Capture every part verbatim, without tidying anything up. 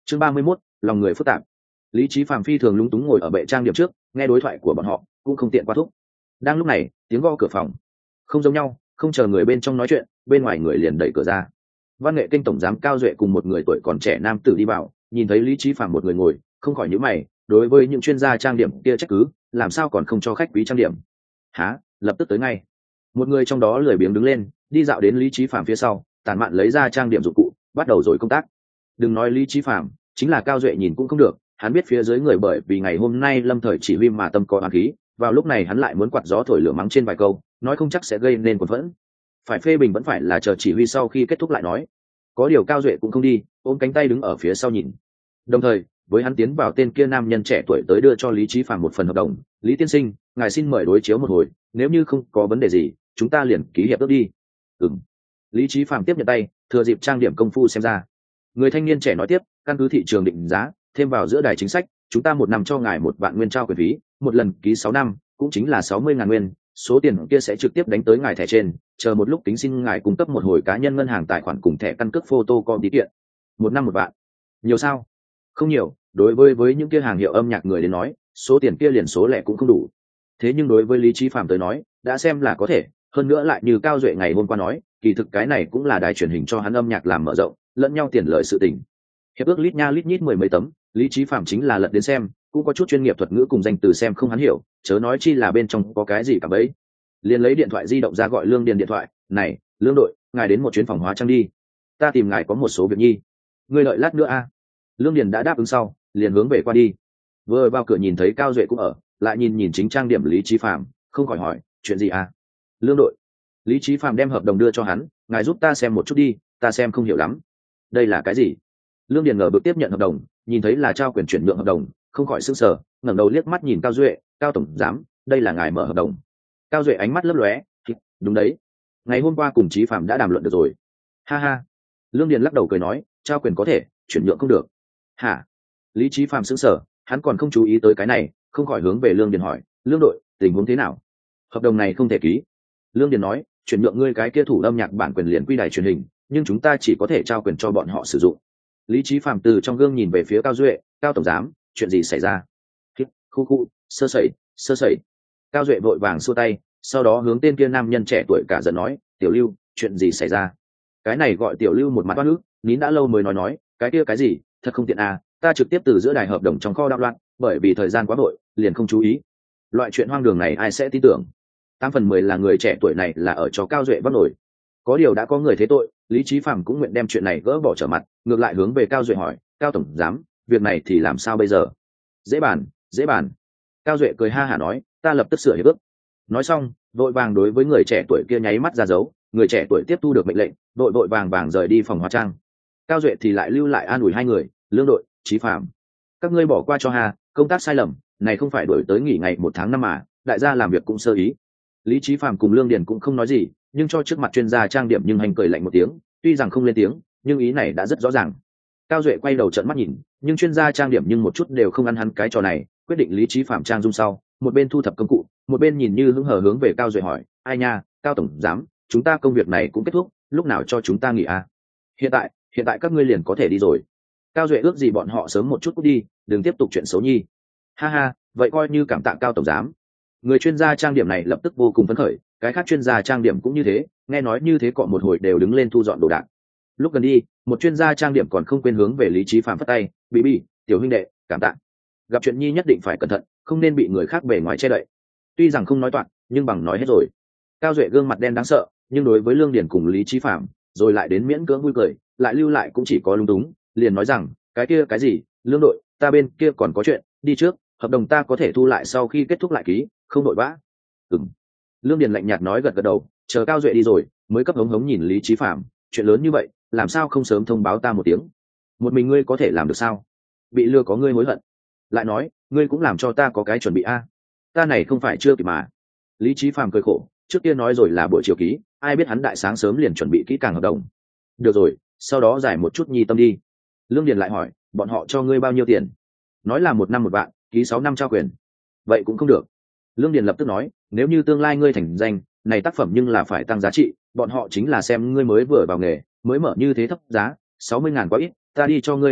chương ba mươi mốt, lòng người phức tạp. Lý Chí Phàm phi thường lúng túng ngồi ở bệ trang điểm trước, nghe đối thoại của bọn họ cũng không tiện qua thúc. Đang lúc này, tiếng gõ cửa phòng không giống nhau, không chờ người bên trong nói chuyện, bên ngoài người liền đẩy cửa ra. Văn nghệ kênh tổng giám Cao Duệ cùng một người tuổi còn trẻ nam tử đi vào, nhìn thấy Lý Chí Phàm một người ngồi, không khỏi nhíu mày, đối với những chuyên gia trang điểm kia trách cứ, làm sao còn không cho khách quý trang điểm? Hả? Lập tức tới ngay. Một người trong đó lười biếng đứng lên, đi dạo đến Lý Chí Phàm phía sau, tản mạn lấy ra trang điểm dụng cụ, bắt đầu rồi công tác. Đừng nói Lý Chí Phàm, chính là Cao Duệ nhìn cũng không được, hắn biết phía dưới người bởi vì ngày hôm nay Lâm Thời chỉ huy mà tâm có oán khí, vào lúc này hắn lại muốn quạt gió thổi lửa mắng trên vài câu, nói không chắc sẽ gây nên quần phẫn. Phải phê bình vẫn phải là chờ chỉ huy sau khi kết thúc lại nói. Có điều Cao Duệ cũng không đi, ôm cánh tay đứng ở phía sau nhìn. Đồng thời, với hắn tiến vào tên kia nam nhân trẻ tuổi tới đưa cho Lý Chí Phàm một phần hợp đồng, "Lý tiên sinh, ngài xin mời đối chiếu một hồi, nếu như không có vấn đề gì, chúng ta liền ký hiệp ước đi." Ừm. Lý Chí Phàm tiếp nhận tay, thừa dịp trang điểm công phu xem ra. Người thanh niên trẻ nói tiếp, "Căn cứ thị trường định giá, thêm vào giữa đài chính sách, chúng ta một năm cho ngài một vạn nguyên trao quyền phí, một lần ký sáu năm, cũng chính là sáu mươi ngàn nguyên, số tiền kia sẽ trực tiếp đánh tới ngài thẻ trên, chờ một lúc tính xin ngài cung cấp một hồi cá nhân ngân hàng tài khoản cùng thẻ căn cước photocopy tiện. Một năm một vạn. Nhiều sao?" Không nhiều, đối với với những kia hàng hiệu âm nhạc người đến nói, số tiền kia liền số lẻ cũng không đủ. Thế nhưng đối với Lý Chí Phàm tới nói, đã xem là có thể, hơn nữa lại như Cao Duệ ngày hôm qua nói, kỳ thực cái này cũng là đài truyền hình cho hắn âm nhạc làm mở rộng, lẫn nhau tiền lợi sự tình. Hiệp ước lít nha lít nhít mười mấy tấm, Lý Chí Phàm chính là lật đến xem, cũng có chút chuyên nghiệp thuật ngữ cùng danh từ xem không hắn hiểu, chớ nói chi là bên trong có cái gì cả bấy. Liền lấy điện thoại di động ra gọi Lương Điền điện thoại, "Này, Lương đội, ngài đến một chuyến phòng hóa trang đi, ta tìm ngài có một số việc nhi." "Ngươi đợi lát nữa a." Lương Điền đã đáp ứng sau, liền hướng về qua đi. Vừa vào cửa nhìn thấy Cao Duệ cũng ở, lại nhìn nhìn chính trang điểm Lý Chí Phàm, không khỏi hỏi, "Chuyện gì a?" "Lương đội." Lý Chí Phàm đem hợp đồng đưa cho hắn, "Ngài giúp ta xem một chút đi, ta xem không hiểu lắm." "Đây là cái gì?" Lương Điền ngờ vực tiếp nhận hợp đồng, nhìn thấy là trao quyền chuyển nhượng hợp đồng, không khỏi sững sờ, ngẩng đầu liếc mắt nhìn Cao Duệ, "Cao tổng giám, đây là ngài mở hợp đồng." Cao Duệ ánh mắt lấp lóe, "Đúng đấy, ngày hôm qua cùng Chí Phàm đã đàm luận được rồi." "Ha ha." Lương Điền lắc đầu cười nói, "Trao quyền có thể, chuyển nhượng không được." "Hả?" Lý Chí Phàm sững sờ, hắn còn không chú ý tới cái này, không khỏi hướng về Lương Điền hỏi, "Lương đội, tình huống thế nào? Hợp đồng này không thể ký." Lương Điền nói, "Chuyển nhượng ngươi cái kia thủ âm nhạc bản quyền liền quy đài truyền hình, nhưng chúng ta chỉ có thể trao quyền cho bọn họ sử dụng." Lý Chí Phàm từ trong gương nhìn về phía Cao Duệ, "Cao tổng giám, chuyện gì xảy ra?" "Khu khu, sơ sẩy, sơ sẩy." Cao Duệ vội vàng xua tay, sau đó hướng tên kia nam nhân trẻ tuổi cả giận nói, "Tiểu Lưu, chuyện gì xảy ra?" Cái này gọi Tiểu Lưu một mặt oan ức, nín đã lâu mới nói nói, "Cái kia cái gì, thật không tiện à, ta trực tiếp từ giữa đài hợp đồng trong kho đạo loạn, bởi vì thời gian quá vội, liền không chú ý. Loại chuyện hoang đường này ai sẽ tin tưởng?" Tám phần mười là người trẻ tuổi này là ở cho Cao Duệ bắt nổi. Có điều đã có người thế tội, Lý Chí Phàm cũng nguyện đem chuyện này gỡ bỏ trở mặt, ngược lại hướng về Cao Duệ hỏi, "Cao tổng giám, việc này thì làm sao bây giờ?" "Dễ bàn, dễ bàn." Cao Duệ cười ha hả nói, "Ta lập tức sửa hiệp ước." Nói xong, vội vàng đối với người trẻ tuổi kia nháy mắt ra dấu, người trẻ tuổi tiếp thu được mệnh lệnh, vội vội vàng vàng rời đi phòng hóa trang. Cao Duệ thì lại lưu lại an ủi hai người, "Lương đội, Chí Phàm, các ngươi bỏ qua cho hà, công tác sai lầm, này không phải đổi tới nghỉ ngày một tháng năm mà, đại gia làm việc cũng sơ ý." Lý Chí Phàm cùng Lương Điền cũng không nói gì, nhưng cho trước mặt chuyên gia trang điểm nhưng hành cười lạnh một tiếng, tuy rằng không lên tiếng, nhưng ý này đã rất rõ ràng. Cao Duệ quay đầu trợn mắt nhìn, nhưng chuyên gia trang điểm nhưng một chút đều không ăn hắn cái trò này, quyết định Lý Chí Phàm trang dung sau, một bên thu thập công cụ, một bên nhìn như hứng hờ hướng về Cao Duệ hỏi, "Ai nha, Cao tổng giám, chúng ta công việc này cũng kết thúc, lúc nào cho chúng ta nghỉ à? Hiện tại, hiện tại các ngươi liền có thể đi rồi." Cao Duệ ước gì bọn họ sớm một chút cút đi, đừng tiếp tục chuyện xấu nhi. "Ha ha, vậy coi như cảm tạ Cao tổng giám." Người chuyên gia trang điểm này lập tức vô cùng phấn khởi, cái khác chuyên gia trang điểm cũng như thế, nghe nói như thế cọ một hồi đều đứng lên thu dọn đồ đạc. Lúc gần đi, một chuyên gia trang điểm còn không quên hướng về Lý Chí Phàm phất tay, "Bí Bí, tiểu huynh đệ, cảm tạ. Gặp chuyện nhi nhất định phải cẩn thận, không nên bị người khác bề ngoài che đậy." Tuy rằng không nói toạc, nhưng bằng nói hết rồi. Cao Duệ gương mặt đen đáng sợ, nhưng đối với Lương Điền cùng Lý Chí Phàm, rồi lại đến miễn cưỡng vui cười, lại lưu lại cũng chỉ có lung túng, liền nói rằng, "Cái kia cái gì, Lương đội, ta bên kia còn có chuyện, đi trước, hợp đồng ta có thể thu lại sau khi kết thúc lại ký, không đội vã." Ừm. Lương Điền lạnh nhạt nói gật gật đầu, chờ Cao Duệ đi rồi, mới cấp hống hống nhìn Lý Chí Phàm, "Chuyện lớn như vậy, làm sao không sớm thông báo ta một tiếng? Một mình ngươi có thể làm được sao? Bị lừa có ngươi hối hận. Lại nói, ngươi cũng làm cho ta có cái chuẩn bị a. Ta này không phải chưa kịp mà." Lý Chí Phàm cười khổ, trước kia nói rồi là buổi chiều ký, ai biết hắn đại sáng sớm liền chuẩn bị kỹ càng hợp đồng. "Được rồi, sau đó giải một chút nhi tâm đi." Lương Điền lại hỏi, "Bọn họ cho ngươi bao nhiêu tiền?" "Nói là một năm một vạn, ký sáu năm trao quyền." "Vậy cũng không được." Lương Điền lập tức nói, "Nếu như tương lai ngươi thành danh, này tác phẩm nhưng là phải tăng giá trị, bọn họ chính là xem ngươi mới vừa vào nghề, mới mở như thế thấp giá, sáu mươi ngàn quá ít, ta đi cho ngươi đàm luận,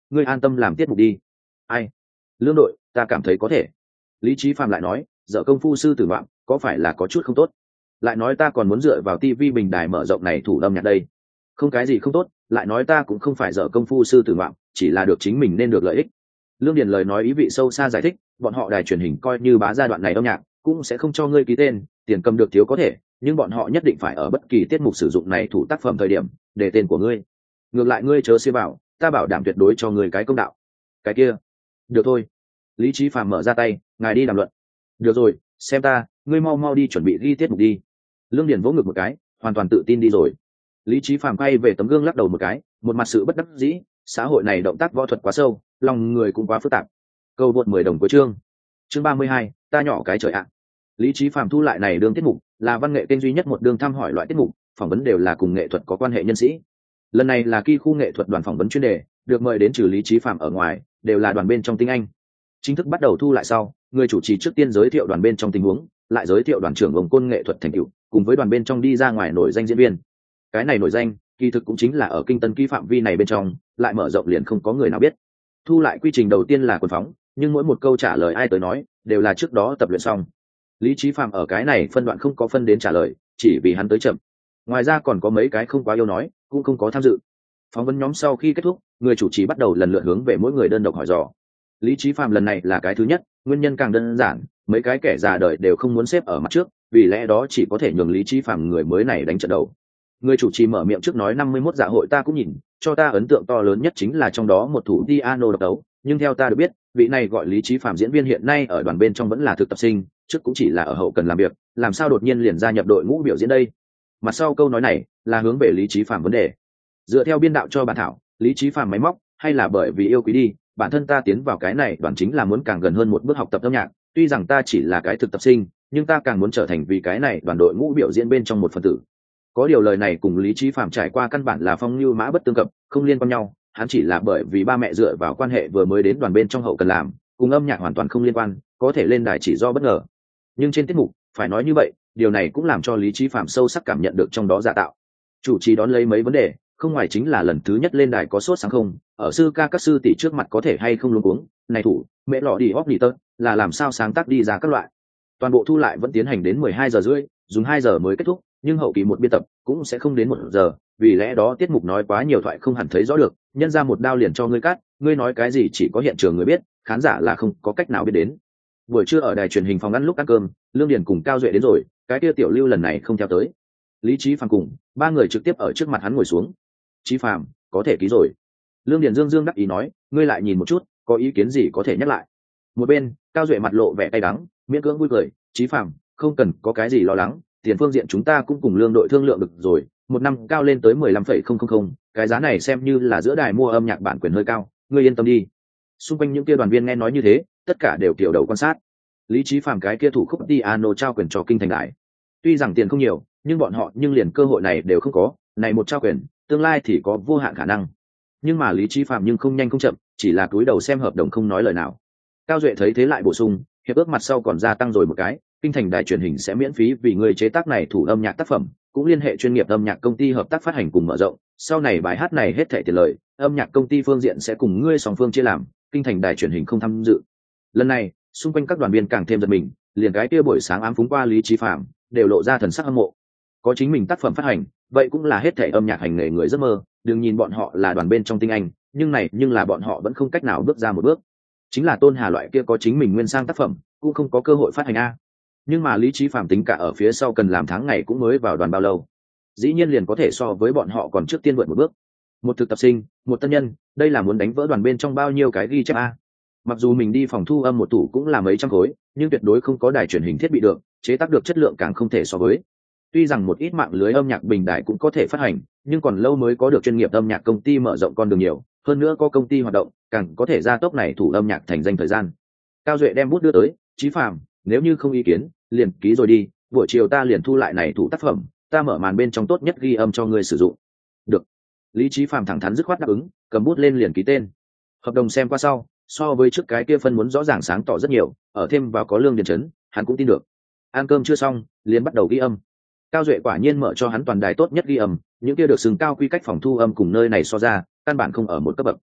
ngươi an tâm làm tiết mục đi. Ai? Lương đội, ta cảm thấy có thể. Lý Chí Phạm lại nói, dở công phu sư tử ngoạm có phải là có chút không tốt? Lại nói ta còn muốn dựa vào tivi bình đài mở rộng này thủ âm nhạc đây. Không cái gì không tốt, lại nói ta cũng không phải dở công phu sư tử ngoạm, chỉ là được chính mình nên được lợi ích. Lương Điền lời nói ý vị sâu xa giải thích, bọn họ đài truyền hình coi như bá giai đoạn này âm nhạc cũng sẽ không cho ngươi ký tên, tiền cầm được thiếu có thể, nhưng bọn họ nhất định phải ở bất kỳ tiết mục sử dụng này thủ tác phẩm thời điểm để tên của ngươi. Ngược lại ngươi chớ xía bảo, ta bảo đảm tuyệt đối cho ngươi cái công đạo. Cái kia, được thôi. Lý Chí Phạm mở ra tay, ngài đi đàm luận. Được rồi, xem ta, ngươi mau mau đi chuẩn bị ghi tiết mục đi. Lương Điền vỗ ngực một cái, hoàn toàn tự tin đi rồi. Lý Chí Phạm quay về tấm gương lắc đầu một cái, một mặt sự bất đắc dĩ, xã hội này động tác võ thuật quá sâu, lòng người cũng quá phức tạp. Câu vượt mười đồng cuối chương. Chương ba mươi hai, ta nhỏ cái trời ạ. Lý Chí Phạm thu lại này đường tiết mục, là văn nghệ kênh duy nhất một đường thăm hỏi loại tiết mục, phỏng vấn đều là cùng nghệ thuật có quan hệ nhân sĩ. Lần này là kỳ khu nghệ thuật đoàn phỏng vấn chuyên đề, được mời đến trừ Lý Chí Phạm ở ngoài, đều là đoàn bên trong tinh anh. Chính thức bắt đầu thu lại sau, người chủ trì trước tiên giới thiệu đoàn bên trong tình huống, lại giới thiệu đoàn trưởng ông côn nghệ thuật thành tựu, cùng với đoàn bên trong đi ra ngoài nổi danh diễn viên. Cái này nổi danh, kỳ thực cũng chính là ở kinh tân ký phạm vi này bên trong, lại mở rộng liền không có người nào biết. Thu lại quy trình đầu tiên là quần phóng, nhưng mỗi một câu trả lời ai tới nói, đều là trước đó tập luyện xong. Lý Chí Phạm ở cái này phân đoạn không có phân đến trả lời, chỉ vì hắn tới chậm. Ngoài ra còn có mấy cái không quá yêu nói, cũng không có tham dự. Phỏng vấn nhóm sau khi kết thúc, người chủ trì bắt đầu lần lượt hướng về mỗi người đơn độc hỏi dò. Lý Chí Phạm lần này là cái thứ nhất, nguyên nhân càng đơn giản, mấy cái kẻ già đời đều không muốn xếp ở mặt trước, vì lẽ đó chỉ có thể nhường Lý Chí Phạm người mới này đánh trận đầu. Người chủ trì mở miệng trước nói năm mươi mốt dạ hội ta cũng nhìn, cho ta ấn tượng to lớn nhất chính là trong đó một thủ piano độc đấu, nhưng theo ta được biết, vị này gọi Lý Chí Phạm diễn viên hiện nay ở đoàn bên trong vẫn là thực tập sinh, trước cũng chỉ là ở hậu cần làm việc, làm sao đột nhiên liền gia nhập đội ngũ biểu diễn đây? Mặt sau câu nói này là hướng về Lý Chí Phạm vấn đề. Dựa theo biên đạo cho bản thảo, Lý Chí Phạm máy móc, hay là bởi vì yêu quý đi, bản thân ta tiến vào cái này đoàn chính là muốn càng gần hơn một bước học tập âm nhạc, tuy rằng ta chỉ là cái thực tập sinh, nhưng ta càng muốn trở thành vì cái này đoàn đội ngũ biểu diễn bên trong một phần tử. Có điều lời này cùng Lý Chí Phạm trải qua căn bản là phong lưu mã bất tương cập, không liên quan nhau, hắn chỉ là bởi vì ba mẹ dựa vào quan hệ vừa mới đến đoàn bên trong hậu cần làm, cùng âm nhạc hoàn toàn không liên quan, có thể lên đài chỉ do bất ngờ. Nhưng trên tiết mục, phải nói như vậy, điều này cũng làm cho Lý Chí Phạm sâu sắc cảm nhận được trong đó giả tạo. Chủ trì đón lấy mấy vấn đề, không ngoài chính là lần thứ nhất lên đài có sốt sáng không, ở sư ca các sư tỷ trước mặt có thể hay không luống cuống, này thủ, mẹ lọ đi hóc nỉ tơ, là làm sao sáng tác đi ra các loại. Toàn bộ thu lại vẫn tiến hành đến mười hai giờ rưỡi, dùng hai giờ mới kết thúc, nhưng hậu kỳ một biên tập cũng sẽ không đến một giờ, vì lẽ đó tiết mục nói quá nhiều thoại không hẳn thấy rõ được, nhân ra một đao liền cho ngươi cắt, ngươi nói cái gì chỉ có hiện trường người biết, khán giả là không có cách nào biết đến. Buổi trưa ở đài truyền hình phòng ăn lúc ăn cơm, Lương Điền cùng Cao Duệ đến rồi, cái kia tiểu Lưu lần này không theo tới. Lý Chí Phạm cùng ba người trực tiếp ở trước mặt hắn ngồi xuống. Chí Phạm, có thể ký rồi. Lương Điền dương dương đắc ý nói, ngươi lại nhìn một chút, có ý kiến gì có thể nhắc lại. Một bên, Cao Duệ mặt lộ vẻ cay đắng, miễn cưỡng vui cười, Chí Phạm, không cần có cái gì lo lắng, tiền phương diện chúng ta cũng cùng Lương đội thương lượng được rồi, một năm cao lên tới mười lăm phẩy không không không, cái giá này xem như là giữa đài mua âm nhạc bản quyền hơi cao, ngươi yên tâm đi. Xung quanh những kia đoàn viên nghe nói như thế, tất cả đều kiểu đầu quan sát. Lý Chí Phạm cái kia thủ khúc piano trao quyền cho kinh thành đại. Tuy rằng tiền không nhiều, nhưng bọn họ nhưng liền cơ hội này đều không có, này một trao quyền, tương lai thì có vô hạn khả năng. Nhưng mà Lý Chí Phạm nhưng không nhanh không chậm, chỉ là cúi đầu xem hợp đồng không nói lời nào. Cao Duệ thấy thế lại bổ sung, hiệp ước mặt sau còn gia tăng rồi một cái, kinh thành đài truyền hình sẽ miễn phí vì người chế tác này thủ âm nhạc tác phẩm, cũng liên hệ chuyên nghiệp âm nhạc công ty hợp tác phát hành cùng mở rộng, sau này bài hát này hết thảy tiền lời, âm nhạc công ty phương diện sẽ cùng ngươi song phương chia làm, kinh thành đài truyền hình không tham dự. Lần này, xung quanh các đoàn viên càng thêm giật mình, liền cái kia buổi sáng ám phúng qua Lý Chí Phạm, đều lộ ra thần sắc hâm mộ. Có chính mình tác phẩm phát hành, vậy cũng là hết thảy âm nhạc hành nghề người giấc mơ, đừng nhìn bọn họ là đoàn bên trong tinh anh, nhưng này nhưng là bọn họ vẫn không cách nào bước ra một bước. Chính là Tôn Hà loại kia có chính mình nguyên sang tác phẩm, cũng không có cơ hội phát hành a. Nhưng mà Lý Chí Phạm tính cả ở phía sau cần làm tháng ngày cũng mới vào đoàn bao lâu, dĩ nhiên liền có thể so với bọn họ còn trước tiên vượt một bước. Một thực tập sinh, một tân nhân, đây là muốn đánh vỡ đoàn bên trong bao nhiêu cái ghi chép a. Mặc dù mình đi phòng thu âm một tủ cũng là mấy trăm khối, nhưng tuyệt đối không có đài truyền hình thiết bị được, chế tác được chất lượng càng không thể so với. Tuy rằng một ít mạng lưới âm nhạc bình đại cũng có thể phát hành, nhưng còn lâu mới có được chuyên nghiệp âm nhạc công ty mở rộng con đường nhiều, hơn nữa có công ty hoạt động, càng có thể gia tốc này thủ âm nhạc thành danh thời gian. Cao Duệ đem bút đưa tới, Chí Phạm, nếu như không ý kiến, liền ký rồi đi, buổi chiều ta liền thu lại này thủ tác phẩm, ta mở màn bên trong tốt nhất ghi âm cho ngươi sử dụng. Được. Lý Chí Phạm thẳng thắn dứt khoát đáp ứng, cầm bút lên liền ký tên. Hợp đồng xem qua sau, so với trước cái kia phân muốn rõ ràng sáng tỏ rất nhiều, ở thêm vào có Lương Điền Chấn, hắn cũng tin được. Ăn cơm chưa xong, liền bắt đầu ghi âm. Cao Duệ quả nhiên mở cho hắn toàn đài tốt nhất ghi âm, những kia được xưng cao quy cách phòng thu âm cùng nơi này so ra, căn bản không ở một cấp bậc.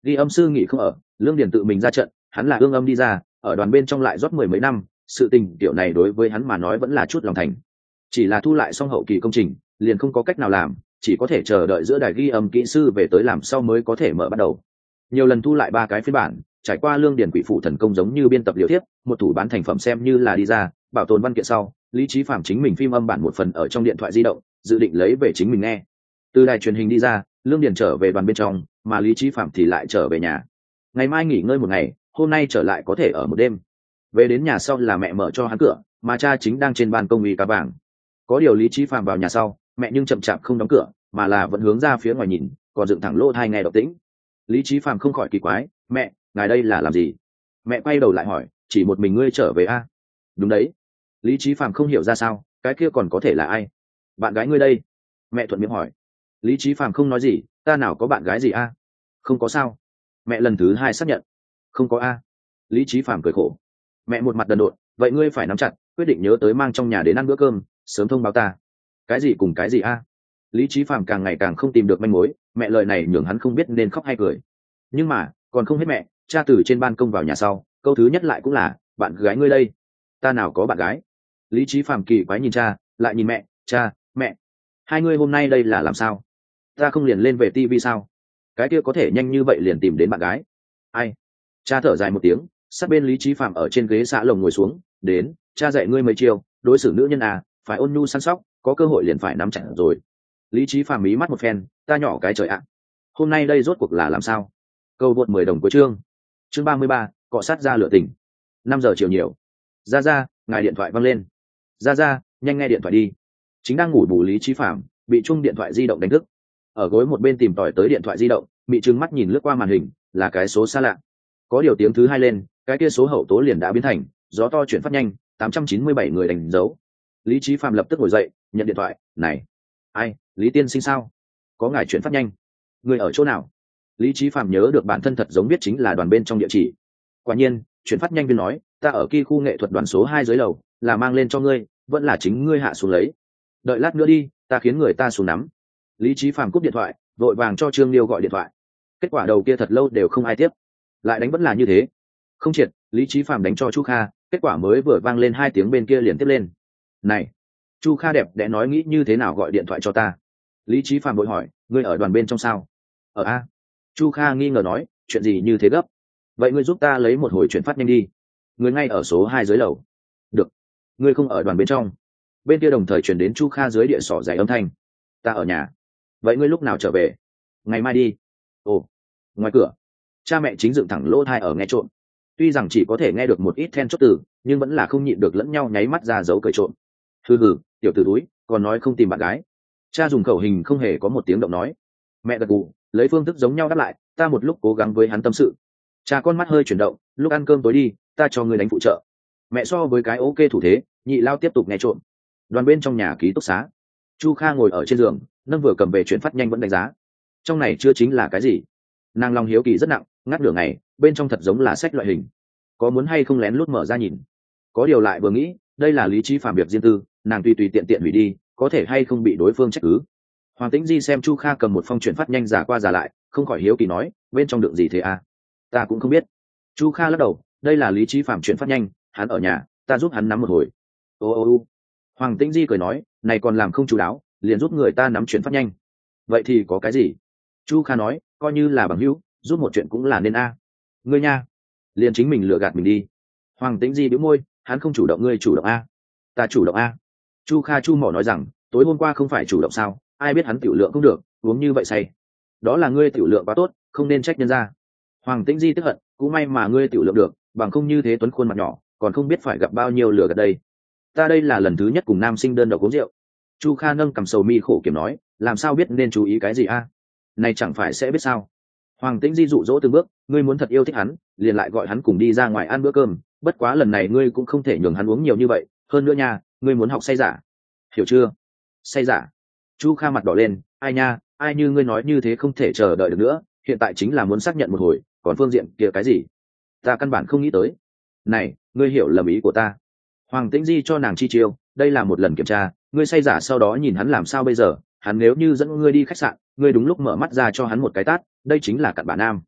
ghi âm sư nghỉ không ở, Lương Điền tự mình ra trận, hắn là ương âm đi ra, ở đoàn bên trong lại rót mười mấy năm, sự tình tiểu này đối với hắn mà nói vẫn là chút lòng thành. Chỉ là thu lại xong hậu kỳ công trình, liền không có cách nào làm, chỉ có thể chờ đợi giữa đài ghi âm kỹ sư về tới làm sau mới có thể mở bắt đầu. Nhiều lần thu lại ba cái phiên bản, trải qua Lương Điền quỷ phụ thần công giống như biên tập liệu thiết, một thủ bán thành phẩm xem như là đi ra, bảo tồn văn kiện sau, Lý Chí Phạm chính mình phim âm bản một phần ở trong điện thoại di động, dự định lấy về chính mình nghe. Từ đài truyền hình đi ra, Lương Điền trở về đoàn bên trong, mà Lý Chí Phạm thì lại trở về nhà. Ngày mai nghỉ ngơi một ngày, hôm nay trở lại có thể ở một đêm. Về đến nhà sau là mẹ mở cho hắn cửa, mà cha chính đang trên ban công uy cá vàng. Có điều Lý Chí Phạm vào nhà sau, mẹ nhưng chậm chạp không đóng cửa, mà là vẫn hướng ra phía ngoài nhìn, còn dựng thẳng lỗ tai nghe động tĩnh. Lý Chí Phạm không khỏi kỳ quái, mẹ, ngài đây là làm gì? Mẹ quay đầu lại hỏi, chỉ một mình ngươi trở về a? À? Đúng đấy. Lý Chí Phạm không hiểu ra sao, cái kia còn có thể là ai? Bạn gái ngươi đây? Mẹ thuận miệng hỏi. Lý Chí Phạm không nói gì, ta nào có bạn gái gì a? À? Không có sao. Mẹ lần thứ hai xác nhận. Không có a. À? Lý Chí Phạm cười khổ. Mẹ một mặt đần độn, vậy ngươi phải nắm chặt, quyết định nhớ tới mang trong nhà đến ăn bữa cơm, sớm thông báo ta. Cái gì cùng cái gì a? À? Lý Chí Phạm càng ngày càng không tìm được manh mối, mẹ lời này nhường hắn không biết nên khóc hay cười. Nhưng mà còn không hết mẹ, cha từ trên ban công vào nhà sau, câu thứ nhất lại cũng là, bạn gái ngươi đây? Ta nào có bạn gái? Lý Chí Phạm kỳ quái nhìn cha, lại nhìn mẹ, cha, mẹ, hai ngươi hôm nay đây là làm sao? Ta không liền lên về tivi sao? Cái kia có thể nhanh như vậy liền tìm đến bạn gái? Ai? Cha thở dài một tiếng, sát bên Lý Chí Phạm ở trên ghế xạ lồng ngồi xuống, đến, cha dạy ngươi mấy chiêu, đối xử nữ nhân à, phải ôn nhu săn sóc, có cơ hội liền phải nắm chặt rồi. Lý Chí Phạm mí mắt một phen, ta nhỏ cái trời ạ, hôm nay đây rốt cuộc là làm sao? Câu vượt mười đồng cuối chương, chương ba mươi ba, cọ sát ra lửa tình. Năm giờ chiều nhiều, ra ra, ngài điện thoại vang lên. Ra ra, nhanh nghe điện thoại đi. Chính đang ngủ bù Lý Chí Phạm bị chuông điện thoại di động đánh thức, ở gối một bên tìm tòi tới điện thoại di động, bị trừng mắt nhìn lướt qua màn hình, là cái số xa lạ. Có điều tiếng thứ hai lên, cái kia số hậu tố liền đã biến thành gió to chuyển phát nhanh, tám trăm chín mươi bảy người đánh dấu. Lý Chí Phạm lập tức ngồi dậy, nhận điện thoại, này, ai, Lý tiên sinh sao? Có ngài chuyển phát nhanh, người ở chỗ nào? Lý Chí Phạm nhớ được bản thân thật giống biết chính là đoàn bên trong địa chỉ. Quả nhiên, chuyển phát nhanh viên nói, ta ở kia khu nghệ thuật đoàn số hai dưới lầu, là mang lên cho ngươi, vẫn là chính ngươi hạ xuống lấy. Đợi lát nữa đi, ta khiến người ta xuống nắm. Lý Chí Phạm cúp điện thoại, vội vàng cho Trương Liêu gọi điện thoại. Kết quả đầu kia thật lâu đều không ai tiếp, lại đánh vẫn là như thế. Không triệt, Lý Chí Phạm đánh cho Chu Kha, kết quả mới vừa vang lên hai tiếng bên kia liền tiếp lên. Này, Chu Kha đẹp đẽ nói nghĩ như thế nào gọi điện thoại cho ta. Lý Chí Phạm vội hỏi, ngươi ở đoàn bên trong sao? Ở a. Chu Kha nghi ngờ nói, chuyện gì như thế gấp? Vậy ngươi giúp ta lấy một hồi chuyển phát nhanh đi. Ngươi ngay ở số hai dưới lầu. Được. Ngươi không ở đoàn bên trong. Bên kia đồng thời chuyển đến Chu Kha dưới địa sỏ dày âm thanh. Ta ở nhà. Vậy ngươi lúc nào trở về? Ngày mai đi. Ồ. Ngoài cửa, cha mẹ chính dựng thẳng lỗ tai ở nghe trộm. Tuy rằng chỉ có thể nghe được một ít then chốt từ, nhưng vẫn là không nhịn được lẫn nhau nháy mắt ra dấu cười trộm. Hừ hừ, tiểu tử túi, còn nói không tìm bạn gái. Cha dùng khẩu hình không hề có một tiếng động nói. Mẹ gật gù, lấy phương thức giống nhau đáp lại, ta một lúc cố gắng với hắn tâm sự. Cha con mắt hơi chuyển động, lúc ăn cơm tối đi, ta cho người đánh phụ trợ. Mẹ so với cái ok thủ thế, nhị lao tiếp tục nghe trộm. Đoàn bên trong nhà ký túc xá, Chu Kha ngồi ở trên giường, nâng vừa cầm về chuyển phát nhanh vẫn đánh giá. Trong này chưa chính là cái gì? Nàng lòng hiếu kỳ rất nặng, ngắt nửa ngày, bên trong thật giống là sách loại hình. Có muốn hay không lén lút mở ra nhìn? Có điều lại vừa nghĩ, đây là Lý Chí Phạm việc riêng tư, nàng tùy tùy tiện tiện hủy đi, có thể hay không bị đối phương trách cứ. Hoàng Tĩnh Di xem Chu Kha cầm một phong chuyển phát nhanh giả qua giả lại, không khỏi hiếu kỳ nói, bên trong đựng gì thế à? Ta cũng không biết. Chu Kha lắc đầu, đây là Lý Chí Phạm chuyển phát nhanh, hắn ở nhà, ta giúp hắn nắm một hồi. Ô ô ô. Hoàng Tĩnh Di cười nói, này còn làm không chú đáo, liền giúp người ta nắm chuyển phát nhanh. Vậy thì có cái gì? Chu Kha nói, coi như là bằng hữu, giúp một chuyện cũng là nên a. À. Ngươi nha, liền chính mình lừa gạt mình đi. Hoàng Tĩnh Di bĩu môi, hắn không chủ động ngươi chủ động a. À. Ta chủ động a. À. Chu Kha chu mỏ nói rằng, tối hôm qua không phải chủ động sao, ai biết hắn tiểu lượng không được, uống như vậy say. Đó là ngươi tiểu lượng quá tốt, không nên trách nhân ra. Hoàng Tĩnh Di tức hận, cũng may mà ngươi tiểu lượng được, bằng không như thế tuấn khuôn mặt nhỏ, còn không biết phải gặp bao nhiêu lừa gạt đây. Ta đây là lần thứ nhất cùng nam sinh đơn độc uống rượu. Chu Kha nâng cầm sầu mi khổ kiểm nói, làm sao biết nên chú ý cái gì a? À? Này chẳng phải sẽ biết sao? Hoàng Tĩnh Di dụ dỗ từng bước, ngươi muốn thật yêu thích hắn, liền lại gọi hắn cùng đi ra ngoài ăn bữa cơm, bất quá lần này ngươi cũng không thể nhường hắn uống nhiều như vậy, hơn nữa nha, ngươi muốn học say giả. Hiểu chưa? Say giả. Chu Kha mặt đỏ lên, ai nha, ai như ngươi nói như thế không thể chờ đợi được nữa, hiện tại chính là muốn xác nhận một hồi, còn phương diện kia cái gì? Ta căn bản không nghĩ tới. Này, ngươi hiểu lầm ý của ta. Hoàng Tĩnh Di cho nàng chi chiêu, đây là một lần kiểm tra, ngươi say giả sau đó nhìn hắn làm sao bây giờ, hắn nếu như dẫn ngươi đi khách sạn, ngươi đúng lúc mở mắt ra cho hắn một cái tát, đây chính là cặn bã nam.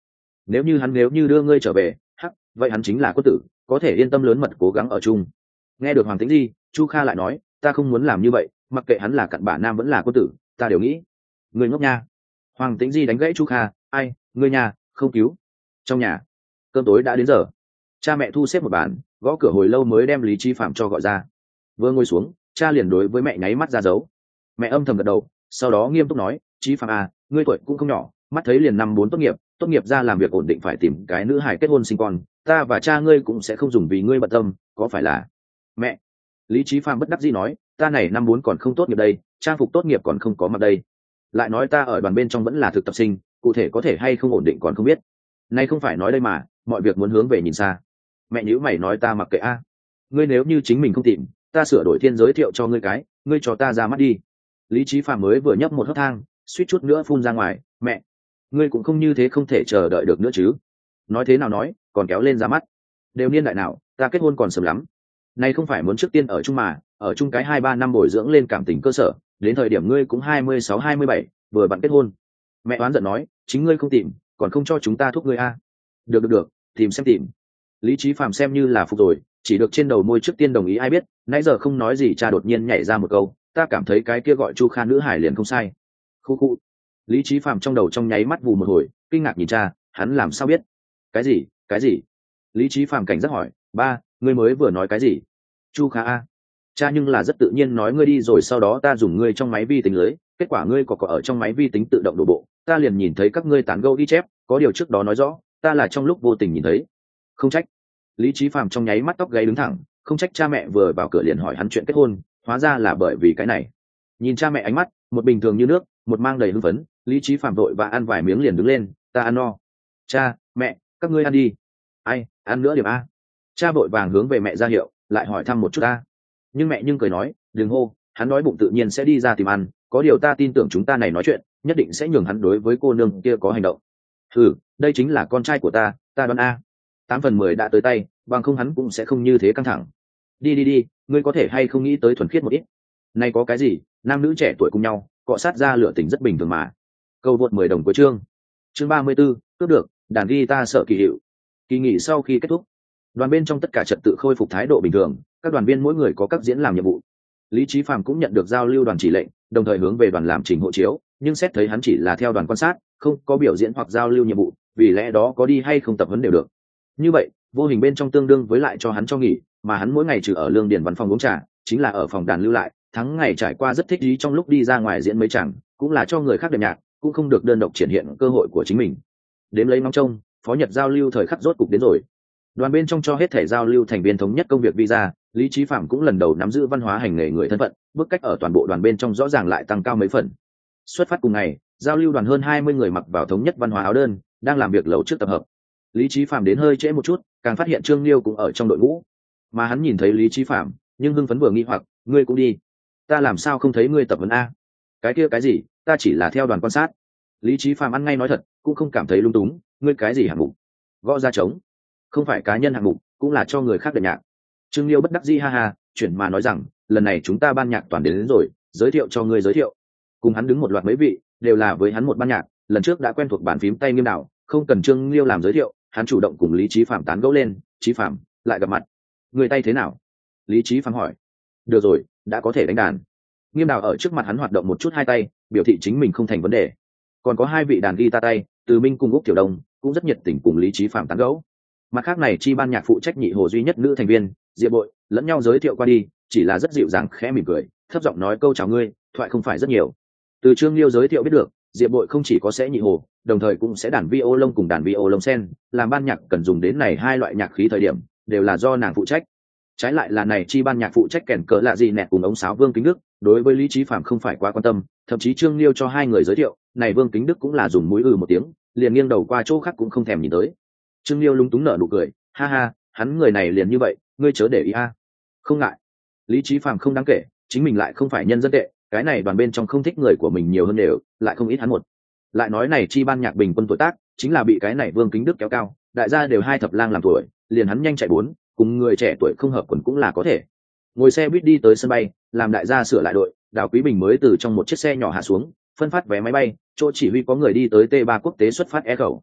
nếu như hắn nếu như đưa ngươi trở về, hắc, vậy hắn chính là quân tử, có thể yên tâm lớn mật cố gắng ở chung. Nghe được Hoàng Tĩnh Di, Chu Kha lại nói, ta không muốn làm như vậy, mặc kệ hắn là cặn bã nam vẫn là quân tử, ta đều nghĩ. Ngươi ngốc nha. Hoàng Tĩnh Di đánh gãy Chu Kha, ai, ngươi nhà, không cứu. Trong nhà, cơm tối đã đến giờ. Cha mẹ thu xếp một bàn, gõ cửa hồi lâu mới đem Lý Chí Phạm cho gọi ra. Vừa ngồi xuống, cha liền đối với mẹ nháy mắt ra dấu. Mẹ âm thầm gật đầu, sau đó nghiêm túc nói, Chí Phạm à, ngươi tuổi cũng không nhỏ, mắt thấy liền năm bốn tốt nghiệp, tốt nghiệp ra làm việc ổn định phải tìm cái nữ hài kết hôn sinh con, ta và cha ngươi cũng sẽ không dùng vì ngươi bận tâm, có phải là? Mẹ. Lý Chí Phạm bất đắc dĩ nói, ta này năm bốn còn không tốt nghiệp đây, trang phục tốt nghiệp còn không có mặc đây. Lại nói ta ở đoàn bên trong vẫn là thực tập sinh, cụ thể có thể hay không ổn định còn không biết. Nay không phải nói đây mà, mọi việc muốn hướng về nhìn xa. Mẹ nhíu mày nói ta mặc kệ a. Ngươi nếu như chính mình không tìm, ta sửa đổi thiên giới thiệu cho ngươi cái, ngươi cho ta ra mắt đi. Lý Chí Phạm mới vừa nhấp một hớp thang, suýt chút nữa phun ra ngoài, mẹ, ngươi cũng không như thế không thể chờ đợi được nữa chứ. Nói thế nào nói, còn kéo lên ra mắt. Đều niên đại nào, ta kết hôn còn sớm lắm. Này không phải muốn trước tiên ở chung mà, ở chung cái hai ba năm bồi dưỡng lên cảm tình cơ sở, đến thời điểm ngươi cũng hai mươi sáu hai mươi bảy, vừa bạn kết hôn. Mẹ oán giận nói, chính ngươi không tìm, còn không cho chúng ta thúc ngươi a. Được được được, tìm xem tìm. Lý Chí Phạm xem như là phục rồi, chỉ được trên đầu môi trước tiên đồng ý ai biết, nãy giờ không nói gì cha đột nhiên nhảy ra một câu, ta cảm thấy cái kia gọi Chu Kha nữ hải liền không sai. Khu khu. Lý Chí Phạm trong đầu trong nháy mắt vù một hồi, kinh ngạc nhìn cha, hắn làm sao biết? Cái gì? Cái gì? Lý Chí Phạm cảnh giác hỏi, ba, ngươi mới vừa nói cái gì? Chu Kha a. Cha nhưng là rất tự nhiên nói ngươi đi rồi sau đó ta dùng ngươi trong máy vi tính lưới, kết quả ngươi có có ở trong máy vi tính tự động đổ bộ, ta liền nhìn thấy các ngươi tán gẫu ghi chép, có điều trước đó nói rõ, ta là trong lúc vô tình nhìn thấy. Không trách. Lý Chí Phạm trong nháy mắt tóc gáy đứng thẳng, không trách cha mẹ vừa vào cửa liền hỏi hắn chuyện kết hôn, hóa ra là bởi vì cái này. Nhìn cha mẹ ánh mắt, một bình thường như nước, một mang đầy hưng phấn, Lý Chí Phạm vội và ăn vài miếng liền đứng lên, ta ăn no. Cha, mẹ, các ngươi ăn đi. Ai, ăn nữa điểm a. Cha vội vàng hướng về mẹ ra hiệu, lại hỏi thăm một chút ta. Nhưng mẹ nhưng cười nói, đừng hô, hắn nói bụng tự nhiên sẽ đi ra tìm ăn, có điều ta tin tưởng chúng ta này nói chuyện, nhất định sẽ nhường hắn đối với cô nương kia có hành động. Ừ, đây chính là con trai của ta, ta đoán a. Tám phần mười đã tới tay, bằng không hắn cũng sẽ không như thế căng thẳng. Đi đi đi, ngươi có thể hay không nghĩ tới thuần khiết một ít. Này có cái gì, nam nữ trẻ tuổi cùng nhau, cọ sát ra lửa tình rất bình thường mà. Câu vượt mười đồng cuối chương. Chương ba mươi 34, cướp được, đàn guitar sợ kỳ hiệu. Kỳ nghỉ sau khi kết thúc, đoàn bên trong tất cả trật tự khôi phục thái độ bình thường, các đoàn viên mỗi người có các diễn làm nhiệm vụ. Lý Chí Phạm cũng nhận được giao lưu đoàn chỉ lệnh, đồng thời hướng về đoàn làm trình hộ chiếu, nhưng xét thấy hắn chỉ là theo đoàn quan sát, không có biểu diễn hoặc giao lưu nhiệm vụ, vì lẽ đó có đi hay không tập huấn đều được. Như vậy, vô hình bên trong tương đương với lại cho hắn cho nghỉ, mà hắn mỗi ngày trừ ở lương điền văn phòng uống trà, chính là ở phòng đàn lưu lại, tháng ngày trải qua rất thích ý trong lúc đi ra ngoài diễn mấy chẳng, cũng là cho người khác đẹp nhạc, cũng không được đơn độc triển hiện cơ hội của chính mình. Đếm lấy ngóng trông, phó nhật giao lưu thời khắc rốt cục đến rồi. Đoàn bên trong cho hết thể giao lưu thành viên thống nhất công việc visa, Lý Chí Phạm cũng lần đầu nắm giữ văn hóa hành nghề người thân phận, bước cách ở toàn bộ đoàn bên trong rõ ràng lại tăng cao mấy phần. Xuất phát cùng ngày, giao lưu đoàn hơn hai mươi người mặc vào thống nhất văn hóa áo đơn, đang làm việc lầu trước tập hợp. Lý Chí Phạm đến hơi trễ một chút, càng phát hiện Trương Liêu cũng ở trong đội ngũ. Mà hắn nhìn thấy Lý Chí Phạm, nhưng hưng phấn vừa nghi hoặc, ngươi cũng đi? Ta làm sao không thấy ngươi tập huấn a? Cái kia cái gì, ta chỉ là theo đoàn quan sát. Lý Chí Phạm ăn ngay nói thật, cũng không cảm thấy lung túng, ngươi cái gì hạng mục? Gõ ra trống. Không phải cá nhân hạng mục, cũng là cho người khác đệm nhạc. Trương Liêu bất đắc dĩ ha ha, chuyển mà nói rằng, lần này chúng ta ban nhạc toàn đến, đến rồi, giới thiệu cho ngươi giới thiệu. Cùng hắn đứng một loạt mấy vị, đều là với hắn một ban nhạc, lần trước đã quen thuộc bàn phím tay Nghiêm Đạo, không cần Trương Liêu làm giới thiệu, hắn chủ động cùng Lý Chí Phạm tán gẫu lên, Chí Phạm, lại gặp mặt. Người tay thế nào? Lý Chí Phạm hỏi. Được rồi, đã có thể đánh đàn. Nghiêm Đạo ở trước mặt hắn hoạt động một chút hai tay, biểu thị chính mình không thành vấn đề. Còn có hai vị đàn guitar tay, Từ Minh cùng Úc Tiểu Đông, cũng rất nhiệt tình cùng Lý Chí Phạm tán gẫu. Mặt khác này chi ban nhạc phụ trách nhị hồ duy nhất nữ thành viên, Diệp Bội, lẫn nhau giới thiệu qua đi, chỉ là rất dịu dàng khẽ mỉm cười, thấp giọng nói câu chào ngươi, thoại không phải rất nhiều. Từ Trương Liêu giới thiệu biết được, Diệp Bội không chỉ có sẽ nhị hồ, đồng thời cũng sẽ đàn vi ô lông cùng đàn vi ô lông sen, làm ban nhạc cần dùng đến này hai loại nhạc khí thời điểm, đều là do nàng phụ trách. Trái lại là này chi ban nhạc phụ trách kèn cỡ lạ gì nẹt cùng ống sáo Vương Kính Đức, đối với Lý Chí Phạm không phải quá quan tâm, thậm chí Trương Liêu cho hai người giới thiệu, này Vương Kính Đức cũng là dùng mũi ư một tiếng, liền nghiêng đầu qua chỗ khác cũng không thèm nhìn tới. Trương Liêu lúng túng nở nụ cười, ha ha, hắn người này liền như vậy, ngươi chớ để ý a. Không ngại. Lý Chí Phạm không đáng kể, chính mình lại không phải nhân dân tệ, cái này đoàn bên trong không thích người của mình nhiều hơn đều, lại không ít hắn một. Lại nói này chi ban nhạc bình quân tuổi tác, chính là bị cái này Vương Kính Đức kéo cao, đại gia đều hai thập lang làm tuổi, liền hắn nhanh chạy bốn, cùng người trẻ tuổi không hợp quần cũng là có thể. Ngồi xe buýt đi tới sân bay, làm đại gia sửa lại đội, Đào Quý Bình mới từ trong một chiếc xe nhỏ hạ xuống, phân phát vé máy bay, chỗ chỉ huy có người đi tới T ba quốc tế xuất phát e khẩu.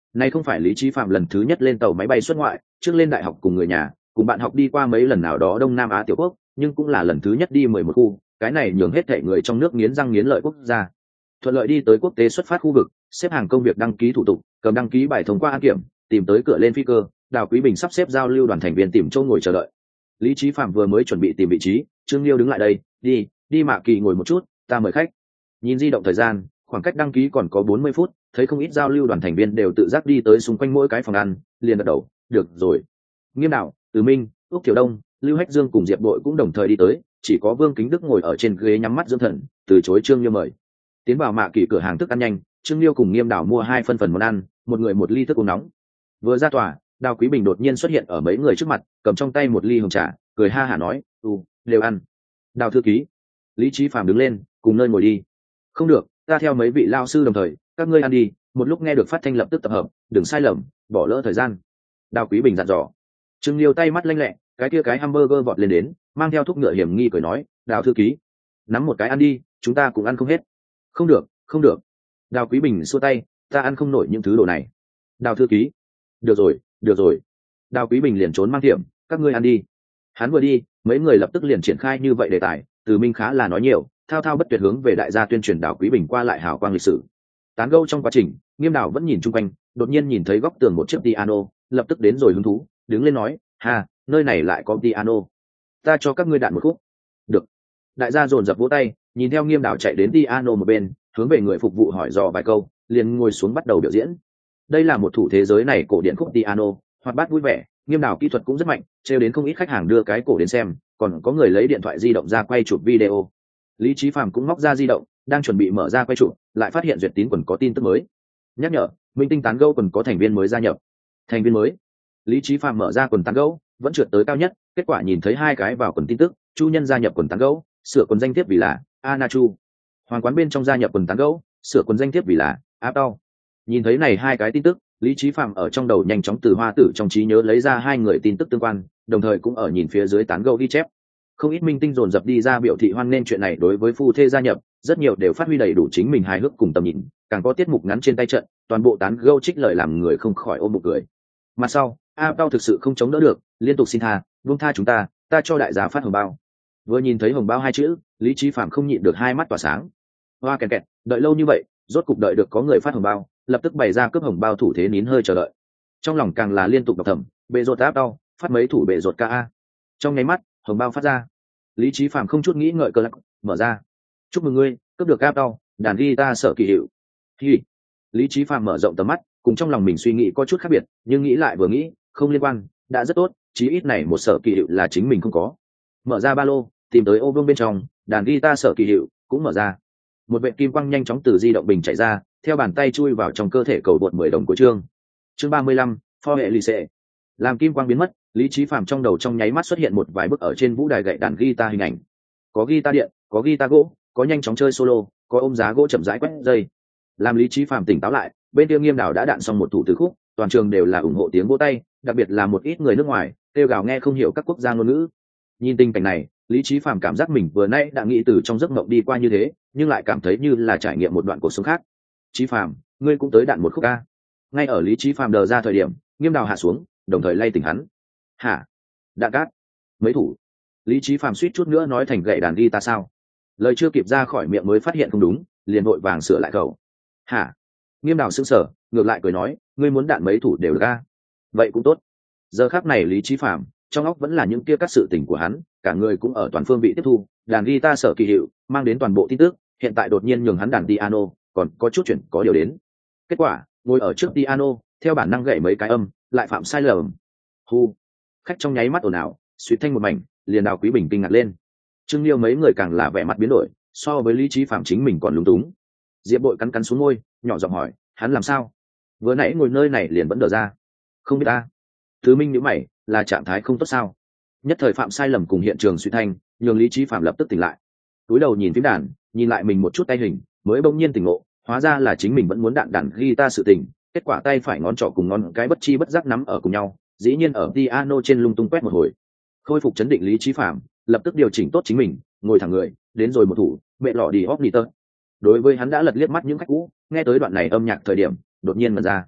Này không phải Lý Chí Phạm lần thứ nhất lên tàu máy bay xuất ngoại, trước lên đại học cùng người nhà, cùng bạn học đi qua mấy lần nào đó Đông Nam Á tiểu quốc, nhưng cũng là lần thứ nhất đi mười một khu, cái này nhường hết thảy người trong nước nghiến răng nghiến lợi quốc gia. Thuận lợi đi tới quốc tế xuất phát khu vực, xếp hàng công việc đăng ký thủ tục, cầm đăng ký bài thông qua an kiểm, tìm tới cửa lên phi cơ, Đào Quý Bình sắp xếp giao lưu đoàn thành viên tìm chỗ ngồi chờ đợi. Lý Chí Phạm vừa mới chuẩn bị tìm vị trí, Trương Liêu đứng lại đây, đi, đi Mạ Kỳ ngồi một chút, ta mời khách. Nhìn di động thời gian, khoảng cách đăng ký còn có bốn mươi phút, thấy không ít giao lưu đoàn thành viên đều tự giác đi tới xung quanh mỗi cái phòng ăn, liền gật đầu, được rồi. Nghiêm Đạo, Từ Minh, Úc Thiểu Đông, Lưu Hách Dương cùng Diệp Đội cũng đồng thời đi tới, chỉ có Vương Kính Đức ngồi ở trên ghế nhắm mắt dưỡng thần, từ chối Trương Liêu mời. Tiến vào Mạ Kỳ cửa hàng thức ăn nhanh, Trương Liêu cùng Nghiêm Đạo mua hai phân phần món ăn, một người một ly thức uống nóng. Vừa ra tòa, Đào Quý Bình đột nhiên xuất hiện ở mấy người trước mặt, cầm trong tay một ly hồng trà, cười ha hả nói, "Ừ, đều ăn." Đào thư ký. Lý Chí Phạm đứng lên, cùng nơi ngồi đi. "Không được, ta theo mấy vị lao sư đồng thời, các ngươi ăn đi." Một lúc nghe được phát thanh lập tức tập hợp, đừng sai lầm, bỏ lỡ thời gian. Đào Quý Bình dặn dò. Trương Liêu tay mắt lanh lẹ, cái kia cái hamburger vọt lên đến, mang theo thuốc ngựa hiểm nghi cười nói, "Đào thư ký, nắm một cái ăn đi, chúng ta cũng ăn không hết." "Không được, không được." Đào Quý Bình xua tay, "Ta ăn không nổi những thứ đồ này." "Đào thư ký." "Được rồi, được rồi." Đào Quý Bình liền trốn mang tiệm, "Các ngươi ăn đi." Hắn vừa đi, mấy người lập tức liền triển khai như vậy đề tài, Từ Minh khá là nói nhiều, thao thao bất tuyệt hướng về đại gia tuyên truyền Đào Quý Bình qua lại hào quang lịch sử. Tán gẫu trong quá trình, Nghiêm Đào vẫn nhìn chung quanh, đột nhiên nhìn thấy góc tường một chiếc piano, lập tức đến rồi hứng thú, đứng lên nói, "Ha, nơi này lại có piano, ta cho các ngươi đạn một khúc." "Được." Đại gia dồn dập vỗ tay, nhìn theo Nghiêm Đào chạy đến piano một bên, hướng về người phục vụ hỏi dò vài câu, liền ngồi xuống bắt đầu biểu diễn. Đây là một thủ thế giới này cổ điển khúc piano, hoạt bát vui vẻ, Nghiêm Đào kỹ thuật cũng rất mạnh, trêu đến không ít khách hàng đưa cái cổ đến xem, còn có người lấy điện thoại di động ra quay chụp video. Lý Chí Phạm cũng móc ra di động, đang chuẩn bị mở ra quay chụp, lại phát hiện duyệt tín quần có tin tức mới. Nhắc nhở, Minh Tinh tán gẫu quần có thành viên mới gia nhập. Thành viên mới. Lý Chí Phạm mở ra quần tán gẫu, vẫn trượt tới cao nhất, kết quả nhìn thấy hai cái vào quần tin tức, Chu Nhân gia nhập quần tán gẫu, sửa quần danh thiếp vì là Ana Chu. Hoàng Quán bên trong gia nhập quần tán gẫu, sửa quần danh thiếp vì là Áp Tao. Nhìn thấy này hai cái tin tức, Lý Chí Phạm ở trong đầu nhanh chóng từ hoa tử trong trí nhớ lấy ra hai người tin tức tương quan, đồng thời cũng ở nhìn phía dưới tán gẫu ghi chép. Không ít minh tinh dồn dập đi ra biểu thị hoan nghênh chuyện này đối với phu thê gia nhập, rất nhiều đều phát huy đầy đủ chính mình hài hước cùng tầm nhìn, càng có tiết mục ngắn trên tay trận, toàn bộ tán gẫu trích lời làm người không khỏi ôm bụng cười. Mà sau, A Bao thực sự không chống đỡ được, liên tục xin tha, buông tha chúng ta, ta cho đại gia phát hồng bao. Vừa nhìn thấy hồng bao hai chữ, Lý Chí Phạm không nhịn được hai mắt tỏa sáng. Hoa kẹt kẹt, đợi lâu như vậy, rốt cục đợi được có người phát hồng bao, lập tức bày ra cướp hồng bao thủ thế nín hơi chờ đợi. Trong lòng càng là liên tục đọc thầm, bệ rột áp đau, phát mấy thủ bệ rột ca a. Trong nháy mắt, hồng bao phát ra. Lý Chí Phạm không chút nghĩ ngợi cơ lắc, mở ra. "Chúc mừng ngươi, cướp được áp đau, đàn guitar sở kỳ hiệu." Hi. Lý Chí Phạm mở rộng tầm mắt, cùng trong lòng mình suy nghĩ có chút khác biệt, nhưng nghĩ lại vừa nghĩ, không liên quan, đã rất tốt, chí ít này một sở kỳ hiệu là chính mình không có. Mở ra ba lô, tìm tới ô vuông bên trong, đàn guitar sở kỳ hiệu cũng mở ra. Một vệt kim quang nhanh chóng từ di động bình chạy ra, theo bàn tay chui vào trong cơ thể cầu bột mười đồng của chương. Chương ba mươi lăm, pho hệ lì xệ. Làm kim quang biến mất, Lý Chí Phạm trong đầu trong nháy mắt xuất hiện một vài bức ở trên vũ đài gậy đàn guitar hình ảnh. Có guitar điện, có guitar gỗ, có nhanh chóng chơi solo, có ôm giá gỗ chậm rãi quét dây. Làm Lý Chí Phạm tỉnh táo lại, bên kia Nghiêm Đào đã đạn xong một thủ từ khúc, toàn trường đều là ủng hộ tiếng vỗ tay, đặc biệt là một ít người nước ngoài, kêu gào nghe không hiểu các quốc gia ngôn ngữ. Nhìn tình cảnh này, Lý Chí Phạm cảm giác mình vừa nãy đã nghĩ từ trong giấc mộng đi qua như thế, nhưng lại cảm thấy như là trải nghiệm một đoạn cuộc sống khác. "Chí Phạm, ngươi cũng tới đạn một khúc a." Ngay ở Lý Chí Phạm đờ ra thời điểm, Nghiêm Đào hạ xuống, đồng thời lay tỉnh hắn. "Hả? Đạn cát? Mấy thủ?" Lý Chí Phạm suýt chút nữa nói thành gậy đàn guitar sao. Lời chưa kịp ra khỏi miệng mới phát hiện không đúng, liền vội vàng sửa lại câu. "Hả?" Nghiêm Đào sững sờ, ngược lại cười nói, "Ngươi muốn đạn mấy thủ đều được a." "Vậy cũng tốt." Giờ khắc này Lý Chí Phạm trong óc vẫn là những kia các sự tình của hắn, cả người cũng ở toàn phương vị tiếp thu, đàn guitar sở kỳ hiệu mang đến toàn bộ tin tức, hiện tại đột nhiên nhường hắn đàn piano, còn có chút chuyện có điều đến. Kết quả, ngồi ở trước piano, theo bản năng gậy mấy cái âm, lại phạm sai lầm. Hu. Khách trong nháy mắt ồn ào, suýt thanh một mảnh, liền Đào Quý Bình kinh ngạc lên. Trương Liêu mấy người càng là vẻ mặt biến đổi, so với Lý Chí Phạm chính mình còn lúng túng. Diệp Bội cắn cắn xuống môi, nhỏ giọng hỏi, hắn làm sao? Vừa nãy ngồi nơi này liền vẫn đờ ra. Không biết ta. Thứ Minh nhíu mày, là trạng thái không tốt sao? Nhất thời phạm sai lầm cùng hiện trường suy thanh, nhường Lý Chí Phạm lập tức tỉnh lại. Túi đầu nhìn phím đàn, nhìn lại mình một chút tay hình, mới bỗng nhiên tỉnh ngộ, hóa ra là chính mình vẫn muốn đạn đàn guitar sự tình, kết quả tay phải ngón trỏ cùng ngón cái bất chi bất giác nắm ở cùng nhau, dĩ nhiên ở piano trên lung tung quét một hồi. Khôi phục chấn định Lý Chí Phạm, lập tức điều chỉnh tốt chính mình, ngồi thẳng người, đến rồi một thủ, mẹ lọ đi Omnitor. Đối với hắn đã lật liếc mắt những khách cũ, nghe tới đoạn này âm nhạc thời điểm, đột nhiên mở ra.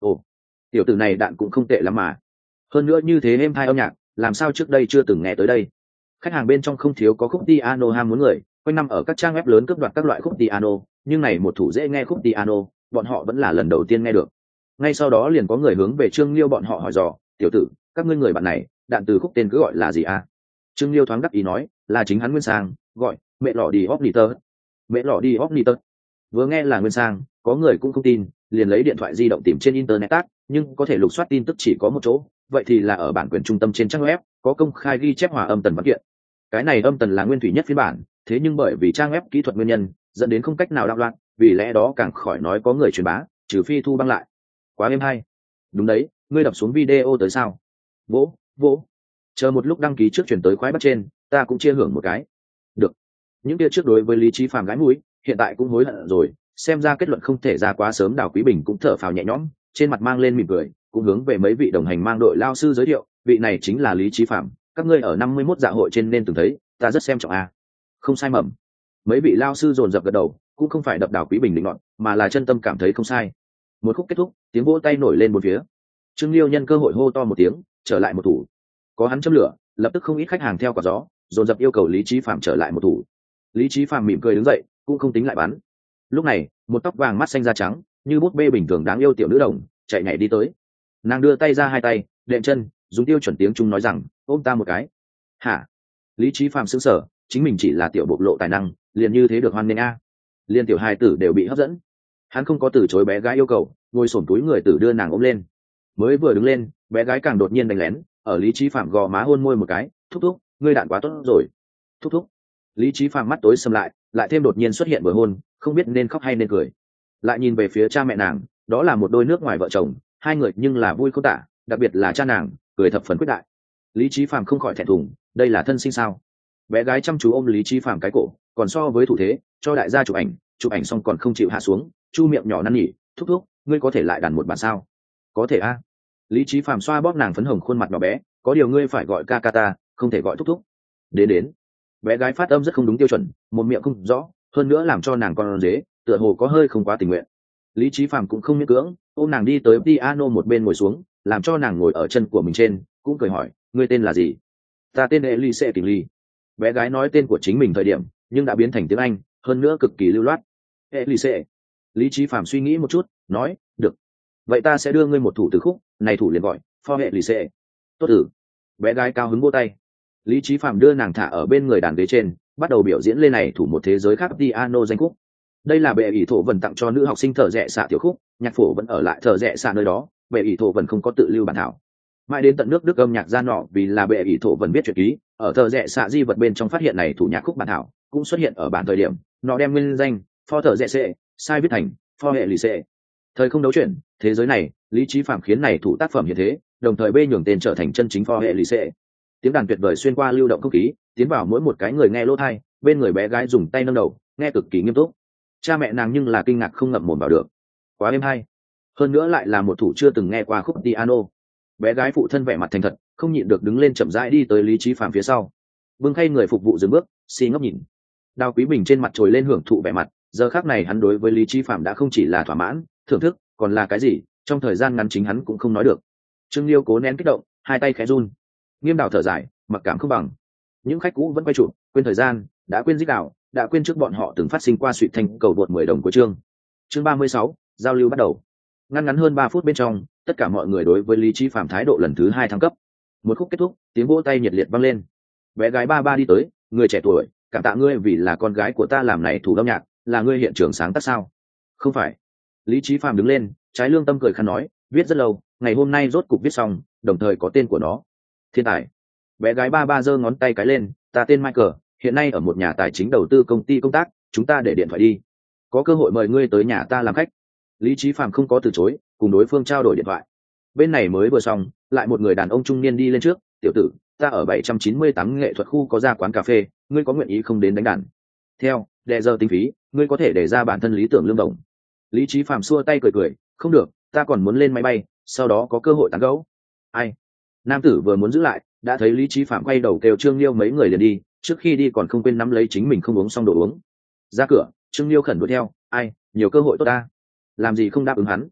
ồ, tiểu tử này đạn cũng không tệ lắm mà. Hơn nữa như thế êm hai âm nhạc, làm sao trước đây chưa từng nghe tới đây. Khách hàng bên trong không thiếu có khúc piano ham muốn người, quanh năm ở các trang web lớn cướp đoạt các loại khúc piano, nhưng này một thủ dễ nghe khúc piano, bọn họ vẫn là lần đầu tiên nghe được. Ngay sau đó liền có người hướng về Trương Liêu bọn họ hỏi dò, tiểu tử, các ngươi người bạn này, đạn từ khúc tên cứ gọi là gì à? Trương Liêu thoáng đắc ý nói, là chính hắn nguyên sang, gọi mẹ lọ đi Opniter. Mẹ lọ đi Opniter. Vừa nghe là nguyên sang, có người cũng không tin, liền lấy điện thoại di động tìm trên internet tắt, nhưng có thể lục soát tin tức chỉ có một chỗ, vậy thì là ở bản quyền trung tâm trên trang web, có công khai ghi chép hòa âm tần văn kiện. Cái này âm tần là nguyên thủy nhất phiên bản, thế nhưng bởi vì trang web kỹ thuật nguyên nhân, dẫn đến không cách nào đạo loạn, vì lẽ đó càng khỏi nói có người truyền bá, trừ phi thu băng lại. Quá êm hay. Đúng đấy, ngươi đập xuống video tới sao? Vỗ, vỗ. Chờ một lúc đăng ký trước chuyển tới khoái bắt trên, ta cũng chia hưởng một cái. Được. Những kia trước đối với Lý Chí Phàm gái mũi, hiện tại cũng hối hận rồi, xem ra kết luận không thể ra quá sớm. Đào Quý Bình cũng thở phào nhẹ nhõm, trên mặt mang lên mỉm cười, cũng hướng về mấy vị đồng hành mang đội lao sư giới thiệu, vị này chính là Lý Chí Phàm, các ngươi ở năm mươi mốt dạ hội trên nên từng thấy, ta rất xem trọng a. Không sai mầm. Mấy vị lao sư dồn dập gật đầu, cũng không phải đập Đào Quý Bình định luận, mà là chân tâm cảm thấy không sai. Một khúc kết thúc, tiếng vỗ tay nổi lên một phía. Trương Liêu nhân cơ hội hô to một tiếng, trở lại một thủ. Có hắn châm lửa, lập tức không ít khách hàng theo quả gió, dồn dập yêu cầu Lý Chí Phàm trở lại một thủ. Lý Chí Phàm mỉm cười đứng dậy, cũng không tính lại bắn. Lúc này, một tóc vàng mắt xanh da trắng, như bút bê bình thường đáng yêu tiểu nữ đồng, chạy nhảy đi tới. Nàng đưa tay ra hai tay, đệm chân, dùng tiêu chuẩn tiếng Trung nói rằng, ôm ta một cái. Hả? Lý Chí Phàm sững sờ, chính mình chỉ là tiểu bộc lộ tài năng, liền như thế được hoan nghênh a. Liên tiểu hài tử đều bị hấp dẫn. Hắn không có từ chối bé gái yêu cầu, ngồi xổm túi người tử đưa nàng ôm lên. Mới vừa đứng lên, bé gái càng đột nhiên đánh lén, ở Lý Chí Phàm gò má hôn môi một cái, thúc thúc, ngươi đạn quá tốt rồi. Thúc thúc. Lý Chí Phàm mắt tối sầm lại, lại thêm đột nhiên xuất hiện vừa hôn, không biết nên khóc hay nên cười. Lại nhìn về phía cha mẹ nàng, đó là một đôi nước ngoài vợ chồng, hai người nhưng là vui không tả, đặc biệt là cha nàng, cười thập phần quyết đại. Lý Chí Phàm không khỏi thẹn thùng, đây là thân sinh sao? Bé gái chăm chú ôm Lý Chí Phàm cái cổ, còn so với thủ thế, cho đại gia chụp ảnh, chụp ảnh xong còn không chịu hạ xuống, chu miệng nhỏ năn nỉ, thúc thúc, ngươi có thể lại đàn một bản sao? Có thể a. Lý Chí Phàm xoa bóp nàng phấn hồng khuôn mặt nhỏ bé, có điều ngươi phải gọi ca ca ta, không thể gọi thúc thúc. Đến đến. Bé gái phát âm rất không đúng tiêu chuẩn, một miệng không rõ, hơn nữa làm cho nàng con dế, tựa hồ có hơi không quá tình nguyện. Lý Chí Phàm cũng không miễn cưỡng, ôm nàng đi tới piano một bên ngồi xuống, làm cho nàng ngồi ở chân của mình trên, cũng cười hỏi, ngươi tên là gì? Ta tên Elise Tình Ly. Bé gái nói tên của chính mình thời điểm, nhưng đã biến thành tiếng Anh, hơn nữa cực kỳ lưu loát. Elise. Lý Chí Phàm suy nghĩ một chút, nói, được. Vậy ta sẽ đưa ngươi một thủ từ khúc, này thủ liền gọi, For Elise. Tốt tử. Bé gái cao hứng vỗ tay. Lý Chí Phàm đưa nàng thả ở bên người đàn ghế trên, bắt đầu biểu diễn lên này thủ một thế giới khác piano danh khúc. Đây là bệ ỷ thổ vần tặng cho nữ học sinh thợ rẽ xạ tiểu khúc, nhạc phổ vẫn ở lại thợ rẽ xạ nơi đó, bệ ỷ thổ vần không có tự lưu bản thảo. Mãi đến tận nước Đức âm nhạc ra nọ vì là bệ ỷ thổ vần viết truyện ký, ở thợ rẽ xạ di vật bên trong phát hiện này thủ nhạc khúc bản thảo, cũng xuất hiện ở bản thời điểm, nó đem nguyên danh For thợ rẽ xệ, sai viết thành For hệ lì xệ. Thời không đấu chuyển, thế giới này, Lý Chí Phàm khiến này thủ tác phẩm như thế, đồng thời bê nhường tên trở thành chân chính For hệ lì xệ. Tiếng đàn tuyệt vời xuyên qua lưu động không khí, tiến vào mỗi một cái người nghe lỗ tai, bên người bé gái dùng tay nâng đầu, nghe cực kỳ nghiêm túc. Cha mẹ nàng nhưng là kinh ngạc không ngậm mồm vào được. Quá êm hay. Hơn nữa lại là một thủ chưa từng nghe qua khúc piano. Bé gái phụ thân vẻ mặt thành thật, không nhịn được đứng lên chậm rãi đi tới Lý Chí Phàm phía sau. Bưng khay người phục vụ dừng bước, xi ngốc nhìn. Đào Quý Bình trên mặt trồi lên hưởng thụ vẻ mặt, giờ khắc này hắn đối với Lý Chí Phàm đã không chỉ là thỏa mãn, thưởng thức, còn là cái gì, trong thời gian ngắn chính hắn cũng không nói được. Trương Liêu cố nén kích động, hai tay khẽ run. Nghiêm Đào thở dài, mặc cảm không bằng. Những khách cũ vẫn quay chụp, quên thời gian, đã quên dích đạo, đã quên trước bọn họ từng phát sinh qua suy thành cầu vượt mười đồng của chương. Chương ba mươi sáu, giao lưu bắt đầu. Ngắn ngắn hơn ba phút bên trong, tất cả mọi người đối với Lý Chí Phàm thái độ lần thứ hai thăng cấp. Một khúc kết thúc, tiếng vỗ tay nhiệt liệt vang lên. Bé gái ba ba đi tới, người trẻ tuổi, cảm tạ ngươi vì là con gái của ta làm này thủ âm nhạc, là ngươi hiện trường sáng tác sao? Không phải. Lý Chí Phàm đứng lên, trái lương tâm cười khăn nói, viết rất lâu, ngày hôm nay rốt cục viết xong, đồng thời có tên của nó. Thiên tài. Bé gái ba ba giơ ngón tay cái lên, ta tên Michael, hiện nay ở một nhà tài chính đầu tư công ty công tác, chúng ta để điện thoại đi. Có cơ hội mời ngươi tới nhà ta làm khách. Lý Chí Phàm không có từ chối, cùng đối phương trao đổi điện thoại. Bên này mới vừa xong, lại một người đàn ông trung niên đi lên trước, tiểu tử, ta ở bảy trăm chín mươi tám nghệ thuật khu có ra quán cà phê, ngươi có nguyện ý không đến đánh đàn? Theo, đệ giờ tính phí, ngươi có thể để ra bản thân lý tưởng lương đồng. Lý Chí Phàm xua tay cười cười, không được, ta còn muốn lên máy bay, sau đó có cơ hội tán gẫu. Ai? Nam tử vừa muốn giữ lại, đã thấy Lý Chí Phạm quay đầu kêu Trương Liêu mấy người liền đi, trước khi đi còn không quên nắm lấy chính mình không uống xong đồ uống. Ra cửa, Trương Liêu khẩn đuổi theo, ai, nhiều cơ hội tốt ta, làm gì không đáp ứng hắn.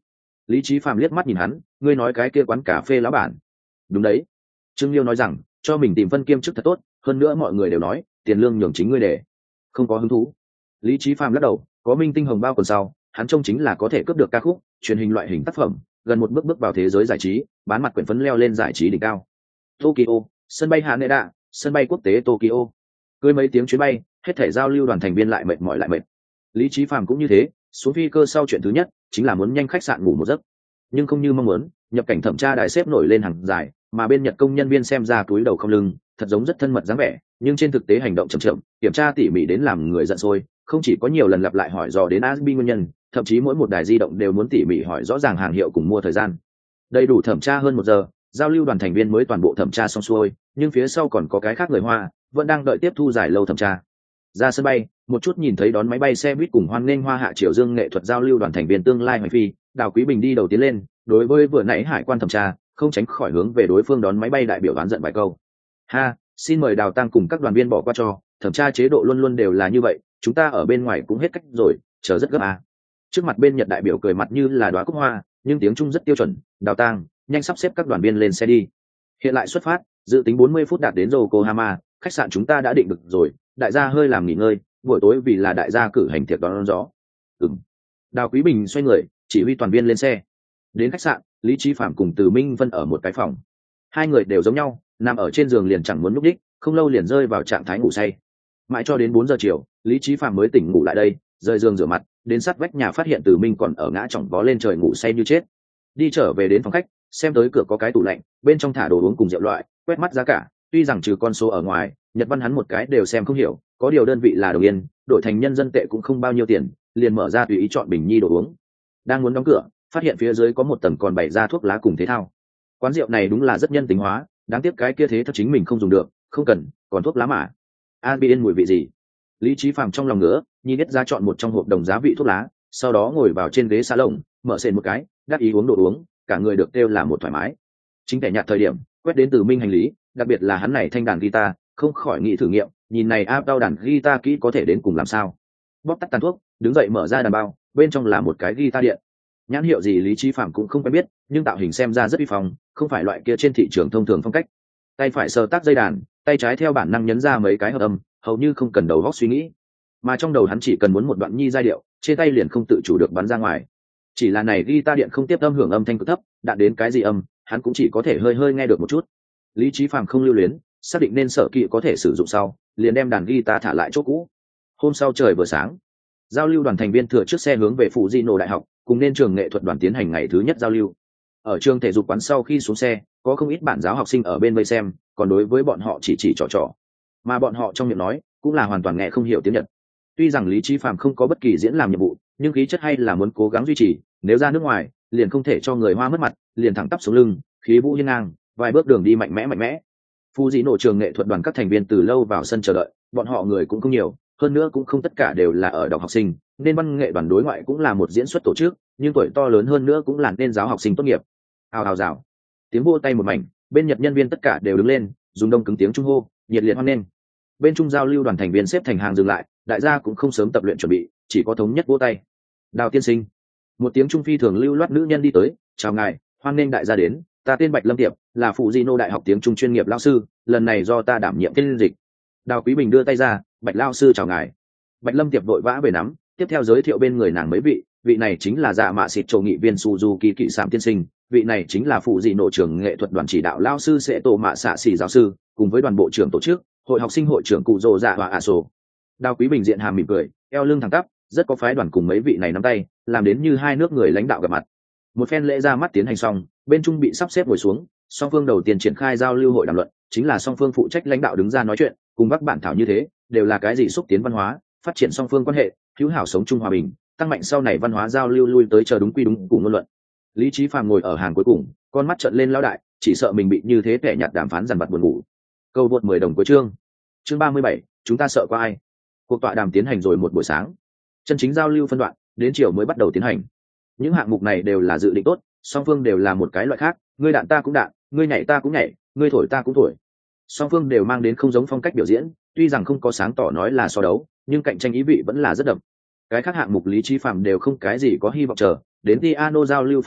Lý Chí Phạm liếc mắt nhìn hắn, ngươi nói cái kia quán cà phê lão bản. Đúng đấy. Trương Liêu nói rằng, cho mình tìm phân kiêm chức thật tốt, hơn nữa mọi người đều nói, tiền lương nhường chính ngươi để. Không có hứng thú. Lý Chí Phạm lắc đầu, có minh tinh hồng bao còn sau, hắn trông chính là có thể cướp được ca khúc, truyền hình loại hình tác phẩm, gần một bước bước vào thế giới giải trí, bán mặt quyển phấn leo lên giải trí đỉnh cao. Tokyo, sân bay Haneda, sân bay quốc tế Tokyo. Cưới mấy tiếng chuyến bay, hết thể giao lưu đoàn thành viên lại mệt mỏi lại mệt. Lý Chí Phạm cũng như thế, xuống phi cơ sau chuyện thứ nhất chính là muốn nhanh khách sạn ngủ một giấc. Nhưng không như mong muốn, nhập cảnh thẩm tra đài xếp nổi lên hàng dài, mà bên Nhật công nhân viên xem ra túi đầu không lưng, thật giống rất thân mật dáng vẻ, nhưng trên thực tế hành động chậm chậm, kiểm tra tỉ mỉ đến làm người giận sôi, không chỉ có nhiều lần lặp lại hỏi dò đến Asbi nguyên nhân, thậm chí mỗi một đài di động đều muốn tỉ mỉ hỏi rõ ràng hàng hiệu cùng mua thời gian. Đầy đủ thẩm tra hơn một giờ, giao lưu đoàn thành viên mới toàn bộ thẩm tra xong xuôi, nhưng phía sau còn có cái khác người Hoa vẫn đang đợi tiếp thu giải lâu thẩm tra. Ra sân bay, một chút nhìn thấy đón máy bay xe buýt cùng hoan nghênh Hoa Hạ Triều Dương nghệ thuật giao lưu đoàn thành viên tương lai hoành phi, Đào Quý Bình đi đầu tiến lên, đối với vừa nãy hải quan thẩm tra, không tránh khỏi hướng về đối phương đón máy bay đại biểu oán giận vài câu. Ha, xin mời Đào Tăng cùng các đoàn viên bỏ qua cho, thẩm tra chế độ luôn luôn đều là như vậy, chúng ta ở bên ngoài cũng hết cách rồi, chờ rất gấp à. Trước mặt bên Nhật đại biểu cười mặt như là đóa cúc hoa, nhưng tiếng Trung rất tiêu chuẩn, Đào Tăng, nhanh sắp xếp các đoàn viên lên xe đi. Hiện lại xuất phát, dự tính bốn mươi phút đạt đến Yokohama, khách sạn chúng ta đã định được rồi, đại gia hơi làm nghỉ ngơi, buổi tối vì là đại gia cử hành tiệc đón gió. Ừm. Đào Quý Bình xoay người, chỉ huy toàn viên lên xe. Đến khách sạn, Lý Chí Phạm cùng Từ Minh Vân ở một cái phòng. Hai người đều giống nhau, nằm ở trên giường liền chẳng muốn núp đích, không lâu liền rơi vào trạng thái ngủ say. Mãi cho đến bốn giờ chiều, Lý Chí Phạm mới tỉnh ngủ lại đây, rời giường rửa mặt, đến sát vách nhà phát hiện Từ Minh còn ở ngã chỏng vó lên trời ngủ say như chết. Đi trở về đến phòng khách, xem tới cửa có cái tủ lạnh, bên trong thả đồ uống cùng rượu loại, quét mắt giá cả, tuy rằng trừ con số ở ngoài, Nhật văn hắn một cái đều xem không hiểu, có điều đơn vị là đồng yên, đổi thành nhân dân tệ cũng không bao nhiêu tiền, liền mở ra tùy ý chọn bình nhi đồ uống. Đang muốn đóng cửa, phát hiện phía dưới có một tầng còn bày ra thuốc lá cùng thế thao. Quán rượu này đúng là rất nhân tính hóa, đáng tiếc cái kia thế thật chính mình không dùng được, không cần, còn thuốc lá mà. Albien mùi vị gì? Lý Chí Phạm trong lòng ngứa, nhìn biết ra chọn một trong hộp đồng giá vị thuốc lá, sau đó ngồi vào trên ghế salon, mở sền một cái, đắc ý uống đồ uống, cả người được kêu là một thoải mái. Chính kẻ nhạt thời điểm, quét đến Từ Minh hành lý, đặc biệt là hắn này thanh đàn guitar, không khỏi nghĩ thử nghiệm, nhìn này áp đau đàn guitar kỹ có thể đến cùng làm sao. Bóp tắt tàn thuốc, đứng dậy mở ra đàn bao, bên trong là một cái guitar điện. Nhãn hiệu gì Lý Chí Phạm cũng không quen biết, nhưng tạo hình xem ra rất uy phong, không phải loại kia trên thị trường thông thường phong cách. Tay phải sờ tác dây đàn, tay trái theo bản năng nhấn ra mấy cái hợp âm, hầu như không cần đầu óc suy nghĩ. Mà trong đầu hắn chỉ cần muốn một đoạn nhi giai điệu, trên tay liền không tự chủ được bắn ra ngoài. Chỉ là này guitar điện không tiếp âm hưởng âm thanh cực thấp, đạt đến cái gì âm, hắn cũng chỉ có thể hơi hơi nghe được một chút. Lý Chí Phạm không lưu luyến, xác định nên sở kỵ có thể sử dụng sau, liền đem đàn guitar thả lại chỗ cũ. Hôm sau trời vừa sáng, giao lưu đoàn thành viên thừa trước xe hướng về phụ Di Nổ đại học, cùng nên trường nghệ thuật đoàn tiến hành ngày thứ nhất giao lưu. Ở trường thể dục quán sau khi xuống xe, có không ít bạn giáo học sinh ở bên vây xem, còn đối với bọn họ chỉ chỉ trò trò, mà bọn họ trong miệng nói cũng là hoàn toàn nghe không hiểu tiếng Nhật. Tuy rằng Lý Chí Phạm không có bất kỳ diễn làm nhiệm vụ, nhưng khí chất hay là muốn cố gắng duy trì, nếu ra nước ngoài, liền không thể cho người Hoa mất mặt, liền thẳng tắp xuống lưng, khí vũ hiên ngang, vài bước đường đi mạnh mẽ mạnh mẽ. Phụ Di Nổ trường nghệ thuật đoàn các thành viên từ lâu vào sân chờ đợi, bọn họ người cũng không nhiều, hơn nữa cũng không tất cả đều là ở đọc học sinh, nên văn nghệ đoàn đối ngoại cũng là một diễn xuất tổ chức, nhưng tuổi to lớn hơn nữa cũng là nên giáo học sinh tốt nghiệp. Hào hào rào, tiếng vỗ tay một mảnh, bên Nhật nhân viên tất cả đều đứng lên, dùng đông cứng tiếng Trung hô, nhiệt liệt hoan nghênh. Bên Trung giao lưu đoàn thành viên xếp thành hàng dừng lại, đại gia cũng không sớm tập luyện chuẩn bị, chỉ có thống nhất vỗ tay. Đào tiên sinh, một tiếng Trung phi thường lưu loát nữ nhân đi tới, chào ngài, hoan nghênh đại gia đến, ta tên Bạch Lâm Tiệp, là phụ Di Nô đại học tiếng Trung chuyên nghiệp lão sư, lần này do ta đảm nhiệm phiên dịch. Đào Quý Bình đưa tay ra, Bạch lão sư chào ngài. Bạch Lâm Tiệp vội vã về nắm, tiếp theo giới thiệu bên người nàng mấy vị, vị này chính là Dạ Mạ Xịt Trổ nghị viên Suzuki Kỵ Sạm tiên sinh, vị này chính là phụ Di Nô trưởng nghệ thuật đoàn chỉ đạo lão sư sẽ tổ mạ xạ xỉ giáo sư, cùng với đoàn bộ trưởng tổ chức, hội học sinh hội trưởng cụ rồ dạ và ả sổ. Đào Quý Bình diện hàm mỉm cười, eo lưng thẳng tắp, rất có phái đoàn cùng mấy vị này nắm tay, làm đến như hai nước người lãnh đạo gặp mặt. Một phen lễ ra mắt tiến hành xong, bên Trung bị sắp xếp ngồi xuống, song phương đầu tiên triển khai giao lưu hội đàm luận, chính là song phương phụ trách lãnh đạo đứng ra nói chuyện, cùng các bản thảo như thế, đều là cái gì xúc tiến văn hóa, phát triển song phương quan hệ, hữu hảo sống chung hòa bình, tăng mạnh sau này văn hóa giao lưu lui tới chờ đúng quy đúng cùng ngôn luận. Lý Chí Phạm ngồi ở hàng cuối cùng, con mắt trợn lên lão đại, chỉ sợ mình bị như thế kẻ nhạt đàm phán dằn vặt buồn ngủ. Câu vượt mười đồng cuối chương. Chương ba mươi bảy, chúng ta sợ qua ai? Cuộc tọa đàm tiến hành rồi một buổi sáng. Chân chính giao lưu phân đoạn, đến chiều mới bắt đầu tiến hành. Những hạng mục này đều là dự định tốt, song phương đều là một cái loại khác, ngươi đạn ta cũng đạn, ngươi nhảy ta cũng nhảy, ngươi thổi ta cũng thổi. Song phương đều mang đến không giống phong cách biểu diễn, tuy rằng không có sáng tỏ nói là so đấu, nhưng cạnh tranh ý vị vẫn là rất đậm. Cái khác hạng mục Lý Chí Phạm đều không cái gì có hy vọng chờ, đến piano giao lưu phân đoạn,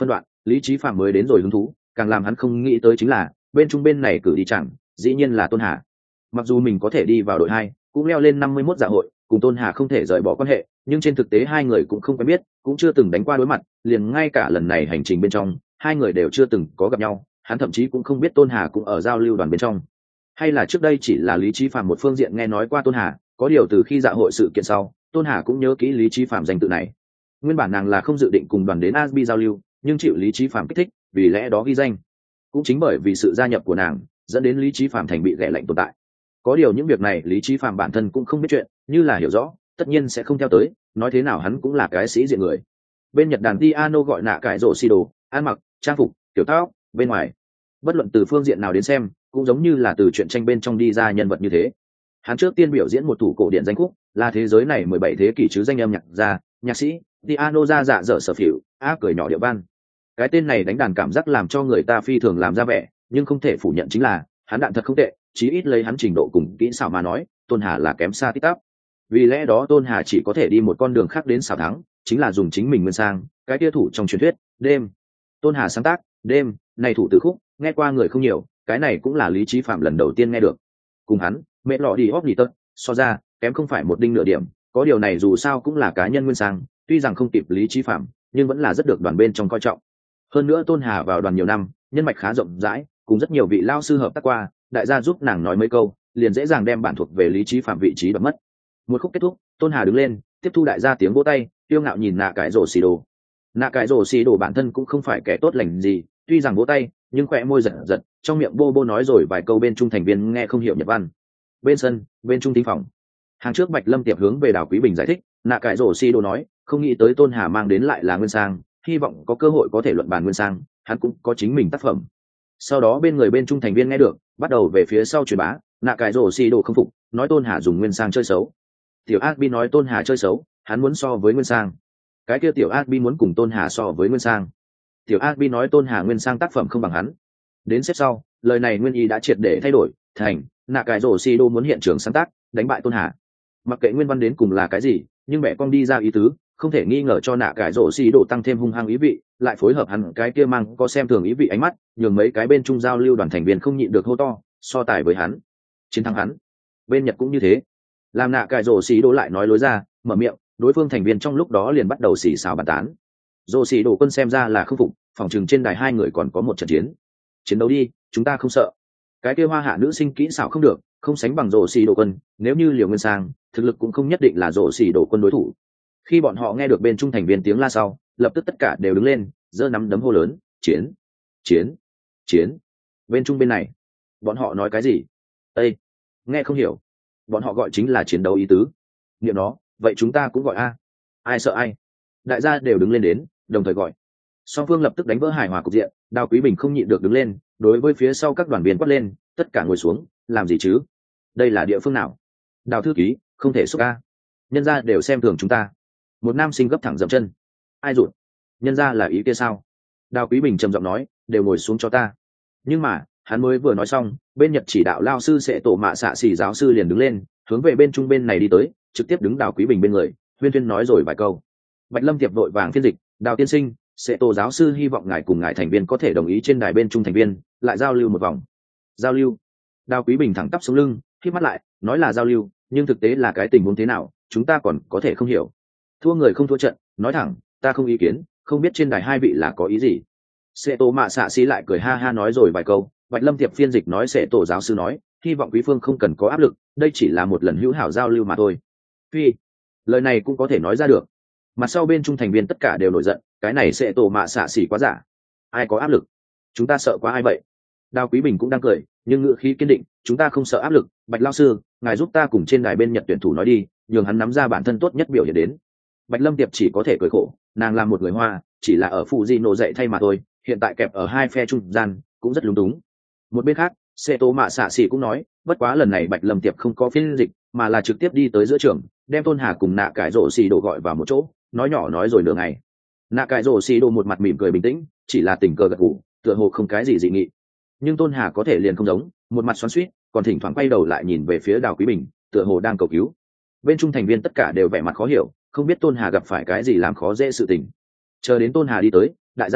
Lý Chí Phạm mới đến rồi hứng thú, càng làm hắn không nghĩ tới chính là bên trung bên này cử đi chẳng dĩ nhiên là Tôn Hà. Mặc dù mình có thể đi vào đội hai, cũng leo lên năm mươi mốt dạ hội, cùng Tôn Hà không thể rời bỏ quan hệ, nhưng trên thực tế hai người cũng không quen biết, cũng chưa từng đánh qua đối mặt, liền ngay cả lần này hành trình bên trong, hai người đều chưa từng có gặp nhau, hắn thậm chí cũng không biết Tôn Hà cũng ở giao lưu đoàn bên trong. Hay là trước đây chỉ là Lý Chí Phạm một phương diện nghe nói qua Tôn Hà, có điều từ khi dạ hội sự kiện sau, Tôn Hà cũng nhớ kỹ Lý Chí Phạm danh tự này. Nguyên bản nàng là không dự định cùng đoàn đến Asbi giao lưu, nhưng chịu Lý Chí Phạm kích thích, vì lẽ đó ghi danh. Cũng chính bởi vì sự gia nhập của nàng, dẫn đến Lý Chí Phạm thành bị ghẻ lạnh tồn tại. Có điều những việc này Lý Chí Phạm bản thân cũng không biết chuyện, như là hiểu rõ, tất nhiên sẽ không theo tới, nói thế nào hắn cũng là cái sĩ diện người. Bên Nhật đàn piano gọi nạ cải rổ xì đồ, ăn mặc, trang phục, tiểu tóc, bên ngoài. Bất luận từ phương diện nào đến xem, cũng giống như là từ truyện tranh bên trong đi ra nhân vật như thế. Hắn trước tiên biểu diễn một thủ cổ điển danh khúc, là thế giới này mười bảy thế kỷ chứ danh âm nhạc gia, nhạc sĩ, piano ra dạ dở sở phỉu, á cười nhỏ điệu văn. Cái tên này đánh đàn cảm giác làm cho người ta phi thường làm ra vẻ, nhưng không thể phủ nhận chính là hắn đạn thật không tệ, chí ít lấy hắn trình độ cùng kỹ xảo mà nói, Tôn Hà là kém xa tít tắp. Vì lẽ đó Tôn Hà chỉ có thể đi một con đường khác đến xảo thắng, chính là dùng chính mình nguyên sang, cái kia thủ trong truyền thuyết, đêm. Tôn Hà sáng tác, đêm, này thủ từ khúc, nghe qua người không nhiều, cái này cũng là Lý Chí Phạm lần đầu tiên nghe được. Cùng hắn, mẹ lọ đi óc nhì tật, so ra, kém không phải một đinh nửa điểm, có điều này dù sao cũng là cá nhân nguyên sang, tuy rằng không kịp Lý Chí Phạm, nhưng vẫn là rất được đoàn bên trong coi trọng. Hơn nữa Tôn Hà vào đoàn nhiều năm, nhân mạch khá rộng rãi, cùng rất nhiều vị lao sư hợp tác qua, đại gia giúp nàng nói mấy câu, liền dễ dàng đem bản thuộc về Lý Chí Phạm vị trí đoạt mất. Một khúc kết thúc, Tôn Hà đứng lên, tiếp thu đại gia tiếng vỗ tay, tiêu ngạo nhìn nạ cái rổ xì đồ. Nạ cái rổ xì đồ bản thân cũng không phải kẻ tốt lành gì, tuy rằng vỗ tay, nhưng khỏe môi giật giật, trong miệng bô bô nói rồi vài câu bên trung thành viên nghe không hiểu Nhật văn. Bên sân, bên trung thính phòng, hàng trước Bạch Lâm Tiệp hướng về Đào Quý Bình giải thích, nạ cái rổ xì đồ nói, không nghĩ tới Tôn Hà mang đến lại là nguyên sang, hy vọng có cơ hội có thể luận bàn nguyên sang, hắn cũng có chính mình tác phẩm. Sau đó bên người bên trung thành viên nghe được, bắt đầu về phía sau truyền bá, nạ cái rổ xì đồ không phục, nói Tôn Hà dùng nguyên sang chơi xấu. Tiểu Asbi nói Tôn Hà chơi xấu, hắn muốn so với nguyên sang. Cái kia Tiểu Asbi muốn cùng Tôn Hà so với nguyên sang. Tiểu Asbi nói Tôn Hà nguyên sang tác phẩm không bằng hắn. Đến xếp sau, lời này nguyên ý đã triệt để thay đổi, thành nạ cái rổ xì đồ muốn hiện trường sáng tác, đánh bại Tôn Hà. Mặc kệ nguyên văn đến cùng là cái gì, nhưng mẹ con đi ra ý tứ, không thể nghi ngờ cho nạ cái rổ xì đồ tăng thêm hung hăng ý vị, lại phối hợp hắn cái kia mang có xem thường ý vị ánh mắt, nhường mấy cái bên trung giao lưu đoàn thành viên không nhịn được hô to, so tài với hắn, chiến thắng hắn. Bên Nhật cũng như thế, làm nạ cái rổ xì đồ lại nói lối ra, mở miệng, đối phương thành viên trong lúc đó liền bắt đầu xì xào bàn tán. Rổ xì đồ quân xem ra là không phục, phòng chừng trên đài hai người còn có một trận chiến. Chiến đấu đi, chúng ta không sợ. Cái kia hoa hạ nữ sinh kỹ xảo không được, không sánh bằng rổ xì đồ quân, nếu như liều nguyên sang, thực lực cũng không nhất định là rổ xì đồ quân đối thủ. Khi bọn họ nghe được bên trung thành viên tiếng la sau, lập tức tất cả đều đứng lên, giơ nắm đấm hô lớn, chiến, chiến, chiến. Bên trung bên này, bọn họ nói cái gì? Ê, nghe không hiểu. Bọn họ gọi chính là chiến đấu ý tứ. Niệm nó, vậy chúng ta cũng gọi a. Ai sợ ai? Đại gia đều đứng lên đến, đồng thời gọi. Song phương lập tức đánh vỡ hài hòa cục diện, Đào Quý Bình không nhịn được đứng lên, đối với phía sau các đoàn viên quát lên, tất cả ngồi xuống, làm gì chứ? Đây là địa phương nào? Đào thư ký, không thể xúc a. Nhân gia đều xem thường chúng ta. Một nam sinh gấp thẳng dậm chân. Ai rụt? Nhân gia là ý kia sao? Đào Quý Bình trầm giọng nói, đều ngồi xuống cho ta. Nhưng mà, hắn mới vừa nói xong, bên Nhật chỉ đạo lao sư sẽ tổ mạ xạ xỉ giáo sư liền đứng lên, hướng về bên trung bên này đi tới, trực tiếp đứng Đào Quý Bình bên người, huyên thuyên nói rồi vài câu. Bạch Lâm Tiệp vội vàng phiên dịch, Đào tiên sinh, sẽ tổ giáo sư hy vọng ngài cùng ngài thành viên có thể đồng ý trên đài bên trung thành viên, lại giao lưu một vòng. Giao lưu? Đào Quý Bình thẳng tắp xuống lưng, khép mắt lại, nói là giao lưu, nhưng thực tế là cái tình huống thế nào, chúng ta còn có thể không hiểu. Thua người không thua trận, nói thẳng, ta không ý kiến, không biết trên đài hai vị là có ý gì. Sẽ tổ mạ xạ xí lại cười ha ha nói rồi vài câu. Bạch Lâm Tiệp phiên dịch nói sẽ tổ giáo sư nói, hy vọng quý phương không cần có áp lực, đây chỉ là một lần hữu hảo giao lưu mà thôi. Phi, lời này cũng có thể nói ra được. Mặt sau bên trung thành viên tất cả đều nổi giận, cái này sẽ tổ mạ xạ xỉ quá giả. Ai có áp lực? Chúng ta sợ quá ai vậy? Đào Quý Bình cũng đang cười, nhưng ngữ khí kiên định, chúng ta không sợ áp lực. Bạch lao sư, ngài giúp ta cùng trên đài bên Nhật tuyển thủ nói đi, nhường hắn nắm ra bản thân tốt nhất biểu hiện đến. Bạch Lâm Tiệp chỉ có thể cười khổ, nàng là một người Hoa, chỉ là ở phụ di nổ dạy thay mà thôi, hiện tại kẹp ở hai phe trung gian, cũng rất lúng túng. Một bên khác, Sê Tô Mạ Xạ Xỉ cũng nói, bất quá lần này Bạch Lâm Tiệp không có phiên dịch, mà là trực tiếp đi tới giữa trường, đem Tôn Hà cùng Nạ Cải Rổ Xỉ Đồ gọi vào một chỗ, nói nhỏ nói rồi nửa ngày. Nạ Cải Rổ Xỉ Đồ một mặt mỉm cười bình tĩnh, chỉ là tình cờ gật gù, tựa hồ không cái gì dị nghị. Nhưng Tôn Hà có thể liền không giống, một mặt xoắn xuýt, còn thỉnh thoảng quay đầu lại nhìn về phía Đào Quý Bình, tựa hồ đang cầu cứu. Bên trung thành viên tất cả đều vẻ mặt khó hiểu, không biết Tôn Hà gặp phải cái gì làm khó dễ sự tình. Chờ đến Tôn Hà đi tới, đại gia mới biết,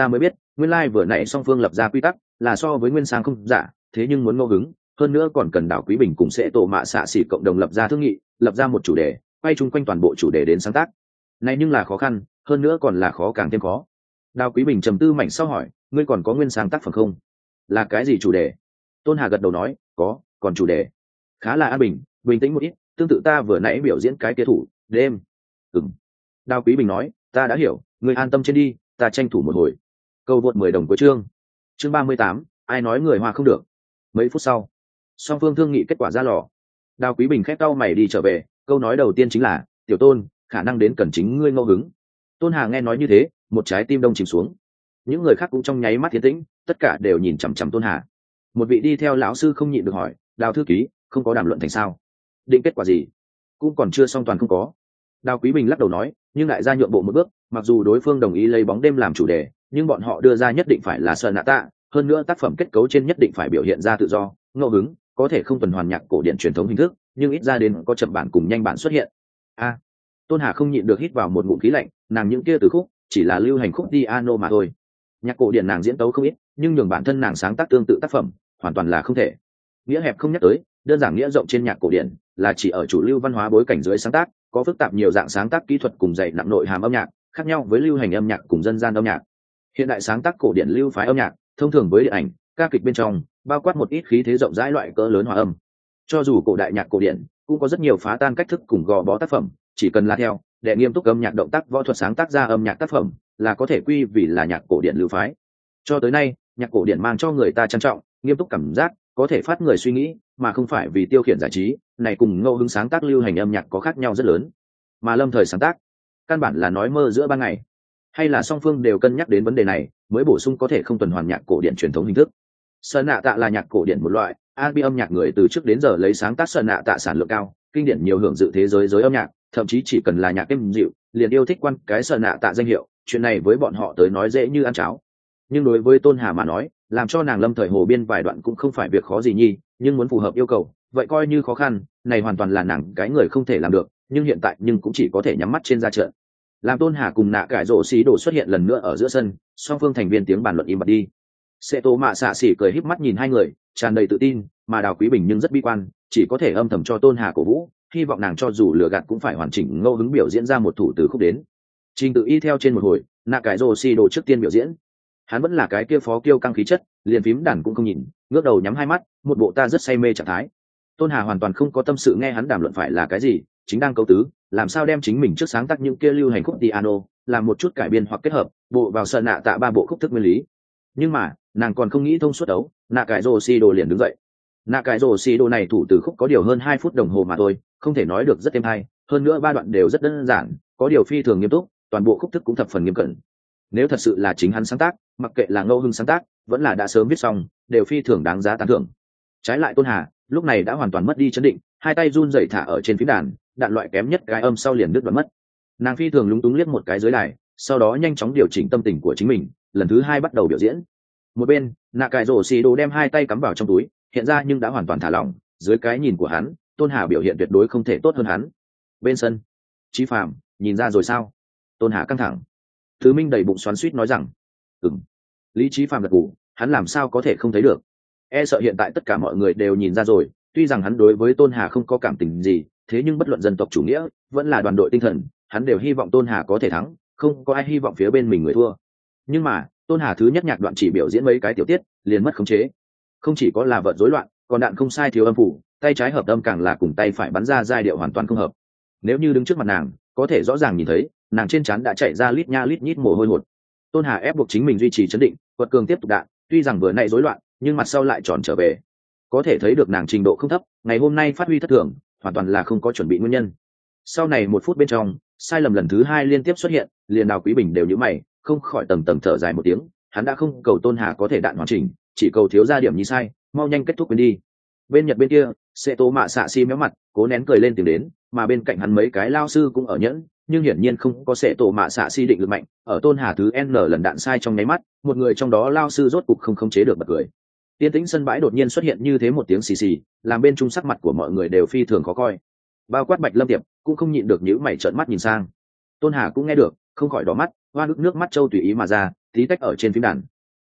nguyên lai vừa nãy song phương lập ra quy tắc là so với nguyên sang không giả, thế nhưng muốn ngẫu hứng hơn nữa còn cần đảo quý bình cùng sẽ tổ mạ xạ xỉ cộng đồng lập ra thương nghị, lập ra một chủ đề quay chung quanh toàn bộ chủ đề đến sáng tác. Này nhưng là khó khăn, hơn nữa còn là khó càng thêm khó. Đào Quý Bình trầm tư mảnh sau hỏi, ngươi còn có nguyên sáng tác phẩm không? Là cái gì chủ đề? Tôn Hà gật đầu nói, có, còn chủ đề khá là an bình, bình tĩnh một ít, tương tự ta vừa nãy biểu diễn cái kia thủ đêm. Ừm. Đào Quý Bình nói, ta đã hiểu, ngươi an tâm trên đi, ta tranh thủ một hồi. Câu vượt mười đồng cuối chương. Chương ba mươi tám, ai nói người Hoa không được. Mấy phút sau, song phương thương nghị kết quả ra lò. Đào Quý Bình khép cau mày đi trở về, câu nói đầu tiên chính là, tiểu Tôn, khả năng đến cần chính ngươi ngẫu hứng. Tôn Hà nghe nói như thế, một trái tim đông chìm xuống. Những người khác cũng trong nháy mắt tiến tĩnh, tất cả đều nhìn chằm chằm Tôn Hà. Một vị đi theo lão sư không nhịn được hỏi, Đào thư ký, không có đàm luận thành sao? Định kết quả gì? Cũng còn chưa xong toàn không có. Đào Quý Bình lắc đầu nói, nhưng đại gia nhượng bộ một bước, mặc dù đối phương đồng ý lấy bóng đêm làm chủ đề, nhưng bọn họ đưa ra nhất định phải là sợ nạ tạ, hơn nữa tác phẩm kết cấu trên nhất định phải biểu hiện ra tự do, ngẫu hứng, có thể không tuần hoàn nhạc cổ điển truyền thống hình thức, nhưng ít ra đến có chậm bản cùng nhanh bản xuất hiện. A. Tôn Hà không nhịn được hít vào một ngụm khí lạnh, nàng những kia từ khúc chỉ là lưu hành khúc piano mà thôi. Nhạc cổ điển nàng diễn tấu không ít, nhưng nhường bản thân nàng sáng tác tương tự tác phẩm, hoàn toàn là không thể. Nghĩa hẹp không nhắc tới, đơn giản nghĩa rộng trên nhạc cổ điển là chỉ ở chủ lưu văn hóa bối cảnh dưới sáng tác, có phức tạp nhiều dạng sáng tác kỹ thuật cùng dày nặng nội hàm âm nhạc, khác nhau với lưu hành âm nhạc cùng dân gian âm nhạc. Hiện đại sáng tác cổ điển lưu phái âm nhạc, thông thường với điện ảnh, ca kịch bên trong, bao quát một ít khí thế rộng rãi loại cỡ lớn hòa âm. Cho dù cổ đại nhạc cổ điển cũng có rất nhiều phá tan cách thức cùng gò bó tác phẩm, chỉ cần là theo để nghiêm túc âm nhạc động tác võ thuật sáng tác ra âm nhạc tác phẩm là có thể quy vì là nhạc cổ điển lưu phái. Cho tới nay, nhạc cổ điển mang cho người ta trang trọng, nghiêm túc cảm giác, có thể phát người suy nghĩ, mà không phải vì tiêu khiển giải trí, này cùng ngẫu hứng sáng tác lưu hành âm nhạc có khác nhau rất lớn. Mà lâm thời sáng tác, căn bản là nói mơ giữa ban ngày. Hay là song phương đều cân nhắc đến vấn đề này, mới bổ sung có thể không tuần hoàn nhạc cổ điển truyền thống hình thức. Sơn nạ tạ là nhạc cổ điển một loại, R and B âm nhạc người từ trước đến giờ lấy sáng tác sơn nạ tạ sản lượng cao, kinh điển nhiều hưởng dự thế giới giới âm nhạc, thậm chí chỉ cần là nhạc êm dịu, liền yêu thích quan cái sơn nạ tạ danh hiệu, chuyện này với bọn họ tới nói dễ như ăn cháo. Nhưng đối với Tôn Hà mà nói, làm cho nàng lâm thời hồ biên vài đoạn cũng không phải việc khó gì nhi, nhưng muốn phù hợp yêu cầu, vậy coi như khó khăn, này hoàn toàn là nàng cái người không thể làm được, nhưng hiện tại nhưng cũng chỉ có thể nhắm mắt trên ra trận. Làm Tôn Hà cùng nạ cải rổ xí đồ xuất hiện lần nữa ở giữa sân, song phương thành viên tiếng bàn luận im bặt đi. Sệ tổ mạ xạ xỉ cười híp mắt nhìn hai người, tràn đầy tự tin, mà Đào Quý Bình nhưng rất bi quan, chỉ có thể âm thầm cho Tôn Hà cổ vũ, hy vọng nàng cho dù lừa gạt cũng phải hoàn chỉnh ngẫu hứng biểu diễn ra một thủ từ khúc đến. Trình tự y theo trên một hồi, nạ cải rổ xí đồ trước tiên biểu diễn. Hắn vẫn là cái kia phó kiêu căng khí chất, liền phím đàn cũng không nhìn, ngước đầu nhắm hai mắt, một bộ ta rất say mê trạng thái. Tôn Hà hoàn toàn không có tâm sự nghe hắn đàm luận phải là cái gì, chính đang câu tứ, làm sao đem chính mình trước sáng tác những kia lưu hành khúc piano, làm một chút cải biên hoặc kết hợp, bộ vào sợ nạ tạ ba bộ khúc thức nguyên lý. Nhưng mà, nàng còn không nghĩ thông suốt đấu, nạ cải rồ xì đồ liền đứng dậy. Nạ cải rồ xì đồ này thủ từ khúc có điều hơn hai phút đồng hồ mà thôi, không thể nói được rất êm hay, hơn nữa ba đoạn đều rất đơn giản, có điều phi thường nghiêm túc, toàn bộ khúc thức cũng thập phần nghiêm cẩn. Nếu thật sự là chính hắn sáng tác, mặc kệ là ngẫu hứng sáng tác, vẫn là đã sớm viết xong, đều phi thường đáng giá tán thưởng. Trái lại Tôn Hà, lúc này đã hoàn toàn mất đi chấn định, hai tay run rẩy thả ở trên phím đàn, đạn loại kém nhất cái âm sau liền đứt đoạn mất. Nàng phi thường lúng túng liếc một cái dưới đài, sau đó nhanh chóng điều chỉnh tâm tình của chính mình, lần thứ hai bắt đầu biểu diễn. Một bên, nạ cải rổ xì đồ đem hai tay cắm vào trong túi, hiện ra nhưng đã hoàn toàn thả lỏng, dưới cái nhìn của hắn, Tôn Hà biểu hiện tuyệt đối không thể tốt hơn hắn. Bên sân, Chí Phạm, nhìn ra rồi sao? Tôn Hà căng thẳng. Thứ Minh đầy bụng xoắn xuýt nói rằng, ừm. Lý Chí Phạm gật gù, hắn làm sao có thể không thấy được? E sợ hiện tại tất cả mọi người đều nhìn ra rồi, tuy rằng hắn đối với Tôn Hà không có cảm tình gì, thế nhưng bất luận dân tộc chủ nghĩa, vẫn là đoàn đội tinh thần, hắn đều hy vọng Tôn Hà có thể thắng, không có ai hy vọng phía bên mình người thua. Nhưng mà, Tôn Hà thứ nhất nhạc đoạn chỉ biểu diễn mấy cái tiểu tiết, liền mất khống chế. Không chỉ có là vợt rối loạn, còn đạn không sai thiếu âm phủ, tay trái hợp âm càng là cùng tay phải bắn ra giai điệu hoàn toàn không hợp. Nếu như đứng trước mặt nàng, có thể rõ ràng nhìn thấy, nàng trên trán đã chạy ra lít nha lít nhít mồ hôi hột. Tôn Hà ép buộc chính mình duy trì trấn định, quật cường tiếp tục đạn, tuy rằng vừa nãy rối loạn, nhưng mặt sau lại tròn trở về. Có thể thấy được nàng trình độ không thấp, ngày hôm nay phát huy thất thường, hoàn toàn là không có chuẩn bị nguyên nhân. Sau này một phút bên trong, sai lầm lần thứ hai liên tiếp xuất hiện, liền Đào Quý Bình đều nhíu mày, không khỏi tầng tầng thở dài một tiếng. Hắn đã không cầu Tôn Hà có thể đạn hoàn chỉnh, chỉ cầu thiếu ra điểm nhi sai, mau nhanh kết thúc bên đi. Bên Nhật bên kia, Sệ Tố Mạ Xạ Xi méo mặt, cố nén cười lên tìm đến, mà bên cạnh hắn mấy cái lao sư cũng ở nhẫn, nhưng hiển nhiên không có Sệ Tố Mạ Xạ Xi định lực mạnh, ở Tôn Hà thứ N lần đạn sai trong nháy mắt, một người trong đó lao sư rốt cục không khống chế được bật cười. Tiên tĩnh sân bãi đột nhiên xuất hiện như thế một tiếng xì xì, làm bên trung sắc mặt của mọi người đều phi thường khó coi. Bao quát Bạch Lâm Tiệp cũng không nhịn được nhíu mày trợn mắt nhìn sang. Tôn Hà cũng nghe được, không khỏi đỏ mắt, hoa nước nước mắt trâu tùy ý mà ra, tí tách ở trên phím đàn,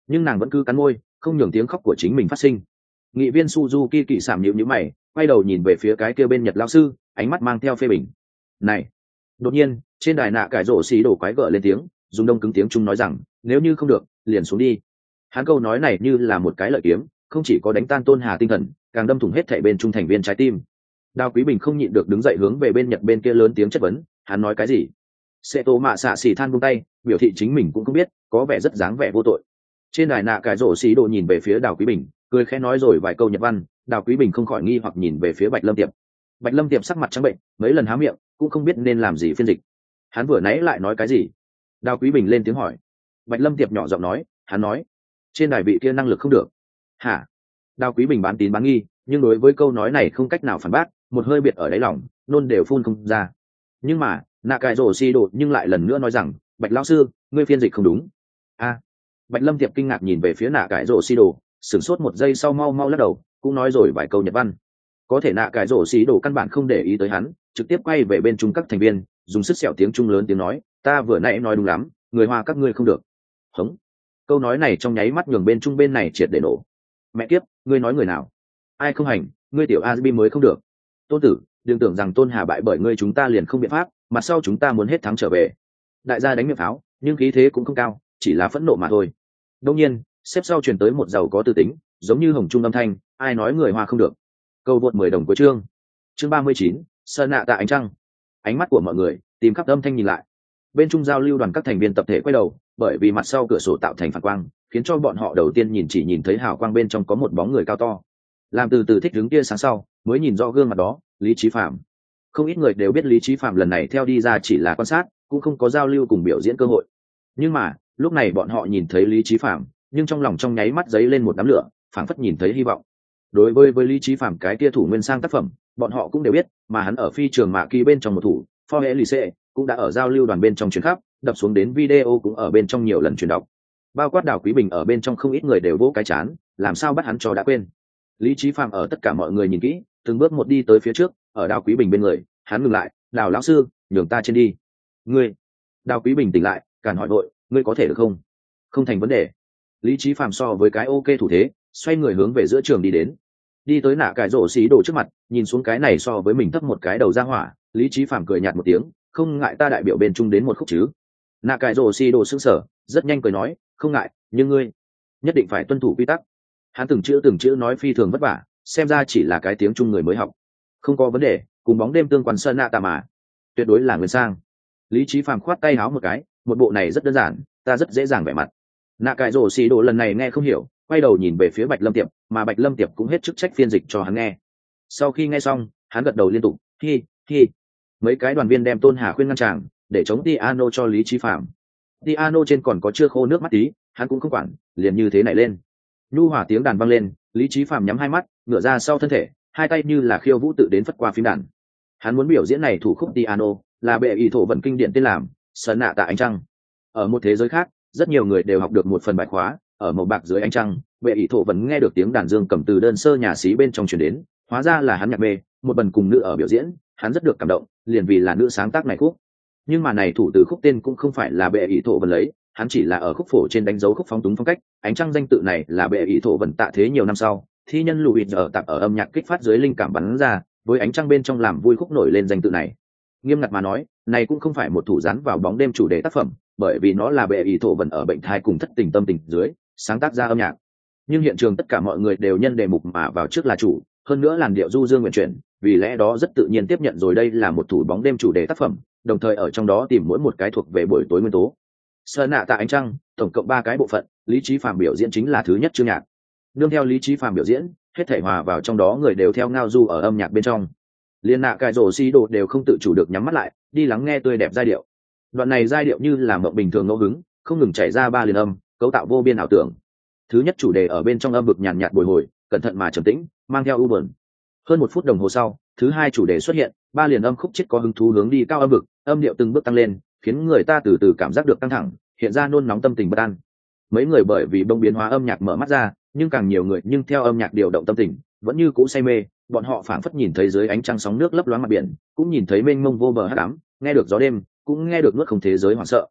nhưng nàng vẫn cứ cắn môi không nhường tiếng khóc của chính mình phát sinh. Nghị viên Suzuki kỳ sảm nhíu nhíu mày, quay đầu nhìn về phía cái kia bên Nhật lão sư, ánh mắt mang theo phê bình. Này! Đột nhiên, trên đài nạ cải rổ xì đổ quái gở lên tiếng, dùng đông cứng tiếng Trung nói rằng, nếu như không được, liền xuống đi. Hắn câu nói này như là một cái lợi kiếm, không chỉ có đánh tan Tôn Hà tinh thần, càng đâm thủng hết thảy bên trung thành viên trái tim. Đào Quý Bình không nhịn được đứng dậy hướng về bên Nhật bên kia lớn tiếng chất vấn, hắn nói cái gì? Sệ Tô Mạ Xạ Xỉ than buông tay, biểu thị chính mình cũng không biết, có vẻ rất dáng vẻ vô tội. Trên đài nạ cải rổ xì đổ nhìn về phía Đào Quý Bình, cười khẽ nói rồi vài câu Nhật văn. Đào Quý Bình không khỏi nghi hoặc nhìn về phía Bạch Lâm Tiệp. Bạch Lâm Tiệp sắc mặt trắng bệnh, mấy lần há miệng cũng không biết nên làm gì phiên dịch. Hắn vừa nãy lại nói cái gì? Đào Quý Bình lên tiếng hỏi. Bạch Lâm Tiệp nhỏ giọng nói, hắn nói trên đài vị kia năng lực không được. Hả? Đào Quý Bình bán tín bán nghi, nhưng đối với câu nói này không cách nào phản bác, một hơi biệt ở đáy lòng, nôn đều phun không ra. Nhưng mà nạ cải rổ xì đột nhưng lại lần nữa nói rằng, Bạch lão sư, ngươi phiên dịch không đúng. A. Bạch Lâm Tiệp kinh ngạc nhìn về phía nạ cải rổ xì đồ, sửng sốt một giây sau mau mau lắc đầu, cũng nói rồi vài câu Nhật văn. Có thể nạ cải rổ xì đồ căn bản không để ý tới hắn, trực tiếp quay về bên trung các thành viên, dùng sức sẹo tiếng Trung lớn tiếng nói, ta vừa nãy nói đúng lắm, người Hoa các ngươi không được. Hống. Câu nói này trong nháy mắt nhường bên trung bên này triệt để nổ. Mẹ kiếp, ngươi nói người nào? Ai không hành, ngươi tiểu Azbi mới không được. Tôn tử, đừng tưởng rằng Tôn Hà bại bởi ngươi chúng ta liền không biện pháp, mặt sau chúng ta muốn hết thắng trở về. Đại gia đánh miệng pháo, nhưng khí thế cũng không cao, chỉ là phẫn nộ mà thôi. Đương nhiên, xếp sau truyền tới một giàu có tư tính, giống như hồng trung âm thanh, ai nói người Hoa không được. Câu vượt mười đồng của chương. Chương ba mươi chín, Sơn nạ tạ ánh trăng. Ánh mắt của mọi người tìm khắp âm thanh nhìn lại. Bên trung giao lưu đoàn các thành viên tập thể quay đầu, bởi vì mặt sau cửa sổ tạo thành phản quang, khiến cho bọn họ đầu tiên nhìn chỉ nhìn thấy hào quang bên trong có một bóng người cao to. Làm từ từ thích đứng kia sáng sau, mới nhìn rõ gương mặt đó, Lý Chí Phạm. Không ít người đều biết Lý Chí Phạm lần này theo đi ra chỉ là quan sát, cũng không có giao lưu cùng biểu diễn cơ hội. Nhưng mà, lúc này bọn họ nhìn thấy Lý Chí Phạm, nhưng trong lòng trong nháy mắt giấy lên một đám lửa, phảng phất nhìn thấy hy vọng. Đối với với Lý Chí Phạm cái kia thủ nguyên sang tác phẩm, bọn họ cũng đều biết, mà hắn ở phi trường mạ kỳ bên trong một thủ, For Elise cũng đã ở giao lưu đoàn bên trong truyền khắp, đập xuống đến video cũng ở bên trong nhiều lần truyền đọc. Bao quát Đào Quý Bình ở bên trong không ít người đều vỗ cái chán, làm sao bắt hắn cho đã quên. Lý Chí Phạm ở tất cả mọi người nhìn kỹ, từng bước một đi tới phía trước, ở Đào Quý Bình bên người, hắn ngừng lại, "Đào lão sư, nhường ta trên đi." "Ngươi?" Đào Quý Bình tỉnh lại, càn hỏi vội, "Ngươi có thể được không?" "Không thành vấn đề." Lý Chí Phạm so với cái ok thủ thế, xoay người hướng về giữa trường đi đến. Đi tới nạ cải rổ xí đồ trước mặt, nhìn xuống cái này so với mình thấp một cái đầu ra hỏa, Lý Chí Phạm cười nhạt một tiếng, "Không ngại ta đại biểu bên trung đến một khúc chứ?" Nạ cải rổ xí đồ sững sờ, rất nhanh cười nói, "Không ngại, nhưng ngươi nhất định phải tuân thủ quy tắc." Hắn từng chữ từng chữ nói phi thường vất vả, xem ra chỉ là cái tiếng Trung người mới học. "Không có vấn đề, cùng bóng đêm tương quan sơn nạ tà mà, tuyệt đối là nguyên sang." Lý Chí Phạm khoát tay háo một cái, "Một bộ này rất đơn giản, ta rất dễ dàng vẻ mặt." Nạ cải rổ xì đồ lần này nghe không hiểu, quay đầu nhìn về phía Bạch Lâm Tiệp, mà Bạch Lâm Tiệp cũng hết chức trách phiên dịch cho hắn nghe. Sau khi nghe xong, hắn gật đầu liên tục, "Hi, hi." Mấy cái đoàn viên đem Tôn Hà khuyên ngăn chàng, để chống piano cho Lý Chí Phạm. Piano trên còn có chưa khô nước mắt tí, hắn cũng không quản, liền như thế này lên. Nhu hòa tiếng đàn vang lên, Lý Chí Phạm nhắm hai mắt, ngửa ra sau thân thể, hai tay như là khiêu vũ tự đến phất qua phím đàn. Hắn muốn biểu diễn này thủ khúc piano, là bệ ý thổ vận kinh điển tên làm Sơn nạ tạ ánh trăng. Ở một thế giới khác, rất nhiều người đều học được một phần bài khóa, ở màu bạc dưới ánh trăng, bệ ý thổ vẫn nghe được tiếng đàn dương cầm từ đơn sơ nhà xí bên trong truyền đến, hóa ra là hắn nhạc mê, một bần cùng nữ ở biểu diễn, hắn rất được cảm động, liền vì là nữ sáng tác này khúc. Nhưng mà này thủ từ khúc tên cũng không phải là bệ ý thổ vẫn lấy, hắn chỉ là ở khúc phổ trên đánh dấu khúc phóng túng phong cách, ánh trăng danh tự này là bệ ý thổ vẫn tạ thế nhiều năm sau, thi nhân Louis ở tạp ở âm nhạc kích phát dưới linh cảm bắn ra, với ánh trăng bên trong làm vui khúc nổi lên danh tự này. Nghiêm ngặt mà nói, này cũng không phải một thủ dán vào bóng đêm chủ đề tác phẩm, bởi vì nó là bệ ý thổ vẫn ở bệnh thai cùng thất tình tâm tình dưới sáng tác ra âm nhạc. Nhưng hiện trường tất cả mọi người đều nhân đề mục mà vào trước là chủ, hơn nữa làn điệu du dương nguyện chuyển, vì lẽ đó rất tự nhiên tiếp nhận rồi đây là một thủ bóng đêm chủ đề tác phẩm, đồng thời ở trong đó tìm mỗi một cái thuộc về buổi tối nguyên tố. Sơn nạ tạ ánh trăng, tổng cộng ba cái bộ phận, Lý Chí Phạm biểu diễn chính là thứ nhất chương nhạc. Nương theo Lý Chí Phạm biểu diễn, hết thảy hòa vào trong đó người đều theo ngao du ở âm nhạc bên trong. Liên nạ cải rổ xi đồ đều không tự chủ được nhắm mắt lại, đi lắng nghe tươi đẹp giai điệu. Đoạn này giai điệu như là mộng bình thường ngẫu hứng, không ngừng chảy ra ba liền âm, cấu tạo vô biên ảo tưởng. Thứ nhất chủ đề ở bên trong âm vực nhàn nhạt bồi hồi, cẩn thận mà trầm tĩnh, mang theo u buồn. Hơn một phút đồng hồ sau, thứ hai chủ đề xuất hiện, ba liền âm khúc chết có hứng thú hướng đi cao âm vực, âm điệu từng bước tăng lên, khiến người ta từ từ cảm giác được căng thẳng, hiện ra nôn nóng tâm tình bất an. Mấy người bởi vì bông biến hóa âm nhạc mở mắt ra, nhưng càng nhiều người nhưng theo âm nhạc điều động tâm tình, vẫn như cũ say mê, bọn họ phảng phất nhìn thấy dưới ánh trăng sóng nước lấp loáng mặt biển, cũng nhìn thấy mênh mông vô bờ hắc ám, nghe được gió đêm, cũng nghe được nuốt không thế giới hoảng sợ.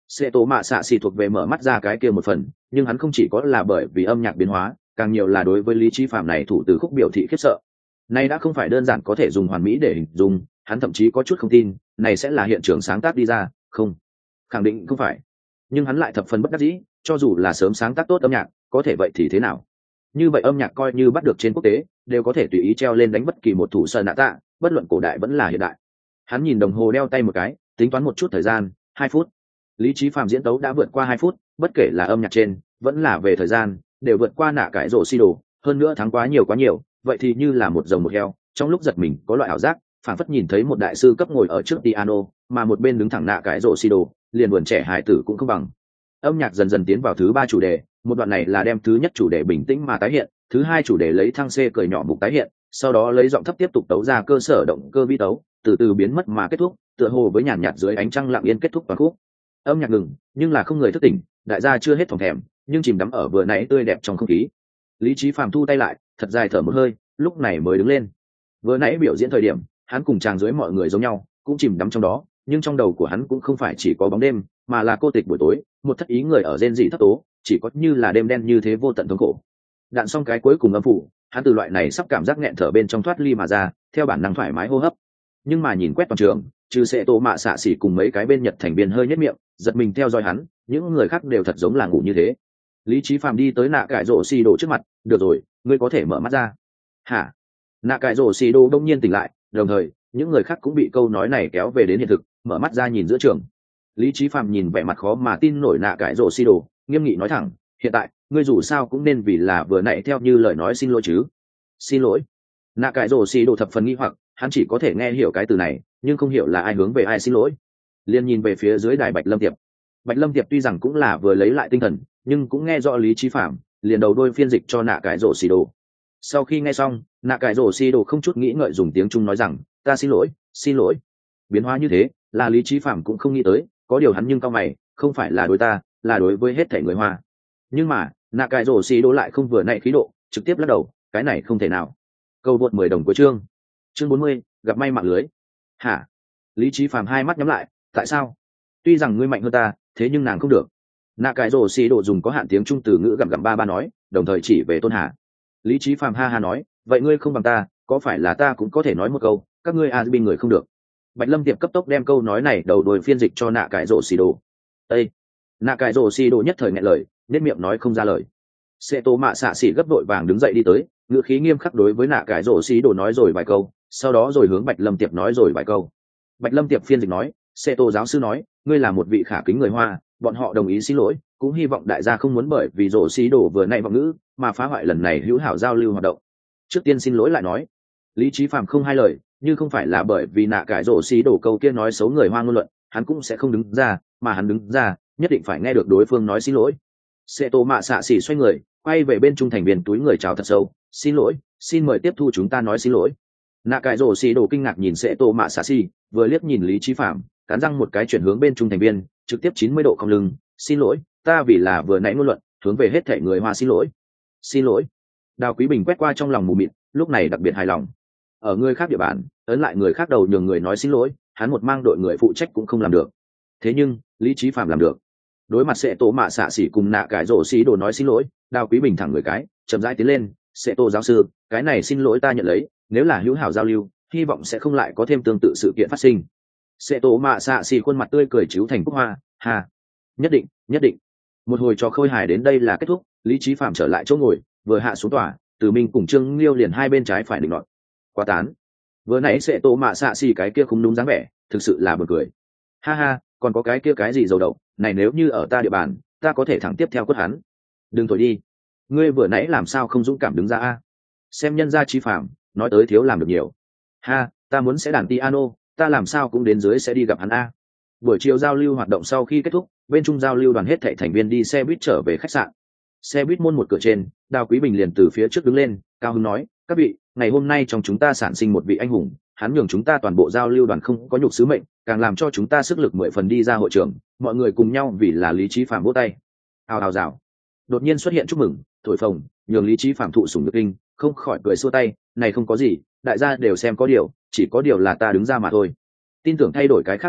Sệ tổ mạ xạ xỉ thuộc về mở mắt ra cái kia một phần, nhưng hắn không chỉ có là bởi vì âm nhạc biến hóa, càng nhiều là đối với lý trí phàm này thủ từ khúc biểu thị khiếp sợ. Này đã không phải đơn giản có thể dùng hoàn mỹ để hình dung, hắn thậm chí có chút không tin, này sẽ là hiện trường sáng tác đi ra, không, khẳng định không phải. Nhưng hắn lại thập phần bất đắc dĩ, cho dù là sớm sáng tác tốt âm nhạc, có thể vậy thì thế nào? Như vậy âm nhạc coi như bắt được trên quốc tế, đều có thể tùy ý treo lên đánh bất kỳ một thủ sơn nạ tạ, bất luận cổ đại vẫn là hiện đại. Hắn nhìn đồng hồ đeo tay một cái, tính toán một chút thời gian, hai phút. Lý trí phàm diễn tấu đã vượt qua hai phút, bất kể là âm nhạc trên, vẫn là về thời gian, đều vượt qua nạ cải rổ xi đồ, hơn nữa thắng quá nhiều quá nhiều, vậy thì như là một rồng một heo. Trong lúc giật mình có loại ảo giác, phảng phất nhìn thấy một đại sư cấp ngồi ở trước piano, mà một bên đứng thẳng nạ cải rổ xi đồ, liền buồn trẻ hài tử cũng không bằng. Âm nhạc dần dần tiến vào thứ ba chủ đề, một đoạn này là đem thứ nhất chủ đề bình tĩnh mà tái hiện, thứ hai chủ đề lấy thăng C cười nhỏ mục tái hiện, sau đó lấy giọng thấp tiếp tục tấu ra cơ sở động cơ vi tấu, từ từ biến mất mà kết thúc, tựa hồ với nhàn nhạt dưới ánh trăng lặng yên kết thúc toàn khúc. Âm nhạc ngừng, nhưng là không người thức tỉnh, đại gia chưa hết thòng thèm, nhưng chìm đắm ở vừa nãy tươi đẹp trong không khí. Lý trí phàm thu tay lại, thật dài thở một hơi, lúc này mới đứng lên. Vừa nãy biểu diễn thời điểm, hắn cùng chàng dưới mọi người giống nhau, cũng chìm đắm trong đó, nhưng trong đầu của hắn cũng không phải chỉ có bóng đêm, mà là cô tịch buổi tối, một thất ý người ở rên rỉ thất tố, chỉ có như là đêm đen như thế vô tận thống khổ. Đạn xong cái cuối cùng âm phủ, hắn từ loại này sắp cảm giác nghẹn thở bên trong thoát ly mà ra, theo bản năng thoải mái hô hấp. Nhưng mà nhìn quét toàn trường, trừ Sệ Tổ Mạ Xạ Xỉ cùng mấy cái bên Nhật thành viên hơi nhếch miệng, giật mình theo dõi hắn, những người khác đều thật giống là ngủ như thế. Lý trí phàm đi tới nạ cải rổ xì đồ trước mặt, được rồi, ngươi có thể mở mắt ra. Hả? Nạ cải rổ xì đồ đông nhiên tỉnh lại, đồng thời những người khác cũng bị câu nói này kéo về đến hiện thực, mở mắt ra nhìn giữa trường. Lý trí phàm nhìn vẻ mặt khó mà tin nổi nạ cải rổ xì đồ, nghiêm nghị nói thẳng, hiện tại ngươi dù sao cũng nên vì là vừa nãy theo như lời nói xin lỗi chứ. Xin lỗi? Nạ cải rổ xì đồ thập phần nghi hoặc, hắn chỉ có thể nghe hiểu cái từ này, nhưng không hiểu là ai hướng về ai xin lỗi. Liên nhìn về phía dưới đài Bạch Lâm Tiệp. Bạch Lâm Tiệp tuy rằng cũng là vừa lấy lại tinh thần, nhưng cũng nghe rõ lý trí phạm, liền đầu đôi phiên dịch cho nạ cải rổ xì đồ. Sau khi nghe xong, nạ cải rổ xì đồ không chút nghĩ ngợi dùng tiếng Trung nói rằng, ta xin lỗi, xin lỗi. Biến hóa như thế, là lý trí phạm cũng không nghĩ tới, có điều hắn nhưng cao mày, không phải là đối ta, là đối với hết thảy người Hoa. Nhưng mà, nạ cải rổ xì đồ lại không vừa nãy khí độ, trực tiếp lắc đầu, cái này không thể nào. Câu vượt mười đồng của chương. Chương bốn mươi, gặp may mạng lưới. Hả? Lý trí phàm hai mắt nhắm lại, tại sao? Tuy rằng ngươi mạnh hơn ta, thế nhưng nàng không được. Nạ cái rồ xì độ dùng có hạn tiếng Trung từ ngữ gặm gặm ba ba nói, đồng thời chỉ về Tôn Hà. Lý trí phàm ha ha nói, vậy ngươi không bằng ta, có phải là ta cũng có thể nói một câu, các ngươi a binh người không được. Bạch Lâm Tiệp cấp tốc đem câu nói này đầu đuôi phiên dịch cho nạ cái rồ xì độ. Ê! Nạ cái rồ xì độ nhất thời nghẹn lời, nét miệng nói không ra lời. Sệ Tổ Mạ Xạ Xỉ gấp đội vàng đứng dậy đi tới, ngữ khí nghiêm khắc đối với nạ cái rồ xì độ nói rồi vài câu, sau đó rồi hướng Bạch Lâm Tiệp nói rồi vài câu. Bạch Lâm Tiệp phiên dịch nói, Sệ Tổ giáo sư nói, ngươi là một vị khả kính người Hoa, bọn họ đồng ý xin lỗi, cũng hy vọng đại gia không muốn bởi vì rồ xì đổ vừa nay vọng ngữ mà phá hoại lần này hữu hảo giao lưu hoạt động. Trước tiên xin lỗi lại nói, lý trí phàm không hai lời, như không phải là bởi vì nạ cải rồ xì đổ câu kia nói xấu người Hoa ngôn luận, hắn cũng sẽ không đứng ra, mà hắn đứng ra, nhất định phải nghe được đối phương nói xin lỗi. Sệ Tổ Mạ Xạ Xỉ xoay người, quay về bên trung thành viên túi người chào thật sâu, xin lỗi, xin mời tiếp thu chúng ta nói xin lỗi. Nạ cải rồ xì đổ kinh ngạc nhìn Sệ Tổ Mạ Xạ Xỉ, vừa liếc nhìn lý trí phạm, cắn răng một cái chuyển hướng bên trung thành viên, trực tiếp chín mươi độ cong lưng, xin lỗi, ta vì là vừa nãy ngôn luận, hướng về hết thể người Hoa xin lỗi. Xin lỗi. Đào Quý Bình quét qua trong lòng mù mịt, lúc này đặc biệt hài lòng. Ở người khác địa bàn, ấn lại người khác đầu nhường người nói xin lỗi, hắn một mang đội người phụ trách cũng không làm được. Thế nhưng, lý trí phạm làm được. Đối mặt Sệ Tổ Mạ Xạ Xỉ cùng nạ cải rồ xì đổ nói xin lỗi, Đào Quý Bình thẳng người cái, chậm rãi tiến lên, Sệ Tổ giáo sư, cái này xin lỗi ta nhận lấy, nếu là hữu hảo giao lưu, hy vọng sẽ không lại có thêm tương tự sự kiện phát sinh. Sệ Tổ Mạ Xạ Xỉ khuôn mặt tươi cười chiếu thành cúc hoa, hà, nhất định, nhất định. Một hồi trò khôi hài đến đây là kết thúc, lý trí phạm trở lại chỗ ngồi, vừa hạ xuống tòa, Từ Minh cùng Trương Liêu liền hai bên trái phải định luận. Quá tán. Vừa nãy Sệ Tổ Mạ Xạ Xỉ cái kia không đúng dáng vẻ, thực sự là buồn cười. Ha ha, còn có cái kia cái gì dầu đậu, này nếu như ở ta địa bàn, ta có thể thẳng tiếp theo quất hắn. Đừng thổi đi. Ngươi vừa nãy làm sao không dũng cảm đứng ra a? Xem nhân gia trí phạm, nói tới thiếu làm được nhiều. Ha, ta muốn sẽ đàn piano, ta làm sao cũng đến dưới sẽ đi gặp hắn a. Buổi chiều giao lưu hoạt động sau khi kết thúc, bên trung giao lưu đoàn hết thảy thành viên đi xe buýt trở về khách sạn. Xe buýt môn một cửa trên, Đào Quý Bình liền từ phía trước đứng lên, cao hứng nói, các vị, ngày hôm nay trong chúng ta sản sinh một vị anh hùng, hắn nhường chúng ta toàn bộ giao lưu đoàn không có nhục sứ mệnh, càng làm cho chúng ta sức lực mười phần đi ra hội trường, mọi người cùng nhau vì là lý trí phạm vỗ tay. Hào hào rào. Đột nhiên xuất hiện chúc mừng, thổi phồng, nhường lý trí phạm thụ sủng nhược kinh, không khỏi cười xua tay, này không có gì, đại gia đều xem có điều, chỉ có điều là ta đứng ra mà thôi. Tin tưởng thay đổi cái khác hạng mục,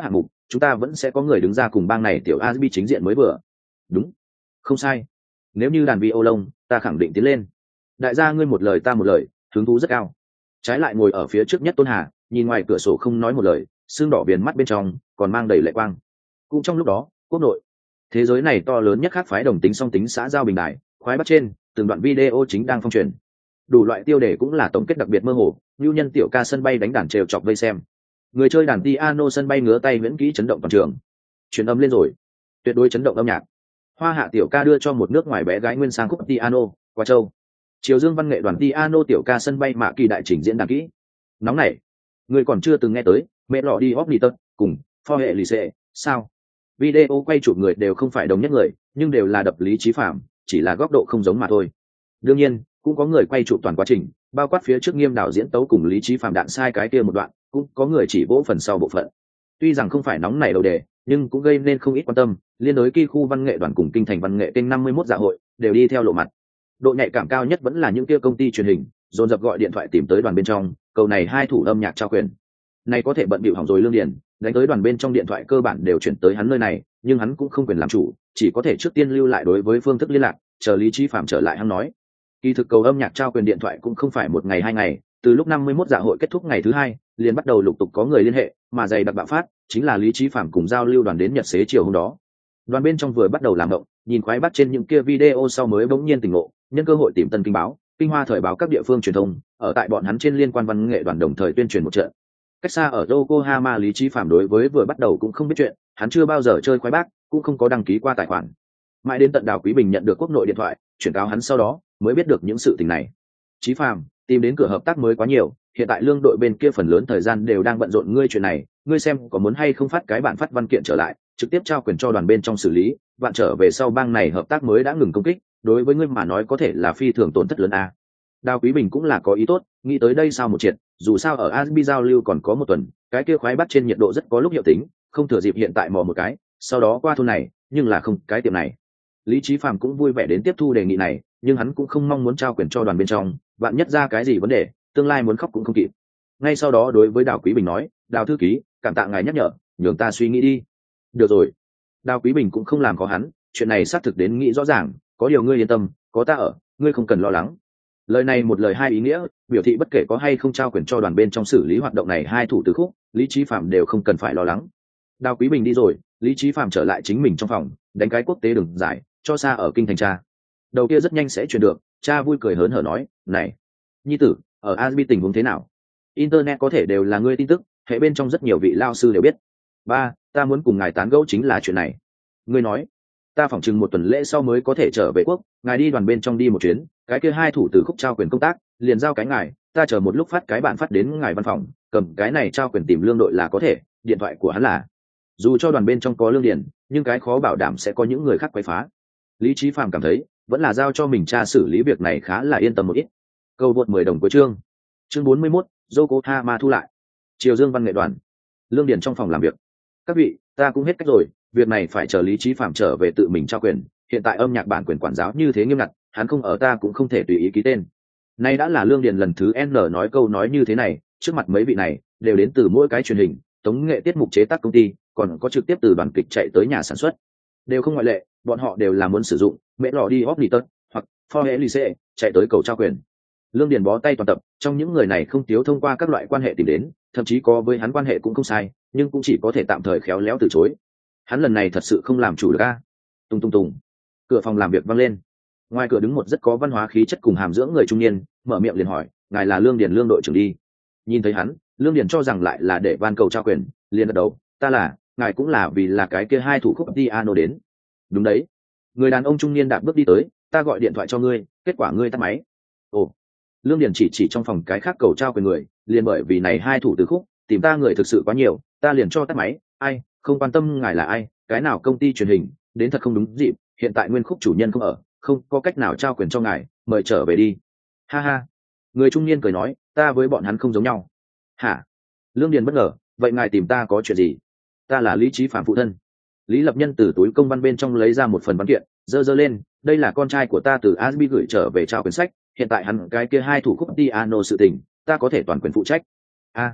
chúng ta vẫn sẽ có người đứng ra cùng bang này tiểu Asbi chính diện mới vừa. Đúng, không sai. Nếu như đàn vi ô lông, ta khẳng định tiến lên. Đại gia ngươi một lời ta một lời, hứng thú rất cao. Trái lại ngồi ở phía trước nhất Tôn Hà, nhìn ngoài cửa sổ không nói một lời, xương đỏ viền mắt bên trong còn mang đầy lệ quang. Cũng trong lúc đó, quốc nội, thế giới này to lớn nhất khác phái đồng tính song tính xã giao bình đại, khoái bắt trên, từng đoạn video chính đang phong truyền. Đủ loại tiêu đề cũng là tổng kết đặc biệt mơ hồ, như nhân tiểu ca sân bay đánh đàn trêu chọc vây xem. Người chơi đàn piano sân bay ngứa tay miễn kỹ chấn động toàn trường. Truyền âm lên rồi, tuyệt đối chấn động âm nhạc. Hoa hạ tiểu ca đưa cho một nước ngoài bé gái nguyên sang khúc piano, qua châu. Triều Dương văn nghệ đoàn piano tiểu ca sân bay mạ kỳ đại trình diễn đàn kỹ. Nóng này, người còn chưa từng nghe tới, mẹ lọ đi Omnitus cùng For hệ lì xệ, sao? Video quay chụp người đều không phải đồng nhất người, nhưng đều là đập Lý Chí Phạm, chỉ là góc độ không giống mà thôi. Đương nhiên, cũng có người quay chụp toàn quá trình, bao quát phía trước Nghiêm đạo diễn tấu cùng Lý Chí Phạm đạn sai cái kia một đoạn, cũng có người chỉ vỗ phần sau bộ phận. Tuy rằng không phải nóng này đầu đề, nhưng cũng gây nên không ít quan tâm, liên đối kỳ khu văn nghệ đoàn cùng kinh thành văn nghệ kênh năm mươi mốt dạ hội, đều đi theo lộ mặt. Độ nhạy cảm cao nhất vẫn là những kia công ty truyền hình, dồn dập gọi điện thoại tìm tới đoàn bên trong, cầu này hai thủ âm nhạc trao quyền. Này có thể bận bịu hỏng rồi Lương Điền, đánh tới đoàn bên trong điện thoại cơ bản đều chuyển tới hắn nơi này, nhưng hắn cũng không quyền làm chủ, chỉ có thể trước tiên lưu lại đối với phương thức liên lạc, chờ Lý Chí Phạm trở lại hắn nói. Kỳ thực cầu âm nhạc trao quyền điện thoại cũng không phải một ngày hai ngày, từ lúc năm mươi mốt dạ hội kết thúc ngày thứ hai, liền bắt đầu lục tục có người liên hệ, mà dày đặc bạo phát, chính là Lý Chí Phạm cùng giao lưu đoàn đến Nhật xế chiều hôm đó. Đoàn bên trong vừa bắt đầu làm động, nhìn khoái bắt trên những kia video sau mới bỗng nhiên tỉnh ngộ, nhân cơ hội tìm tân kinh báo, kinh hoa thời báo các địa phương truyền thông, ở tại bọn hắn trên liên quan văn nghệ đoàn đồng thời tuyên truyền một trận. Cách xa ở Yokohama Lý Chí Phạm đối với vừa bắt đầu cũng không biết chuyện, hắn chưa bao giờ chơi khoái bác, cũng không có đăng ký qua tài khoản. Mãi đến tận Đào Quý Bình nhận được quốc nội điện thoại, chuyển cáo hắn sau đó, mới biết được những sự tình này. Chí Phạm, tìm đến cửa hợp tác mới quá nhiều, hiện tại lương đội bên kia phần lớn thời gian đều đang bận rộn ngươi chuyện này, ngươi xem có muốn hay không phát cái bản phát văn kiện trở lại, trực tiếp trao quyền cho đoàn bên trong xử lý, bạn trở về sau bang này hợp tác mới đã ngừng công kích, đối với ngươi mà nói có thể là phi thường tổn thất lớn a. Đào Quý Bình cũng là có ý tốt, nghĩ tới đây sao một triệt, dù sao ở Asbi giao lưu còn có một tuần, cái kia khoái bắt trên nhiệt độ rất có lúc hiệu tính, không thừa dịp hiện tại mò một cái, sau đó qua thôn này, nhưng là không cái tiệm này. Lý Chí Phạm cũng vui vẻ đến tiếp thu đề nghị này, nhưng hắn cũng không mong muốn trao quyền cho đoàn bên trong, bạn nhất ra cái gì vấn đề, tương lai muốn khóc cũng không kịp. Ngay sau đó đối với Đào Quý Bình nói, Đào thư ký, cảm tạ ngài nhắc nhở, nhường ta suy nghĩ đi. Được rồi. Đào Quý Bình cũng không làm khó hắn, chuyện này xác thực đến nghĩ rõ ràng, có điều ngươi yên tâm, có ta ở, ngươi không cần lo lắng. Lời này một lời hai ý nghĩa, biểu thị bất kể có hay không trao quyền cho đoàn bên trong xử lý hoạt động này hai thủ từ khúc, Lý Chí Phạm đều không cần phải lo lắng. Đào Quý Bình đi rồi, Lý Chí Phạm trở lại chính mình trong phòng, đánh cái quốc tế đường giải, cho xa ở kinh thành cha. Đầu kia rất nhanh sẽ truyền được, cha vui cười hớn hở nói, này, nhi tử, ở Asbi tình huống thế nào? Internet có thể đều là ngươi tin tức, hệ bên trong rất nhiều vị lao sư đều biết. Ba, ta muốn cùng ngài tán gẫu chính là chuyện này. Ngươi nói, ta phỏng chừng một tuần lễ sau mới có thể trở về quốc, ngài đi đoàn bên trong đi một chuyến, cái kia hai thủ từ khúc trao quyền công tác, liền giao cái ngài, ta chờ một lúc phát cái bản phát đến ngài văn phòng, cầm cái này trao quyền tìm lương đội là có thể, điện thoại của hắn là. Dù cho đoàn bên trong có lương điển, nhưng cái khó bảo đảm sẽ có những người khác quấy phá. Lý Chí Phạm cảm thấy, vẫn là giao cho mình cha xử lý việc này khá là yên tâm một ít. Câu vượt mười đồng cuối chương. Chương bốn mươi mốt, Yokohama thu lại. Triều Dương văn nghệ đoàn. Lương điển trong phòng làm việc. Các vị, ta cũng hết cách rồi, việc này phải chờ Lý Chí Phạm trở về tự mình trao quyền, hiện tại âm nhạc bản quyền quản giáo như thế nghiêm ngặt, hắn không ở ta cũng không thể tùy ý ký tên. Nay đã là Lương Điền lần thứ N nói câu nói như thế này, trước mặt mấy vị này đều đến từ mỗi cái truyền hình, tống nghệ tiết mục chế tác công ty, còn có trực tiếp từ đoàn kịch chạy tới nhà sản xuất, đều không ngoại lệ, bọn họ đều là muốn sử dụng mễ lò đi Omnitus hoặc For hệ lì xệ chạy tới cầu trao quyền. Lương Điền bó tay toàn tập, trong những người này không thiếu thông qua các loại quan hệ tìm đến, thậm chí có với hắn quan hệ cũng không sai, nhưng cũng chỉ có thể tạm thời khéo léo từ chối. Hắn lần này thật sự không làm chủ được a. Tung tung tung. Cửa phòng làm việc vang lên. Ngoài cửa đứng một rất có văn hóa khí chất cùng hàm dưỡng người trung niên, mở miệng liền hỏi, ngài là Lương Điền Lương đội trưởng đi. Nhìn thấy hắn, Lương Điền cho rằng lại là để van cầu trao quyền, liền gật đầu, ta là, ngài cũng là vì là cái kia hai thủ khúc piano đến. Đúng đấy. Người đàn ông trung niên đạp bước đi tới, ta gọi điện thoại cho ngươi, kết quả ngươi tắt máy. Ồ. Lương Điền chỉ chỉ trong phòng cái khác cầu trao quyền người, liền bởi vì này hai thủ từ khúc, tìm ta người thực sự quá nhiều, ta liền cho tắt máy, ai, không quan tâm ngài là ai, cái nào công ty truyền hình, đến thật không đúng dịp, hiện tại nguyên khúc chủ nhân không ở, không có cách nào trao quyền cho ngài, mời trở về đi. Ha ha. Người trung niên cười nói, ta với bọn hắn không giống nhau. Hả? Lương Điền bất ngờ, vậy ngài tìm ta có chuyện gì? Ta là Lý Chí Phạm phụ thân. Lý Lập Nhân từ túi công văn bên trong lấy ra một phần văn kiện, dơ dơ lên, đây là con trai của ta từ Asbi gửi trở về trao quyển sách, hiện tại hắn cái kia hai thủ khúc piano sự tình, ta có thể toàn quyền phụ trách. A.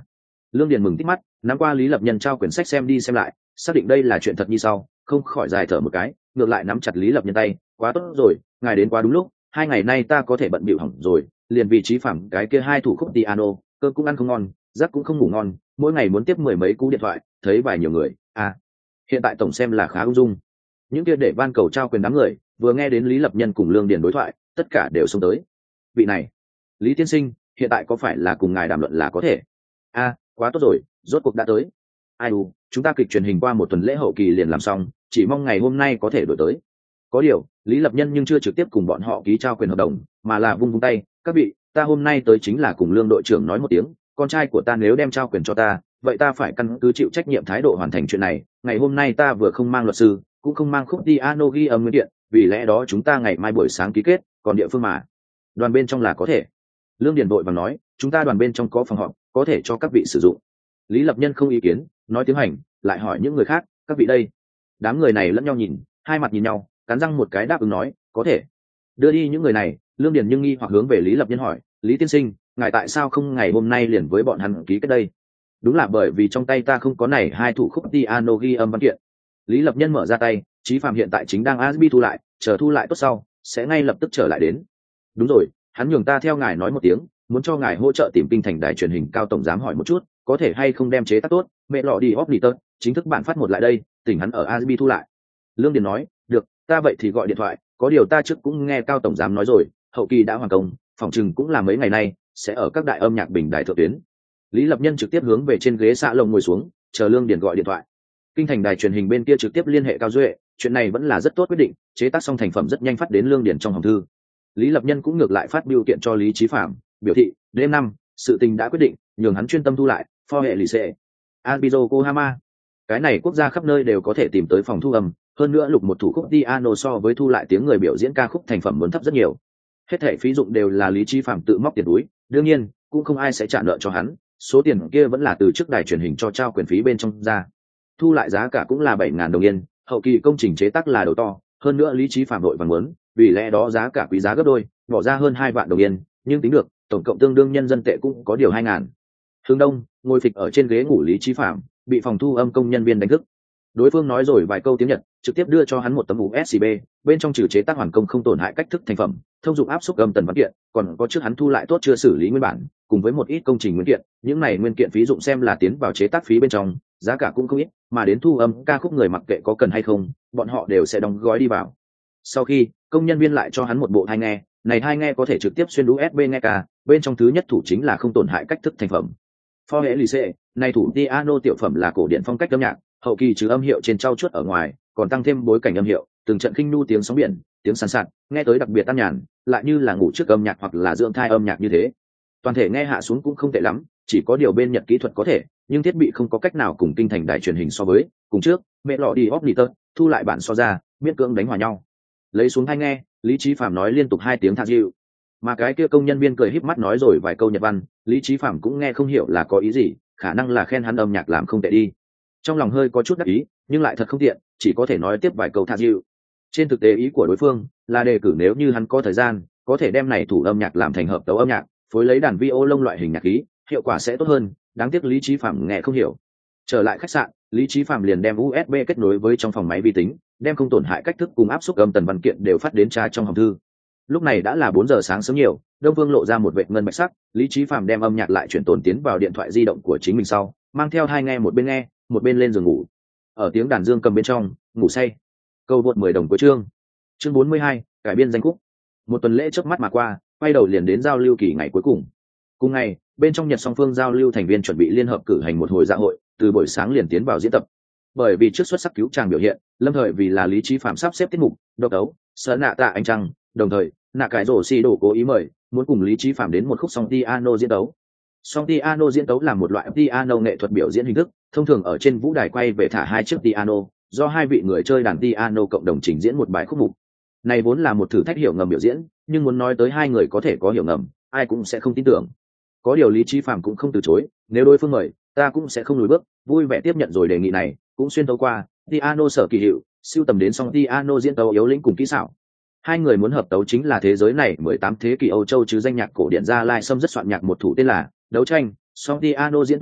Lương Điền mừng tít mắt, nắm qua Lý Lập Nhân trao quyển sách xem đi xem lại, xác định đây là chuyện thật như sau, không khỏi dài thở một cái, ngược lại nắm chặt Lý Lập Nhân tay, quá tốt rồi, ngài đến quá đúng lúc, hai ngày nay ta có thể bận bịu hỏng rồi, liền vị trí phẳng cái kia hai thủ khúc piano, cơm cũng ăn không ngon, giấc cũng không ngủ ngon, mỗi ngày muốn tiếp mười mấy cú điện thoại, thấy vài nhiều người, à, hiện tại tổng xem là khá ung dung. Những kia để van cầu trao quyền đám người, vừa nghe đến Lý Lập Nhân cùng Lương Điền đối thoại, tất cả đều xông tới. Vị này, Lý tiên sinh, hiện tại có phải là cùng ngài đàm luận là có thể? A, quá tốt rồi, rốt cuộc đã tới. Ai u, chúng ta kịch truyền hình qua một tuần lễ hậu kỳ liền làm xong, chỉ mong ngày hôm nay có thể đổi tới. Có điều, Lý Lập Nhân nhưng chưa trực tiếp cùng bọn họ ký trao quyền hợp đồng, mà là vung vung tay, các vị, ta hôm nay tới chính là cùng Lương đội trưởng nói một tiếng, con trai của ta nếu đem trao quyền cho ta, vậy ta phải căn cứ chịu trách nhiệm thái độ hoàn thành chuyện này. Ngày hôm nay ta vừa không mang luật sư, cũng không mang khúc piano ghi âm nguyên điện, vì lẽ đó chúng ta ngày mai buổi sáng ký kết, còn địa phương mà đoàn bên trong là có thể. Lương Điền vội vàng nói, chúng ta đoàn bên trong có phòng họp, có thể cho các vị sử dụng. Lý Lập Nhân không ý kiến, nói tiếng hành, lại hỏi những người khác, các vị đây. Đám người này lẫn nhau nhìn, hai mặt nhìn nhau, cắn răng một cái đáp ứng nói, có thể. Đưa đi những người này, Lương Điền nhưng nghi hoặc hướng về Lý Lập Nhân hỏi, Lý tiên sinh, ngài tại sao không ngày hôm nay liền với bọn hắn ký kết đây? Đúng là bởi vì trong tay ta không có này hai thủ khúc piano ghi âm văn kiện. Lý Lập Nhân mở ra tay, Chí Phạm hiện tại chính đang a ét bê thu lại, chờ thu lại tốt sau, sẽ ngay lập tức trở lại đến. Đúng rồi, hắn nhường ta theo ngài nói một tiếng, muốn cho ngài hỗ trợ tìm kinh thành đài truyền hình cao tổng giám hỏi một chút, có thể hay không đem chế tác tốt, mẹ lọ đi Opniter, chính thức bản phát một lại đây, tỉnh hắn ở a ét bê thu lại. Lương Điền nói, được, ta vậy thì gọi điện thoại, có điều ta trước cũng nghe cao tổng giám nói rồi, hậu kỳ đã hoàn công, phòng trừng cũng là mấy ngày nay, sẽ ở các đại âm nhạc bình đài thượng tuyến. Lý Lập Nhân trực tiếp hướng về trên ghế xạ lồng ngồi xuống, chờ Lương Điền gọi điện thoại. Kinh thành đài truyền hình bên kia trực tiếp liên hệ Cao Duệ, chuyện này vẫn là rất tốt quyết định, chế tác xong thành phẩm rất nhanh phát đến Lương Điền trong hòm thư. Lý Lập Nhân cũng ngược lại phát biểu kiện cho Lý Chí Phạm, biểu thị đêm năm sự tình đã quyết định, nhường hắn chuyên tâm thu lại pho hệ lì xệ Albizo Kohama. Cái này quốc gia khắp nơi đều có thể tìm tới phòng thu âm, hơn nữa lục một thủ khúc piano so với thu lại tiếng người biểu diễn ca khúc thành phẩm muốn thấp rất nhiều. Hết thảy phí dụng đều là Lý Chí Phạm tự móc tiền túi, đương nhiên cũng không ai sẽ trả nợ cho hắn, số tiền kia vẫn là từ trước đài truyền hình cho trao quyền phí bên trong ra. Thu lại giá cả cũng là bảy ngàn đồng yên, hậu kỳ công trình chế tác là đầu to, hơn nữa Lý Chí Phạm đội vàng muốn, vì lẽ đó giá cả quý giá gấp đôi, bỏ ra hơn hai vạn đồng yên, nhưng tính được, tổng cộng tương đương nhân dân tệ cũng có điều hai ngàn. Hướng Đông ngồi phịch ở trên ghế ngủ Lý Chí Phạm, bị phòng thu âm công nhân viên đánh thức. Đối phương nói rồi vài câu tiếng Nhật, trực tiếp đưa cho hắn một tấm u ét bê, bên trong trừ chế tác hoàn công không tổn hại cách thức thành phẩm, thông dụng áp suất âm tần văn kiện, còn có trước hắn thu lại tốt chưa xử lý nguyên bản, cùng với một ít công trình nguyên kiện, những này nguyên kiện phí dụng xem là tiến vào chế tác phí bên trong, giá cả cũng không ít, mà đến thu âm ca khúc người mặc kệ có cần hay không, bọn họ đều sẽ đóng gói đi vào. Sau khi, công nhân viên lại cho hắn một bộ tai nghe, này tai nghe có thể trực tiếp xuyên u ét bê nghe ca, bên trong thứ nhất thủ chính là không tổn hại cách thức thành phẩm. For hệ lì xệ, này thủ piano tiểu phẩm là cổ điển phong cách âm nhạc, hậu kỳ trừ âm hiệu trên trau chuốt ở ngoài, còn tăng thêm bối cảnh âm hiệu, từng trận khinh nu tiếng sóng biển, tiếng sàn sạt, nghe tới đặc biệt an nhàn, lại như là ngủ trước âm nhạc hoặc là dưỡng thai âm nhạc như thế. Toàn thể nghe hạ xuống cũng không tệ lắm, chỉ có điều bên Nhật kỹ thuật có thể, nhưng thiết bị không có cách nào cùng kinh thành đài truyền hình so với, cùng trước, mẹ lọ đi Opniter, thu lại bản so ra, miễn cưỡng đánh hòa nhau. Lấy xuống tai nghe, Lý Chí Phạm nói liên tục hai tiếng tha dịu. Mà cái kia công nhân viên cười híp mắt nói rồi vài câu Nhật văn, Lý Chí Phạm cũng nghe không hiểu là có ý gì, khả năng là khen hắn âm nhạc làm không tệ đi. Trong lòng hơi có chút đắc ý, nhưng lại thật không tiện, chỉ có thể nói tiếp vài câu tha dịu. Trên thực tế ý của đối phương là đề cử nếu như hắn có thời gian, có thể đem này thủ âm nhạc làm thành hợp tấu âm nhạc, phối lấy đàn vi ô lông loại hình nhạc khí, hiệu quả sẽ tốt hơn. Đáng tiếc Lý Chí Phạm nghe không hiểu. Trở lại khách sạn, Lý Chí Phạm liền đem u ét bê kết nối với trong phòng máy vi tính, đem không tổn hại cách thức cùng áp suất âm tần văn kiện đều phát đến tra trong hòm thư. Lúc này đã là bốn giờ sáng sớm nhiều, Đông Vương lộ ra một vệt ngân bạch sắc, Lý Chí Phạm đem âm nhạc lại chuyển tồn tiến vào điện thoại di động của chính mình sau, mang theo hai nghe một bên nghe, một bên lên giường ngủ. Ở tiếng đàn dương cầm bên trong, ngủ say. Câu vượt mười đồng cuối chương. Chương bốn mươi hai, cải biên danh khúc. Một tuần lễ chớp mắt mà qua, quay đầu liền đến giao lưu kỳ ngày cuối cùng. Cùng ngày, bên trong Nhật song phương giao lưu thành viên chuẩn bị liên hợp cử hành một hồi dạ hội, từ buổi sáng liền tiến vào diễn tập. Bởi vì trước xuất sắc cứu chàng biểu hiện, lâm thời vì là Lý Chí Phạm sắp xếp tiết mục độc đấu sợ nạ tạ anh trăng, đồng thời nạ cải rổ xì đổ cố ý mời muốn cùng Lý Chí Phạm đến một khúc song piano diễn đấu. Song piano diễn đấu là một loại piano nghệ thuật biểu diễn hình thức, thông thường ở trên vũ đài quay về thả hai chiếc piano, do hai vị người chơi đàn piano cộng đồng trình diễn một bài khúc mục. Này vốn là một thử thách hiểu ngầm biểu diễn, nhưng muốn nói tới hai người có thể có hiểu ngầm, ai cũng sẽ không tin tưởng. Có điều Lý Chí Phạm cũng không từ chối, nếu đối phương mời, ta cũng sẽ không lùi bước, vui vẻ tiếp nhận rồi đề nghị này, cũng xuyên tấu qua piano sở kỳ hiệu, siêu tầm đến song piano diễn tấu yếu lĩnh cùng kỹ xảo. Hai người muốn hợp tấu chính là thế giới này mười tám thế kỷ Âu Châu chứ danh nhạc cổ điển Gia Lai Sâm rất soạn nhạc một thủ tên là Đấu tranh, song piano diễn tấu khúc,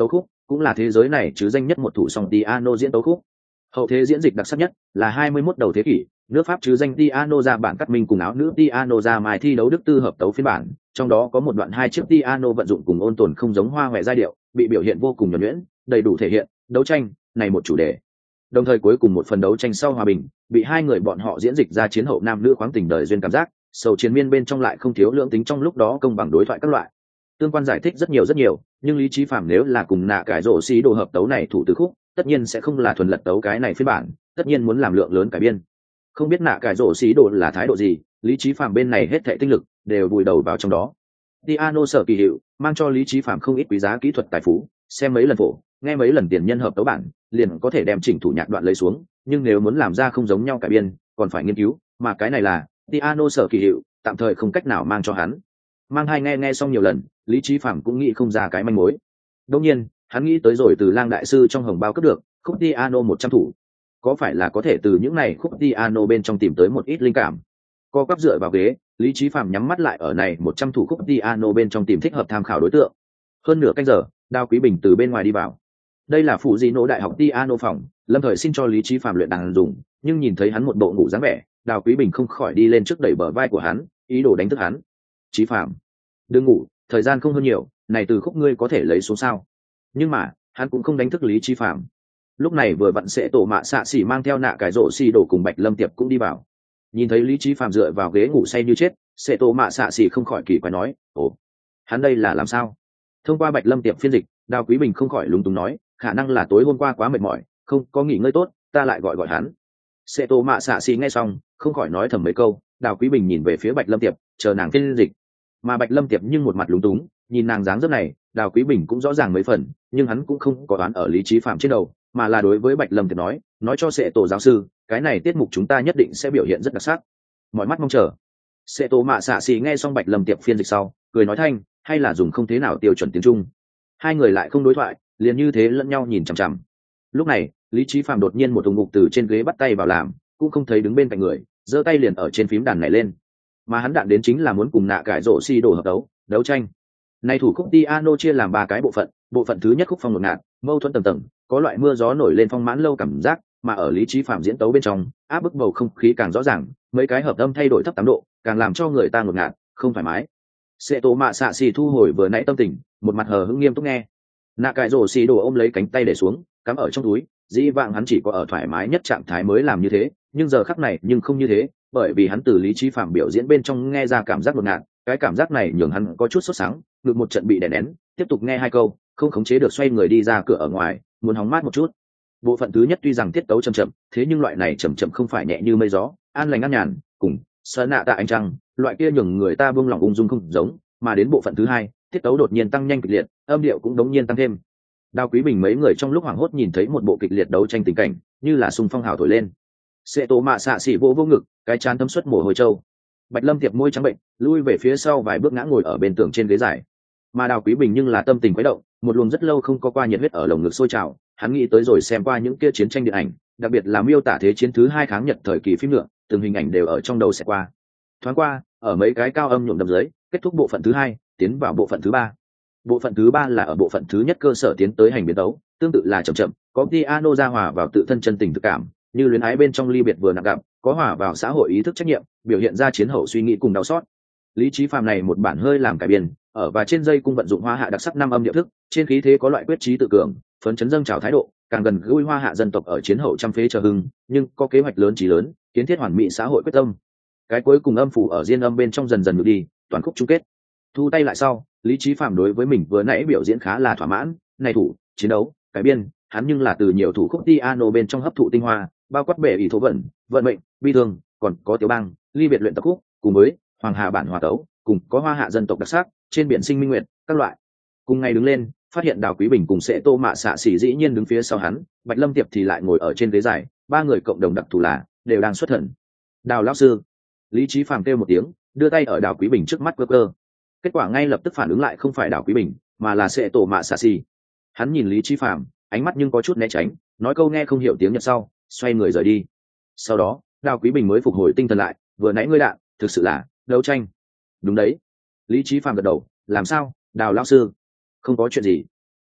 cũng là thế giới này chứ danh nhất một thủ song piano diễn tấu khúc. Hậu thế diễn dịch đặc sắc nhất là hai mươi mốt đầu thế kỷ, nước Pháp chứ danh piano ra bản cắt minh cùng áo nữ piano ra mài thi đấu Đức tư hợp tấu phiên bản, trong đó có một đoạn hai chiếc piano vận dụng cùng ôn tồn không giống hoa hoẹ giai điệu, bị biểu hiện vô cùng nhuần nhuyễn, đầy đủ thể hiện đấu tranh này một chủ đề. Đồng thời cuối cùng một phần đấu tranh sau hòa bình, bị hai người bọn họ diễn dịch ra chiến hậu nam nữ khoáng tình đời duyên cảm giác, sầu chiến miên bên trong lại không thiếu lưỡng tính trong lúc đó công bằng đối thoại các loại. Tương quan giải thích rất nhiều rất nhiều, nhưng Lý Chí Phạm nếu là cùng nạ cải rổ xí đồ hợp tấu này thủ tứ khúc, tất nhiên sẽ không là thuần lật tấu cái này phiên bản, tất nhiên muốn làm lượng lớn cải biên. Không biết nạ cải rổ xí đồ là thái độ gì, Lý Chí Phạm bên này hết thảy tinh lực đều vùi đầu vào trong đó. Piano sở kỳ hiệu mang cho Lý Chí Phạm không ít quý giá kỹ thuật tài phú, xem mấy lần phổ, nghe mấy lần tiền nhân hợp tấu bản, liền có thể đem chỉnh thủ nhạc đoạn lấy xuống, nhưng nếu muốn làm ra không giống nhau cải biên, còn phải nghiên cứu, mà cái này là piano sở kỳ hiệu, tạm thời không cách nào mang cho hắn. Mang hai nghe nghe xong nhiều lần, Lý Chí Phạm cũng nghĩ không ra cái manh mối. Đương nhiên, hắn nghĩ tới rồi từ Lang đại sư trong hồng bao cấp được, khúc piano một trăm thủ. Có phải là có thể từ những này khúc piano bên trong tìm tới một ít linh cảm. Co quắp dựa vào ghế, Lý Chí Phạm nhắm mắt lại ở này một trăm thủ khúc piano bên trong tìm thích hợp tham khảo đối tượng. Hơn nửa canh giờ, Đao Quý Bình từ bên ngoài đi vào. Đây là phụ dị nỗ đại học piano phòng, Lâm Thời xin cho Lý Chí Phạm luyện đàn dùng, nhưng nhìn thấy hắn một bộ ngủ dáng vẻ, Đào Quý Bình không khỏi đi lên trước đẩy bờ vai của hắn, ý đồ đánh thức hắn. Chí Phạm, đừng ngủ, thời gian không hơn nhiều, này từ khúc ngươi có thể lấy xuống sao? Nhưng mà, hắn cũng không đánh thức Lý Chí Phạm. Lúc này vừa vặn sẽ tổ mạ xạ xỉ mang theo nạ cải rộ xì đổ cùng Bạch Lâm Tiệp cũng đi vào. Nhìn thấy Lý Chí Phạm dựa vào ghế ngủ say như chết, sẽ tổ mạ xạ xỉ không khỏi kỳ quái nói, ồ, hắn đây là làm sao? Thông qua Bạch Lâm Tiệp phiên dịch, Đào Quý Bình không khỏi lúng túng nói, khả năng là tối hôm qua quá mệt mỏi, không có nghỉ ngơi tốt, ta lại gọi gọi hắn. Sẽ tổ mạ xạ xỉ nghe xong, không khỏi nói thầm mấy câu. Đào Quý Bình nhìn về phía Bạch Lâm Tiệp, chờ nàng phiên dịch. Mà Bạch Lâm Tiệp nhưng một mặt lúng túng, nhìn nàng dáng dấp này, Đào Quý Bình cũng rõ ràng mấy phần, nhưng hắn cũng không có đoán ở Lý Chí Phạm trên đầu, mà là đối với Bạch Lâm Tiệp nói, nói cho Sệ tổ giáo sư, cái này tiết mục chúng ta nhất định sẽ biểu hiện rất đặc sắc. Mọi mắt mong chờ. Sệ tổ mạ xạ xỉ nghe xong Bạch Lâm Tiệp phiên dịch sau, cười nói thanh, hay là dùng không thế nào tiêu chuẩn tiếng Trung. Hai người lại không đối thoại, liền như thế lẫn nhau nhìn chằm chằm. Lúc này, Lý Chí Phạm đột nhiên một thùng ngục từ trên ghế bắt tay vào làm, cũng không thấy đứng bên cạnh người, giơ tay liền ở trên phím đàn này lên. Mà hắn đạn đến chính là muốn cùng nạ cải rộ xi đổ hợp đấu, đấu tranh. Nay thủ khúc piano chia làm ba cái bộ phận, bộ phận thứ nhất khúc phong ngột ngạt, mâu thuẫn tầng tầng, có loại mưa gió nổi lên phong mãn lâu cảm giác, mà ở Lý Chí Phạm diễn tấu bên trong, áp bức bầu không khí càng rõ ràng, mấy cái hợp âm thay đổi thấp tám độ, càng làm cho người ta ngột ngạt, không thoải mái. Sệ tổ mạ xạ xì thu hồi vừa nãy tâm tình, một mặt hờ hững nghiêm túc nghe. Nạ cải rồ xì đồ ôm lấy cánh tay để xuống, cắm ở trong túi, dĩ vãng hắn chỉ có ở thoải mái nhất trạng thái mới làm như thế, nhưng giờ khắc này nhưng không như thế, bởi vì hắn từ Lý Chí Phạm biểu diễn bên trong nghe ra cảm giác ngột ngạt, cái cảm giác này nhường hắn có chút sốt sắng, ngực một trận bị đè nén, tiếp tục nghe hai câu, không khống chế được xoay người đi ra cửa ở ngoài, muốn hóng mát một chút. Bộ phận thứ nhất tuy rằng tiết tấu chậm chậm, thế nhưng loại này chậm chậm không phải nhẹ như mây gió, an lành an nhàn, cùng sơn nạ tạ ánh trăng, loại kia nhường người ta buông lòng ung dung không giống, mà đến bộ phận thứ hai, tiết tấu đột nhiên tăng nhanh kịch liệt, âm điệu cũng đống nhiên tăng thêm. Đào Quý Bình mấy người trong lúc hoảng hốt nhìn thấy một bộ kịch liệt đấu tranh tình cảnh, như là xung phong hào thổi lên. Sệ tổ mạ xạ xỉ vô vô ngực, cái chán thấm suất mồ hôi trâu. Bạch Lâm Tiệp môi trắng bệnh, lui về phía sau vài bước ngã ngồi ở bên tường trên ghế dài. Mà Đào Quý Bình nhưng là tâm tình quấy động, một luồng rất lâu không có qua nhiệt huyết ở lồng ngực sôi trào, hắn nghĩ tới rồi xem qua những kia chiến tranh điện ảnh, đặc biệt là miêu tả thế chiến thứ hai kháng Nhật thời kỳ phim nữa, từng hình ảnh đều ở trong đầu sẽ qua. Thoáng qua, ở mấy cái cao âm nhuộm đầm dưới, kết thúc bộ phận thứ hai, tiến vào bộ phận thứ ba. Bộ phận thứ ba là ở bộ phận thứ nhất cơ sở tiến tới hành biến tấu, tương tự là chậm chậm, có piano ra hòa vào tự thân chân tình thực cảm, như luyến ái bên trong ly biệt vừa nặng gặp, có hòa vào xã hội ý thức trách nhiệm, biểu hiện ra chiến hậu suy nghĩ cùng đau xót. Lý Chí Phạm này một bản hơi làm cải biên, ở và trên dây cung vận dụng hoa hạ đặc sắc năm âm điệu thức, trên khí thế có loại quyết chí tự cường, phấn chấn dâng trào thái độ, càng gần gũi hoa hạ dân tộc ở chiến hậu trăm phế chờ hưng, nhưng có kế hoạch lớn chí lớn, kiến thiết hoàn mỹ xã hội quyết tâm. Cái cuối cùng âm phủ ở diên âm bên trong dần dần ngược đi, toàn khúc chung kết. Thu tay lại sau, Lý Chí Phạm đối với mình vừa nãy biểu diễn khá là thỏa mãn, này thủ, chiến đấu, cải biên, hắn nhưng là từ nhiều thủ khúc piano bên trong hấp thụ tinh hoa, bao quát bể ý thố vận, vận mệnh, bi thương, còn có tiểu bang, ly biệt luyện tập khúc, cùng với hoàng hà bản hòa tấu, cùng có hoa hạ dân tộc đặc sắc, trên biển sinh minh nguyện, các loại. Cùng ngày đứng lên, phát hiện Đào Quý Bình cùng Sệ Tô Mạ xạ xỉ dĩ nhiên đứng phía sau hắn, Bạch Lâm Tiệp thì lại ngồi ở trên ghế dài, ba người cộng đồng đặc thù là đều đang xuất thần. Đào lão sư, Lý Chí Phạm kêu một tiếng, đưa tay ở Đào Quý Bình trước mắt cơ cơ. Kết quả ngay lập tức phản ứng lại không phải Đào Quý Bình, mà là Sệ Tô Mạ xạ xỉ. Hắn nhìn Lý Chí Phạm, ánh mắt nhưng có chút né tránh, nói câu nghe không hiểu tiếng Nhật sau, xoay người rời đi. Sau đó, Đào Quý Bình mới phục hồi tinh thần lại, vừa nãy ngươi đạn, thực sự là đấu tranh. Đúng đấy. Lý Chí Phạm gật đầu, làm sao, Đào lão sư? Không có chuyện gì.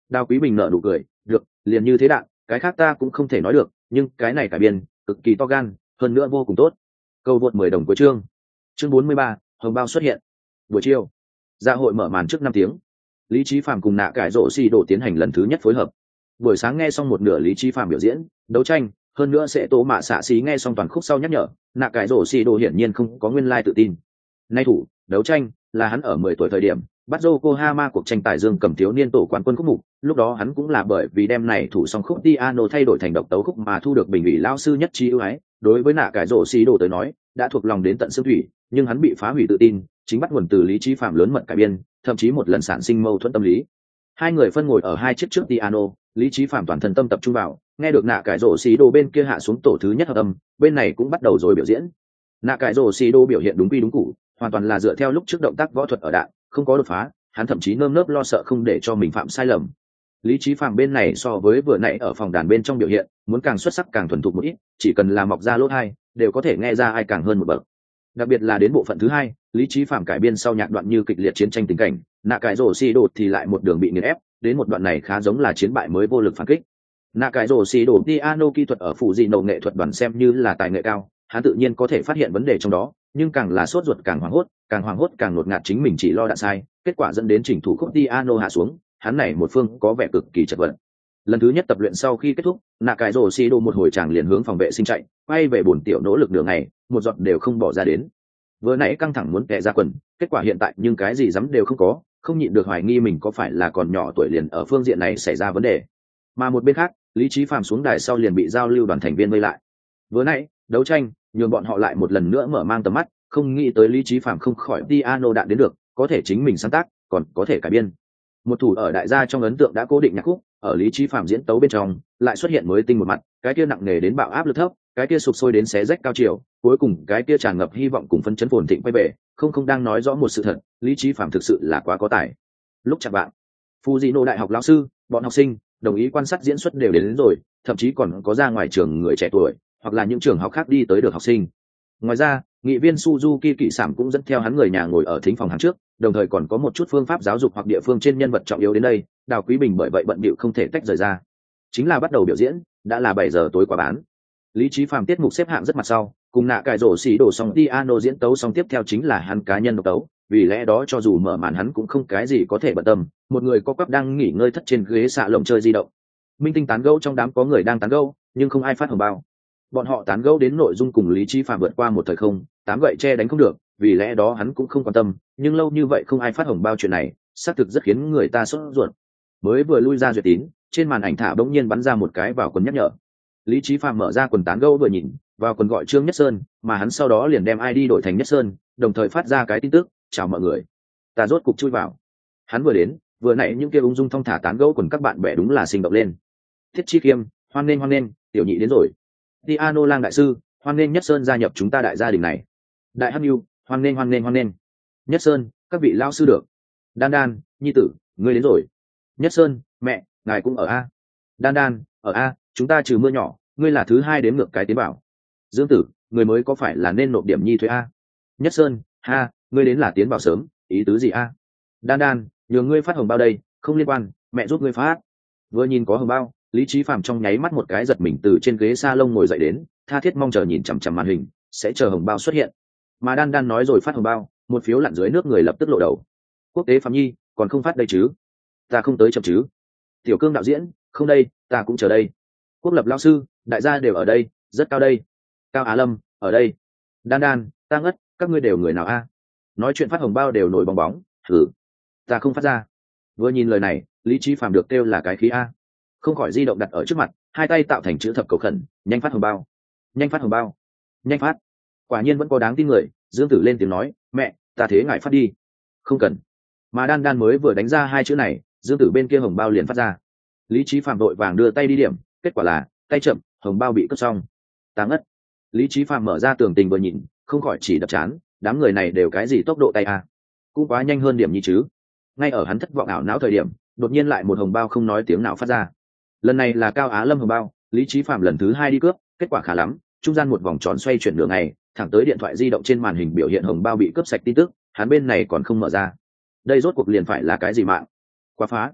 Đào Quý Bình nở nụ cười, được, liền như thế đạn, cái khác ta cũng không thể nói được, nhưng cái này cải biên cực kỳ to gan, hơn nữa vô cùng tốt. Câu vượt mười đồng cuối chương. Chương bốn mươi ba, hồng bao xuất hiện. Buổi chiều, dạ hội mở màn trước năm tiếng. Lý Chí Phạm cùng Nạ Cải Rộ Xì Đổ tiến hành lần thứ nhất phối hợp. Buổi sáng nghe xong một nửa Lý Chí Phạm biểu diễn, đấu tranh, hơn nữa sẽ tố mạ xạ xí nghe xong toàn khúc sau nhắc nhở, Nạ Cải Rộ Xì Đổ hiển nhiên không có nguyên lai tự tin. Nay thủ, đấu tranh, là hắn ở mười tuổi thời điểm, bắt Yokohama cuộc tranh tài dương cầm thiếu niên tổ quán quân khúc mục, lúc đó hắn cũng là bởi vì đem này thủ xong khúc piano thay đổi thành độc tấu khúc mà thu được bình ủy lao sư nhất trí ưu ái. Đối với Nạ Cải Rộ Xì Đổ tới nói, đã thuộc lòng đến tận xương thủy, nhưng hắn bị phá hủy tự tin, chính bắt nguồn từ Lý Chí Phạm lớn mật cải biên, thậm chí một lần sản sinh mâu thuẫn tâm lý. Hai người phân ngồi ở hai chiếc trước piano, Lý Chí Phạm toàn thân tâm tập trung vào, nghe được Nạ Cải Rộ Xì Đổ bên kia hạ xuống tổ thứ nhất hợp âm, bên này cũng bắt đầu rồi biểu diễn. Nạ Cải Rộ Xì Đổ biểu hiện đúng quy đúng cũ, hoàn toàn là dựa theo lúc trước động tác võ thuật ở đạn, không có đột phá, hắn thậm chí nơm nớp lo sợ không để cho mình phạm sai lầm. Lý Chí Phạm bên này so với vừa nãy ở phòng đàn bên trong biểu hiện, muốn càng xuất sắc càng thuần thục một ít, chỉ cần là mọc ra lỗ hai, đều có thể nghe ra ai càng hơn một bậc. Đặc biệt là đến bộ phận thứ hai, Lý Chí Phạm cải biên sau nhạc đoạn như kịch liệt chiến tranh tình cảnh, Nạ Cải Rộ Xì Đổ thì lại một đường bị nghiền ép, đến một đoạn này khá giống là chiến bại mới vô lực phản kích. Nạ Cải Rộ Xì Đổ piano kỹ thuật ở phụ dị nổ nghệ thuật đoàn xem như là tài nghệ cao, hắn tự nhiên có thể phát hiện vấn đề trong đó, nhưng càng là sốt ruột càng hoảng hốt, càng hoảng hốt càng ngột ngạt chính mình chỉ lo đạn sai, kết quả dẫn đến chỉnh thủ khúc piano hạ xuống, hắn này một phương có vẻ cực kỳ chật vật. Lần thứ nhất tập luyện sau khi kết thúc, Nạ Cải Rộ Xì Đổ một hồi chàng liền hướng phòng vệ sinh chạy, quay về bổn tiểu nỗ lực đường ngày, một giọt đều không bỏ ra đến. Vừa nãy căng thẳng muốn kẻ ra quần, kết quả hiện tại nhưng cái gì dám đều không có, không nhịn được hoài nghi mình có phải là còn nhỏ tuổi liền ở phương diện này xảy ra vấn đề. Mà một bên khác, Lý Chí Phạm xuống đài sau liền bị giao lưu đoàn thành viên vây lại. Vừa nãy, đấu tranh, nhường bọn họ lại một lần nữa mở mang tầm mắt, không nghĩ tới Lý Chí Phạm không khỏi piano đạn đến được, có thể chính mình sáng tác, còn có thể cải biên. Một thủ ở đại gia trong ấn tượng đã cố định nhạc khúc, ở Lý Chí Phạm diễn tấu bên trong, lại xuất hiện mới tinh một mặt, cái kia nặng nề đến bạo áp lực thấp, cái kia sụp sôi đến xé rách cao chiều, cuối cùng cái kia tràn ngập hy vọng cùng phấn chấn phồn thịnh quay về, không không đang nói rõ một sự thật, Lý Chí Phạm thực sự là quá có tài. Lúc chẳng bạn, Fujino đại học lão sư, bọn học sinh đồng ý quan sát diễn xuất đều đến, đến rồi, thậm chí còn có ra ngoài trường người trẻ tuổi, hoặc là những trường học khác đi tới được học sinh. Ngoài ra, nghị viên Suzuki Kỵ Sảm cũng dẫn theo hắn người nhà ngồi ở thính phòng hàng trước, đồng thời còn có một chút phương pháp giáo dục hoặc địa phương trên nhân vật trọng yếu đến đây, Đào Quý Bình bởi vậy bận bịu không thể tách rời ra. Chính là bắt đầu biểu diễn, đã là bảy giờ tối quá bán. Lý Chí Phạm tiết mục xếp hạng rất mặt sau, cùng Nạ Cải Rộ Xì Đổ xong piano diễn tấu xong tiếp theo chính là hắn cá nhân độc tấu, vì lẽ đó cho dù mở màn hắn cũng không cái gì có thể bận tâm, một người có quắp đang nghỉ ngơi thất trên ghế xạ lồng chơi di động. Minh tinh tán gẫu trong đám có người đang tán gẫu, nhưng không ai phát hồng bao. Bọn họ tán gẫu đến nội dung cùng Lý Chí Phạm vượt qua một thời không, tám gậy che đánh không được, vì lẽ đó hắn cũng không quan tâm, nhưng lâu như vậy không ai phát hồng bao chuyện này, xác thực rất khiến người ta sốt ruột. Mới vừa lui ra duyệt tín, trên màn ảnh thả bỗng nhiên bắn ra một cái vào quần nhắc nhở. Lý Chí Phạm mở ra quần tán gẫu vừa nhìn, vào quần gọi Trương Nhất Sơn, mà hắn sau đó liền đem i đê đổi thành Nhất Sơn, đồng thời phát ra cái tin tức, chào mọi người, ta rốt cục chui vào. Hắn vừa đến, vừa nãy những kia ung dung thong thả tán gẫu quần các bạn bè đúng là sinh động lên. Thiết Chi Kiêm, hoan nghênh hoan nghênh, tiểu nhị đến rồi. Piano Lang đại sư, hoan nghênh Nhất Sơn gia nhập chúng ta đại gia đình này. Đại Hắc Nhu, hoan nghênh hoan nghênh hoan nghênh. Nhất Sơn, các vị lão sư được. Đan Đan, nhi tử, ngươi đến rồi. Nhất Sơn, mẹ, ngài cũng ở a. Đan Đan, ở a, chúng ta trừ mưa nhỏ, ngươi là thứ hai đếm ngược cái tiến bảo. Dương Tử, người mới có phải là nên nộp điểm nhi thuế a? Nhất Sơn, ha, ngươi đến là tiến bảo sớm, ý tứ gì a? Đan Đan, nhường ngươi phát hồng bao đây, không liên quan, mẹ giúp ngươi phát. Vừa nhìn có hồng bao, Lý Chí Phạm trong nháy mắt một cái giật mình từ trên ghế salon ngồi dậy đến, tha thiết mong chờ nhìn chằm chằm màn hình, sẽ chờ hồng bao xuất hiện. Mà Đan Đan nói rồi phát hồng bao, một phiếu lặn dưới nước người lập tức lộ đầu. Quốc tế Phạm Nhi, còn không phát đây chứ? Ta không tới chậm chứ? Tiểu Cương đạo diễn, không đây, ta cũng chờ đây. Quốc Lập lão sư, đại gia đều ở đây, rất cao đây. Cao Á Lâm, ở đây. Đan Đan, ta ngất, các ngươi đều người nào a? Nói chuyện phát hồng bao đều nổi bong bóng, thử. Ta không phát ra. Vừa nhìn lời này, Lý Chí Phạm được kêu là cái khí a. Không khỏi di động đặt ở trước mặt, hai tay tạo thành chữ thập cầu khẩn, nhanh phát hồng bao, nhanh phát hồng bao, nhanh phát. Quả nhiên vẫn có đáng tin người, Dương Tử lên tiếng nói, mẹ, ta thế ngài phát đi. Không cần. Mà Đan Đan mới vừa đánh ra hai chữ này, Dương Tử bên kia hồng bao liền phát ra. Lý Chí Phạm đội vàng đưa tay đi điểm, kết quả là tay chậm, hồng bao bị cướp xong. Ta ngất. Lý Chí Phạm mở ra tường tình vừa nhìn, không khỏi chỉ đập chán, đám người này đều cái gì tốc độ tay a? Cũng quá nhanh hơn điểm như chứ. Ngay ở hắn thất vọng ảo não thời điểm, đột nhiên lại một hồng bao không nói tiếng nào phát ra. Lần này là Cao Á Lâm hồng bao, Lý Chí Phạm lần thứ hai đi cướp, kết quả khá lắm, trung gian một vòng tròn xoay chuyển nửa ngày, thẳng tới điện thoại di động trên màn hình biểu hiện hồng bao bị cướp sạch tin tức, hắn bên này còn không mở ra. Đây rốt cuộc liền phải là cái gì mạng? Quá phá.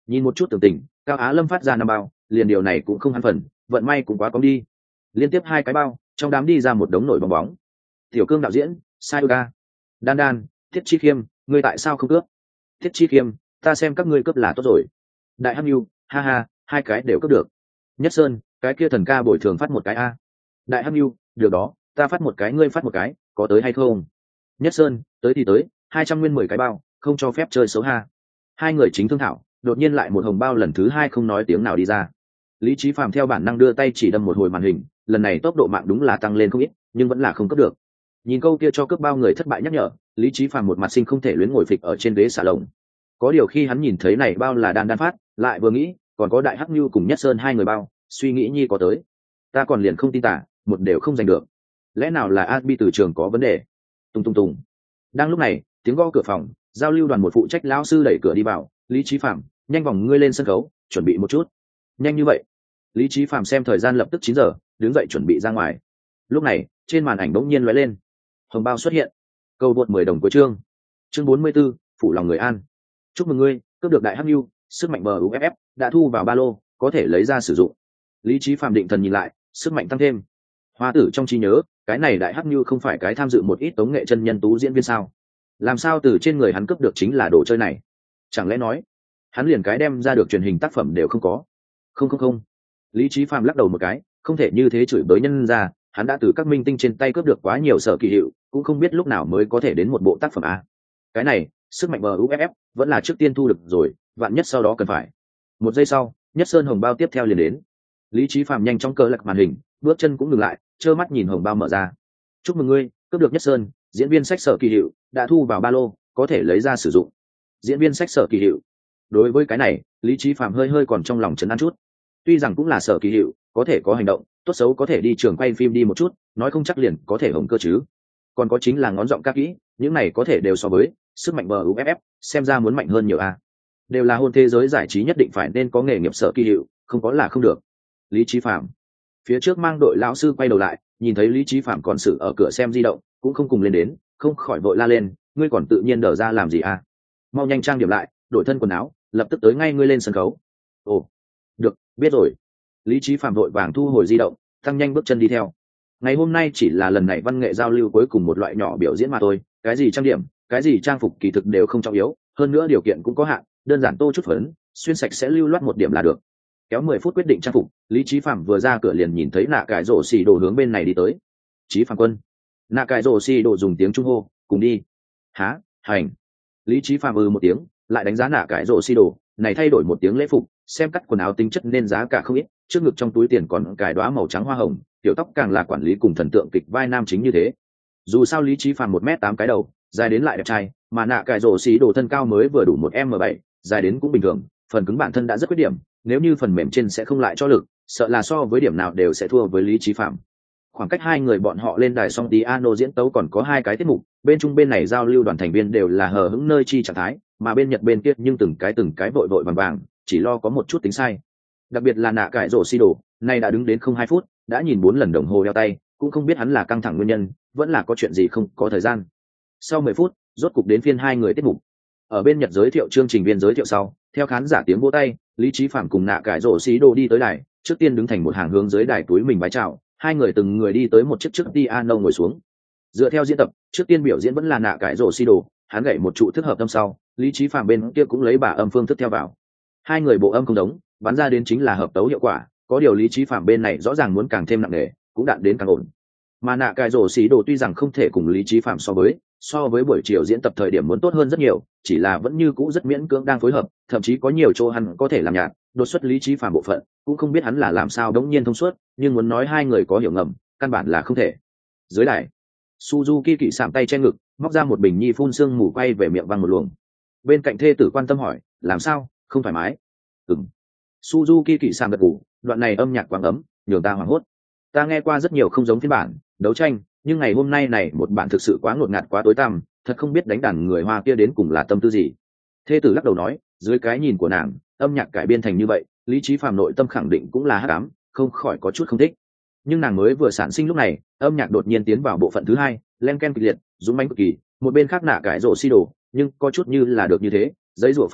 Nhìn một chút tưởng tình, Cao Á Lâm phát ra năm bao, liền điều này cũng không hắn phần, vận may cũng quá cóng đi. Liên tiếp hai cái bao, trong đám đi ra một đống nổi bong bóng. Tiểu Cương đạo diễn, Sayuga, Đan Đan, Thiết Chi Khiêm, ngươi tại sao không cướp? Thiết Chi Khiêm, ta xem các ngươi cướp là tốt rồi. Đại Hắc Nhu, ha ha, hai cái đều cướp được. Nhất Sơn, cái kia thần ca bồi thường phát một cái a. Đại Hắc Nhu, được đó, ta phát một cái ngươi phát một cái, có tới hay không? Nhất Sơn, tới thì tới, hai trăm nguyên mười cái bao, không cho phép chơi xấu ha. Hai người chính thương thảo, đột nhiên lại một hồng bao lần thứ hai không nói tiếng nào đi ra. Lý Chí Phàm theo bản năng đưa tay chỉ đâm một hồi màn hình, lần này tốc độ mạng đúng là tăng lên không ít, nhưng vẫn là không cấp được. Nhìn câu kia cho cướp bao người thất bại nhắc nhở, Lý Chí Phàm một mặt sinh không thể luyến ngồi phịch ở trên ghế xà lồng. Có điều khi hắn nhìn thấy này bao là Đan Đan phát, lại vừa nghĩ, còn có Đại Hắc Nhu cùng Nhất Sơn hai người bao, suy nghĩ nhi có tới. Ta còn liền không tin tả, một đều không giành được. Lẽ nào là Abi từ trường có vấn đề? Tung tung tung. Đang lúc này, tiếng gõ cửa phòng, giao lưu đoàn một phụ trách lão sư đẩy cửa đi vào, Lý Chí Phàm, nhanh vòng ngươi lên sân khấu, chuẩn bị một chút. Nhanh như vậy? Lý Chí Phàm xem thời gian lập tức chín giờ, đứng dậy chuẩn bị ra ngoài. Lúc này, trên màn ảnh bỗng nhiên lóe lên, hồng bao xuất hiện. Câu vượt mười đồng cuối chương. Chương bốn mươi 44, phụ lòng người an. Chúc mừng ngươi, cướp được Đại Hắc Nhu, sức mạnh bờ u ép ép đã thu vào ba lô, có thể lấy ra sử dụng. Lý Chí Phàm định thần nhìn lại, sức mạnh tăng thêm. Hoa tử trong trí nhớ, cái này Đại Hắc Nhu không phải cái tham dự một ít tống nghệ chân nhân tú diễn viên sao? Làm sao từ trên người hắn cướp được chính là đồ chơi này? Chẳng lẽ nói, hắn liền cái đem ra được truyền hình tác phẩm đều không có? Không không không. Lý Chí Phàm lắc đầu một cái, không thể như thế chửi bới nhân ra, hắn đã từ các minh tinh trên tay cướp được quá nhiều sở kỳ hiệu, cũng không biết lúc nào mới có thể đến một bộ tác phẩm a. Cái này, sức mạnh bờ u ép ép vẫn là trước tiên thu được rồi, vạn nhất sau đó cần phải. Một giây sau, Nhất Sơn hồng bao tiếp theo liền đến. Lý Chí Phàm nhanh chóng cờ lật màn hình, bước chân cũng ngừng lại, trơ mắt nhìn hồng bao mở ra. Chúc mừng ngươi, cướp được Nhất Sơn, diễn viên sách sở kỳ hiệu đã thu vào ba lô, có thể lấy ra sử dụng. Diễn viên sách sở kỳ hiệu. Đối với cái này, Lý Chí Phàm hơi hơi còn trong lòng chấn an chút. Tuy rằng cũng là sở kỳ hiệu, có thể có hành động, tốt xấu có thể đi trường quay phim đi một chút, nói không chắc liền có thể hồng cơ chứ. Còn có chính là ngón giọng các kỹ, những này có thể đều so với sức mạnh bờ u ép ép, xem ra muốn mạnh hơn nhiều a. Đều là hôn thế giới giải trí nhất định phải nên có nghề nghiệp sở kỳ hiệu, không có là không được. Lý Chí Phàm. Phía trước mang đội lão sư quay đầu lại, nhìn thấy Lý Chí Phàm còn xử ở cửa xem di động, cũng không cùng lên đến, không khỏi vội la lên, ngươi còn tự nhiên đờ ra làm gì a? Mau nhanh trang điểm lại, đổi thân quần áo, lập tức tới ngay ngươi lên sân khấu. Ồ, được, biết rồi. Lý Chí Phàm vội vàng thu hồi di động, tăng nhanh bước chân đi theo. Ngày hôm nay chỉ là lần này văn nghệ giao lưu cuối cùng một loại nhỏ biểu diễn mà thôi, cái gì trang điểm, cái gì trang phục kỳ thực đều không trọng yếu, hơn nữa điều kiện cũng có hạn, đơn giản tô chút phấn, xuyên sạch sẽ lưu loát một điểm là được. Kéo mười phút quyết định trang phục, Lý Chí Phàm vừa ra cửa liền nhìn thấy Nạ Cải Rổ Xì Đồ hướng bên này đi tới. Chí Phàm quân. Nạ Cải Rổ Xì Đồ dùng tiếng Trung hô, cùng đi. Há, hành. Lý Chí Phàm ư một tiếng, lại đánh giá Nạ Cải Rổ Xì Đồ, này thay đổi một tiếng lễ phục, xem cắt quần áo tính chất nên giá cả không ít, trước ngực trong túi tiền còn cài đóa màu trắng hoa hồng, tiểu tóc càng là quản lý cùng thần tượng kịch vai nam chính như thế. Dù sao Lý Chí Phàm một mét tám cái đầu, dài đến lại đẹp trai, mà Nạ Cải Rổ Xì Đồ thân cao mới vừa đủ một m bảy, dài đến cũng bình thường, phần cứng bản thân đã rất khuyết điểm, nếu như phần mềm trên sẽ không lại cho lực, sợ là so với điểm nào đều sẽ thua với Lý Chí Phàm. Khoảng cách hai người bọn họ lên đài song piano diễn tấu còn có hai cái tiết mục, bên trung bên này giao lưu đoàn thành viên đều là hờ hững nơi chi trạng thái, mà bên Nhật bên kia nhưng từng cái từng cái vội vội vàng vàng, chỉ lo có một chút tính sai. Đặc biệt là Nạ Cải Rổ Xì Đồ, nay đã đứng đến không hai phút, đã nhìn bốn lần đồng hồ đeo tay, cũng không biết hắn là căng thẳng nguyên nhân, vẫn là có chuyện gì không có thời gian. Sau mười phút, rốt cục đến phiên hai người tiết mục. Ở bên Nhật giới thiệu chương trình viên giới thiệu sau, theo khán giả tiếng vỗ tay, Lý Chí Phàm cùng Nạ Cải Rổ Xì Đồ đi tới đài, trước tiên đứng thành một hàng hướng dưới đài túi mình vái chào, hai người từng người đi tới một chiếc chiếc piano ngồi xuống. Dựa theo diễn tập, trước tiên biểu diễn vẫn là Nạ Cải Rổ Xì Đồ, hắn gảy một trụ thức hợp âm sau, Lý Chí Phàm bên kia cũng lấy bả âm phương thức theo vào. Hai người bộ âm không giống, bắn ra đến chính là hợp tấu hiệu quả, có điều Lý Chí Phàm bên này rõ ràng muốn càng thêm nặng nề, cũng đạn đến càng ổn. Mà Nạ Cải Rổ Xì Đồ tuy rằng không thể cùng Lý Chí Phàm so với, so với buổi chiều diễn tập thời điểm muốn tốt hơn rất nhiều, chỉ là vẫn như cũ rất miễn cưỡng đang phối hợp, thậm chí có nhiều chỗ hắn có thể làm nhạt, đột xuất Lý Chí Phàm bộ phận, cũng không biết hắn là làm sao đống nhiên thông suốt, nhưng muốn nói hai người có hiểu ngầm, căn bản là không thể. Dưới đài, Suzuki Kỵ sạm tay che ngực, móc ra một bình nhi phun sương mù quay về miệng văng một luồng. Bên cạnh thê tử quan tâm hỏi, làm sao, không thoải mái? Ừm. Suzuki Kỵ sạm gật gù, đoạn này âm nhạc quảng ấm, nhường ta hoảng hốt. Ta nghe qua rất nhiều không giống phiên bản, đấu tranh, nhưng ngày hôm nay này một bản thực sự quá ngột ngạt quá tối tăm, thật không biết đánh đàn người Hoa kia đến cùng là tâm tư gì. Thê tử lắc đầu nói, dưới cái nhìn của nàng, âm nhạc cải biên thành như vậy, Lý Chí Phàm nội tâm khẳng định cũng là hắc ám, không khỏi có chút không thích. Nhưng nàng mới vừa sản sinh lúc này, âm nhạc đột nhiên tiến vào bộ phận thứ hai, len ken kịch liệt, dũng mãnh cực kỳ, một bên khác Nạ Cải Rổ Xì Đồ, nhưng có chút như là được như thế, giấy rủa phản kháng,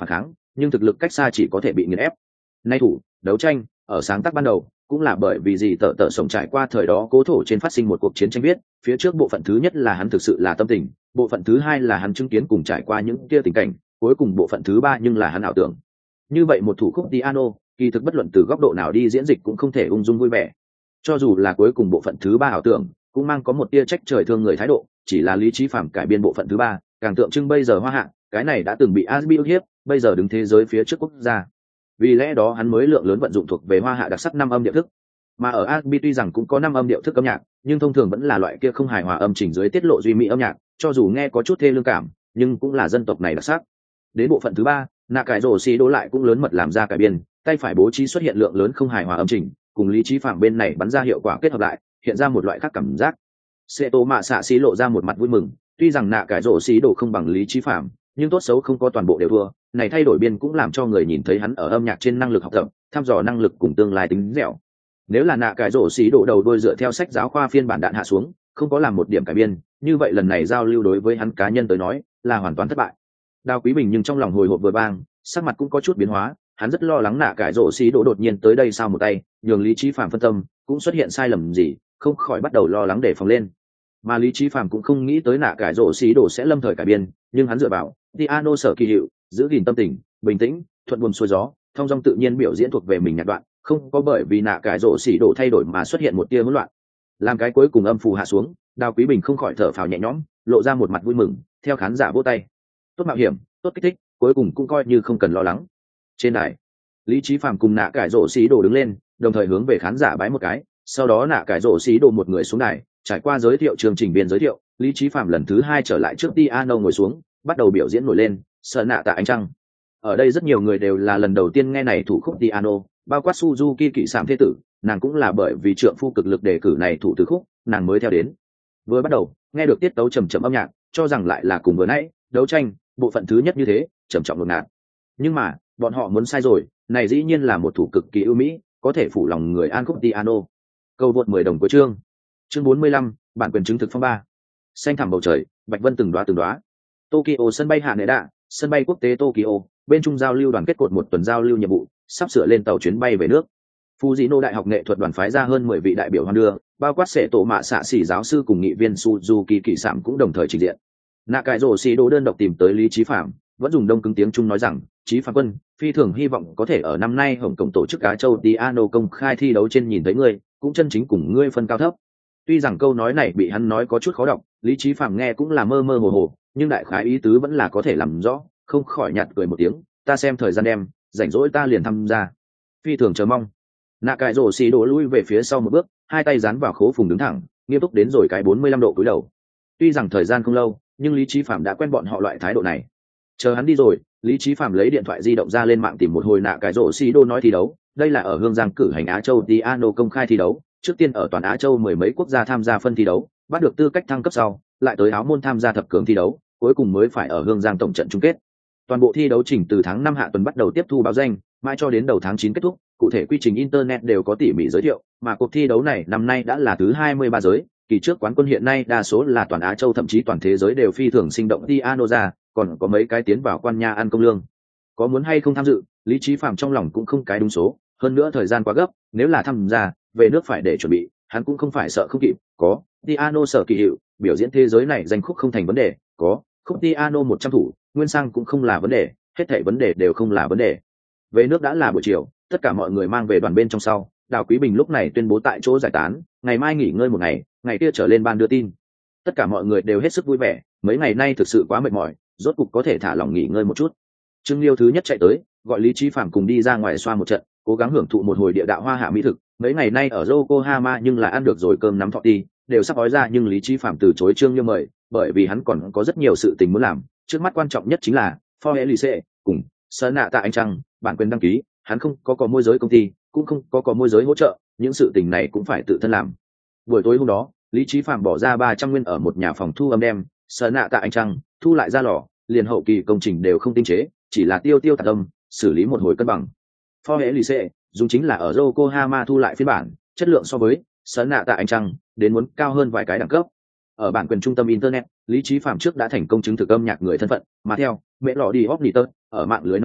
nhưng thực lực cách xa chỉ có thể bị nghiền ép. Nay thủ đấu tranh ở sáng tác ban đầu cũng là bởi vì gì tợ tợ sống trải qua thời đó cố thổ trên phát sinh một cuộc chiến tranh viết, phía trước bộ phận thứ nhất là hắn thực sự là tâm tình, bộ phận thứ hai là hắn chứng kiến cùng trải qua những kia tình cảnh, cuối cùng bộ phận thứ ba nhưng là hắn ảo tưởng. Như vậy một thủ khúc piano, kỳ thực bất luận từ góc độ nào đi diễn dịch cũng không thể ung dung vui vẻ. Cho dù là cuối cùng bộ phận thứ ba ảo tưởng, cũng mang có một tia trách trời thương người thái độ, chỉ là Lý Chí Phàm cải biên bộ phận thứ ba, càng tượng trưng bây giờ Hoa Hạ, cái này đã từng bị Asbi ức hiếp, bây giờ đứng thế giới phía trước quốc gia. Vì lẽ đó hắn mới lượng lớn vận dụng thuộc về Hoa Hạ đặc sắc năm âm điệu thức. Mà ở Asbi tuy rằng cũng có năm âm điệu thức âm nhạc, nhưng thông thường vẫn là loại kia không hài hòa âm chỉnh dưới tiết lộ duy mỹ âm nhạc, cho dù nghe có chút thê lương cảm, nhưng cũng là dân tộc này đặc sắc. Đến bộ phận thứ ba, nạ cải rổ xì đố lại cũng lớn mật làm ra cải biên, tay phải bố trí xuất hiện lượng lớn không hài hòa âm chỉnh, cùng Lý Chí Phàm bên này bắn ra hiệu quả kết hợp lại, hiện ra một loại khác cảm giác. Sệ tổ mạ xạ xí lộ ra một mặt vui mừng, tuy rằng nạ cải rổ xí đổ không bằng Lý Chí Phàm, nhưng tốt xấu không có toàn bộ đều thua, này thay đổi biên cũng làm cho người nhìn thấy hắn ở âm nhạc trên năng lực học tập, thăm dò năng lực cùng tương lai tính dẻo. Nếu là nạ cải rổ xí đổ đầu đuôi dựa theo sách giáo khoa phiên bản đạn hạ xuống, không có làm một điểm cải biên, như vậy lần này giao lưu đối với hắn cá nhân tới nói là hoàn toàn thất bại. Đào Quý Bình nhưng trong lòng hồi hộp vừa bang, sắc mặt cũng có chút biến hóa, hắn rất lo lắng nạ cải rổ xí đổ đột nhiên tới đây sao một tay, nhường Lý Chí Phàm phân tâm, cũng xuất hiện sai lầm gì, không khỏi bắt đầu lo lắng để phòng lên. Mà Lý Chí Phàm cũng không nghĩ tới nạ cải rổ xí đổ sẽ lâm thời cải biên, nhưng hắn dựa vào piano sở kỳ hiệu, giữ gìn tâm tình bình tĩnh, thuận buồm xuôi gió, thông dong tự nhiên biểu diễn thuộc về mình nhạc đoạn, không có bởi vì nạ cải rổ xí đổ thay đổi mà xuất hiện một tia hỗn loạn. Làm cái cuối cùng âm phù hạ xuống, Đào Quý Bình không khỏi thở phào nhẹ nhõm, lộ ra một mặt vui mừng, theo khán giả vỗ tay. Tốt mạo hiểm, tốt kích thích, cuối cùng cũng coi như không cần lo lắng. Trên đài, Lý Chí Phàm cùng nạ cải rổ xí đổ đứng lên, đồng thời hướng về khán giả bái một cái, sau đó nạ cải rổ xí đổ một người xuống đài, trải qua giới thiệu chương trình biên giới thiệu, Lý Chí Phàm lần thứ hai trở lại trước piano ngồi xuống, bắt đầu biểu diễn nổi lên, sợ nạ tạ ánh trăng. Ở đây rất nhiều người đều là lần đầu tiên nghe này thủ khúc piano, bao quát Suzuki Kỵ Sảm thế tử, nàng cũng là bởi vì trượng phu cực lực đề cử này thủ từ khúc, nàng mới theo đến. Vừa bắt đầu, nghe được tiết tấu trầm trầm âm nhạc, cho rằng lại là cùng vừa nãy, đấu tranh, bộ phận thứ nhất như thế, trầm trọng ngột ngạt. Nhưng mà, bọn họ muốn sai rồi, này dĩ nhiên là một thủ cực kỳ ưu mỹ, có thể phủ lòng người an khúc piano. Câu vượt mười đồng cuối chương. Chương bốn mươi lăm, bản quyền chứng thực phong ba. Xanh thẳm bầu trời, bạch vân từng đóa từng đóa. Tokyo sân bay Haneda, sân bay quốc tế Tokyo, bên trung giao lưu đoàn kết cột một tuần giao lưu nhiệm vụ, sắp sửa lên tàu chuyến bay về nước. Fujino Đại học nghệ thuật đoàn phái ra hơn mười vị đại biểu hoan đưa, bao quát sẽ tổ mạ xạ xỉ giáo sư cùng nghị viên Suzuki Kỵ Sảm cũng đồng thời trình diện. Nạ cải rổ xì đố đơn độc tìm tới Lý Chí Phàm, vẫn dùng đông cứng tiếng Trung nói rằng, Chí Phàm quân, phi thường hy vọng có thể ở năm nay Hồng Kông tổ chức Á Châu Piano công khai thi đấu trên nhìn thấy ngươi, cũng chân chính cùng ngươi phân cao thấp. Tuy rằng câu nói này bị hắn nói có chút khó đọc, Lý Chí Phàm nghe cũng là mơ mơ hồ hồ, nhưng đại khái ý tứ vẫn là có thể làm rõ, không khỏi nhạt cười một tiếng, ta xem thời gian đem, rảnh rỗi ta liền tham gia. Phi thường chờ mong. Nạ cải rổ xì đổ lui về phía sau một bước, hai tay dán vào khố phùng đứng thẳng, nghiêm túc đến rồi cái bốn mươi lăm độ cúi đầu. Tuy rằng thời gian không lâu, nhưng Lý Chí Phàm đã quen bọn họ loại thái độ này. Chờ hắn đi rồi, Lý Chí Phàm lấy điện thoại di động ra lên mạng tìm một hồi nạ cải rổ xì đô nói thi đấu, đây là ở Hương Giang cử hành Á Châu Piano công khai thi đấu, trước tiên ở toàn Á Châu mười mấy quốc gia tham gia phân thi đấu, bắt được tư cách thăng cấp sau, lại tới Áo Môn tham gia thập cường thi đấu, cuối cùng mới phải ở Hương Giang tổng trận chung kết. Toàn bộ thi đấu trình từ tháng năm hạ tuần bắt đầu tiếp thu báo danh, mãi cho đến đầu tháng chín kết thúc, cụ thể quy trình internet đều có tỉ mỉ giới thiệu, mà cuộc thi đấu này năm nay đã là thứ hai mươi ba giới, kỳ trước quán quân hiện nay đa số là toàn Á Châu thậm chí toàn thế giới đều phi thường sinh động piano ra, còn có mấy cái tiến vào quan nha ăn công lương. Có muốn hay không tham dự, Lý Chí Phàm trong lòng cũng không cái đúng số, hơn nữa thời gian quá gấp, nếu là tham gia, về nước phải để chuẩn bị, hắn cũng không phải sợ không kịp, có piano sở kỳ hiệu, biểu diễn thế giới này danh khúc không thành vấn đề, có khúc piano một trăm thủ, nguyên sang cũng không là vấn đề, hết thảy vấn đề đều không là vấn đề. Về nước đã là buổi chiều, tất cả mọi người mang về đoàn bên trong sau, Đào Quý Bình lúc này tuyên bố tại chỗ giải tán, ngày mai nghỉ ngơi một ngày, ngày kia trở lên ban đưa tin. Tất cả mọi người đều hết sức vui vẻ, mấy ngày nay thực sự quá mệt mỏi, rốt cục có thể thả lỏng nghỉ ngơi một chút. Trương Liêu thứ nhất chạy tới, gọi Lý Chí Phàm cùng đi ra ngoài xoa một trận, cố gắng hưởng thụ một hồi địa đạo hoa hạ mỹ thực. Mấy ngày nay ở Yokohama nhưng là ăn được rồi cơm nắm thọ ti, đều sắp ói ra nhưng Lý Chí Phàm từ chối Trương Liêu mời, bởi vì hắn còn có rất nhiều sự tình muốn làm, trước mắt quan trọng nhất chính là For Elise cùng Sơn Nạ Tạ Ánh Trăng, bản quyền đăng ký, hắn không có có môi giới công ty, cũng không có có môi giới hỗ trợ, những sự tình này cũng phải tự thân làm. Buổi tối hôm đó, Lý Chí Phàm bỏ ra ba trăm nguyên ở một nhà phòng thu âm đem, Sơn Nạ Tạ Ánh Trăng, thu lại ra lò, liền hậu kỳ công trình đều không tinh chế, chỉ là tiêu tiêu tạc âm, xử lý một hồi cân bằng. For Elise dùng chính là ở Yokohama thu lại phiên bản, chất lượng so với Sơn Nạ Tạ Ánh Trăng đến muốn cao hơn vài cái đẳng cấp. Ở bản quyền trung tâm internet, Lý Chí Phàm trước đã thành công chứng thực âm nhạc người thân phận, mà theo mẹ lọ đi Opnitus, ở mạng lưới nóng này,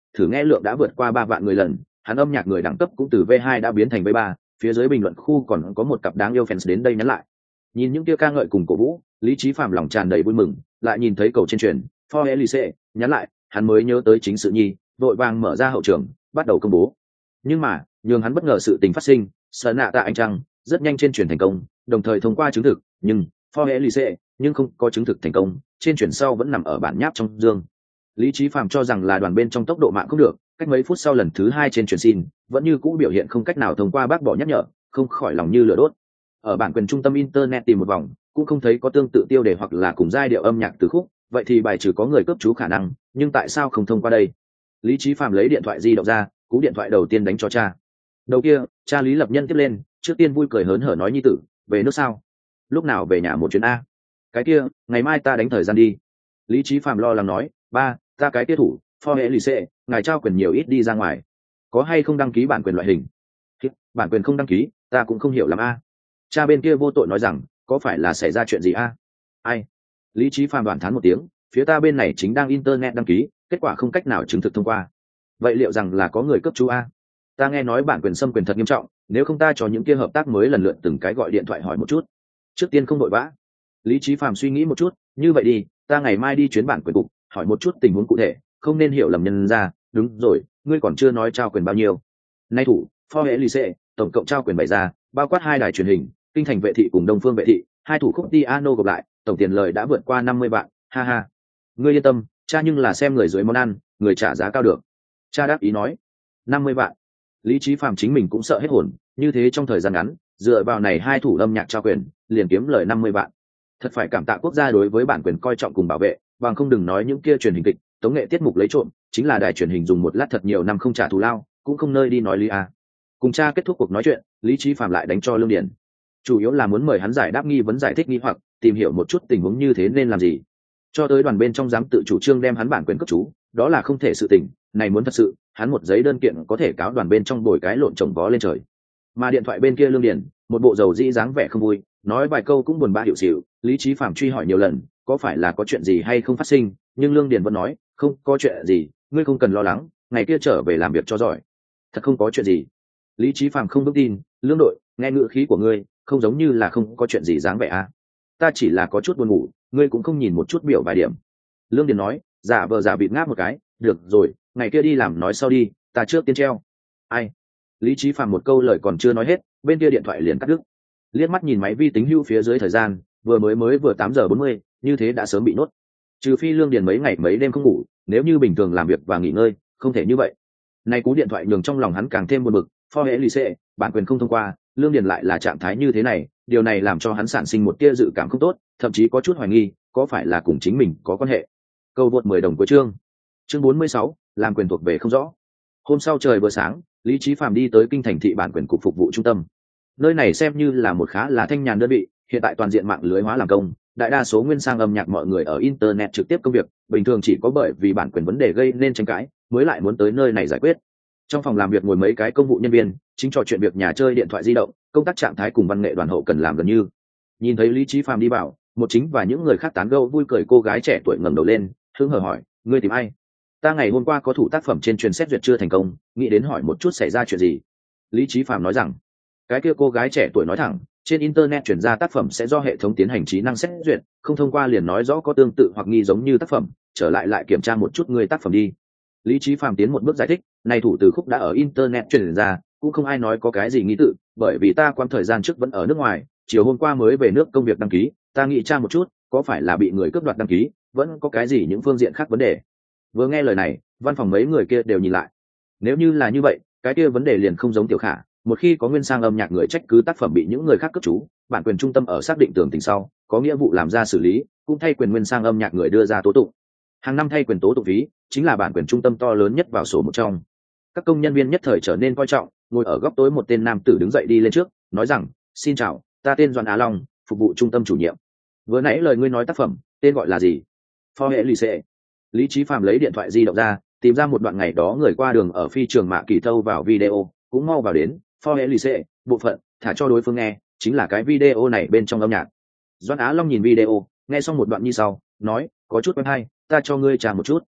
thử nghe lượng đã vượt qua ba vạn người lần, hắn âm nhạc người đẳng cấp cũng từ v hai đã biến thành v ba. Phía dưới bình luận khu còn có một cặp đáng yêu fans đến đây nhắn lại. Nhìn những kia ca ngợi cùng cổ vũ, Lý Chí Phạm lòng tràn đầy vui mừng, lại nhìn thấy cầu trên truyền For Elise nhắn lại, hắn mới nhớ tới chính sự nhi, vội vàng mở ra hậu trường, bắt đầu công bố. Nhưng mà, nhường hắn bất ngờ sự tình phát sinh, Sở Nạ Tạ Anh Trăng rất nhanh trên truyền thành công, đồng thời thông qua chứng thực, nhưng For Elise nhưng không có chứng thực thành công, trên truyền sau vẫn nằm ở bản nháp trong dương. Lý Chí Phạm cho rằng là đoàn bên trong tốc độ mạng không được, cách mấy phút sau lần thứ hai trên truyền xin, vẫn như cũ biểu hiện không cách nào thông qua bác bỏ nhắc nhở, không khỏi lòng như lửa đốt. Ở bản quyền trung tâm internet tìm một vòng, cũng không thấy có tương tự tiêu đề hoặc là cùng giai điệu âm nhạc từ khúc, vậy thì bài trừ có người cướp chú khả năng, nhưng tại sao không thông qua đây? Lý Chí Phạm lấy điện thoại di động ra, cú điện thoại đầu tiên đánh cho cha. Đầu kia, cha Lý Lập Nhân tiếp lên, trước tiên vui cười hớn hở nói nhi tử, về nước sao? Lúc nào về nhà một chuyến a? Cái kia, ngày mai ta đánh thời gian đi. Lý Chí Phạm lo lắng nói, ba, ta cái kia thủ, For Elise, ngài trao quyền nhiều ít đi ra ngoài. Có hay không đăng ký bản quyền loại hình? Bản quyền không đăng ký, ta cũng không hiểu lắm a. Cha bên kia vô tội nói rằng, có phải là xảy ra chuyện gì a? Ai? Lý Chí Phạm đoán thán một tiếng, phía ta bên này chính đang internet đăng ký, kết quả không cách nào chứng thực thông qua. Vậy liệu rằng là có người cấp chú a? Ta nghe nói bản quyền xâm quyền thật nghiêm trọng, nếu không ta cho những kia hợp tác mới lần lượt từng cái gọi điện thoại hỏi một chút. Trước tiên không đội vã. Lý Chí Phạm suy nghĩ một chút, như vậy đi, ta ngày mai đi chuyến bản quyền cục, hỏi một chút tình huống cụ thể, không nên hiểu lầm nhân ra. Đúng rồi, ngươi còn chưa nói trao quyền bao nhiêu. Nay thủ, For Elise, tổng cộng trao quyền bày ra, bao quát hai đài truyền hình, Kinh Thành Vệ Thị cùng Đông Phương Vệ Thị, hai thủ khúc piano gộp lại, tổng tiền lời đã vượt qua năm mươi vạn, ha ha. Ngươi yên tâm, cha nhưng là xem người dưới món ăn, người trả giá cao được. Cha đáp ý nói, năm mươi vạn. Lý Chí Phạm chính mình cũng sợ hết hồn, như thế trong thời gian ngắn, dựa vào này hai thủ âm nhạc trao quyền, liền kiếm lời năm mươi vạn. Thật phải cảm tạ quốc gia đối với bản quyền coi trọng cùng bảo vệ, bằng không đừng nói những kia truyền hình kịch, tống nghệ tiết mục lấy trộm, chính là đài truyền hình dùng một lát thật nhiều năm không trả thù lao, cũng không nơi đi nói lý a. Cùng cha kết thúc cuộc nói chuyện, Lý Chí Phạm lại đánh cho Lương Điển, chủ yếu là muốn mời hắn giải đáp nghi vấn giải thích nghi hoặc tìm hiểu một chút tình huống như thế nên làm gì. Cho tới đoàn bên trong dám tự chủ trương đem hắn bản quyền cấp chú, đó là không thể sự tình, này muốn thật sự, hắn một giấy đơn kiện có thể cáo đoàn bên trong bồi cái lộn chồng vó lên trời. Mà điện thoại bên kia Lương Điển, một bộ dầu dĩ dáng vẻ không vui, nói vài câu cũng buồn bã hiểu xỉu. Lý Chí Phạm truy hỏi nhiều lần, có phải là có chuyện gì hay không phát sinh, nhưng Lương Điển vẫn nói, không có chuyện gì, ngươi không cần lo lắng, ngày kia trở về làm việc cho giỏi. Thật không có chuyện gì. Lý Chí Phạm không vững tin, Lương đội, nghe ngữ khí của ngươi, không giống như là không có chuyện gì dáng vẻ à? Ta chỉ là có chút buồn ngủ, ngươi cũng không nhìn một chút biểu vài điểm. Lương Điền nói, giả vờ giả vịt ngáp một cái, được rồi, ngày kia đi làm nói sau đi, ta trước tiên treo. Ai? Lý Chí Phạm một câu lời còn chưa nói hết, bên kia điện thoại liền cắt đứt. Liếc mắt nhìn máy vi tính hữu phía dưới thời gian, vừa mới mới vừa tám giờ bốn mươi, như thế đã sớm bị nốt. Trừ phi Lương Điền mấy ngày mấy đêm không ngủ, nếu như bình thường làm việc và nghỉ ngơi, không thể như vậy. Nay cú điện thoại nhường trong lòng hắn càng thêm buồn bực, For Elise, bản quyền không thông qua, Lương Điền lại là trạng thái như thế này, điều này làm cho hắn sản sinh một tia dự cảm không tốt, thậm chí có chút hoài nghi, có phải là cùng chính mình có quan hệ. Câu vượt mười đồng cuối chương. Chương bốn mươi sáu, làm quyền thuộc về không rõ. Hôm sau trời vừa sáng, Lý Chí Phạm đi tới Kinh Thành thị bản quyền cục phục vụ trung tâm. Nơi này xem như là một khá là thanh nhàn đơn vị, hiện tại toàn diện mạng lưới hóa làm công, đại đa số nguyên sang âm nhạc mọi người ở internet trực tiếp công việc, bình thường chỉ có bởi vì bản quyền vấn đề gây nên tranh cãi, mới lại muốn tới nơi này giải quyết. Trong phòng làm việc ngồi mấy cái công vụ nhân viên, chính trò chuyện việc nhà chơi điện thoại di động, công tác trạng thái cùng văn nghệ đoàn hậu cần làm gần như. Nhìn thấy Lý Chí Phạm đi vào, một chính và những người khác tán gẫu vui cười cô gái trẻ tuổi ngẩng đầu lên, hứng hờ hỏi, ngươi tìm ai? Ta ngày hôm qua có thủ tác phẩm trên truyền xét duyệt chưa thành công, nghĩ đến hỏi một chút xảy ra chuyện gì. Lý Chí Phạm nói rằng, cái kia cô gái trẻ tuổi nói thẳng, trên internet chuyển ra tác phẩm sẽ do hệ thống tiến hành trí năng xét duyệt, không thông qua liền nói rõ có tương tự hoặc nghi giống như tác phẩm, trở lại lại kiểm tra một chút người tác phẩm đi. Lý Chí Phạm tiến một bước giải thích, này thủ từ khúc đã ở internet truyền ra, cũng không ai nói có cái gì nghi tự, bởi vì ta quãng thời gian trước vẫn ở nước ngoài, chiều hôm qua mới về nước công việc đăng ký, ta nghĩ tra một chút, có phải là bị người cướp đoạt đăng ký, vẫn có cái gì những phương diện khác vấn đề. Vừa nghe lời này, văn phòng mấy người kia đều nhìn lại. Nếu như là như vậy, cái kia vấn đề liền không giống Tiểu Khả, một khi có nguyên sang âm nhạc người trách cứ tác phẩm bị những người khác cướp chú, bản quyền trung tâm ở xác định tường tình sau, có nghĩa vụ làm ra xử lý, cũng thay quyền nguyên sang âm nhạc người đưa ra tố tụng. Hàng năm thay quyền tố tụng phí, chính là bản quyền trung tâm to lớn nhất vào sổ một trong. Các công nhân viên nhất thời trở nên coi trọng, ngồi ở góc tối một tên nam tử đứng dậy đi lên trước, nói rằng, xin chào, ta tên Doãn Á Long, phục vụ trung tâm chủ nhiệm. Vừa nãy lời ngươi nói tác phẩm, tên gọi là gì? For Elise. Lý Chí Phạm lấy điện thoại di động ra, tìm ra một đoạn ngày đó người qua đường ở phi trường Mạ Kỳ Thâu vào video, cũng mau vào đến, For Elise, bộ phận, thả cho đối phương nghe, chính là cái video này bên trong âm nhạc. Doãn Á Long nhìn video, nghe xong một đoạn như sau, nói, có chút quen hay, ta cho ngươi trả một chút.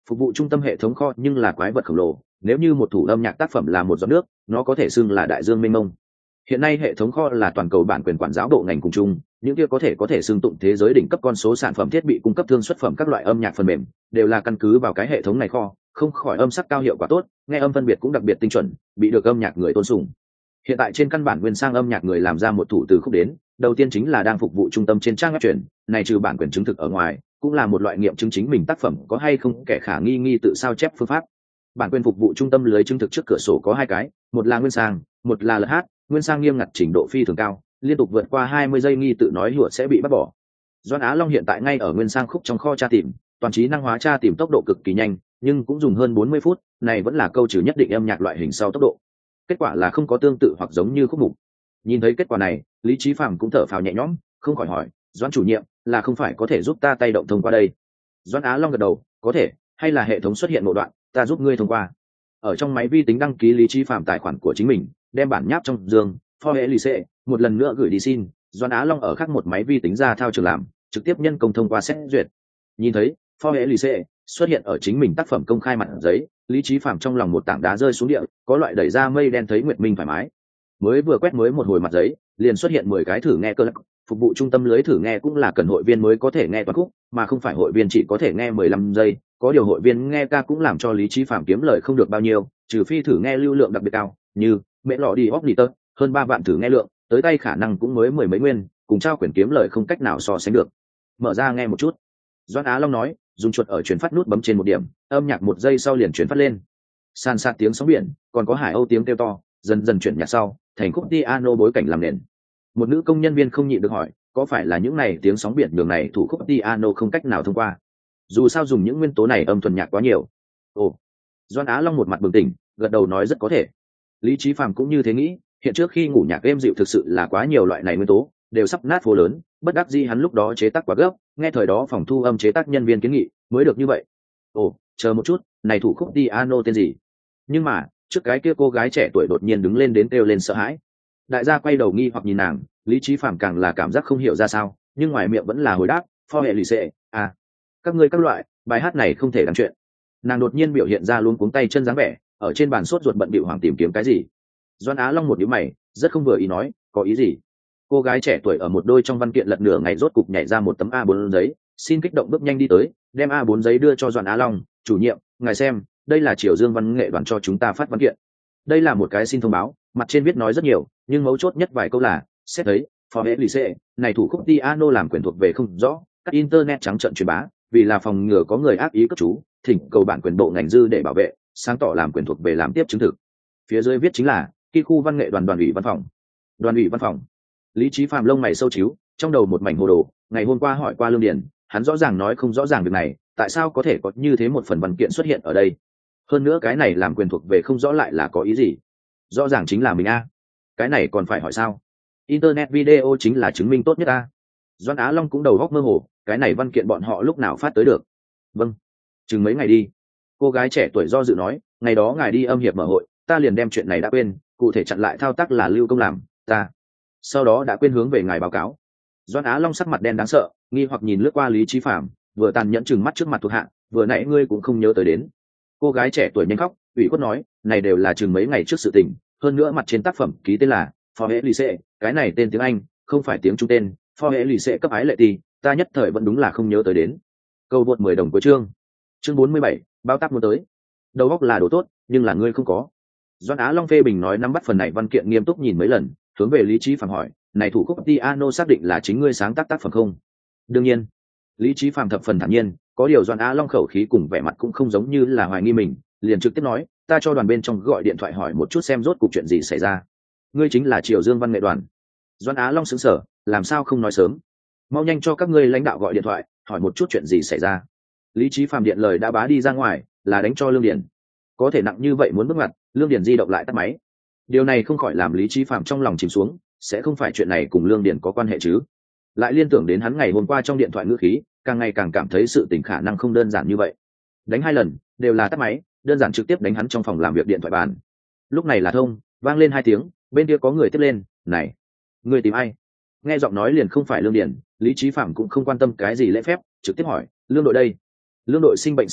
phục vụ trung tâm hệ thống kho nhưng là quái vật khổng lồ, nếu như một thủ âm nhạc tác phẩm là một giọt nước, nó có thể xưng là đại dương mênh mông. Hiện nay hệ thống kho là toàn cầu bản quyền quản giáo bộ ngành cùng chung, những kia có thể có thể xưng tụng thế giới đỉnh cấp con số sản phẩm thiết bị cung cấp thương xuất phẩm các loại âm nhạc phần mềm, đều là căn cứ vào cái hệ thống này kho, không khỏi âm sắc cao hiệu quả tốt, nghe âm phân biệt cũng đặc biệt tinh chuẩn, bị được âm nhạc người tôn sùng. Hiện tại trên căn bản nguyên sang âm nhạc người làm ra một thủ từ khúc đến, đầu tiên chính là đang phục vụ trung tâm trên trang web truyền, này trừ bản quyền chứng thực ở ngoài, cũng là một loại nghiệm chứng chính mình tác phẩm có hay không kẻ khả nghi nghi tự sao chép phương pháp. Bản quyền phục vụ trung tâm lưới chứng thực trước cửa sổ có hai cái, một là nguyên sang, một là lật hát. Nguyên sang nghiêm ngặt trình độ phi thường cao, liên tục vượt qua hai mươi giây nghi tự nói hùa sẽ bị bắt bỏ. Doãn Á Long hiện tại ngay ở nguyên sang khúc trong kho tra tìm, toàn trí năng hóa tra tìm tốc độ cực kỳ nhanh, nhưng cũng dùng hơn bốn mươi phút, này vẫn là câu trừ nhất định âm nhạc loại hình sau tốc độ. Kết quả là không có tương tự hoặc giống như khúc mục. Nhìn thấy kết quả này, Lý Chí Phàm cũng thở phào nhẹ nhõm, không khỏi hỏi, Doãn chủ nhiệm, là không phải có thể giúp ta tay động thông qua đây? Doãn Á Long gật đầu, có thể, hay là hệ thống xuất hiện một đoạn, ta giúp ngươi thông qua. Ở trong máy vi tính đăng ký Lý Chí Phàm tài khoản của chính mình, đem bản nháp trong giường for hệ lì xệ một lần nữa gửi đi xin. Doãn Á Long ở khác một máy vi tính ra thao trường làm, trực tiếp nhân công thông qua xét duyệt. Nhìn thấy for hệ lì xệ xuất hiện ở chính mình tác phẩm công khai mặt giấy, Lý Chí Phàm trong lòng một tảng đá rơi xuống địa, có loại đẩy ra mây đen thấy nguyệt minh thoải mái. Mới vừa quét mới một hồi mặt giấy, liền xuất hiện mười cái thử nghe cơ. Phục vụ trung tâm lưới thử nghe cũng là cần hội viên mới có thể nghe toàn khúc, mà không phải hội viên chỉ có thể nghe mười lăm giây. Có điều hội viên nghe ca cũng làm cho Lý Chí Phàm kiếm lời không được bao nhiêu, trừ phi thử nghe lưu lượng đặc biệt cao, như mẹ lọ đi óc đi tơ, hơn ba vạn thử nghe lượng, tới tay khả năng cũng mới mười mấy nguyên, cùng trao quyền kiếm lời không cách nào so sánh được. Mở ra nghe một chút. Doãn Á Long nói, dùng chuột ở truyền phát nút bấm trên một điểm, âm nhạc một giây sau liền truyền phát lên. San sát tiếng sóng biển, còn có hải âu tiếng kêu to, dần dần chuyển nhạc sau, thành khúc piano bối cảnh làm nền. Một nữ công nhân viên không nhịn được hỏi, có phải là những này tiếng sóng biển đường này thủ khúc piano không cách nào thông qua? Dù sao dùng những nguyên tố này âm thuần nhạc quá nhiều. Ồ. Doãn Á Long một mặt bừng tỉnh, gật đầu nói rất có thể. Lý Chí Phàm cũng như thế nghĩ, hiện trước khi ngủ nhạc êm dịu thực sự là quá nhiều loại này nguyên tố, đều sắp nát phố lớn, bất đắc dĩ hắn lúc đó chế tác quá gấp, nghe thời đó phòng thu âm chế tác nhân viên kiến nghị, mới được như vậy. Ồ, chờ một chút, này thủ khúc piano tên gì? Nhưng mà, trước cái kia cô gái trẻ tuổi đột nhiên đứng lên đến kêu lên sợ hãi. Đại gia quay đầu nghi hoặc nhìn nàng, Lý Chí Phàm càng là cảm giác không hiểu ra sao, nhưng ngoài miệng vẫn là hồi đáp, for hệ lì xệ, à, các ngươi các loại, bài hát này không thể đáng chuyện. Nàng đột nhiên biểu hiện ra luôn cuống tay chân dáng vẻ, ở trên bàn sốt ruột bận bịu hoảng tìm kiếm cái gì. Doãn Á Long một nhíu mày, rất không vừa ý nói, có ý gì? Cô gái trẻ tuổi ở một đôi trong văn kiện lật nửa ngày rốt cục nhảy ra một tấm a bốn giấy, xin kích động bước nhanh đi tới, đem a bốn giấy đưa cho Doãn Á Long, chủ nhiệm, ngài xem, đây là Triều Dương Văn nghệ đoàn cho chúng ta phát văn kiện. Đây là một cái xin thông báo, mặt trên viết nói rất nhiều, nhưng mấu chốt nhất vài câu là, xét thấy, for hệ lì xệ, này thủ khúc piano làm quyền thuộc về không rõ, các internet trắng trợn truyền bá, vì là phòng ngừa có người ác ý cấp chú, thỉnh cầu bản quyền bộ ngành dư để bảo vệ, sáng tỏ làm quyền thuộc về làm tiếp chứng thực. Phía dưới viết chính là khi khu văn nghệ đoàn đoàn ủy văn phòng. Đoàn ủy văn phòng. Lý Chí Phàm lông mày sâu chíu, trong đầu một mảnh hồ đồ, ngày hôm qua hỏi qua Lương Điền, hắn rõ ràng nói không rõ ràng việc này, tại sao có thể có như thế một phần văn kiện xuất hiện ở đây? Hơn nữa cái này làm quyền thuộc về không rõ lại là có ý gì? Rõ ràng chính là mình a. Cái này còn phải hỏi sao? Internet video chính là chứng minh tốt nhất a. Doãn Á Long cũng đầu óc mơ hồ, cái này văn kiện bọn họ lúc nào phát tới được? Vâng, chừng mấy ngày đi. Cô gái trẻ tuổi do dự nói, ngày đó ngài đi âm hiệp mở hội, ta liền đem chuyện này đã quên, cụ thể chặn lại thao tác là Lưu Công làm, ta sau đó đã quên hướng về ngài báo cáo. Doãn Á Long sắc mặt đen đáng sợ, nghi hoặc nhìn lướt qua Lý Chí Phàm, vừa tàn nhẫn chừng mắt trước mặt thuộc hạ, vừa nãy ngươi cũng không nhớ tới đến. Cô gái trẻ tuổi nhanh khóc, ủy khuất nói, này đều là chừng mấy ngày trước sự tình, hơn nữa mặt trên tác phẩm ký tên là for hệ lì xệ, cái này tên tiếng Anh, không phải tiếng Trung tên, for hệ lì xệ cấp ái lệ ti, ta nhất thời vẫn đúng là không nhớ tới đến. Câu vượt mười đồng của chương. Chương bốn mươi bảy, bao tác muốn tới. Đầu óc là đồ tốt, nhưng là ngươi không có. Doãn Á Long phê bình nói nắm bắt phần này văn kiện nghiêm túc nhìn mấy lần, hướng về Lý Chí Phàm hỏi, này thủ khúc piano xác định là chính ngươi sáng tác tác phẩm không? Đương nhiên. Lý Chí Phàm thập phần thản nhiên, có điều Doãn Á Long khẩu khí cùng vẻ mặt cũng không giống như là hoài nghi mình, liền trực tiếp nói, ta cho đoàn bên trong gọi điện thoại hỏi một chút xem rốt cuộc chuyện gì xảy ra. Ngươi chính là Triều Dương Văn nghệ đoàn. Doãn Á Long sững sờ, làm sao không nói sớm? Mau nhanh cho các ngươi lãnh đạo gọi điện thoại, hỏi một chút chuyện gì xảy ra. Lý Chí Phàm điện lời đã bá đi ra ngoài, là đánh cho Lương Điền. Có thể nặng như vậy muốn bước ngoặt, Lương Điền di động lại tắt máy. Điều này không khỏi làm Lý Chí Phàm trong lòng chìm xuống, sẽ không phải chuyện này cùng Lương Điền có quan hệ chứ? Lại liên tưởng đến hắn ngày hôm qua trong điện thoại ngữ khí, càng ngày càng cảm thấy sự tình khả năng không đơn giản như vậy. Đánh hai lần, đều là tắt máy, đơn giản trực tiếp đánh hắn trong phòng làm việc điện thoại bàn. Lúc này là thông, vang lên hai tiếng, bên kia có người tiếp lên, "Này, ngươi tìm ai?" Nghe giọng nói liền không phải Lương Điền, Lý Chí Phàm cũng không quan tâm cái gì lễ phép, trực tiếp hỏi, "Lương đội đây." Lương đội sinh bệnh xin nghỉ,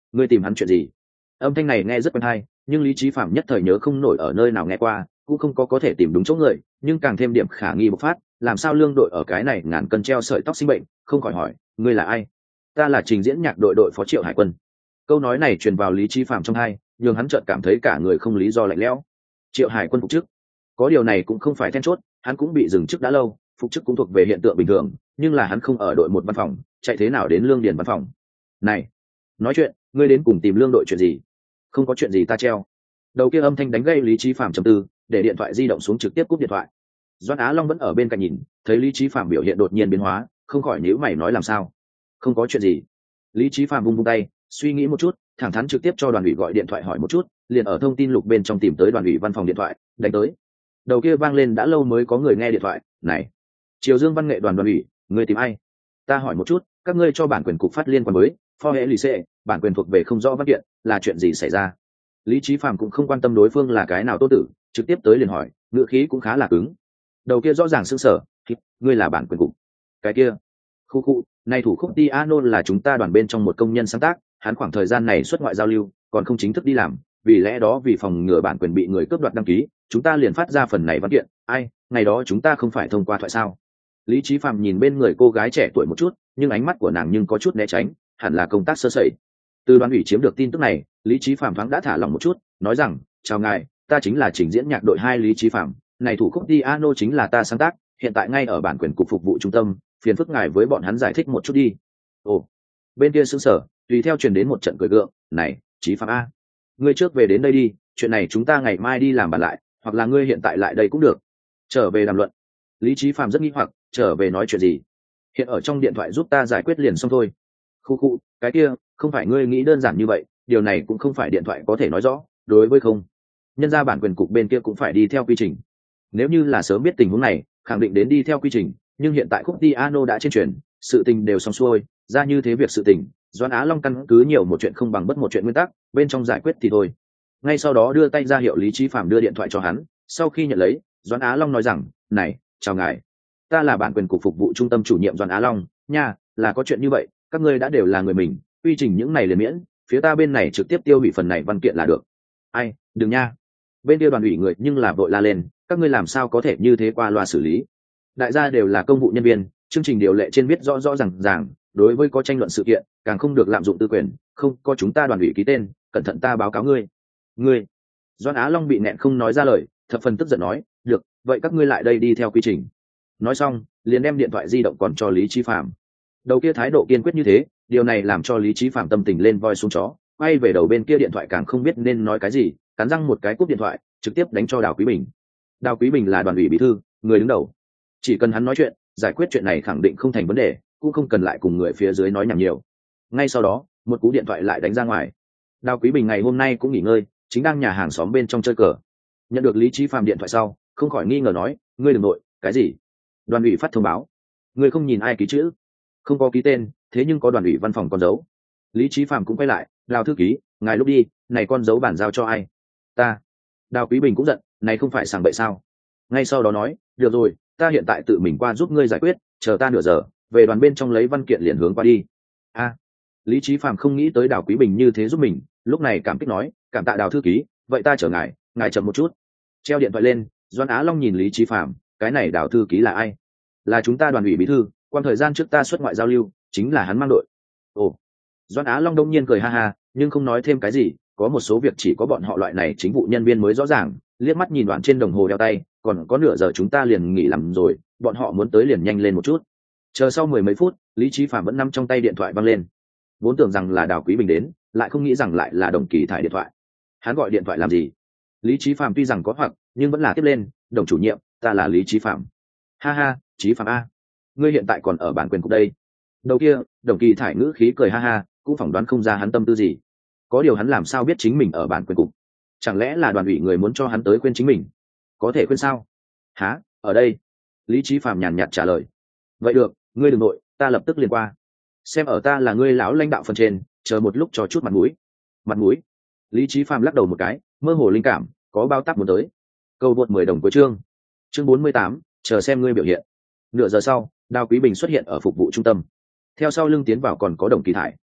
ngươi tìm hắn chuyện gì? Âm thanh này nghe rất quen tai, nhưng lý trí phạm nhất thời nhớ không nổi ở nơi nào nghe qua, cũng không có có thể tìm đúng chỗ người, nhưng càng thêm điểm khả nghi bộc phát, làm sao lương đội ở cái này ngàn cân treo sợi tóc sinh bệnh, không khỏi hỏi, ngươi là ai? Ta là trình diễn nhạc đội đội phó Triệu Hải Quân. Câu nói này truyền vào lý trí phạm trong tai, nhưng hắn chợt cảm thấy cả người không lý do lạnh lẽo. Triệu Hải Quân phục chức, có điều này cũng không phải then chốt, hắn cũng bị dừng chức đã lâu, phục chức cũng thuộc về hiện tượng bình thường, nhưng là hắn không ở đội một văn phòng, chạy thế nào đến lương điền văn phòng? Này, nói chuyện, ngươi đến cùng tìm lương đội chuyện gì? Không có chuyện gì ta treo. Đầu kia âm thanh đánh gây lý trí phạm trầm tư, để điện thoại di động xuống trực tiếp cúp điện thoại. Doãn Á Long vẫn ở bên cạnh nhìn, thấy lý trí phạm biểu hiện đột nhiên biến hóa, không khỏi nhíu mày nói làm sao? Không có chuyện gì. Lý trí phạm vung vung tay, suy nghĩ một chút, thẳng thắn trực tiếp cho đoàn ủy gọi điện thoại hỏi một chút, liền ở thông tin lục bên trong tìm tới đoàn ủy văn phòng điện thoại, đánh tới. Đầu kia vang lên đã lâu mới có người nghe điện thoại. Này, Triều Dương Văn nghệ đoàn đoàn ủy, người tìm ai? Ta hỏi một chút, các ngươi cho bản quyền cục phát liên quan với pho hệ lì xệ, bản quyền thuộc về không rõ văn kiện, là chuyện gì xảy ra? Lý trí phạm cũng không quan tâm đối phương là cái nào tốt tử, trực tiếp tới liền hỏi, ngữ khí cũng khá là cứng. Đầu kia rõ ràng sưng sở, ngươi là bản quyền cục? Cái kia, khu khu, này thủ khúc piano là chúng ta đoàn bên trong một công nhân sáng tác, hắn khoảng thời gian này xuất ngoại giao lưu, còn không chính thức đi làm, vì lẽ đó vì phòng ngừa bản quyền bị người cướp đoạt đăng ký, chúng ta liền phát ra phần này văn kiện. Ai, ngày đó chúng ta không phải thông qua thoại sao? Lý trí phạm nhìn bên người cô gái trẻ tuổi một chút, nhưng ánh mắt của nàng nhưng có chút né tránh, hẳn là công tác sơ sẩy. Từ đoàn ủy chiếm được tin tức này, lý trí phạm thoáng đã thả lòng một chút, nói rằng, chào ngài, ta chính là trình diễn nhạc đội hai Lý trí phạm, này thủ khúc piano chính là ta sáng tác, hiện tại ngay ở bản quyền cục phục vụ trung tâm, phiền phức ngài với bọn hắn giải thích một chút đi. Ồ, bên kia sững sờ, tùy theo truyền đến một trận cười gượng, này, trí phạm a, ngươi trước về đến đây đi, chuyện này chúng ta ngày mai đi làm bàn lại, hoặc là ngươi hiện tại lại đây cũng được. Trở về đàm luận. Lý trí phạm rất nghi hoặc, trở về nói chuyện gì? Hiện ở trong điện thoại giúp ta giải quyết liền xong thôi. Khu khu, cái kia, không phải ngươi nghĩ đơn giản như vậy, điều này cũng không phải điện thoại có thể nói rõ, đối với không. Nhân ra bản quyền cục bên kia cũng phải đi theo quy trình. Nếu như là sớm biết tình huống này, khẳng định đến đi theo quy trình, nhưng hiện tại khúc piano đã trên truyền, sự tình đều xong xuôi, ra như thế việc sự tình, Doãn Á Long căn cứ nhiều một chuyện không bằng bất một chuyện nguyên tắc, bên trong giải quyết thì thôi. Ngay sau đó đưa tay ra hiệu Lý Chí Phạm đưa điện thoại cho hắn, sau khi nhận lấy, Doãn Á Long nói rằng, "Này, chào ngài, ta là bản quyền cục phục vụ trung tâm chủ nhiệm Doãn Á Long, nha, là có chuyện như vậy, các ngươi đã đều là người mình, quy trình những này liền miễn, phía ta bên này trực tiếp tiêu hủy phần này văn kiện là được." Ai, đừng nha. Bên kia đoàn ủy người nhưng là vội la lên, các ngươi làm sao có thể như thế qua loa xử lý? Đại gia đều là công vụ nhân viên, chương trình điều lệ trên viết rõ rõ ràng ràng, đối với có tranh luận sự kiện, càng không được lạm dụng tư quyền, không có chúng ta đoàn ủy ký tên, cẩn thận ta báo cáo ngươi. Ngươi. Doãn Á Long bị nẹn không nói ra lời, thập phần tức giận nói, "Được, vậy các ngươi lại đây đi theo quy trình." Nói xong, liền đem điện thoại di động còn cho Lý Chí Phạm. Đầu kia thái độ kiên quyết như thế, điều này làm cho Lý Chí Phạm tâm tình lên voi xuống chó, quay về đầu bên kia điện thoại càng không biết nên nói cái gì, cắn răng một cái cúp điện thoại, trực tiếp đánh cho Đào Quý Bình. Đào Quý Bình là đoàn ủy bí thư, người đứng đầu. Chỉ cần hắn nói chuyện, giải quyết chuyện này khẳng định không thành vấn đề, cũng không cần lại cùng người phía dưới nói nhảm nhiều. Ngay sau đó, một cú điện thoại lại đánh ra ngoài. Đào Quý Bình ngày hôm nay cũng nghỉ ngơi, chính đang nhà hàng xóm bên trong chơi cờ. Nhận được Lý Chí Phạm điện thoại sau, không khỏi nghi ngờ nói, ngươi đừng nội, cái gì? Đoàn ủy phát thông báo, ngươi không nhìn ai ký chữ? Không có ký tên, thế nhưng có đoàn ủy văn phòng con dấu. Lý Chí Phạm cũng quay lại, Đào thư ký, ngài lúc đi, này con dấu bản giao cho ai? Ta. Đào Quý Bình cũng giận, này không phải sảng bậy sao? Ngay sau đó nói, được rồi, ta hiện tại tự mình qua giúp ngươi giải quyết, chờ ta nửa giờ, về đoàn bên trong lấy văn kiện liền hướng qua đi. A. Lý Chí Phạm không nghĩ tới Đào Quý Bình như thế giúp mình, lúc này cảm kích nói, cảm tạ Đào thư ký, vậy ta chở ngài, ngài chậm một chút. Treo điện thoại lên, Doãn Á Long nhìn Lý Chí Phạm, cái này Đào thư ký là ai? Là chúng ta đoàn ủy bí thư, quan thời gian trước ta xuất ngoại giao lưu, chính là hắn mang đội. Ồ. Doãn Á Long đông nhiên cười ha ha, nhưng không nói thêm cái gì, có một số việc chỉ có bọn họ loại này chính vụ nhân viên mới rõ ràng, liếc mắt nhìn đoạn trên đồng hồ đeo tay, còn có nửa giờ chúng ta liền nghỉ làm rồi, bọn họ muốn tới liền nhanh lên một chút. Chờ sau mười mấy phút, Lý Chí Phạm vẫn nắm trong tay điện thoại văng lên. Vốn tưởng rằng là Đào Quý Bình đến, lại không nghĩ rằng lại là Đồng Kỳ Thải điện thoại. Hắn gọi điện thoại làm gì? Lý Chí Phạm tuy rằng có hoặc, nhưng vẫn là tiếp lên, "Đồng chủ nhiệm, ta là Lý Chí Phạm." "Ha ha, Chí Phạm a, ngươi hiện tại còn ở bản quyền cục đây." Đầu kia, Đồng Kỳ Thải ngữ khí cười ha ha, cũng phỏng đoán không ra hắn tâm tư gì. Có điều hắn làm sao biết chính mình ở bản quyền cục? Chẳng lẽ là đoàn ủy người muốn cho hắn tới khuyên chính mình? Có thể khuyên sao? Hả, ở đây. Lý Chí Phạm nhàn nhạt trả lời. Vậy được, ngươi đừng nội, ta lập tức liền qua. Xem ở ta là ngươi lão lãnh đạo phần trên, chờ một lúc cho chút mặt mũi. Mặt mũi? Lý Chí Phạm lắc đầu một cái, mơ hồ linh cảm, có bao tác muốn tới. Câu vượt mười đồng cuối chương. Chương bốn mươi tám, chờ xem ngươi biểu hiện. Nửa giờ sau, Đào Quý Bình xuất hiện ở phục vụ trung tâm. Theo sau lưng tiến vào còn có Đồng Kỳ Thải.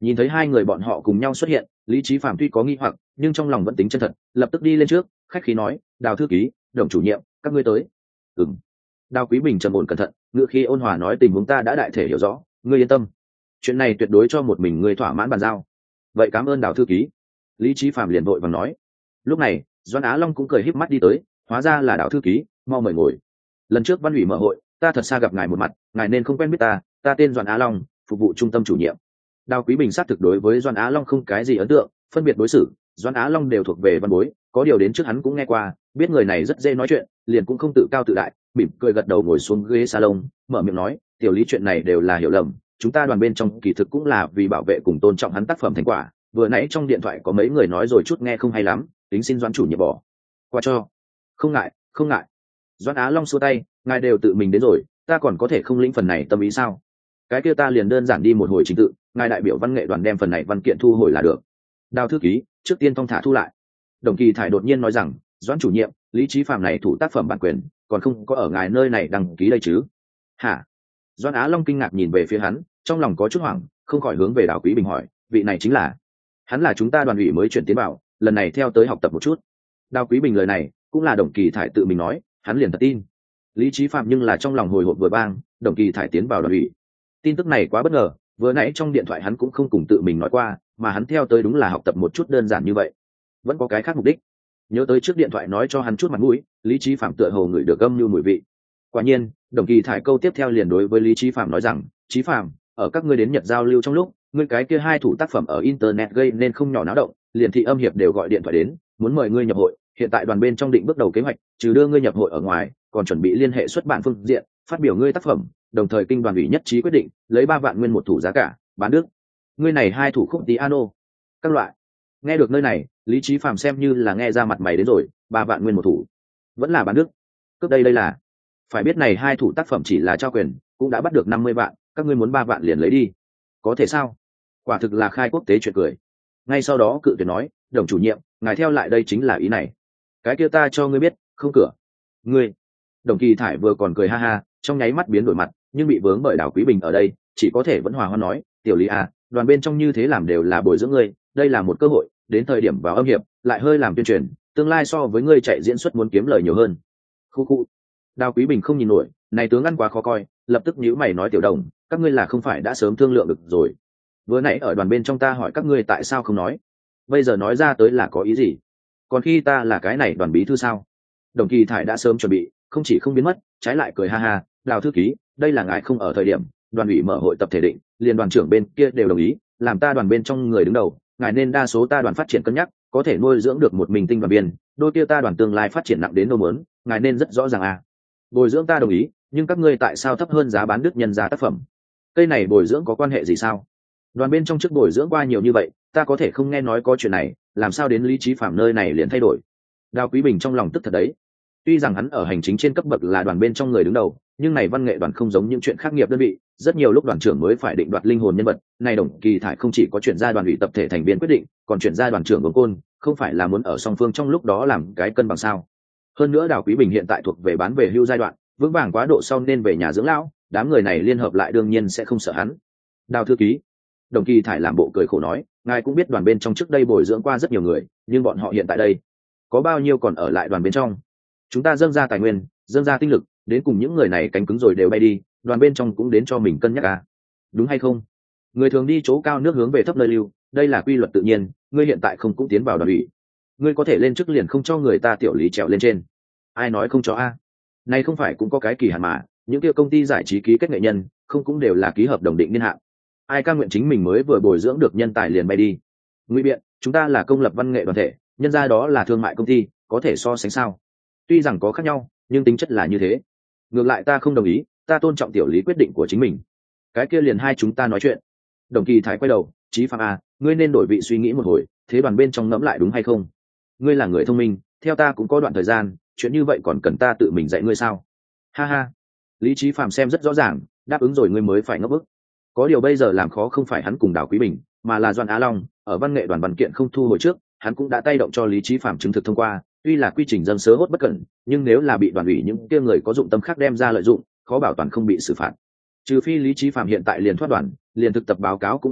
Nhìn thấy hai người bọn họ cùng nhau xuất hiện, lý trí phạm tuy có nghi hoặc nhưng trong lòng vẫn tính chân thật, lập tức đi lên trước khách khí nói, Đào thư ký, Đồng chủ nhiệm, các ngươi tới. Ừm. Đào Quý Bình trầm ổn cẩn thận, ngựa khi ôn hòa nói, tình huống ta đã đại thể hiểu rõ, ngươi yên tâm, chuyện này tuyệt đối cho một mình ngươi thỏa mãn bàn giao. Vậy cảm ơn Đào thư ký. Lý trí phạm liền vội vàng nói. Lúc này Doãn Á Long cũng cười híp mắt đi tới, hóa ra là Đào thư ký, mau mời ngồi. Lần trước văn ủy mở hội ta thật xa gặp ngài một mặt, ngài nên không quen biết ta, ta tên Doãn Á Long, phục vụ trung tâm chủ nhiệm. Đào Quý Bình xác thực đối với Doãn Á Long không cái gì ấn tượng, phân biệt đối xử Doãn Á Long đều thuộc về văn bối, có điều đến trước hắn cũng nghe qua, biết người này rất dễ nói chuyện, liền cũng không tự cao tự đại, mỉm cười gật đầu ngồi xuống ghế salon, mở miệng nói, tiểu Lý, chuyện này đều là hiểu lầm, chúng ta đoàn bên trong kỳ thực cũng là vì bảo vệ cùng tôn trọng hắn tác phẩm thành quả, vừa nãy trong điện thoại có mấy người nói rồi chút nghe không hay lắm, tính xin Doãn chủ nhiệm bỏ qua cho. Không ngại, không ngại. Doãn Á Long xua tay, ngài đều tự mình đến rồi, ta còn có thể không lĩnh phần này tâm ý sao? Cái kia ta liền đơn giản đi một hồi trình tự, ngài đại biểu văn nghệ đoàn đem phần này văn kiện thu hồi là được. Đào thư ký, trước tiên thong thả thu lại. Đồng Kỳ Thải đột nhiên nói rằng, Doãn chủ nhiệm, Lý Chí Phạm này thủ tác phẩm bản quyền còn không có ở ngài nơi này đăng ký đây chứ? Hả? Doãn Á Long kinh ngạc nhìn về phía hắn, trong lòng có chút hoảng, không khỏi hướng về Đào Quý Bình hỏi, vị này chính là? Hắn là chúng ta đoàn ủy mới chuyển tiến vào, lần này theo tới học tập một chút. Đào Quý Bình lời này cũng là Đồng Kỳ Thải tự mình nói, hắn liền thật tin. Lý Chí Phạm nhưng là trong lòng hồi hộp vừa bang, Đồng Kỳ Thải tiến vào đoàn ủy. Tin tức này quá bất ngờ, vừa nãy trong điện thoại hắn cũng không cùng tự mình nói qua, mà hắn theo tới đúng là học tập một chút đơn giản như vậy, vẫn có cái khác mục đích. Nhớ tới trước điện thoại nói cho hắn chút mặt mũi, Lý Chí Phạm tựa hồ ngửi được âm như mùi vị. Quả nhiên, Đồng Kỳ Thải câu tiếp theo liền đối với Lý Chí Phạm nói rằng, Chí Phạm, ở các ngươi đến Nhật giao lưu trong lúc, ngươi cái kia hai thủ tác phẩm ở internet gây nên không nhỏ náo động, liền thị âm hiệp đều gọi điện thoại đến, muốn mời ngươi nhập hội. Hiện tại đoàn bên trong định bước đầu kế hoạch, trừ đưa ngươi nhập hội ở ngoài, còn chuẩn bị liên hệ xuất bản phương diện, phát biểu ngươi tác phẩm, đồng thời kinh đoàn ủy nhất trí quyết định lấy ba vạn nguyên một thủ giá cả bán đức ngươi này hai thủ khúc piano các loại. Nghe được nơi này, Lý Chí Phạm xem như là nghe ra mặt mày đến rồi, ba vạn nguyên một thủ vẫn là bán đức, cướp đây đây là. Phải biết này hai thủ tác phẩm chỉ là trao quyền cũng đã bắt được năm mươi vạn, các ngươi muốn ba vạn liền lấy đi, có thể sao? Quả thực là khai quốc tế chuyện cười. Ngay sau đó cự tuyệt nói, Đồng chủ nhiệm, ngài theo lại đây chính là ý này, cái kia ta cho ngươi biết không cửa. Ngươi. Đồng Kỳ Thải vừa còn cười ha ha, trong nháy mắt biến đổi mặt, nhưng bị vướng bởi Đào Quý Bình ở đây, chỉ có thể vẫn hòa hoan nói, tiểu Lý à, đoàn bên trong như thế làm đều là bồi dưỡng ngươi, đây là một cơ hội, đến thời điểm vào âm hiệp lại hơi làm tuyên truyền, tương lai so với ngươi chạy diễn xuất muốn kiếm lời nhiều hơn. Khu khu. Đào Quý Bình không nhìn nổi, này tướng ăn quá khó coi, lập tức nhíu mày nói, tiểu Đồng, các ngươi là không phải đã sớm thương lượng được rồi? Vừa nãy ở đoàn bên trong ta hỏi các ngươi tại sao không nói, bây giờ nói ra tới là có ý gì? Còn khi ta là cái này đoàn bí thư sao? Đồng Kỳ Thải đã sớm chuẩn bị, không chỉ không biến mất, trái lại cười ha ha, Đào thư ký, đây là ngài không ở thời điểm đoàn ủy mở hội tập thể định, liền đoàn trưởng bên kia đều đồng ý, làm ta đoàn bên trong người đứng đầu, ngài nên đa số ta đoàn phát triển cân nhắc, có thể nuôi dưỡng được một mình tinh đoàn viên, đôi kia ta đoàn tương lai phát triển nặng đến đâu muốn, ngài nên rất rõ ràng à. Bồi dưỡng ta đồng ý, nhưng các ngươi tại sao thấp hơn giá bán đức nhân ra tác phẩm? Cây này bồi dưỡng có quan hệ gì sao? Đoàn bên trong trước bồi dưỡng qua nhiều như vậy, ta có thể không nghe nói có chuyện này, làm sao đến Lý Chí Phạm nơi này liền thay đổi? Đào Quý Bình trong lòng tức thật đấy. Tuy rằng hắn ở hành chính trên cấp bậc là đoàn bên trong người đứng đầu, nhưng này văn nghệ đoàn không giống những chuyện khác nghiệp đơn vị, rất nhiều lúc đoàn trưởng mới phải định đoạt linh hồn nhân vật, này Đồng Kỳ Thải không chỉ có chuyển ra đoàn ủy tập thể thành viên quyết định, còn chuyển ra đoàn trưởng của côn, không phải là muốn ở song phương trong lúc đó làm cái cân bằng sao? Hơn nữa Đào Quý Bình hiện tại thuộc về bán về hưu giai đoạn, vững vàng quá độ sau nên về nhà dưỡng lão, đám người này liên hợp lại đương nhiên sẽ không sợ hắn. Đào thư ký, Đồng Kỳ Thải làm bộ cười khổ nói, ngài cũng biết đoàn bên trong trước đây bồi dưỡng qua rất nhiều người, nhưng bọn họ hiện tại đây, có bao nhiêu còn ở lại đoàn bên trong? Chúng ta dâng ra tài nguyên, dâng ra tinh lực, đến cùng những người này cánh cứng rồi đều bay đi, đoàn bên trong cũng đến cho mình cân nhắc à? Đúng hay không? Người thường đi chỗ cao nước hướng về thấp nơi lưu, đây là quy luật tự nhiên, ngươi hiện tại không cũng tiến vào đoàn ủy, ngươi có thể lên chức liền không cho người ta tiểu Lý trèo lên trên. Ai nói không cho a? À? Này không phải cũng có cái kỳ hạn mà, những kia công ty giải trí ký kết nghệ nhân, không cũng đều là ký hợp đồng định niên hạn. Ai cam nguyện chính mình mới vừa bồi dưỡng được nhân tài liền bay đi? Ngụy biện, chúng ta là công lập văn nghệ đoàn thể, nhân ra đó là thương mại công ty, có thể so sánh sao? Tuy rằng có khác nhau, nhưng tính chất là như thế. Ngược lại ta không đồng ý, ta tôn trọng tiểu Lý quyết định của chính mình. Cái kia liền hai chúng ta nói chuyện. Đồng Kỳ Thái quay đầu, Chí Phạm à, ngươi nên đổi vị suy nghĩ một hồi, thế đoàn bên trong ngẫm lại đúng hay không? Ngươi là người thông minh, theo ta cũng có đoạn thời gian, chuyện như vậy còn cần ta tự mình dạy ngươi sao? Ha ha. Lý Chí Phạm xem rất rõ ràng, đáp ứng rồi ngươi mới phải ngấp ức. Có điều bây giờ làm khó không phải hắn cùng Đào Quý Bình, mà là Doãn Á Long, ở văn nghệ đoàn văn kiện không thu hồi trước, hắn cũng đã tay động cho Lý Chí Phạm chứng thực thông qua, tuy là quy trình dâng sớ hốt bất cẩn, nhưng nếu là bị đoàn ủy những kia người có dụng tâm khác đem ra lợi dụng, khó bảo toàn không bị xử phạt. Trừ phi Lý Chí Phạm hiện tại liền thoát đoàn, liền thực tập báo cáo cũng không muốn,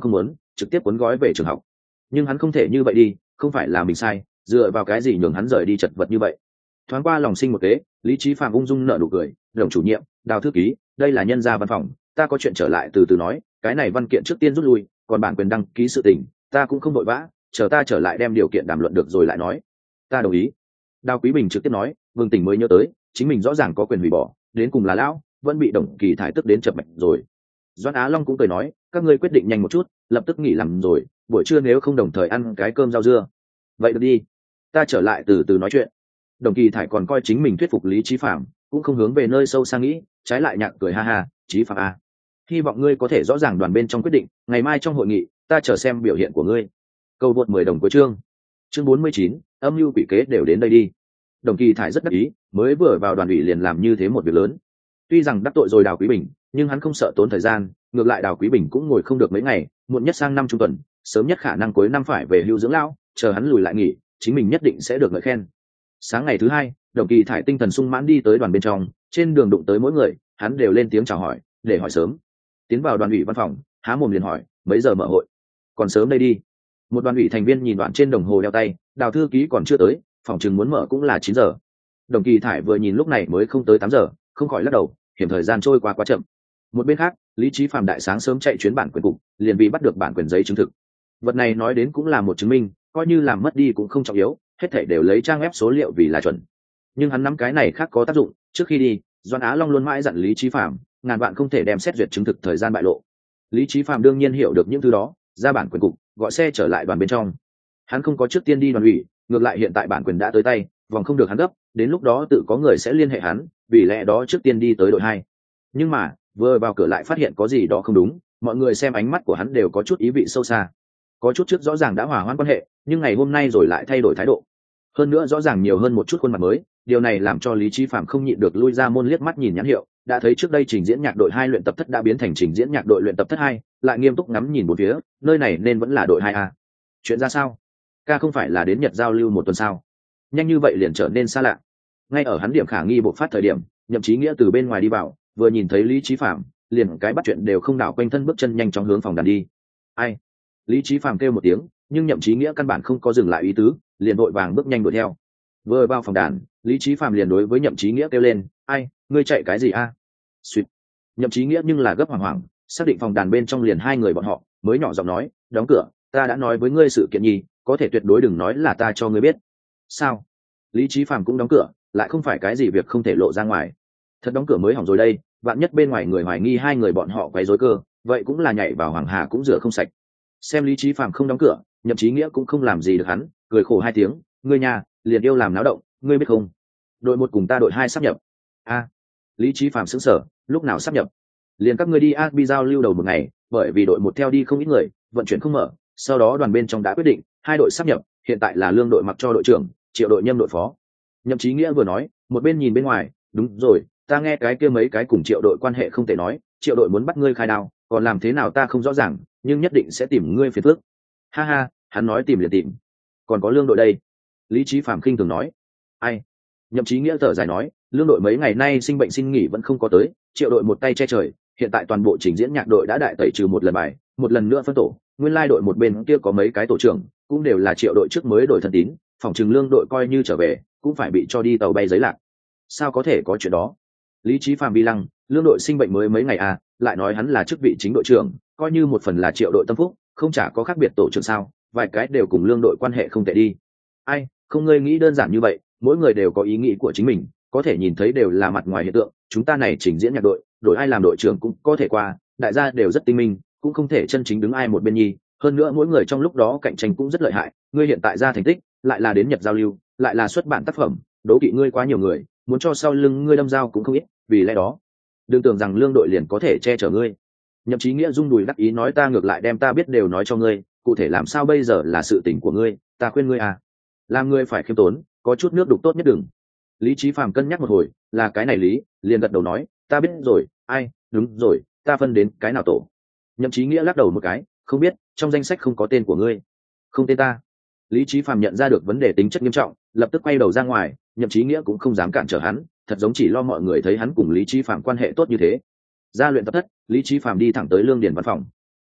trực tiếp cuốn gói về trường học. Nhưng hắn không thể như vậy đi, không phải là mình sai, dựa vào cái gì nhường hắn rời đi chật vật như vậy. Thoáng qua lòng sinh một kế, Lý Chí Phạm ung dung nở nụ cười, đồng chủ nhiệm, Đào thư ký, đây là nhân gia văn phòng, ta có chuyện trở lại từ từ nói, cái này văn kiện trước tiên rút lui, còn bản quyền đăng ký sự tình ta cũng không vội vã, chờ ta trở lại đem điều kiện đàm luận được rồi lại nói. Ta đồng ý. Đào Quý Bình trực tiếp nói, Vương Tỉnh mới nhớ tới chính mình rõ ràng có quyền hủy bỏ, đến cùng là lão vẫn bị Đồng Kỳ thải tức đến chập mạch rồi. Doãn Á Long cũng cười nói, các ngươi quyết định nhanh một chút, lập tức nghỉ làm rồi, buổi trưa nếu không đồng thời ăn cái cơm rau dưa. Vậy được đi, ta trở lại từ từ nói chuyện. Đồng Kỳ thải còn coi chính mình thuyết phục Lý Chí Phạm, cũng không hướng về nơi sâu xa nghĩ, trái lại nhạc cười ha ha, Chí Phạm a, hy vọng ngươi có thể rõ ràng đoàn bên trong quyết định, ngày mai trong hội nghị ta chờ xem biểu hiện của ngươi. Câu vượt mười đồng cuối chương. Chương bốn mươi chín, âm mưu quỷ kế đều đến đây đi. Đồng Kỳ thải rất đắc ý, mới vừa vào đoàn ủy liền làm như thế một việc lớn. Tuy rằng đắc tội rồi Đào Quý Bình, nhưng hắn không sợ tốn thời gian, ngược lại Đào Quý Bình cũng ngồi không được mấy ngày, muộn nhất sang năm trung tuần, sớm nhất khả năng cuối năm phải về hưu dưỡng lão, chờ hắn lùi lại nghỉ, chính mình nhất định sẽ được ngợi khen. Sáng ngày thứ hai, Đồng Kỳ thải tinh thần sung mãn đi tới đoàn bên trong, trên đường đụng tới mỗi người, hắn đều lên tiếng chào hỏi, để hỏi sớm. Tiến vào đoàn ủy văn phòng, há mồm liền hỏi, mấy giờ mở hội? Còn sớm đây đi. Một đoàn ủy thành viên nhìn đoạn trên đồng hồ đeo tay, Đào thư ký còn chưa tới, phòng chừng muốn mở cũng là chín giờ. Đồng Kỳ thải vừa nhìn lúc này mới không tới tám giờ, không khỏi lắc đầu, hiểm thời gian trôi qua quá chậm. Một bên khác, Lý Chí Phạm đại sáng sớm chạy chuyến bản quyền cục, liền bị bắt được bản quyền giấy chứng thực. Vật này nói đến cũng là một chứng minh, coi như làm mất đi cũng không trọng yếu, hết thảy đều lấy trang web số liệu vì là chuẩn. Nhưng hắn nắm cái này khác có tác dụng, trước khi đi, Doãn Á Long luôn mãi dặn Lý Chí Phạm, ngàn vạn không thể đem xét duyệt chứng thực thời gian bại lộ. Lý Chí Phạm đương nhiên hiểu được những thứ đó, ra bản quyền cục, gọi xe trở lại đoàn bên trong. Hắn không có trước tiên đi đoàn ủy, ngược lại hiện tại bản quyền đã tới tay, vòng không được hắn gấp, đến lúc đó tự có người sẽ liên hệ hắn, vì lẽ đó trước tiên đi tới đội hai. Nhưng mà, vừa vào cửa lại phát hiện có gì đó không đúng, mọi người xem ánh mắt của hắn đều có chút ý vị sâu xa. Có chút trước rõ ràng đã hòa hoãn quan hệ, nhưng ngày hôm nay rồi lại thay đổi thái độ. Hơn nữa rõ ràng nhiều hơn một chút khuôn mặt mới, điều này làm cho Lý Chí Phạm không nhịn được lui ra môn liếc mắt nhìn nhãn hiệu, đã thấy trước đây trình diễn nhạc đội hai luyện tập thất đã biến thành trình diễn nhạc đội luyện tập thất hai, lại nghiêm túc ngắm nhìn bốn phía, nơi này nên vẫn là đội hai a. Chuyện ra sao? Ca không phải là đến Nhật giao lưu một tuần sao? Nhanh như vậy liền trở nên xa lạ. Ngay ở hắn điểm khả nghi bộc phát thời điểm, Nhậm Chí Nghĩa từ bên ngoài đi vào, vừa nhìn thấy Lý Chí Phạm, liền cái bắt chuyện đều không đảo quanh thân bước chân nhanh chóng hướng phòng đàn đi. Ai? Lý Chí Phạm kêu một tiếng, nhưng Nhậm Chí Nghĩa căn bản không có dừng lại ý tứ, liền vội vàng bước nhanh đuổi theo. Vừa vào phòng đàn, Lý Chí Phạm liền đối với Nhậm Chí Nghĩa kêu lên, ai, ngươi chạy cái gì a? À? Xuyệt. Nhậm Chí Nghĩa nhưng là gấp hoảng hoảng, xác định phòng đàn bên trong liền hai người bọn họ, mới nhỏ giọng nói, đóng cửa, ta đã nói với ngươi sự kiện nhi, có thể tuyệt đối đừng nói là ta cho ngươi biết. Sao? Lý Chí Phạm cũng đóng cửa, lại không phải cái gì việc không thể lộ ra ngoài. Thật đóng cửa mới hỏng rồi đây, vạn nhất bên ngoài người hoài nghi hai người bọn họ quấy rối cơ, vậy cũng là nhảy vào hoàng hà cũng rửa không sạch. Xem Lý Chí Phạm không đóng cửa, Nhậm Chí Nghĩa cũng không làm gì được hắn, cười khổ hai tiếng, ngươi nhà liền yêu làm náo động, ngươi biết không? Đội một cùng ta đội hai sắp nhập. A. À, Lý Chí Phạm sững sờ, lúc nào sắp nhập? Liền các ngươi đi a bê giao lưu đầu một ngày, bởi vì đội một theo đi không ít người, vận chuyển không mở, sau đó đoàn bên trong đã quyết định, hai đội sắp nhập, hiện tại là Lương đội mặc cho đội trưởng, Triệu đội nhâm đội phó. Nhậm Chí Nghĩa vừa nói, một bên nhìn bên ngoài, đúng rồi, ta nghe cái kia mấy cái cùng Triệu đội quan hệ không thể nói, Triệu đội muốn bắt ngươi khai đao, còn làm thế nào ta không rõ ràng, nhưng nhất định sẽ tìm ngươi phiền phức. Ha ha, hắn nói tìm liền tìm. Còn có Lương đội đây. Lý Chí Phạm khinh thường nói. Ai? Nhậm Chí Nghĩa thở dài nói, Lương đội mấy ngày nay sinh bệnh xin nghỉ vẫn không có tới, Triệu đội một tay che trời, hiện tại toàn bộ trình diễn nhạc đội đã đại tẩy trừ một lần bài, một lần nữa phân tổ, nguyên lai đội một bên kia có mấy cái tổ trưởng, cũng đều là Triệu đội trước mới đổi thân tín, phòng trừng Lương đội coi như trở về, cũng phải bị cho đi tàu bay giấy lạc. Sao có thể có chuyện đó? Lý Chí Phạm bi lăng, Lương đội sinh bệnh mới mấy ngày à, lại nói hắn là chức vị chính đội trưởng, coi như một phần là Triệu đội tâm phúc, không chả có khác biệt tổ trưởng sao, vài cái đều cùng Lương đội quan hệ không tệ đi. Ai, không ngươi nghĩ đơn giản như vậy, mỗi người đều có ý nghĩ của chính mình, có thể nhìn thấy đều là mặt ngoài hiện tượng, chúng ta này trình diễn nhạc đội, đội ai làm đội trưởng cũng có thể qua, đại gia đều rất tinh minh, cũng không thể chân chính đứng ai một bên nhi, hơn nữa mỗi người trong lúc đó cạnh tranh cũng rất lợi hại, ngươi hiện tại ra thành tích, lại là đến Nhật giao lưu, lại là xuất bản tác phẩm, đố kỵ ngươi quá nhiều người, muốn cho sau lưng ngươi đâm dao cũng không ít, vì lẽ đó, đừng tưởng rằng Lương đội liền có thể che chở ngươi. Nhậm Chí Nghĩa rung đùi đắc ý nói, ta ngược lại đem ta biết đều nói cho ngươi, cụ thể làm sao bây giờ là sự tình của ngươi, ta khuyên ngươi à, làm ngươi phải khiêm tốn, có chút nước đục tốt nhất đừng. Lý Chí Phạm cân nhắc một hồi, là cái này lý, liền gật đầu nói, ta biết rồi, ai, đúng rồi, ta phân đến cái nào tổ? Nhậm Chí Nghĩa lắc đầu một cái, không biết, trong danh sách không có tên của ngươi. Không tên ta. Lý Chí Phạm nhận ra được vấn đề tính chất nghiêm trọng, lập tức quay đầu ra ngoài, Nhậm Chí Nghĩa cũng không dám cản trở hắn, thật giống chỉ lo mọi người thấy hắn cùng Lý Chí Phạm quan hệ tốt như thế. Ra luyện tập thất, Lý Chí Phạm đi thẳng tới Lương Điền văn phòng.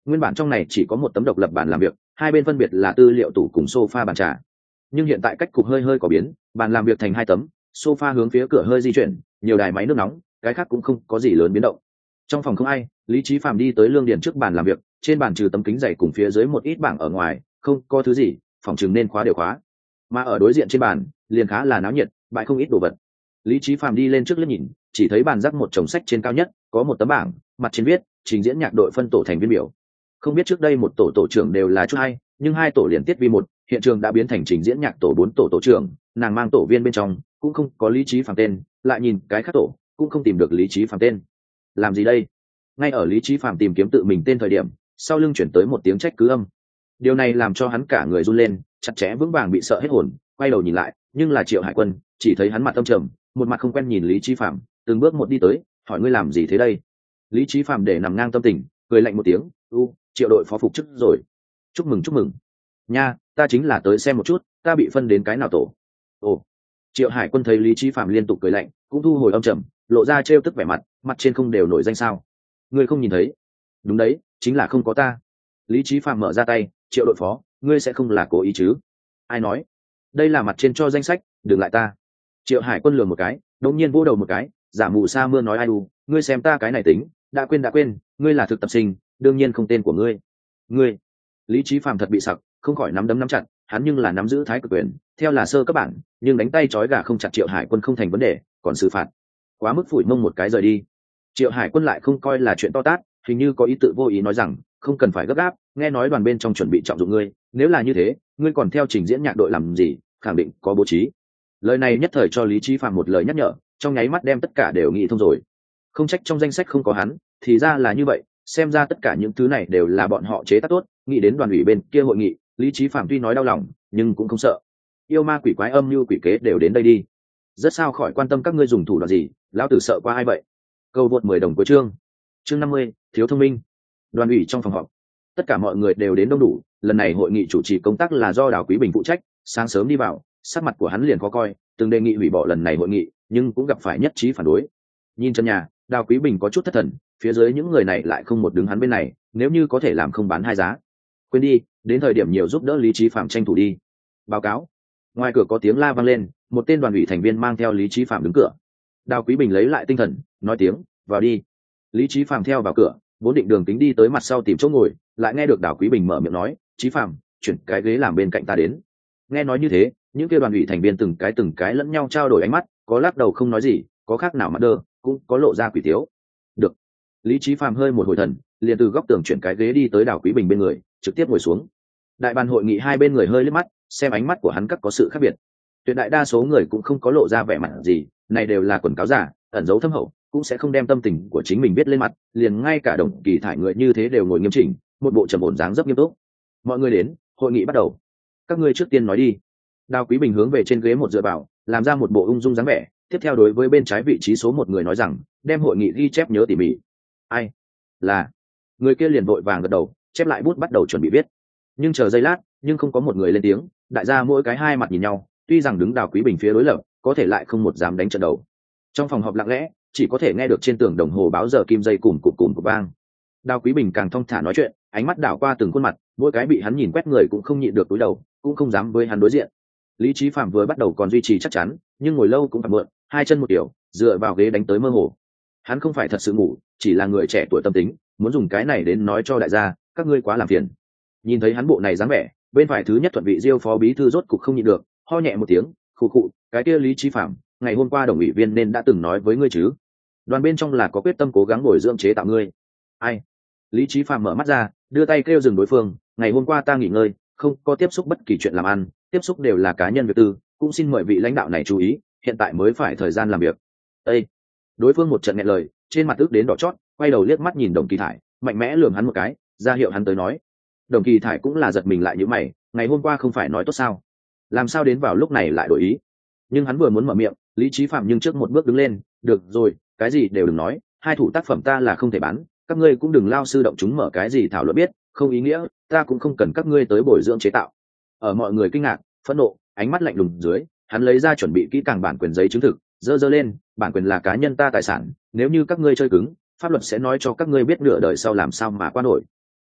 Nguyên bản trong này chỉ có một tấm độc lập bàn làm việc, hai bên phân biệt là tư liệu tủ cùng sofa bàn trà. Nhưng hiện tại cách cục hơi hơi có biến, bàn làm việc thành hai tấm, sofa hướng phía cửa hơi di chuyển, nhiều đài máy nước nóng, cái khác cũng không có gì lớn biến động. Trong phòng không ai, Lý Chí Phạm đi tới Lương Điền trước bàn làm việc, trên bàn trừ tấm kính dày cùng phía dưới một ít bảng ở ngoài, không có thứ gì, phòng chừng nên khóa đều khóa. Mà ở đối diện trên bàn, liền khá là náo nhiệt, bãi không ít đồ vật. Lý Chí Phạm đi lên trước liếc nhìn, chỉ thấy bàn rắc một chồng sách trên cao nhất, có một tấm bảng, mặt trên viết trình diễn nhạc đội phân tổ thành viên biểu. Không biết trước đây một tổ tổ trưởng đều là chút hay, nhưng hai tổ liên tiếp vi một, hiện trường đã biến thành trình diễn nhạc tổ bốn tổ tổ trưởng, nàng mang tổ viên bên trong, cũng không có Lý Chí Phạm tên, lại nhìn cái khác tổ, cũng không tìm được Lý Chí Phạm tên. Làm gì đây? Ngay ở Lý Chí Phạm tìm kiếm tự mình tên thời điểm, sau lưng chuyển tới một tiếng trách cứ âm. Điều này làm cho hắn cả người run lên, chặt chẽ vững vàng bị sợ hết hồn, quay đầu nhìn lại, nhưng là Triệu Hải Quân, chỉ thấy hắn mặt âm trầm, một mặt không quen nhìn Lý Chí Phạm, từng bước một đi tới, hỏi ngươi làm gì thế đây? Lý Chí Phạm để nằm ngang tâm tình, cười lạnh một tiếng, u, Triệu đội phó phục chức rồi. Chúc mừng chúc mừng. Nha, ta chính là tới xem một chút, ta bị phân đến cái nào tổ. Ồ. Triệu Hải Quân thấy Lý Chí Phạm liên tục cười lạnh, cũng thu hồi âm trầm, lộ ra trêu tức vẻ mặt, mặt trên không đều nổi danh sao? Ngươi không nhìn thấy? Đúng đấy, chính là không có ta. Lý Chí Phạm mở ra tay, Triệu đội phó, ngươi sẽ không là cố ý chứ? Ai nói? Đây là mặt trên cho danh sách, đừng lại ta. Triệu Hải Quân lừa một cái, đột nhiên vỗ đầu một cái, giả mù sa mưa nói ai đu, ngươi xem ta cái này tính, đã quên đã quên, ngươi là thực tập sinh, đương nhiên không tên của ngươi. Ngươi. Lý Chí Phạm thật bị sặc, không khỏi nắm đấm nắm chặt, hắn nhưng là nắm giữ thái cực quyền, theo là sơ các bạn, nhưng đánh tay trói gà không chặt Triệu Hải Quân không thành vấn đề, còn xử phạt. Quá mức phủi mông một cái rời đi. Triệu Hải Quân lại không coi là chuyện to tát, hình như có ý tự vô ý nói rằng, không cần phải gấp gáp, nghe nói đoàn bên trong chuẩn bị trọng dụng ngươi, nếu là như thế, ngươi còn theo trình diễn nhạc đội làm gì, khẳng định có bố trí. Lời này nhất thời cho Lý Chí Phạm một lời nhắc nhở, trong nháy mắt đem tất cả đều nghĩ thông rồi. Không trách trong danh sách không có hắn, thì ra là như vậy, xem ra tất cả những thứ này đều là bọn họ chế tác tốt. Nghĩ đến đoàn ủy bên kia hội nghị, Lý Chí Phạm tuy nói đau lòng, nhưng cũng không sợ. Yêu ma quỷ quái âm như quỷ kế đều đến đây đi, rất sao khỏi quan tâm các ngươi dùng thủ đoạn gì, lão tử sợ qua ai vậy. Câu vượt mười đồng cuối chương. Chương năm mươi, thiếu thông minh. Đoàn ủy trong phòng họp, tất cả mọi người đều đến đông đủ. Lần này hội nghị chủ trì công tác là do Đào Quý Bình phụ trách. Sáng sớm đi vào, sắc mặt của hắn liền khó coi, từng đề nghị hủy bỏ lần này hội nghị, nhưng cũng gặp phải nhất trí phản đối. Nhìn chân nhà, Đào Quý Bình có chút thất thần, phía dưới những người này lại không một đứng hắn bên này, nếu như có thể làm không bán hai giá. Quên đi, đến thời điểm nhiều giúp đỡ Lý Chí Phạm tranh thủ đi. Báo cáo. Ngoài cửa có tiếng la vang lên, một tên đoàn ủy thành viên mang theo Lý Chí Phạm đứng cửa. Đào Quý Bình lấy lại tinh thần, nói tiếng, vào đi. Lý Chí Phạm theo vào cửa, vốn định đường tính đi tới mặt sau tìm chỗ ngồi, lại nghe được Đào Quý Bình mở miệng nói, Chí Phạm, chuyển cái ghế làm bên cạnh ta đến. Nghe nói như thế, những kia đoàn ủy thành viên từng cái từng cái lẫn nhau trao đổi ánh mắt, có lắc đầu không nói gì, có khác nào mặt đơ, cũng có lộ ra quỷ tiếu. Được. Lý Chí Phạm hơi một hồi thần, liền từ góc tường chuyển cái ghế đi tới Đào Quý Bình bên người, trực tiếp ngồi xuống. Đại ban hội nghị hai bên người hơi liếc mắt, xem ánh mắt của hắn các có sự khác biệt. Tuyệt đại đa số người cũng không có lộ ra vẻ mặt gì, này đều là quần cáo giả, ẩn giấu thâm hậu, cũng sẽ không đem tâm tình của chính mình viết lên mặt, liền ngay cả Đồng Kỳ Thải người như thế đều ngồi nghiêm chỉnh, một bộ trầm ổn dáng dấp nghiêm túc. Mọi người đến, hội nghị bắt đầu. Các ngươi trước tiên nói đi. Đào Quý Bình hướng về trên ghế một dựa vào, làm ra một bộ ung dung dáng vẻ, tiếp theo đối với bên trái vị trí số một người nói rằng, đem hội nghị ghi chép nhớ tỉ mỉ. Ai? Là. Người kia liền vội vàng gật đầu, chép lại bút bắt đầu chuẩn bị viết. Nhưng chờ giây lát, nhưng không có một người lên tiếng, đại gia mỗi cái hai mặt nhìn nhau, tuy rằng đứng Đào Quý Bình phía đối lập, có thể lại không một dám đánh trận đầu. Trong phòng họp lặng lẽ, chỉ có thể nghe được trên tường đồng hồ báo giờ kim dây cùm cụm cùm của vang. Đào Quý Bình càng thong thả nói chuyện, ánh mắt đảo qua từng khuôn mặt, mỗi cái bị hắn nhìn quét người cũng không nhịn được cúi đầu, cũng không dám với hắn đối diện. Lý Chí Phạm vừa bắt đầu còn duy trì chắc chắn, nhưng ngồi lâu cũng phải mượn, hai chân một kiểu, dựa vào ghế đánh tới mơ hồ. Hắn không phải thật sự ngủ, chỉ là người trẻ tuổi tâm tính, muốn dùng cái này đến nói cho đại gia, các ngươi quá làm phiền. Nhìn thấy hắn bộ này dáng vẻ, bên phải thứ nhất thuận vị Diêu phó bí thư rốt cục không nhịn được, ho nhẹ một tiếng, khụ khụ, cái kia Lý Chí Phạm, ngày hôm qua đồng ủy viên nên đã từng nói với ngươi chứ? Đoàn bên trong là có quyết tâm cố gắng bồi dưỡng chế tạo ngươi. Ai? Lý Chí Phạm mở mắt ra, đưa tay kêu dừng đối phương, ngày hôm qua ta nghỉ ngơi, không có tiếp xúc bất kỳ chuyện làm ăn, tiếp xúc đều là cá nhân việc tư, cũng xin mời vị lãnh đạo này chú ý, hiện tại mới phải thời gian làm việc. Ê! Đối phương một trận nghẹn lời, trên mặt ước đến đỏ chót, quay đầu liếc mắt nhìn Đồng Kỳ Thải, mạnh mẽ lườm hắn một cái, ra hiệu hắn tới nói. Đồng Kỳ Thải cũng là giật mình lại như mày, ngày hôm qua không phải nói tốt sao? Làm sao đến vào lúc này lại đổi ý? Nhưng hắn vừa muốn mở miệng, Lý Chí Phạm nhưng trước một bước đứng lên, được rồi, cái gì đều đừng nói, hai thủ tác phẩm ta là không thể bán, các ngươi cũng đừng lao sư động chúng mở cái gì thảo luận biết, không ý nghĩa, ta cũng không cần các ngươi tới bồi dưỡng chế tạo. Ở mọi người kinh ngạc, phẫn nộ, ánh mắt lạnh lùng dưới, hắn lấy ra chuẩn bị kỹ càng bản quyền giấy chứng thực, dơ dơ lên, bản quyền là cá nhân ta tài sản, nếu như các ngươi chơi cứng, pháp luật sẽ nói cho các ngươi biết nửa đời sau làm sao mà qua nổi.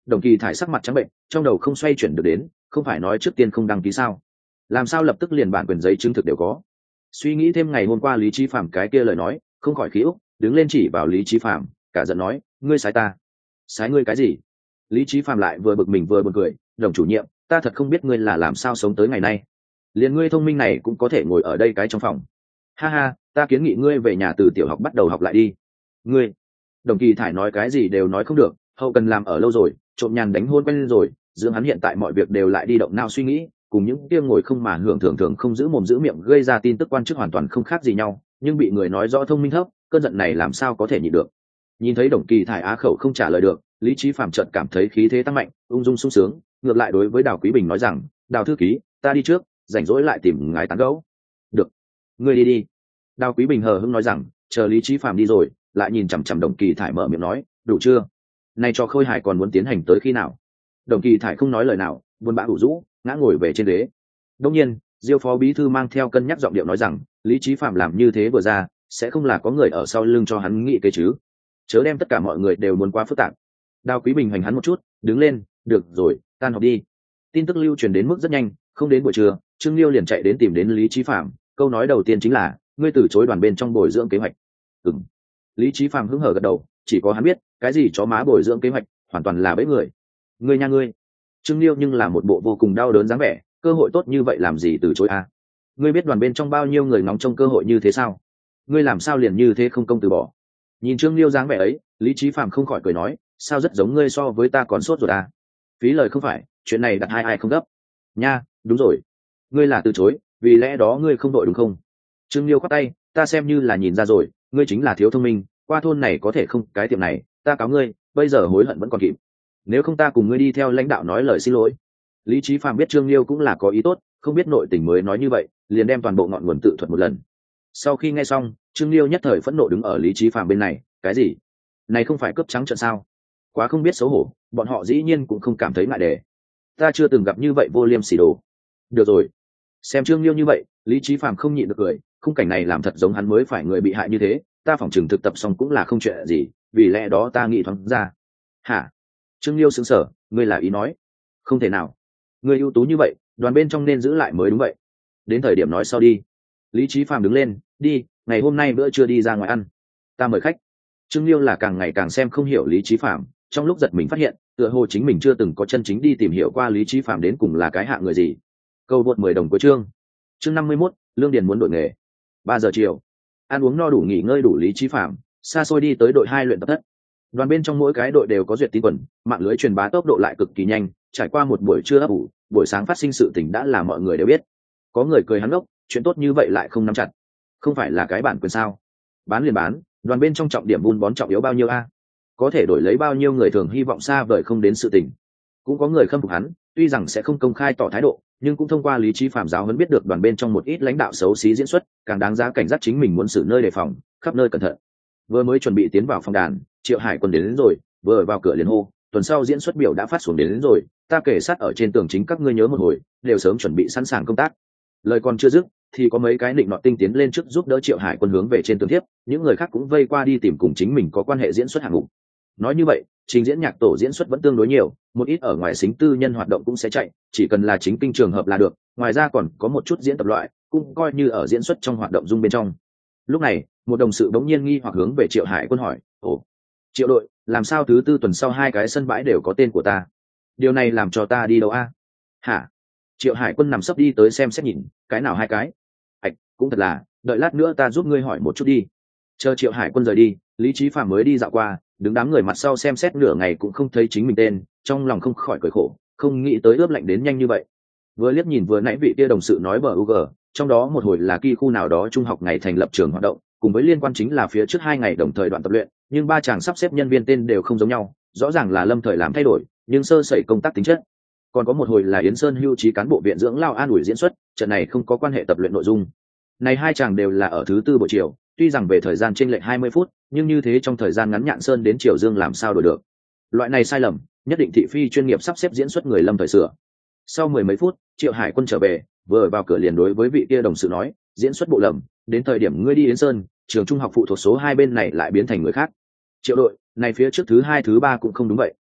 Đồng Kỳ Thải sắc mặt trắng bệnh, trong đầu không xoay chuyển được đến, không phải nói trước tiên không đăng ký sao? Làm sao lập tức liền bản quyền giấy chứng thực đều có? Suy nghĩ thêm ngày hôm qua Lý Chí Phạm cái kia lời nói, không khỏi khí úc, đứng lên chỉ vào Lý Chí Phạm, cả giận nói, ngươi sái ta? Sái ngươi cái gì? Lý Chí Phạm lại vừa bực mình vừa buồn cười, đồng chủ nhiệm, ta thật không biết ngươi là làm sao sống tới ngày nay. Liền ngươi thông minh này cũng có thể ngồi ở đây cái trong phòng. Ha ha, ta kiến nghị ngươi về nhà từ tiểu học bắt đầu học lại đi. Ngươi, Đồng Kỳ Thải nói cái gì đều nói không được, hậu cần làm ở lâu rồi, trộm nhàn đánh hôn quen rồi, dưỡng hắn hiện tại mọi việc đều lại đi động não suy nghĩ, cùng những kia ngồi không mà hưởng thường thường không giữ mồm giữ miệng gây ra tin tức quan chức hoàn toàn không khác gì nhau, nhưng bị người nói rõ thông minh thấp, cơn giận này làm sao có thể nhịn được. Nhìn thấy Đồng Kỳ Thải á khẩu không trả lời được, Lý Chí Phạm chợt cảm thấy khí thế tăng mạnh, ung dung sung sướng, ngược lại đối với Đào Quý Bình nói rằng, Đào thư ký, ta đi trước, rảnh rỗi lại tìm ngài tán gẫu. Được, ngươi đi đi. Đào Quý Bình hờ hững nói rằng, chờ Lý Chí Phạm đi rồi, lại nhìn chằm chằm Đồng Kỳ Thải mở miệng nói, đủ chưa? Này cho Khôi Hải còn muốn tiến hành tới khi nào? Đồng Kỳ Thải không nói lời nào, buồn bã ủ rũ, ngã ngồi về trên ghế. Đương nhiên, Diêu phó bí thư mang theo cân nhắc giọng điệu nói rằng, Lý Chí Phạm làm như thế vừa ra, sẽ không là có người ở sau lưng cho hắn nghĩ kế chứ? Chớ đem tất cả mọi người đều muốn quá phức tạp. Đào Quý Bình hành hắn một chút, đứng lên, được rồi, tan họp đi. Tin tức lưu truyền đến mức rất nhanh, không đến buổi trưa, Trương Liêu liền chạy đến tìm đến Lý Chí Phạm, câu nói đầu tiên chính là, ngươi từ chối đoàn bên trong bồi dưỡng kế hoạch. Ừm. Lý Chí Phạm hứng hở gật đầu, chỉ có hắn biết, cái gì chó má bồi dưỡng kế hoạch, hoàn toàn là bẫy người. Ngươi nha ngươi. Trương Liêu nhưng là một bộ vô cùng đau đớn dáng vẻ, cơ hội tốt như vậy làm gì từ chối à? Ngươi biết đoàn bên trong bao nhiêu người ngóng trông cơ hội như thế sao? Ngươi làm sao liền như thế không công từ bỏ? Nhìn Trương Liêu dáng vẻ ấy, Lý Chí Phạm không khỏi cười nói, sao rất giống ngươi so với ta còn sốt rồi à? Phí lời không phải, chuyện này đặt hai ai không gấp. Nha, đúng rồi. Ngươi là từ chối, vì lẽ đó ngươi không đội đúng không? Trương Liêu khoát tay, ta xem như là nhìn ra rồi, ngươi chính là thiếu thông minh, qua thôn này có thể không cái tiệm này, ta cáo ngươi, bây giờ hối hận vẫn còn kịp. Nếu không ta cùng ngươi đi theo lãnh đạo nói lời xin lỗi. Lý Chí Phạm biết Trương Liêu cũng là có ý tốt, không biết nội tình mới nói như vậy, liền đem toàn bộ ngọn nguồn tự thuật một lần. Sau khi nghe xong, Trương Liêu nhất thời phẫn nộ đứng ở Lý Chí Phạm bên này, cái gì? Này không phải cướp trắng trợn sao? Quá không biết xấu hổ, bọn họ dĩ nhiên cũng không cảm thấy ngại đề. Ta chưa từng gặp như vậy vô liêm sỉ đồ. Được rồi, xem Trương Liêu như vậy, Lý Chí Phạm không nhịn được cười, khung cảnh này làm thật giống hắn mới phải người bị hại như thế, ta phỏng chừng thực tập xong cũng là không chuyện gì, vì lẽ đó ta nghĩ thoáng ra. Hả? Trương Liêu sững sờ, ngươi là ý nói? Không thể nào. Ngươi ưu tú như vậy, đoàn bên trong nên giữ lại mới đúng vậy. Đến thời điểm nói sau đi. Lý Chí Phạm đứng lên, đi, ngày hôm nay bữa trưa đi ra ngoài ăn. Ta mời khách. Trương Liêu là càng ngày càng xem không hiểu Lý Chí Phạm, trong lúc giật mình phát hiện, tựa hồ chính mình chưa từng có chân chính đi tìm hiểu qua Lý Chí Phạm đến cùng là cái hạng người gì. Câu vượt mười đồng của chương. Chương năm mươi mốt, Lương Điền muốn đổi nghề. Ba giờ chiều, ăn uống no đủ nghỉ ngơi đủ Lý Chí Phạm, xa xôi đi tới đội hai luyện tập thất. Đoàn bên trong mỗi cái đội đều có duyệt tín quần, mạng lưới truyền bá tốc độ lại cực kỳ nhanh, trải qua một buổi trưa ấp ủ, buổi sáng phát sinh sự tình đã là mọi người đều biết. Có người cười hắn ngốc, chuyện tốt như vậy lại không nắm chặt. Không phải là cái bản quyền sao? Bán liền bán, đoàn bên trong trọng điểm buôn bón trọng yếu bao nhiêu a? Có thể đổi lấy bao nhiêu người thường hy vọng xa vời không đến sự tình. Cũng có người khâm phục hắn, tuy rằng sẽ không công khai tỏ thái độ, nhưng cũng thông qua Lý Chí Phạm giáo huấn biết được đoàn bên trong một ít lãnh đạo xấu xí diễn xuất, càng đáng giá cảnh giác chính mình muốn xử nơi đề phòng, khắp nơi cẩn thận. Vừa mới chuẩn bị tiến vào phòng đàn, Triệu Hải Quân đến, đến rồi, vừa vào cửa liền hô, tuần sau diễn xuất biểu đã phát xuống đến, đến rồi, ta kể sát ở trên tường chính các ngươi nhớ một hồi, đều sớm chuẩn bị sẵn sàng công tác. Lời còn chưa dứt, thì có mấy cái định nọ tinh tiến lên trước giúp đỡ Triệu Hải Quân hướng về trên tường tiếp, những người khác cũng vây qua đi tìm cùng chính mình có quan hệ diễn xuất hạng mục. Nói như vậy, trình diễn nhạc tổ diễn xuất vẫn tương đối nhiều, một ít ở ngoài xính tư nhân hoạt động cũng sẽ chạy, chỉ cần là chính kinh trường hợp là được, ngoài ra còn có một chút diễn tập loại, cũng coi như ở diễn xuất trong hoạt động dung bên trong. Lúc này, một đồng sự bỗng nhiên nghi hoặc hướng về Triệu Hải Quân hỏi, ồ, Triệu đội, làm sao thứ tư tuần sau hai cái sân bãi đều có tên của ta? Điều này làm cho ta đi đâu a? Hả? Triệu Hải Quân nằm sấp đi tới xem xét nhìn, cái nào hai cái? Ảch, cũng thật là, đợi lát nữa ta giúp ngươi hỏi một chút đi. Chờ Triệu Hải Quân rời đi, Lý Chí Phạm mới đi dạo qua, đứng đám người mặt sau xem xét nửa ngày cũng không thấy chính mình tên, trong lòng không khỏi cười khổ, không nghĩ tới ướp lạnh đến nhanh như vậy. Vừa liếc nhìn vừa nãy vị kia đồng sự nói bờ u giê, trong đó một hồi là kỳ khu nào đó trung học ngày thành lập trường hoạt động, cùng với liên quan chính là phía trước hai ngày đồng thời đoạn tập luyện, nhưng ba chàng sắp xếp nhân viên tên đều không giống nhau, rõ ràng là lâm thời làm thay đổi, nhưng sơ sẩy công tác tính chất. Còn có một hồi là Yến Sơn hưu trí cán bộ viện dưỡng lao an ủi diễn xuất, trận này không có quan hệ tập luyện nội dung. Này hai chàng đều là ở thứ tư buổi chiều, tuy rằng về thời gian chênh lệch hai mươi phút, nhưng như thế trong thời gian ngắn Nhạn Sơn đến Triều Dương làm sao đổi được. Loại này sai lầm, nhất định thị phi chuyên nghiệp sắp xếp diễn xuất người lâm thời sửa. Sau mười mấy phút, Triệu Hải Quân trở về, vừa vào cửa liền đối với vị kia đồng sự nói, diễn xuất bộ lầm, đến thời điểm ngươi đi Yến Sơn, trường trung học phụ thuộc số hai bên này lại biến thành người khác. Triệu đội, này phía trước thứ hai thứ ba cũng không đúng vậy.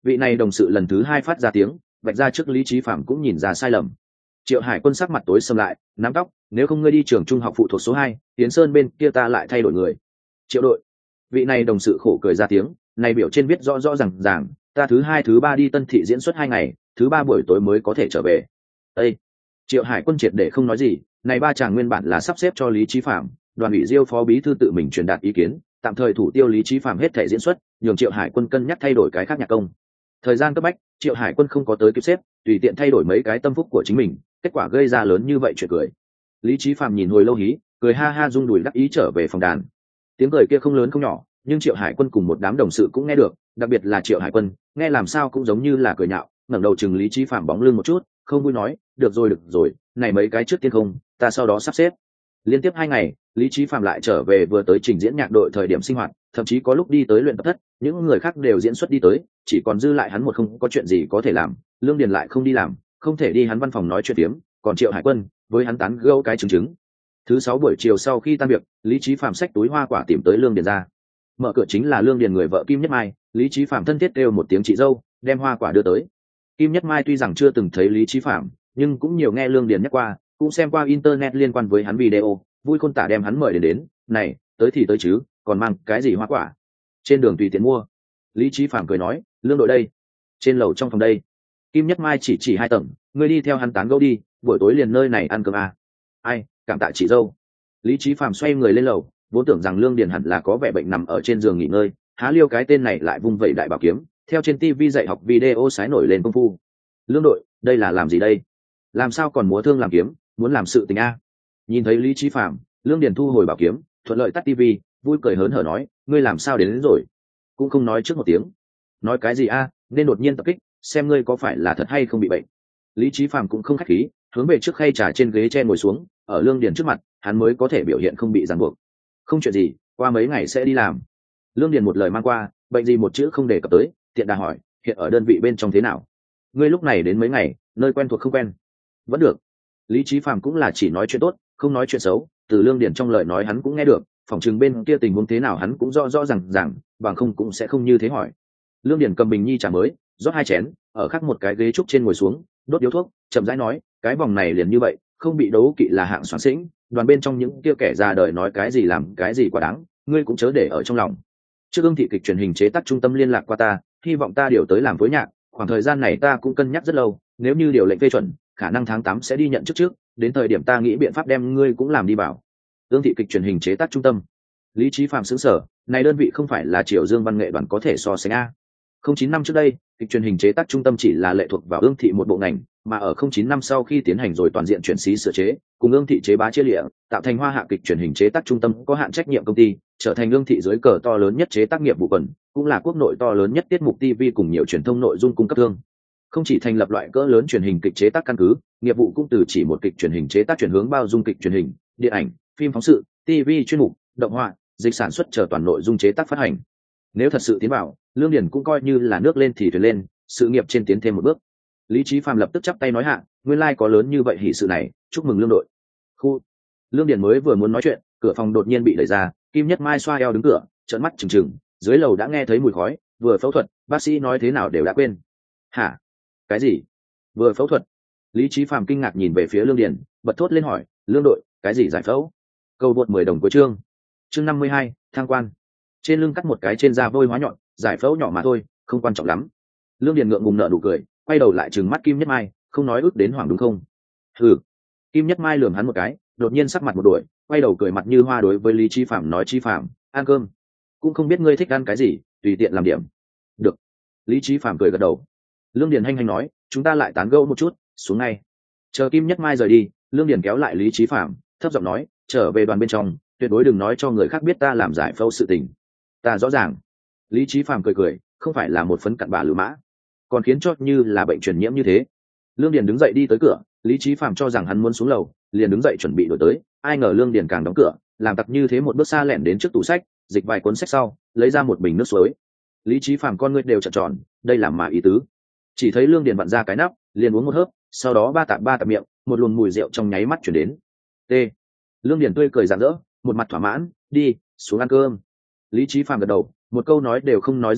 Vị này đồng sự lần thứ hai phát ra tiếng, vạch ra trước Lý Chí Phạm cũng nhìn ra sai lầm. Triệu Hải Quân sắc mặt tối sầm lại, nắm tóc, nếu không ngươi đi trường trung học phụ thuộc số hai, Tiến Sơn bên kia ta lại thay đổi người. Triệu đội. Vị này đồng sự khổ cười ra tiếng, này biểu trên viết rõ rõ ràng ràng, ta thứ hai thứ ba đi Tân Thị diễn xuất hai ngày, thứ ba buổi tối mới có thể trở về. Ê! Triệu Hải Quân triệt để không nói gì, này ba chàng nguyên bản là sắp xếp cho Lý Chí Phạm, đoàn ủy Diêu phó bí thư tự mình truyền đạt ý kiến, tạm thời thủ tiêu Lý Chí Phạm hết thể diễn xuất, nhường Triệu Hải Quân cân nhắc thay đổi cái khác nhạc công. Thời gian cấp bách, Triệu Hải Quân không có tới kịp xếp, tùy tiện thay đổi mấy cái tâm phúc của chính mình, kết quả gây ra lớn như vậy chuyện cười. Lý Chí Phạm nhìn hồi lâu hí, cười ha ha rung đùi đắc ý trở về phòng đàn. Tiếng cười kia không lớn không nhỏ, nhưng Triệu Hải Quân cùng một đám đồng sự cũng nghe được, đặc biệt là Triệu Hải Quân, nghe làm sao cũng giống như là cười nhạo, ngẩng đầu chừng Lý Chí Phạm bóng lưng một chút, không vui nói, được rồi được rồi, này mấy cái trước tiên không, ta sau đó sắp xếp. Liên tiếp hai ngày, Lý Chí Phạm lại trở về vừa tới trình diễn nhạc đội thời điểm sinh hoạt, thậm chí có lúc đi tới luyện tập thất, những người khác đều diễn xuất đi tới, chỉ còn dư lại hắn một không có chuyện gì có thể làm, Lương Điền lại không đi làm, không thể đi hắn văn phòng nói chuyện tiếm, còn Triệu Hải Quân, với hắn tán gẫu cái chứng chứng. Thứ sáu buổi chiều sau khi tan việc, Lý Chí Phạm xách túi hoa quả tìm tới Lương Điền ra. Mở cửa chính là Lương Điền người vợ Kim Nhất Mai, Lý Chí Phạm thân thiết kêu một tiếng chị dâu, đem hoa quả đưa tới. Kim Nhất Mai tuy rằng chưa từng thấy Lý Chí Phạm, nhưng cũng nhiều nghe Lương Điền nhắc qua, cũng xem qua internet liên quan với hắn video, vui khôn tả đem hắn mời đến đến, này, tới thì tới chứ, còn mang cái gì hoa quả? Trên đường tùy tiện mua. Lý Chí Phạm cười nói, Lương đội đây, trên lầu trong phòng đây. Kim Nhất Mai chỉ chỉ hai tầng, ngươi đi theo hắn tán gẫu đi, buổi tối liền nơi này ăn cơm à. Ai, cảm tạ chị dâu. Lý Chí Phạm xoay người lên lầu, vốn tưởng rằng Lương Điền hẳn là có vẻ bệnh nằm ở trên giường nghỉ ngơi, há liêu cái tên này lại vung vẩy đại bảo kiếm, theo trên tivi dạy học video sái nổi lên công phu. Lương đội, đây là làm gì đây? Làm sao còn múa thương làm kiếm, muốn làm sự tình a? Nhìn thấy Lý Chí Phạm, Lương Điền thu hồi bảo kiếm, thuận lợi tắt tivi, vui cười hớn hở nói, ngươi làm sao đến, đến rồi? Cũng không nói trước một tiếng. Nói cái gì a? Nên đột nhiên tập kích, xem ngươi có phải là thật hay không bị bệnh. Lý Chí Phạm cũng không khách khí, hướng về trước khay trà trên ghế tre ngồi xuống, ở Lương Điền trước mặt, hắn mới có thể biểu hiện không bị ràng buộc. Không chuyện gì, qua mấy ngày sẽ đi làm. Lương Điền một lời mang qua, bệnh gì một chữ không đề cập tới, tiện đà hỏi, hiện ở đơn vị bên trong thế nào? Ngươi lúc này đến mấy ngày, nơi quen thuộc không quen? Vẫn được. Lý Chí Phạm cũng là chỉ nói chuyện tốt, không nói chuyện xấu, từ Lương Điền trong lời nói hắn cũng nghe được, phòng trường bên kia tình huống thế nào hắn cũng rõ rõ ràng ràng, bằng không cũng sẽ không như thế hỏi. Lương Điền cầm bình nhi trà mới, rót hai chén, ở khắc một cái ghế trúc trên ngồi xuống, đốt điếu thuốc, chậm rãi nói, cái vòng này liền như vậy, không bị đấu kỵ là hạng soạn sĩnh, đoàn bên trong những kia kẻ già đời nói cái gì làm cái gì quá đáng, ngươi cũng chớ để ở trong lòng. Trước Ưng thị kịch truyền hình chế tác trung tâm liên lạc qua ta, hy vọng ta điều tới làm phối nhạc, khoảng thời gian này ta cũng cân nhắc rất lâu, nếu như điều lệnh phê chuẩn, khả năng tháng tám sẽ đi nhận chức trước, đến thời điểm ta nghĩ biện pháp đem ngươi cũng làm đi bảo. Ưng thị kịch truyền hình chế tác trung tâm. Lý Chí Phạm sững sờ, này đơn vị không phải là Triều Dương Văn nghệ đoàn có thể so sánh a. Không chín năm trước đây, kịch truyền hình chế tác trung tâm chỉ là lệ thuộc vào Ưng thị một bộ ngành, mà ở không chín năm sau khi tiến hành rồi toàn diện chuyển xí sửa chế, cùng Ưng thị chế bá chia lịa, tạo thành Hoa Hạ kịch truyền hình chế tác trung tâm có hạn trách nhiệm công ty, trở thành Ưng thị dưới cờ to lớn nhất chế tác nghiệp vụ quần, cũng là quốc nội to lớn nhất tiết mục ti vi cùng nhiều truyền thông nội dung cung cấp thương. Không chỉ thành lập loại cỡ lớn truyền hình kịch chế tác căn cứ, nghiệp vụ cũng từ chỉ một kịch truyền hình chế tác chuyển hướng bao dung kịch truyền hình, điện ảnh, phim phóng sự, ti vi chuyên mục, động họa, dịch sản xuất chờ toàn nội dung chế tác phát hành. Nếu thật sự tiến vào, Lương Điền cũng coi như là nước lên thì thuyền lên, sự nghiệp trên tiến thêm một bước. Lý Chí Phạm lập tức chắp tay nói hạ, nguyên lai like có lớn như vậy hỷ sự này, chúc mừng Lương đội. Khu. Lương Điền mới vừa muốn nói chuyện, cửa phòng đột nhiên bị đẩy ra, Kim Nhất Mai xoa eo đứng cửa, trợn mắt trừng trừng, dưới lầu đã nghe thấy mùi khói, vừa phẫu thuật, bác sĩ nói thế nào đều đã quên. Hả? Cái gì? Vừa phẫu thuật? Lý Chí Phạm kinh ngạc nhìn về phía Lương Điền, bật thốt lên hỏi, Lương đội, cái gì giải phẫu? Câu vượt mười đồng cuối chương. Chương năm mươi hai, thang quan. Trên lưng cắt một cái trên da vôi hóa nhọn, giải phẫu nhỏ mà thôi, không quan trọng lắm. Lương Điền ngượng ngùng nở nụ cười, quay đầu lại trừng mắt Kim Nhất Mai, không nói ước đến hoảng đúng không? Hừ. Kim Nhất Mai lườm hắn một cái, đột nhiên sắc mặt một đổi, quay đầu cười mặt như hoa đối với Lý Chí Phạm nói, Chí Phạm, ăn cơm. Cũng không biết ngươi thích ăn cái gì, tùy tiện làm điểm. Được. Lý Chí Phạm cười gật đầu. Lương Điền hanh hanh nói, chúng ta lại tán gẫu một chút, xuống ngay. Chờ Kim Nhất Mai rời đi, Lương Điền kéo lại Lý Chí Phạm, thấp giọng nói, trở về đoàn bên trong, tuyệt đối đừng nói cho người khác biết ta làm giải phẫu sự tình. Ta rõ ràng. Lý Chí Phạm cười cười, không phải là một phấn cặn bà lử mã, còn khiến cho như là bệnh truyền nhiễm như thế. Lương Điền đứng dậy đi tới cửa, Lý Chí Phạm cho rằng hắn muốn xuống lầu, liền đứng dậy chuẩn bị đổi tới, ai ngờ Lương Điền càng đóng cửa, làm tặc như thế một bước xa lẻn đến trước tủ sách, dịch vài cuốn sách sau, lấy ra một bình nước suối. Lý Chí Phạm con ngươi đều trợn tròn, đây là mà ý tứ. Chỉ thấy Lương Điền vặn ra cái nắp, liền uống một hớp, sau đó ba tạp ba tạp miệng, một luồng mùi rượu trong nháy mắt truyền đến. T. Lương Điền tươi cười rạng rỡ, một mặt thỏa mãn, đi, xuống ăn cơm. Lý Chí Phạm gật đầu, một câu nói đều không nói ra được,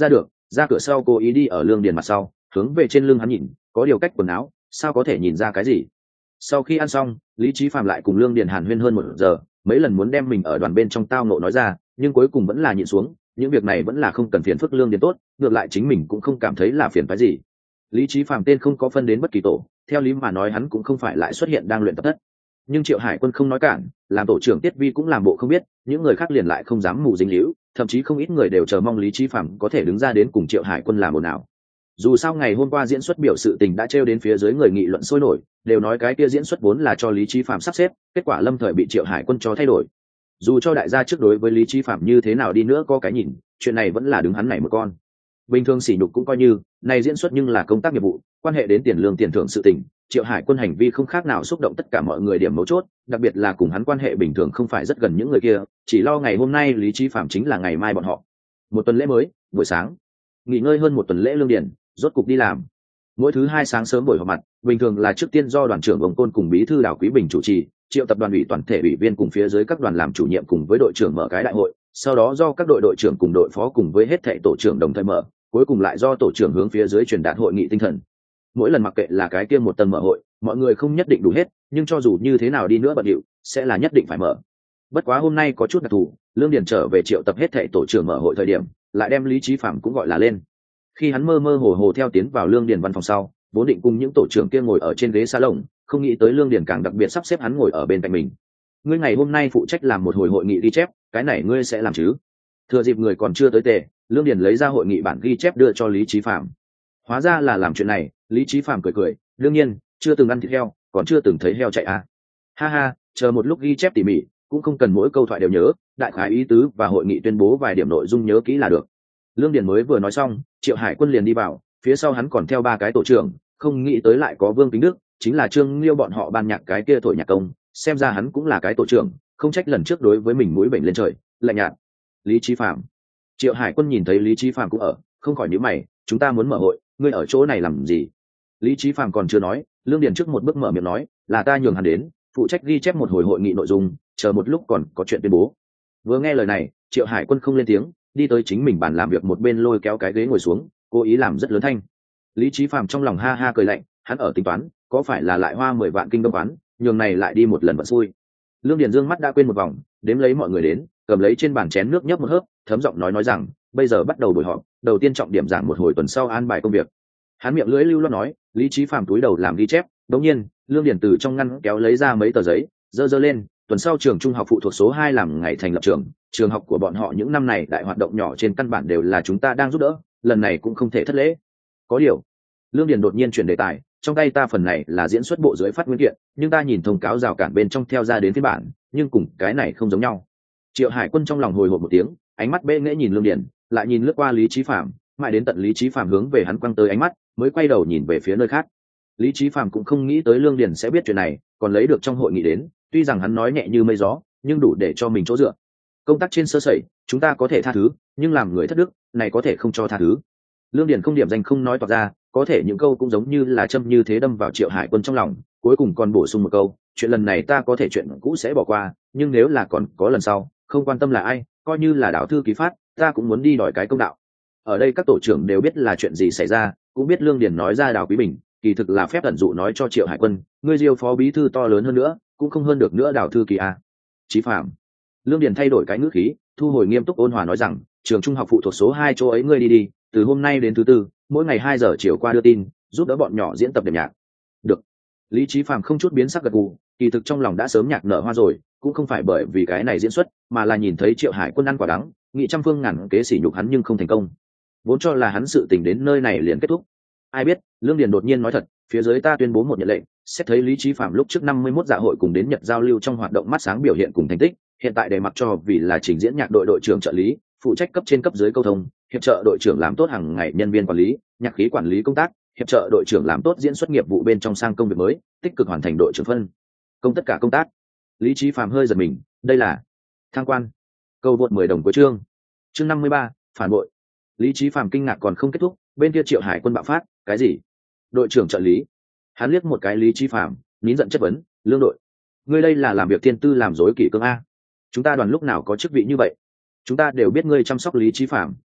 ra cửa sau cố ý đi ở Lương Điền mặt sau, hướng về trên lưng hắn nhìn, có điều cách quần áo, sao có thể nhìn ra cái gì. Sau khi ăn xong, Lý Chí Phạm lại cùng Lương Điền hàn huyên hơn một giờ, mấy lần muốn đem mình ở đoàn bên trong tao nộ nói ra, nhưng cuối cùng vẫn là nhịn xuống, những việc này vẫn là không cần phiền phức Lương Điền tốt, ngược lại chính mình cũng không cảm thấy là phiền phức gì. Lý Chí Phạm tên không có phân đến bất kỳ tổ, theo lý mà nói hắn cũng không phải lại xuất hiện đang luyện tập thất. Nhưng Triệu Hải Quân không nói cản, làm tổ trưởng Tiết Vi cũng làm bộ không biết, những người khác liền lại không dám mù dính líu, thậm chí không ít người đều chờ mong Lý Chí Phạm có thể đứng ra đến cùng Triệu Hải Quân làm ồn ào. Dù sao ngày hôm qua diễn xuất biểu sự tình đã trêu đến phía dưới người nghị luận sôi nổi, đều nói cái kia diễn xuất vốn là cho Lý Chí Phạm sắp xếp, kết quả lâm thời bị Triệu Hải Quân cho thay đổi. Dù cho đại gia trước đối với Lý Chí Phạm như thế nào đi nữa có cái nhìn, chuyện này vẫn là đứng hắn này một con. Bình thường sỉ nhục cũng coi như, này diễn xuất nhưng là công tác nghiệp vụ, quan hệ đến tiền lương tiền thưởng sự tình, Triệu Hải Quân hành vi không khác nào xúc động tất cả mọi người điểm mấu chốt, đặc biệt là cùng hắn quan hệ bình thường không phải rất gần những người kia, chỉ lo ngày hôm nay Lý Chí Phạm chính là ngày mai bọn họ. Một tuần lễ mới, buổi sáng, nghỉ ngơi hơn một tuần lễ Lương Điền, rốt cục đi làm. Mỗi thứ hai sáng sớm buổi họp mặt, bình thường là trước tiên do đoàn trưởng Ông Côn cùng bí thư Đào Quý Bình chủ trì, triệu tập đoàn ủy toàn thể ủy viên cùng phía dưới các đoàn làm chủ nhiệm cùng với đội trưởng mở cái đại hội, sau đó do các đội đội trưởng cùng đội phó cùng với hết thảy tổ trưởng đồng thời mở, cuối cùng lại do tổ trưởng hướng phía dưới truyền đạt hội nghị tinh thần. Mỗi lần mặc kệ là cái kia một tầng mở hội, mọi người không nhất định đủ hết, nhưng cho dù như thế nào đi nữa bận điệu, sẽ là nhất định phải mở. Bất quá hôm nay có chút đặc thù, Lương Điền trở về triệu tập hết thảy tổ trưởng mở hội thời điểm, lại đem Lý Chí Phạm cũng gọi là lên. Khi hắn mơ mơ hồ hồ theo tiến vào Lương Điền văn phòng sau, vốn định cùng những tổ trưởng kia ngồi ở trên ghế salon, không nghĩ tới Lương Điền càng đặc biệt sắp xếp hắn ngồi ở bên cạnh mình. Ngươi ngày hôm nay phụ trách làm một hồi hội nghị ghi chép, cái này ngươi sẽ làm chứ? Thừa dịp người còn chưa tới tề, Lương Điền lấy ra hội nghị bản ghi chép đưa cho Lý Chí Phạm. Hóa ra là làm chuyện này, Lý Chí Phạm cười cười, đương nhiên, chưa từng ăn thịt heo, còn chưa từng thấy heo chạy à? Ha ha, chờ một lúc ghi chép tỉ mỉ, cũng không cần mỗi câu thoại đều nhớ, đại khái ý tứ và hội nghị tuyên bố vài điểm nội dung nhớ kỹ là được. Lương Điền mới vừa nói xong, Triệu Hải Quân liền đi vào, phía sau hắn còn theo ba cái tổ trưởng, không nghĩ tới lại có Vương Kính Đức, chính là Trương Liêu bọn họ ban nhạc cái kia thổi nhạc công, xem ra hắn cũng là cái tổ trưởng, không trách lần trước đối với mình mũi bệnh lên trời, lạnh nhạt. Lý Chí Phạm. Triệu Hải Quân nhìn thấy Lý Chí Phạm cũng ở, không khỏi nhíu mày, chúng ta muốn mở hội, ngươi ở chỗ này làm gì? Lý Chí Phạm còn chưa nói, Lương Điền trước một bước mở miệng nói, là ta nhường hắn đến, phụ trách ghi chép một hồi hội nghị nội dung, chờ một lúc còn có chuyện tuyên bố. Vừa nghe lời này, Triệu Hải Quân không lên tiếng, đi tới chính mình bàn làm việc một bên lôi kéo cái ghế ngồi xuống, cố ý làm rất lớn thanh. Lý Chí Phạm trong lòng ha ha cười lạnh, hắn ở tính toán, có phải là lại hoa mười vạn kinh đông quán, nhường này lại đi một lần vận xui. Lương Điền dương mắt đã quên một vòng, đếm lấy mọi người đến, cầm lấy trên bàn chén nước nhấp một hớp, thấm giọng nói nói rằng, bây giờ bắt đầu buổi họp, đầu tiên trọng điểm giảng một hồi tuần sau an bài công việc. Hắn miệng lưỡi lưu loát nói, Lý Chí Phạm túi đầu làm ghi chép, đống nhiên, Lương Điền từ trong ngăn kéo lấy ra mấy tờ giấy, dơ dơ lên, tuần sau trường trung học phụ thuộc số hai làm ngày thành lập trường, trường học của bọn họ những năm này đại hoạt động nhỏ trên căn bản đều là chúng ta đang giúp đỡ, lần này cũng không thể thất lễ. Có điều, Lương Điền đột nhiên chuyển đề tài, trong tay ta phần này là diễn xuất bộ dưới phát nguyên kiện, nhưng ta nhìn thông cáo rào cản bên trong theo ra đến phiên bản, nhưng cùng cái này không giống nhau. Triệu Hải Quân trong lòng hồi hộp một tiếng, ánh mắt bẽ nghễ nhìn Lương Điền, lại nhìn lướt qua Lý Chí Phạm, mãi đến tận Lý Chí Phạm hướng về hắn quăng tới ánh mắt, mới quay đầu nhìn về phía nơi khác. Lý Chí Phạm cũng không nghĩ tới Lương Điền sẽ biết chuyện này, còn lấy được trong hội nghị đến, tuy rằng hắn nói nhẹ như mây gió, nhưng đủ để cho mình chỗ dựa. Công tác trên sơ sẩy, chúng ta có thể tha thứ, nhưng làm người thất đức, này có thể không cho tha thứ. Lương Điền không điểm danh không nói toạc ra, có thể những câu cũng giống như là châm như thế đâm vào Triệu Hải Quân trong lòng, cuối cùng còn bổ sung một câu, chuyện lần này ta có thể chuyện cũ sẽ bỏ qua, nhưng nếu là còn có lần sau, không quan tâm là ai, coi như là đảo thư ký phát, ta cũng muốn đi đòi cái công đạo. Ở đây các tổ trưởng đều biết là chuyện gì xảy ra, cũng biết Lương Điền nói ra Đào Quý Bình, kỳ thực là phép tận dụ nói cho Triệu Hải Quân, ngươi Diêu phó bí thư to lớn hơn nữa, cũng không hơn được nữa Đào thư kỳ a. Chí Phạm. Lương Điền thay đổi cái ngữ khí, thu hồi nghiêm túc ôn hòa nói rằng, trường trung học phụ thuộc số hai chỗ ấy ngươi đi đi, từ hôm nay đến thứ tư, mỗi ngày hai giờ chiều qua đưa tin, giúp đỡ bọn nhỏ diễn tập đệm nhạc. Được. Lý Chí Phạm không chút biến sắc gật gù, kỳ thực trong lòng đã sớm nhạc nở hoa rồi, cũng không phải bởi vì cái này diễn xuất, mà là nhìn thấy Triệu Hải Quân ăn quả đắng, nghĩ trăm phương ngàn kế sỉ nhục hắn nhưng không thành công. Vốn cho là hắn sự tình đến nơi này liền kết thúc. Ai biết, Lương Điền đột nhiên nói thật, phía dưới ta tuyên bố một nhận lệnh, xét thấy Lý Chí Phạm lúc trước năm mươi mốt dạ hội cùng đến Nhật giao lưu trong hoạt động mắt sáng biểu hiện cùng thành tích, hiện tại để mặc cho vì là trình diễn nhạc đội đội trưởng trợ lý, phụ trách cấp trên cấp dưới câu thông, hiệp trợ đội trưởng làm tốt hàng ngày nhân viên quản lý, nhạc khí quản lý công tác, hiệp trợ đội trưởng làm tốt diễn xuất nghiệp vụ bên trong sang công việc mới, tích cực hoàn thành đội trưởng phân công tất cả công tác. Lý Chí Phạm hơi giật mình, đây là thăng quan. Câu vượt mười đồng cuối chương. Chương năm mươi ba, phản bội. Lý Chí Phạm kinh ngạc còn không kết thúc, bên kia Triệu Hải Quân bạo phát, cái gì? Đội trưởng trợ lý? Hắn liếc một cái Lý Chí Phạm, nín giận chất vấn, Lương đội, ngươi đây là làm việc thiên tư làm rối kỷ cương a? Chúng ta đoàn lúc nào có chức vị như vậy? Chúng ta đều biết ngươi chăm sóc Lý Chí Phạm,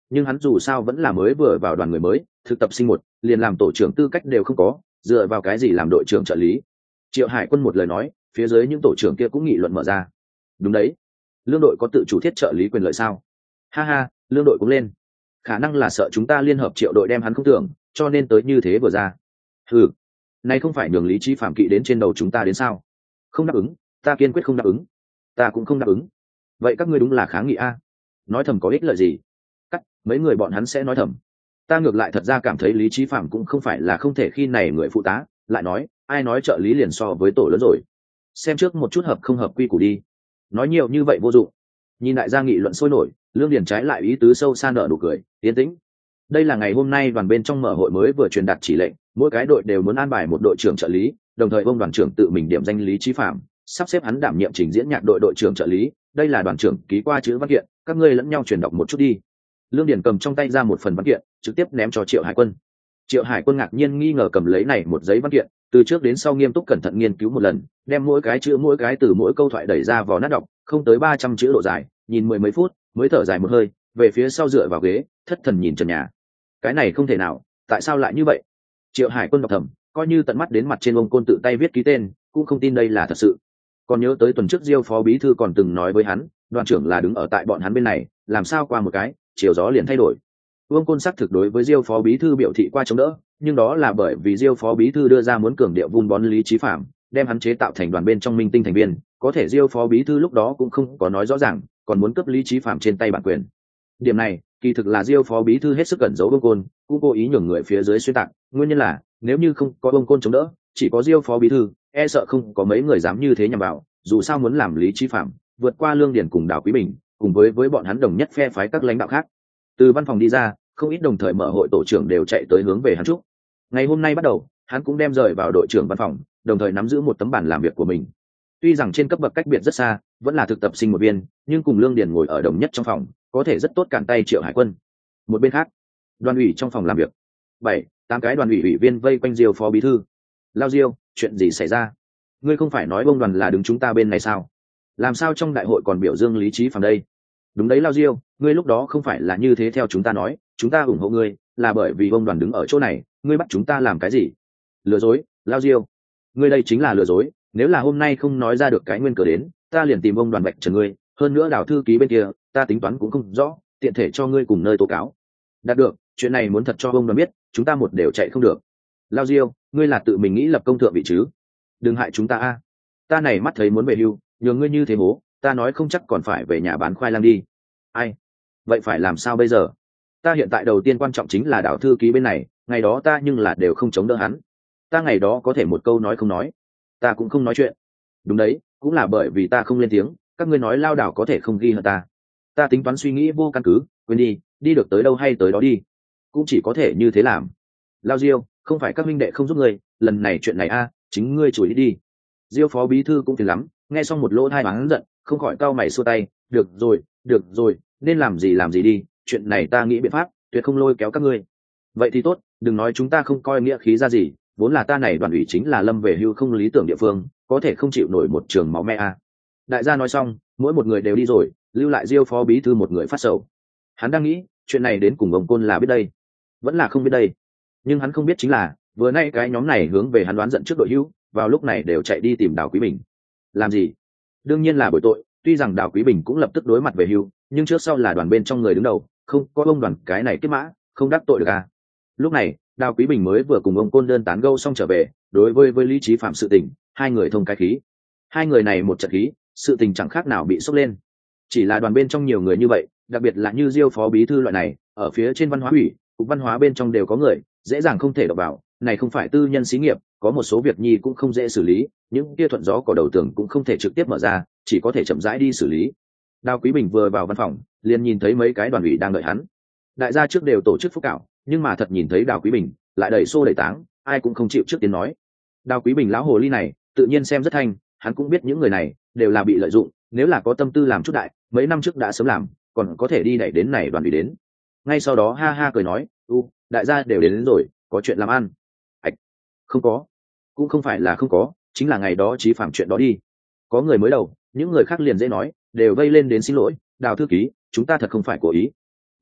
nhưng hắn dù sao vẫn là mới vừa vào đoàn người mới, thực tập sinh một, liền làm tổ trưởng tư cách đều không có, dựa vào cái gì làm đội trưởng trợ lý. Triệu Hải Quân một lời nói, phía dưới những tổ trưởng kia cũng nghị luận mở ra. Đúng đấy, lương đội có tự chủ thiết trợ lý quyền lợi sao? Ha ha, lương đội cũng lên. Khả năng là sợ chúng ta liên hợp Triệu đội đem hắn không tưởng, cho nên tới như thế vừa ra. Ừ, này không phải nhường Lý Chí Phạm kỵ đến trên đầu chúng ta đến sao? Không đáp ứng, ta kiên quyết không đáp ứng. Ta cũng không đáp ứng. Vậy các ngươi đúng là kháng nghị a? Nói thầm có ích lợi gì? Cắt, mấy người bọn hắn sẽ nói thầm. Ta ngược lại thật ra cảm thấy Lý Chí Phạm cũng không phải là không thể khi này người phụ tá, lại nói, ai nói trợ lý liền so với tổ lớn rồi. Xem trước một chút hợp không hợp quy củ đi. Nói nhiều như vậy vô dụng. Nhìn đại gia nghị luận sôi nổi, Lương Điền trái lại ý tứ sâu xa nở nụ cười, yên tĩnh. Đây là ngày hôm nay đoàn bên trong mở hội mới vừa truyền đạt chỉ lệnh, mỗi cái đội đều muốn an bài một đội trưởng trợ lý, đồng thời ông đoàn trưởng tự mình điểm danh Lý Chí Phạm, sắp xếp hắn đảm nhiệm trình diễn nhạc đội đội trưởng trợ lý. Đây là đoàn trưởng ký qua chữ văn kiện, các ngươi lẫn nhau truyền đọc một chút đi. Lương Điền cầm trong tay ra một phần văn kiện, trực tiếp ném cho Triệu Hải Quân. Triệu Hải Quân ngạc nhiên nghi ngờ cầm lấy này một giấy văn kiện, từ trước đến sau nghiêm túc cẩn thận nghiên cứu một lần, đem mỗi cái chữ mỗi cái từ mỗi câu thoại đẩy ra vào nát đọc, không tới ba trăm chữ độ dài, nhìn mười mấy phút mới thở dài một hơi, về phía sau dựa vào ghế, thất thần nhìn trần nhà. Cái này không thể nào, tại sao lại như vậy? Triệu Hải Quân đọc thầm, coi như tận mắt đến mặt trên ông côn tự tay viết ký tên, cũng không tin đây là thật sự. Còn nhớ tới tuần trước Diêu phó bí thư còn từng nói với hắn, đoàn trưởng là đứng ở tại bọn hắn bên này, làm sao qua một cái, chiều gió liền thay đổi. Vương Côn xác thực đối với Diêu phó bí thư biểu thị qua chống đỡ, nhưng đó là bởi vì Diêu phó bí thư đưa ra muốn cường điệu vun bón Lý Chí Phạm, đem hắn chế tạo thành đoàn bên trong minh tinh thành viên, có thể Diêu phó bí thư lúc đó cũng không có nói rõ ràng, còn muốn cướp Lý Chí Phạm trên tay bản quyền. Điểm này, kỳ thực là Diêu phó bí thư hết sức cẩn giấu Vương Côn, cũng cố ý nhường người phía dưới xuyên tạc, nguyên nhân là nếu như không có Vương Côn chống đỡ, chỉ có Diêu phó bí thư, e sợ không có mấy người dám như thế nhằm vào, dù sao muốn làm Lý Chí Phạm, vượt qua Lương Điền cùng Đào Quý Bình, cùng với với bọn hắn đồng nhất phe phái các lãnh đạo khác. Từ văn phòng đi ra, không ít đồng thời mở hội tổ trưởng đều chạy tới hướng về hắn chúc. Ngày hôm nay bắt đầu, hắn cũng đem rời vào đội trưởng văn phòng, đồng thời nắm giữ một tấm bản làm việc của mình. Tuy rằng trên cấp bậc cách biệt rất xa, vẫn là thực tập sinh một viên, nhưng cùng Lương Điền ngồi ở đồng nhất trong phòng, có thể rất tốt cản tay Triệu Hải Quân. Một bên khác, đoàn ủy trong phòng làm việc, bảy, tám cái đoàn ủy ủy viên vây quanh Diêu phó bí thư. Lao Diêu, chuyện gì xảy ra? Ngươi không phải nói bông đoàn là đứng chúng ta bên này sao? Làm sao trong đại hội còn biểu dương Lý Chí Phạm đây? Đúng đấy Lao Diêu, ngươi lúc đó không phải là như thế theo chúng ta nói, chúng ta ủng hộ ngươi, là bởi vì bông đoàn đứng ở chỗ này, ngươi bắt chúng ta làm cái gì? Lừa dối, Lao Diêu, ngươi đây chính là lừa dối. Nếu là hôm nay không nói ra được cái nguyên cớ đến, ta liền tìm bông đoàn bạch trần ngươi. Hơn nữa Đào thư ký bên kia, ta tính toán cũng không rõ, tiện thể cho ngươi cùng nơi tố cáo. Đạt được, chuyện này muốn thật cho bông đoàn biết, chúng ta một đều chạy không được. Lao Diêu, ngươi là tự mình nghĩ lập công thượng vị chứ? Đừng hại chúng ta a. Ta này mắt thấy muốn về hưu, nhường ngươi như thế hố, ta nói không chắc còn phải về nhà bán khoai lang đi. Ai? Vậy phải làm sao bây giờ? Ta hiện tại đầu tiên quan trọng chính là Đào thư ký bên này, ngày đó ta nhưng là đều không chống đỡ hắn. Ta ngày đó có thể một câu nói không nói, ta cũng không nói chuyện. Đúng đấy, cũng là bởi vì ta không lên tiếng, các ngươi nói Lao Đào có thể không ghi hận ta. Ta tính toán suy nghĩ vô căn cứ, quên đi, đi được tới đâu hay tới đó đi. Cũng chỉ có thể như thế làm. Lao Diêu, không phải các minh đệ không giúp ngươi, lần này chuyện này a, chính ngươi chùi đi đi. Diêu phó bí thư cũng phiền lắm, nghe xong một lỗ hai hắn giận, không khỏi cau mày xua tay, được rồi, được rồi, nên làm gì làm gì đi, chuyện này ta nghĩ biện pháp, tuyệt không lôi kéo các ngươi. Vậy thì tốt, đừng nói chúng ta không coi nghĩa khí ra gì, vốn là ta này đoàn ủy chính là lâm về hưu không lý tưởng địa phương, có thể không chịu nổi một trường máu me a. Đại gia nói xong, mỗi một người đều đi rồi, lưu lại Diêu phó bí thư một người phát sầu. Hắn đang nghĩ, chuyện này đến cùng ông Côn là biết đây, vẫn là không biết đây. Nhưng hắn không biết chính là, vừa nay cái nhóm này hướng về hắn đoán giận trước đội hưu, vào lúc này đều chạy đi tìm Đào Quý Bình. Làm gì? Đương nhiên là bồi tội, tuy rằng Đào Quý Bình cũng lập tức đối mặt về hưu, nhưng trước sau là đoàn bên trong người đứng đầu, không có ông đoàn cái này kết mã, không đắc tội được à. Lúc này, Đào Quý Bình mới vừa cùng ông Côn đơn tán gẫu xong trở về, đối với với Lý Chí Phạm sự tình, hai người thông cái khí. Hai người này một trận khí, sự tình chẳng khác nào bị sốc lên. Chỉ là đoàn bên trong nhiều người như vậy, đặc biệt là như Diêu phó bí thư loại này, ở phía trên văn hóa ủy, cục văn hóa bên trong đều có người, dễ dàng không thể đọc vào, này không phải tư nhân xí nghiệp, có một số việc nhi cũng không dễ xử lý, những kia thuận gió cỏ đầu tường cũng không thể trực tiếp mở ra, chỉ có thể chậm rãi đi xử lý. Đào Quý Bình vừa vào văn phòng, liền nhìn thấy mấy cái đoàn ủy đang đợi hắn. Đại gia trước đều tổ chức phúc cảo, nhưng mà thật nhìn thấy Đào Quý Bình, lại đẩy xô đẩy táng, ai cũng không chịu trước tiên nói. Đào Quý Bình lão hồ ly này, tự nhiên xem rất thanh, hắn cũng biết những người này đều là bị lợi dụng, nếu là có tâm tư làm chút đại, mấy năm trước đã sớm làm, còn có thể đi đẩy đến này đoàn ủy đến. Ngay sau đó ha ha cười nói, "U, đại gia đều đến, đến rồi, có chuyện làm ăn." Ảch, không có, cũng không phải là không có, chính là ngày đó Chí Phạm chuyện đó đi. Có người mới đầu, những người khác liền dễ nói, đều vây lên đến xin lỗi, Đào thư ký, chúng ta thật không phải cố ý. Đúng,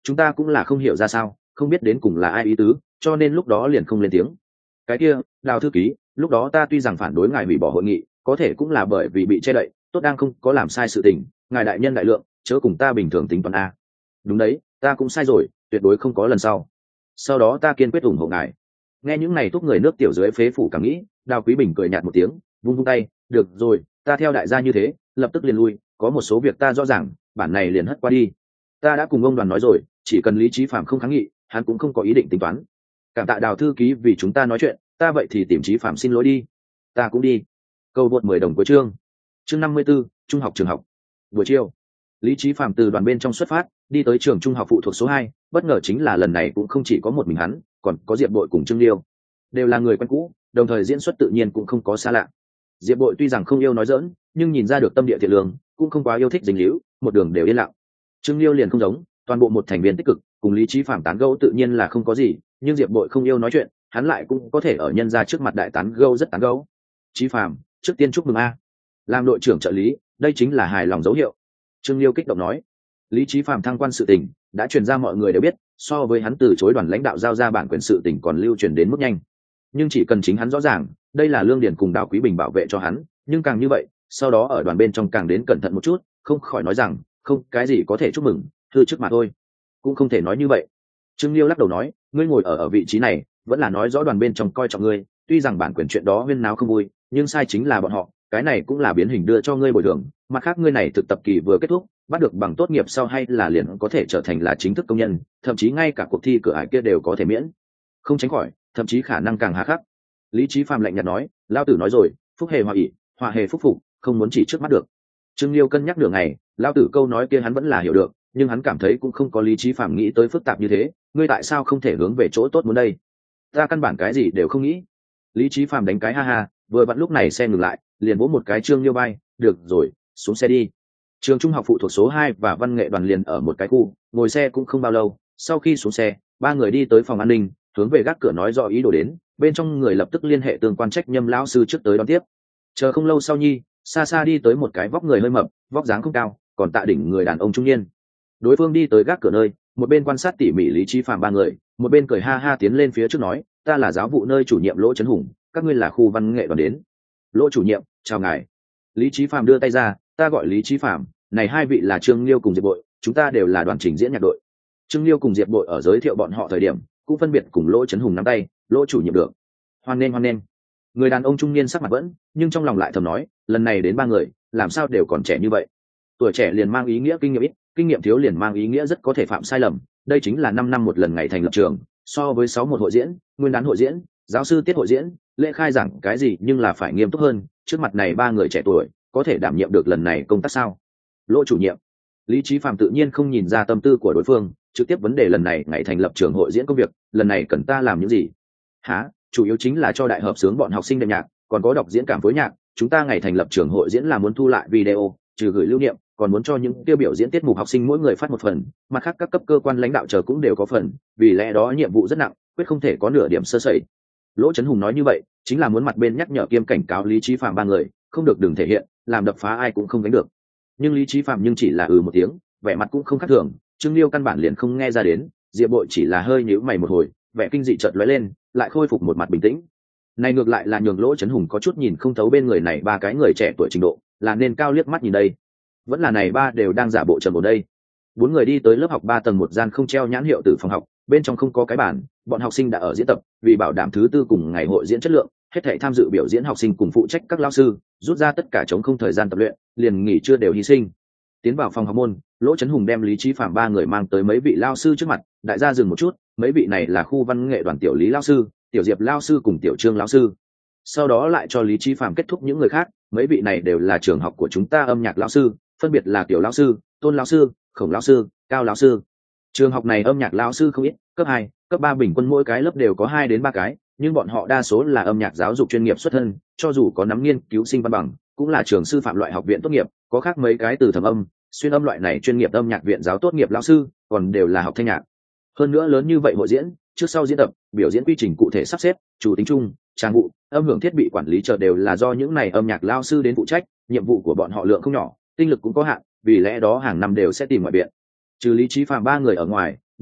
chúng ta cũng là không hiểu ra sao, không biết đến cùng là ai ý tứ, cho nên lúc đó liền không lên tiếng. Cái kia Đào thư ký, lúc đó ta tuy rằng phản đối ngài hủy bỏ hội nghị, có thể cũng là bởi vì bị che đậy, tốt đang không có làm sai sự tình, ngài đại nhân đại lượng, chớ cùng ta bình thường tính toán a. Đúng đấy, ta cũng sai rồi, tuyệt đối không có lần sau. Sau đó ta kiên quyết ủng hộ ngài. Nghe những này thúc người nước tiểu dưới phế phủ cảm nghĩ, Đào Quý Bình cười nhạt một tiếng, vung vung tay, được rồi, ta theo đại gia như thế, lập tức liền lui, có một số việc ta rõ ràng, bản này liền hất qua đi. Ta đã cùng ông Đoàn nói rồi, chỉ cần Lý Chí Phạm không kháng nghị, hắn cũng không có ý định tính toán. Cảm tạ Đào thư ký vì chúng ta nói chuyện, ta vậy thì tìm Chí Phạm xin lỗi đi. Ta cũng đi. Câu vượt mười đồng cuối chương. Chương năm mươi 54, trung học trường học. Buổi chiều, Lý Chí Phạm từ đoàn bên trong xuất phát, đi tới trường trung học phụ thuộc số hai, bất ngờ chính là lần này cũng không chỉ có một mình hắn, còn có Diệp Bội cùng Trương Liêu. Đều là người quen cũ, đồng thời diễn xuất tự nhiên cũng không có xa lạ. Diệp Bội tuy rằng không yêu nói giỡn, nhưng nhìn ra được tâm địa thiện lương, cũng không quá yêu thích dính líu, một đường đều yên lặng. Trương Liêu liền không giống, toàn bộ một thành viên tích cực, cùng Lý Chí Phạm tán gẫu tự nhiên là không có gì, nhưng Diệp Bội không yêu nói chuyện, hắn lại cũng có thể ở nhân ra trước mặt đại tán gẫu rất tán gẫu. Chí Phạm, trước tiên chúc mừng a. Làm đội trưởng trợ lý, đây chính là hài lòng dấu hiệu. Trương Liêu kích động nói. Lý Chí Phạm thăng quan sự tình đã truyền ra, mọi người đều biết, so với hắn từ chối đoàn lãnh đạo giao ra bản quyền sự tình còn lưu truyền đến mức nhanh. Nhưng chỉ cần chính hắn rõ ràng, đây là Lương Điền cùng Đào Quý Bình bảo vệ cho hắn, nhưng càng như vậy, sau đó ở đoàn bên trong càng đến cẩn thận một chút, không khỏi nói rằng, không, cái gì có thể chúc mừng, thư chức mà thôi. Cũng không thể nói như vậy. Trương Liêu lắc đầu nói, ngươi ngồi ở ở vị trí này, vẫn là nói rõ đoàn bên trong coi trọng ngươi, tuy rằng bản quyền chuyện đó huyên náo không vui, nhưng sai chính là bọn họ, cái này cũng là biến hình đưa cho ngươi bồi thường. Mặt khác ngươi này thực tập kỳ vừa kết thúc, bắt được bằng tốt nghiệp sau hay là liền có thể trở thành là chính thức công nhân, thậm chí ngay cả cuộc thi cửa ải kia đều có thể miễn, không tránh khỏi, thậm chí khả năng càng hà khắc. Lý Chí Phạm lạnh nhạt nói, lão tử nói rồi, phúc hề hòa ỷ, hòa hề phúc phục, không muốn chỉ trước mắt được. Trương Liêu cân nhắc nửa ngày, lão tử câu nói kia hắn vẫn là hiểu được, nhưng hắn cảm thấy cũng không có Lý Chí Phạm nghĩ tới phức tạp như thế, ngươi tại sao không thể hướng về chỗ tốt muốn đây? Ta căn bản cái gì đều không nghĩ. Lý Chí Phạm đánh cái ha ha, vừa vặn lúc này xe ngừng lại, liền vỗ một cái Trương Liêu bay, được rồi, xuống xe đi. Trường trung học phụ thuộc số hai và văn nghệ đoàn liền ở một cái khu, ngồi xe cũng không bao lâu, sau khi xuống xe, ba người đi tới phòng an ninh, hướng về gác cửa nói rõ ý đồ đến, bên trong người lập tức liên hệ tương quan trách nhâm lão sư trước tới đón tiếp. Chờ không lâu sau nhi, xa xa đi tới một cái vóc người hơi mập, vóc dáng không cao, còn tạ đỉnh người đàn ông trung niên. Đối phương đi tới gác cửa nơi, một bên quan sát tỉ mỉ Lý Chí Phạm ba người, một bên cười ha ha tiến lên phía trước nói, ta là giáo vụ nơi chủ nhiệm Lỗ Chấn Hùng, các ngươi là khu văn nghệ đoàn đến. Lỗ chủ nhiệm, chào ngài. Lý Chí Phạm đưa tay ra, ta gọi Lý Chí Phạm, này hai vị là Trương Liêu cùng Diệp Bội, chúng ta đều là đoàn trình diễn nhạc đội. Trương Liêu cùng Diệp Bội ở giới thiệu bọn họ thời điểm, cũng phân biệt cùng Lỗ Chấn Hùng nắm tay, Lỗ chủ nhiệm được. Hoan nên hoan nên. Người đàn ông trung niên sắc mặt vẫn, nhưng trong lòng lại thầm nói, lần này đến ba người, làm sao đều còn trẻ như vậy. Tuổi trẻ liền mang ý nghĩa kinh nghiệm ít, kinh nghiệm thiếu liền mang ý nghĩa rất có thể phạm sai lầm, đây chính là năm năm một lần ngày thành lập trường, so với sáu một hội diễn, nguyên đán hội diễn, giáo sư tiết hội diễn, lễ khai giảng cái gì nhưng là phải nghiêm túc hơn, trước mặt này ba người trẻ tuổi, có thể đảm nhiệm được lần này công tác sao? Lỗ chủ nhiệm. Lý Chí Phạm tự nhiên không nhìn ra tâm tư của đối phương, trực tiếp vấn đề lần này ngày thành lập trường hội diễn công việc, lần này cần ta làm những gì? Hả? Chủ yếu chính là cho đại hợp xướng bọn học sinh đệm nhạc, còn có đọc diễn cảm phối nhạc, chúng ta ngày thành lập trường hội diễn là muốn thu lại video, trừ gửi lưu niệm, còn muốn cho những tiêu biểu diễn tiết mục học sinh mỗi người phát một phần, mặt khác các cấp cơ quan lãnh đạo chờ cũng đều có phần, vì lẽ đó nhiệm vụ rất nặng, quyết không thể có nửa điểm sơ sẩy. Lỗ Chấn Hùng nói như vậy, chính là muốn mặt bên nhắc nhở kiêm cảnh cáo Lý Chí Phạm ba người, không được đừng thể hiện, làm đập phá ai cũng không đánh được. Nhưng Lý Chí Phạm nhưng chỉ là ừ một tiếng, vẻ mặt cũng không khác thường. Trương Liêu căn bản liền không nghe ra đến, Diệp Bội chỉ là hơi nhíu mày một hồi, vẻ kinh dị chợt lóe lên, lại khôi phục một mặt bình tĩnh. Này ngược lại là nhường Lỗ Chấn Hùng có chút nhìn không thấu bên người này ba cái người trẻ tuổi trình độ, là nên cao liếc mắt nhìn đây. Vẫn là này ba đều đang giả bộ trầm ổn đây. Bốn người đi tới lớp học ba tầng một gian không treo nhãn hiệu từ phòng học, bên trong không có cái bàn, bọn học sinh đã ở diễn tập, vì bảo đảm thứ tư cùng ngày hội diễn chất lượng, hết thảy tham dự biểu diễn học sinh cùng phụ trách các lao sư, rút ra tất cả chống không thời gian tập luyện, liền nghỉ trưa đều hy sinh. Tiến vào phòng học môn, Lỗ Chấn Hùng đem Lý Chí Phạm ba người mang tới mấy vị lao sư trước mặt, đại gia dừng một chút, mấy vị này là khu văn nghệ đoàn tiểu Lý lao sư, tiểu Diệp lao sư cùng tiểu Trương lao sư. Sau đó lại cho Lý Chí Phạm kết thúc những người khác, mấy vị này đều là trường học của chúng ta âm nhạc lao sư, phân biệt là tiểu lao sư, Tôn lao sư, Khổng lao sư, Cao lao sư. Trường học này âm nhạc lao sư không ít, cấp hai, cấp ba bình quân mỗi cái lớp đều có hai đến ba cái, nhưng bọn họ đa số là âm nhạc giáo dục chuyên nghiệp xuất thân, cho dù có nắm nghiên cứu sinh văn bằng, cũng là trường sư phạm loại học viện tốt nghiệp, có khác mấy cái từ thẩm âm, xuyên âm loại này chuyên nghiệp âm nhạc viện giáo tốt nghiệp lão sư, còn đều là học thanh nhạc. Hơn nữa lớn như vậy hội diễn, trước sau diễn tập, biểu diễn quy trình cụ thể sắp xếp, chủ tính chung, trang vụ, âm hưởng thiết bị quản lý chờ đều là do những này âm nhạc lao sư đến phụ trách, nhiệm vụ của bọn họ lượng không nhỏ, tinh lực cũng có hạn, vì lẽ đó hàng năm đều sẽ tìm ngoại viện. Trừ Lý Chí Phạm ba người ở ngoài,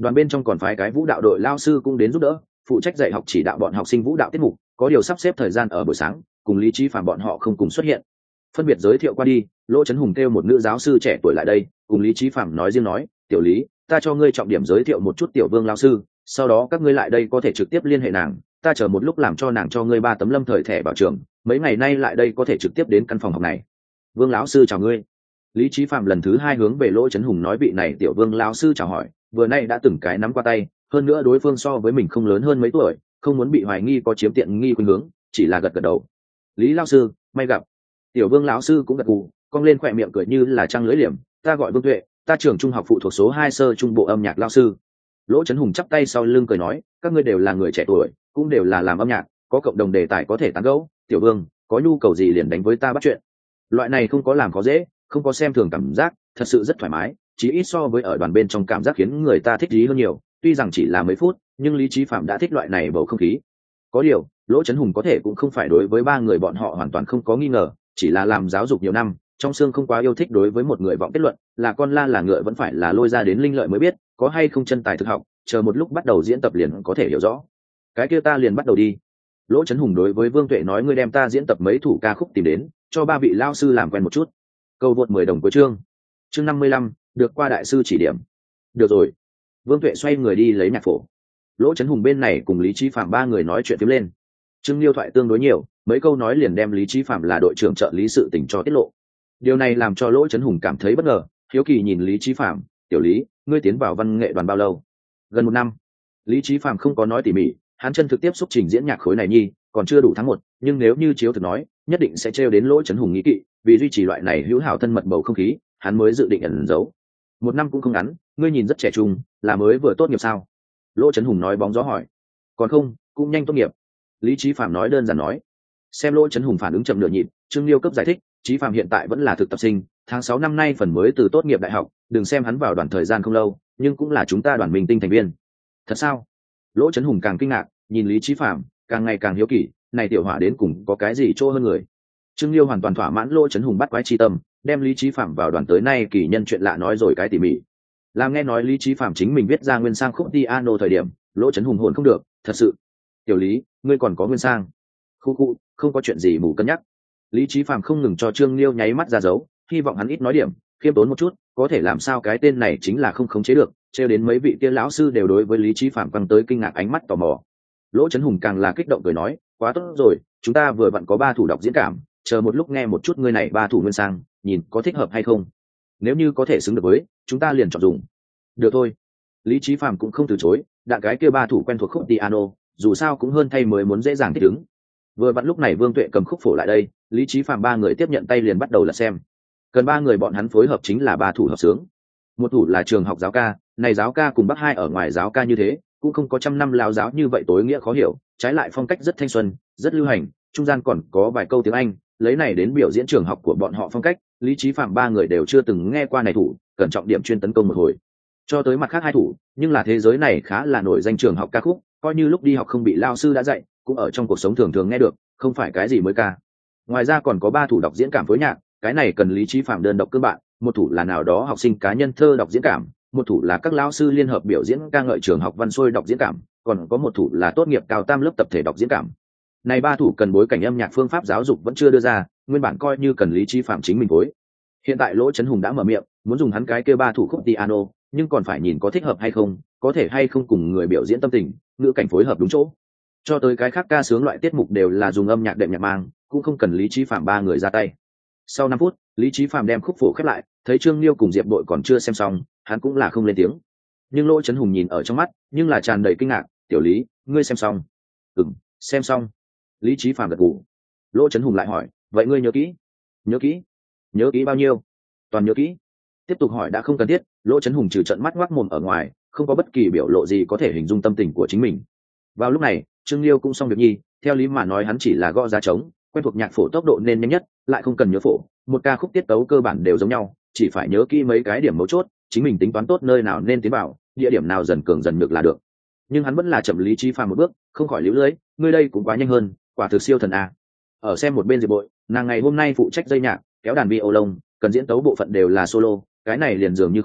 đoàn bên trong còn phái cái vũ đạo đội lao sư cũng đến giúp đỡ, phụ trách dạy học chỉ đạo bọn học sinh vũ đạo tiết mục, có điều sắp xếp thời gian ở buổi sáng, cùng Lý Chí Phạm bọn họ không cùng xuất hiện. Phân biệt giới thiệu qua đi, Lỗ Chấn Hùng kêu một nữ giáo sư trẻ tuổi lại đây, cùng Lý Chí Phạm nói riêng nói, "Tiểu Lý, ta cho ngươi trọng điểm giới thiệu một chút Tiểu Vương lão sư, sau đó các ngươi lại đây có thể trực tiếp liên hệ nàng, ta chờ một lúc làm cho nàng cho ngươi ba tấm lâm thời thẻ vào trường, mấy ngày nay lại đây có thể trực tiếp đến căn phòng học này." "Vương lão sư chào ngươi." Lý Chí Phạm lần thứ hai hướng về Lỗ Chấn Hùng nói vị này Tiểu Vương lão sư chào hỏi, vừa nay đã từng cái nắm qua tay, hơn nữa đối phương so với mình không lớn hơn mấy tuổi, không muốn bị hoài nghi có chiếm tiện nghi khuynh hướng, chỉ là gật gật đầu. "Lý lão sư, may gặp." Tiểu Vương lão sư cũng gật gù, cong lên khỏe miệng cười như là trăng lưỡi liềm, "Ta gọi Vương Tuệ, ta trường trung học phụ thuộc số hai sơ trung bộ âm nhạc lão sư." Lỗ Chấn Hùng chắp tay sau lưng cười nói, "Các ngươi đều là người trẻ tuổi, cũng đều là làm âm nhạc, có cộng đồng đề tài có thể tán gẫu, Tiểu Vương, có nhu cầu gì liền đánh với ta bắt chuyện." Loại này không có làm khó dễ, không có xem thường cảm giác, thật sự rất thoải mái, chỉ ít so với ở đoàn bên trong cảm giác khiến người ta thích ý hơn nhiều, tuy rằng chỉ là mấy phút, nhưng Lý Chí Phạm đã thích loại này bầu không khí. Có điều, Lỗ Chấn Hùng có thể cũng không phải đối với ba người bọn họ hoàn toàn không có nghi ngờ, chỉ là làm giáo dục nhiều năm, trong xương không quá yêu thích đối với một người vọng kết luận, là con la là ngựa vẫn phải là lôi ra đến linh lợi mới biết, có hay không chân tài thực học, chờ một lúc bắt đầu diễn tập liền có thể hiểu rõ. "Cái kia ta liền bắt đầu đi." Lỗ Chấn Hùng đối với Vương Tuệ nói, "Ngươi đem ta diễn tập mấy thủ ca khúc tìm đến, cho ba vị lao sư làm quen một chút." Câu vượt mười đồng cuối chương. Chương năm mươi lăm, được qua đại sư chỉ điểm. "Được rồi." Vương Tuệ xoay người đi lấy nhạc phổ. Lỗ Chấn Hùng bên này cùng Lý Chí Phạm ba người nói chuyện phím lên. Trương Liêu thoại tương đối nhiều, mấy câu nói liền đem Lý Chí Phạm là đội trưởng trợ lý sự tình cho tiết lộ. Điều này làm cho Lỗ Chấn Hùng cảm thấy bất ngờ, hiếu kỳ nhìn Lý Chí Phạm, "Tiểu Lý, ngươi tiến vào văn nghệ đoàn bao lâu?" "Gần một năm." Lý Chí Phạm không có nói tỉ mỉ, hắn chân thực tiếp xúc trình diễn nhạc khối này nhi, còn chưa đủ tháng một, nhưng nếu như chiếu thực nói, nhất định sẽ trêu đến Lỗ Chấn Hùng nghĩ kỵ, vì duy trì loại này hữu hảo thân mật bầu không khí, hắn mới dự định ẩn giấu. "Một năm cũng không ngắn, ngươi nhìn rất trẻ trung, là mới vừa tốt nghiệp sao?" Lỗ Chấn Hùng nói bóng gió hỏi. "Còn không, cũng nhanh tốt nghiệp." Lý Chí Phạm nói đơn giản nói. Xem Lỗ Chấn Hùng phản ứng chậm nửa nhịp, Trương Liêu cấp giải thích, Chí Phạm hiện tại vẫn là thực tập sinh, tháng sáu năm nay phần mới từ tốt nghiệp đại học, đừng xem hắn vào đoàn thời gian không lâu, nhưng cũng là chúng ta đoàn minh tinh thành viên. "Thật sao?" Lỗ Chấn Hùng càng kinh ngạc, nhìn Lý Chí Phạm, càng ngày càng hiếu kỳ, này tiểu hỏa đến cùng có cái gì chỗ hơn người. Trương Liêu hoàn toàn thỏa mãn Lỗ Chấn Hùng bắt quái chi tâm, đem Lý Chí Phạm vào đoàn tới nay kỳ nhân chuyện lạ nói rồi cái tỉ mỉ. Làm nghe nói Lý Chí Phạm chính mình viết ra nguyên sang khúc piano thời điểm, Lỗ Chấn Hùng hồn không được, thật sự. "Tiểu Lý, ngươi còn có nguyên sang?" "Khu khu, không có chuyện gì mù cân nhắc." Lý Chí Phạm không ngừng cho Trương Liêu nháy mắt ra dấu, hy vọng hắn ít nói điểm, khiêm tốn một chút, có thể làm sao cái tên này chính là không khống chế được, trêu đến mấy vị kia lão sư đều đối với Lý Chí Phạm quăng tới kinh ngạc ánh mắt tò mò. Lỗ Chấn Hùng càng là kích động cười nói, "Quá tốt rồi, chúng ta vừa vặn có ba thủ đọc diễn cảm, chờ một lúc nghe một chút ngươi này ba thủ nguyên sang, nhìn có thích hợp hay không. Nếu như có thể xứng được với, chúng ta liền chọn dùng." "Được thôi." Lý Chí Phạm cũng không từ chối, đạn cái kia ba thủ quen thuộc khúc piano, dù sao cũng hơn thay mới muốn dễ dàng thích ứng. Vừa vặn lúc này Vương Tuệ cầm khúc phổ lại đây, Lý Chí Phạm ba người tiếp nhận tay liền bắt đầu là xem. Cần ba người bọn hắn phối hợp chính là ba thủ hợp sướng. Một thủ là trường học giáo ca, này giáo ca cùng Bắc Hai ở ngoài giáo ca như thế, cũng không có trăm năm lao giáo như vậy tối nghĩa khó hiểu, trái lại phong cách rất thanh xuân, rất lưu hành, trung gian còn có vài câu tiếng Anh, lấy này đến biểu diễn trường học của bọn họ phong cách, Lý Chí Phạm ba người đều chưa từng nghe qua này thủ, cần trọng điểm chuyên tấn công một hồi. Cho tới mặt khác hai thủ, nhưng là thế giới này khá là nổi danh trường học ca khúc, coi như lúc đi học không bị lao sư đã dạy, cũng ở trong cuộc sống thường thường nghe được, không phải cái gì mới ca. Ngoài ra còn có ba thủ đọc diễn cảm phối nhạc, cái này cần Lý Chí Phạm đơn độc cơ bạn, một thủ là nào đó học sinh cá nhân thơ đọc diễn cảm, một thủ là các lao sư liên hợp biểu diễn ca ngợi trường học văn xuôi đọc diễn cảm, còn có một thủ là tốt nghiệp cao tam lớp tập thể đọc diễn cảm. Này ba thủ cần bối cảnh âm nhạc phương pháp giáo dục vẫn chưa đưa ra, nguyên bản coi như cần Lý Chí Phạm chính mình phối. Hiện tại Lỗ Chấn Hùng đã mở miệng, muốn dùng hắn cái kia ba thủ khúc piano, nhưng còn phải nhìn có thích hợp hay không, có thể hay không cùng người biểu diễn tâm tình, ngữ cảnh phối hợp đúng chỗ. Cho tới cái khác ca sướng loại tiết mục đều là dùng âm nhạc đệm nhạc mang, cũng không cần Lý Chí Phạm ba người ra tay. Sau năm phút, Lý Chí Phạm đem khúc phổ khép lại, thấy Trương Liêu cùng Diệp Đội còn chưa xem xong, hắn cũng là không lên tiếng. Nhưng Lỗ Chấn Hùng nhìn ở trong mắt, nhưng là tràn đầy kinh ngạc, "Tiểu Lý, ngươi xem xong?" "Ừm, xem xong." Lý Chí Phạm gật gù. Lỗ Chấn Hùng lại hỏi, "Vậy ngươi nhớ kỹ?" "Nhớ kỹ." "Nhớ kỹ bao nhiêu?" "Toàn nhớ kỹ." Tiếp tục hỏi đã không cần thiết, Lỗ Chấn Hùng trừ trận mắt ngoác mồm ở ngoài, không có bất kỳ biểu lộ gì có thể hình dung tâm tình của chính mình. Vào lúc này, Trương Liêu cũng xong việc nhi, theo lý mà nói hắn chỉ là gõ giá trống, quen thuộc nhạc phổ tốc độ nên nhanh nhất, lại không cần nhớ phổ, một ca khúc tiết tấu cơ bản đều giống nhau, chỉ phải nhớ kỹ mấy cái điểm mấu chốt, chính mình tính toán tốt nơi nào nên tiến vào, địa điểm nào dần cường dần nhược là được. Nhưng hắn vẫn là chậm Lý Chí Phạm một bước, không khỏi liễu lưỡi, "Ngươi đây cũng quá nhanh hơn, quả thực siêu thần a." Ở xem một bên Diệp Bội, nàng ngày hôm nay phụ trách dây nhạc, kéo đàn violon, cần diễn tấu bộ phận đều là solo, cái này liền dường như khó,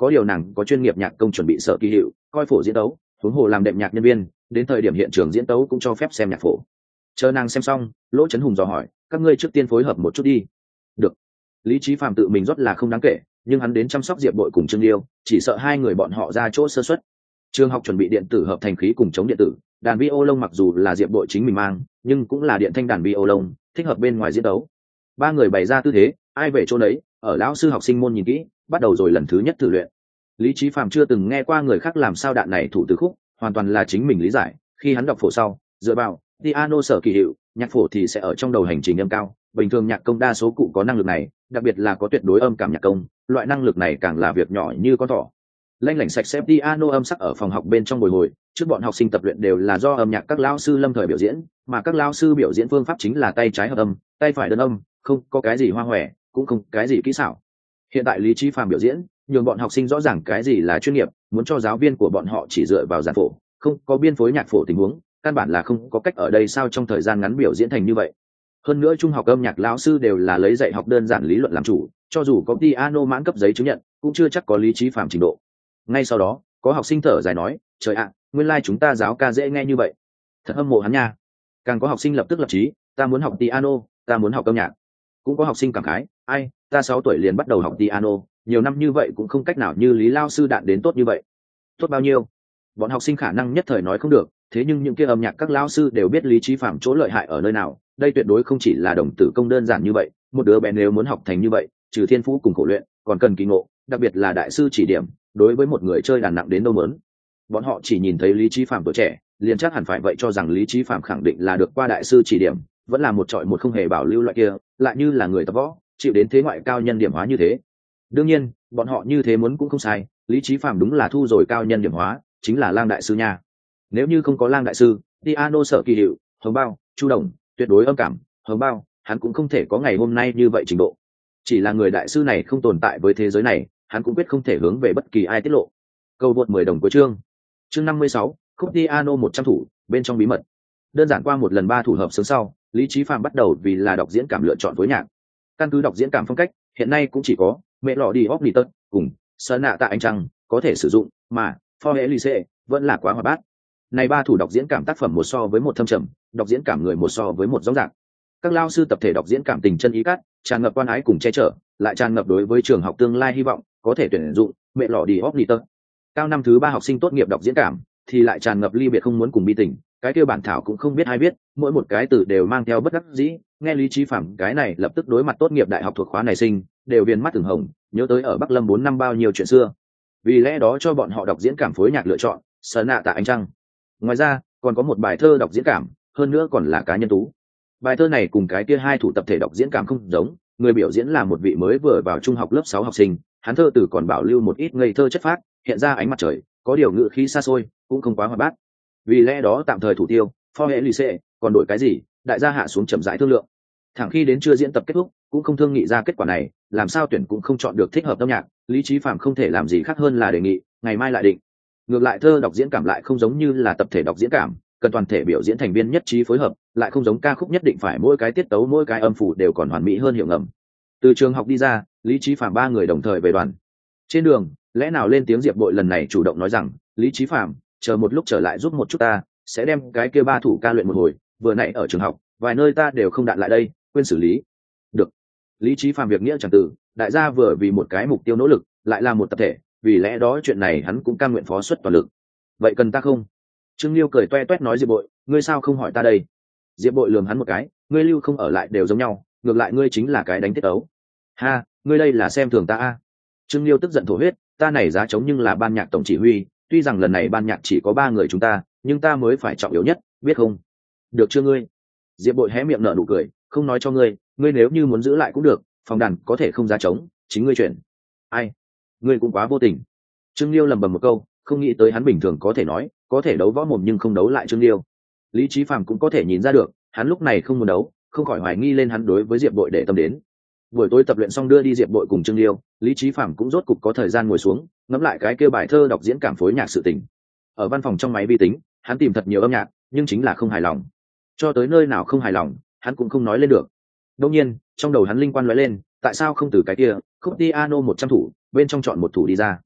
có điều nàng có chuyên nghiệp nhạc công chuẩn bị sở kỳ hiệu coi phổ diễn tấu, huống hồ làm đệm nhạc nhân viên, đến thời điểm hiện trường diễn tấu cũng cho phép xem nhạc phổ. Chờ nàng xem xong, Lỗ Chấn Hùng dò hỏi, các ngươi trước tiên phối hợp một chút đi. Được. Lý Chí Phạm tự mình rót là không đáng kể, nhưng hắn đến chăm sóc Diệp Bội cùng Trương Liêu, chỉ sợ hai người bọn họ ra chỗ sơ suất. Trường học chuẩn bị điện tử hợp thành khí cùng chống điện tử, đàn vi ô lông mặc dù là Diệp Bội chính mình mang, nhưng cũng là điện thanh đàn vi ô lông, thích hợp bên ngoài diễn đấu. Ba người bày ra tư thế, ai về chỗ đấy, ở lão sư học sinh môn nhìn kỹ, bắt đầu rồi lần thứ nhất thử luyện. Lý Chí Phạm chưa từng nghe qua người khác làm sao đạn này thủ từ khúc, hoàn toàn là chính mình lý giải. Khi hắn đọc phổ sau, dựa vào piano sở kỳ hiệu, nhạc phổ thì sẽ ở trong đầu hành trình âm cao. Bình thường nhạc công đa số cụ có năng lực này, đặc biệt là có tuyệt đối âm cảm nhạc công, loại năng lực này càng là việc nhỏ như con thỏ. Lanh lảnh sạch sẽ piano âm sắc ở phòng học bên trong bồi hồi, trước bọn học sinh tập luyện đều là do âm nhạc các lão sư lâm thời biểu diễn, mà các lão sư biểu diễn phương pháp chính là tay trái hợp âm, tay phải đơn âm, không có cái gì hoa hòe, cũng không cái gì kỹ xảo. Hiện tại Lý Chí Phạm biểu diễn, nhường bọn học sinh rõ ràng cái gì là chuyên nghiệp, muốn cho giáo viên của bọn họ chỉ dựa vào giản phổ, không có biên phối nhạc phổ tình huống, căn bản là không có cách ở đây sao trong thời gian ngắn biểu diễn thành như vậy. Hơn nữa trung học âm nhạc lão sư đều là lấy dạy học đơn giản lý luận làm chủ, cho dù có piano mãn cấp giấy chứng nhận, cũng chưa chắc có Lý Chí Phạm trình độ. Ngay sau đó, có học sinh thở dài nói, trời ạ, nguyên lai like chúng ta giáo ca dễ nghe như vậy, thật hâm mộ hắn nha. Càng có học sinh lập tức lập chí, ta muốn học piano, ta muốn học âm nhạc. Cũng có học sinh cảm khái, ai, ta sáu tuổi liền bắt đầu học piano, nhiều năm như vậy cũng không cách nào như Lý lao sư đạn đến tốt như vậy. Tốt bao nhiêu? Bọn học sinh khả năng nhất thời nói không được, thế nhưng những kia âm nhạc các lão sư đều biết Lý Chí Phạm chỗ lợi hại ở nơi nào, đây tuyệt đối không chỉ là đồng tử công đơn giản như vậy, một đứa bé nếu muốn học thành như vậy, trừ thiên phú cùng khổ luyện, còn cần kỳ ngộ, đặc biệt là đại sư chỉ điểm, đối với một người chơi đàn nặng đến đâu mớn. Bọn họ chỉ nhìn thấy Lý Chí Phạm tuổi trẻ, liền chắc hẳn phải vậy cho rằng Lý Chí Phạm khẳng định là được qua đại sư chỉ điểm, vẫn là một trọi một không hề bảo lưu loại kia, lại như là người tập võ, chịu đến thế ngoại cao nhân điểm hóa như thế. Đương nhiên, bọn họ như thế muốn cũng không sai, Lý Chí Phạm đúng là thu rồi cao nhân điểm hóa, chính là Lang đại sư nha. Nếu như không có Lang đại sư, piano sở kỳ hiệu, hồng bao, chu đồng, tuyệt đối âm cảm, hồng bao, hắn cũng không thể có ngày hôm nay như vậy trình độ. Chỉ là người đại sư này không tồn tại với thế giới này, hắn cũng biết không thể hướng về bất kỳ ai tiết lộ. Câu vượt mười đồng cuối chương. Chương năm mươi sáu, khúc piano một trăm thủ, bên trong bí mật. Đơn giản qua một lần ba thủ hợp sướng sau, Lý Chí Phạm bắt đầu vì là đọc diễn cảm lựa chọn phối nhạc. Căn cứ đọc diễn cảm phong cách, hiện nay cũng chỉ có mẹ lọ đi óc đi tật cùng sơn nạ tại ánh trăng có thể sử dụng, mà for Elise vẫn là quá hoạt bát. Này ba thủ đọc diễn cảm tác phẩm một so với một thâm trầm, đọc diễn cảm người một so với một rõ ràng. Các lao sư tập thể đọc diễn cảm tình chân ý cắt, tràn ngập quan ái cùng che chở, lại tràn ngập đối với trường học tương lai hy vọng, có thể tuyển dụng mẹ lọ đi óc đi tật. Cao năm thứ ba học sinh tốt nghiệp đọc diễn cảm, thì lại tràn ngập ly biệt không muốn cùng bi tình, cái kia bản thảo cũng không biết ai biết, mỗi một cái từ đều mang theo bất đắc dĩ. Nghe Lý Chí Phạm cái này lập tức đối mặt tốt nghiệp đại học thuộc khóa này sinh, đều viền mắt từng hồng, nhớ tới ở Bắc Lâm bốn năm bao nhiêu chuyện xưa. Vì lẽ đó cho bọn họ đọc diễn cảm phối nhạc lựa chọn Sơn nạ tại ánh trăng. Ngoài ra, còn có một bài thơ đọc diễn cảm, hơn nữa còn là cá nhân tú. Bài thơ này cùng cái kia hai thủ tập thể đọc diễn cảm không giống, người biểu diễn là một vị mới vừa vào trung học lớp sáu học sinh, hắn thơ từ còn bảo lưu một ít ngây thơ chất phác, hiện ra ánh mặt trời, có điều ngữ khí xa xôi, cũng không quá hoạt bát. Vì lẽ đó tạm thời thủ tiêu, for Elise, còn đổi cái gì, đại gia hạ xuống chậm rãi thương lượng. Thẳng khi đến trưa diễn tập kết thúc, cũng không thương nghị ra kết quả này, làm sao tuyển cũng không chọn được thích hợp âm nhạc, Lý Chí Phạm không thể làm gì khác hơn là đề nghị, ngày mai lại định. Ngược lại thơ đọc diễn cảm lại không giống như là tập thể đọc diễn cảm, cần toàn thể biểu diễn thành viên nhất trí phối hợp, lại không giống ca khúc nhất định phải mỗi cái tiết tấu mỗi cái âm phủ đều còn hoàn mỹ hơn hiệu ngầm. Từ trường học đi ra, Lý Chí Phạm ba người đồng thời về đoàn. Trên đường, lẽ nào lên tiếng Diệp Bội lần này chủ động nói rằng, Lý Chí Phạm, chờ một lúc trở lại giúp một chút ta, sẽ đem cái kia ba thủ ca luyện một hồi, vừa nãy ở trường học, vài nơi ta đều không đạn lại đây, quên xử lý. Được. Lý Chí Phạm việc nghĩa chẳng từ, đại gia vừa vì một cái mục tiêu nỗ lực, lại là một tập thể, vì lẽ đó chuyện này hắn cũng cam nguyện phó xuất toàn lực. Vậy cần ta không? Trương Liêu cười toe toét nói Diệp Bội, ngươi sao không hỏi ta đây? Diệp Bội lườm hắn một cái, ngươi lưu không ở lại đều giống nhau, ngược lại ngươi chính là cái đánh tiết ấu. Ha, ngươi đây là xem thường ta a. Trương Liêu tức giận thổ huyết, ta này giá trống nhưng là ban nhạc tổng chỉ huy, tuy rằng lần này ban nhạc chỉ có ba người chúng ta, nhưng ta mới phải trọng yếu nhất, biết không? Được chưa ngươi? Diệp Bội hé miệng nở nụ cười, không nói cho ngươi, ngươi nếu như muốn giữ lại cũng được, phòng đàn có thể không giá trống, chính ngươi chuyển. Ai? Ngươi cũng quá vô tình. Trương Liêu lẩm bẩm một câu, không nghĩ tới hắn bình thường có thể nói, có thể đấu võ mồm nhưng không đấu lại Trương Liêu. Lý Chí Phạm cũng có thể nhìn ra được, hắn lúc này không muốn đấu, không khỏi hoài nghi lên hắn đối với Diệp Bội để tâm đến. Buổi tối tập luyện xong đưa đi Diệp Bội cùng Trương Liêu, Lý Chí Phạm cũng rốt cục có thời gian ngồi xuống, ngẫm lại cái kia bài thơ đọc diễn cảm phối nhạc sự tình. Ở văn phòng trong máy vi tính, hắn tìm thật nhiều âm nhạc, nhưng chính là không hài lòng. Cho tới nơi nào không hài lòng, hắn cũng không nói lên được. Đương nhiên, trong đầu hắn linh quan lóe lên, tại sao không từ cái kia, khúc piano một trăm thủ, bên trong chọn một thủ đi ra.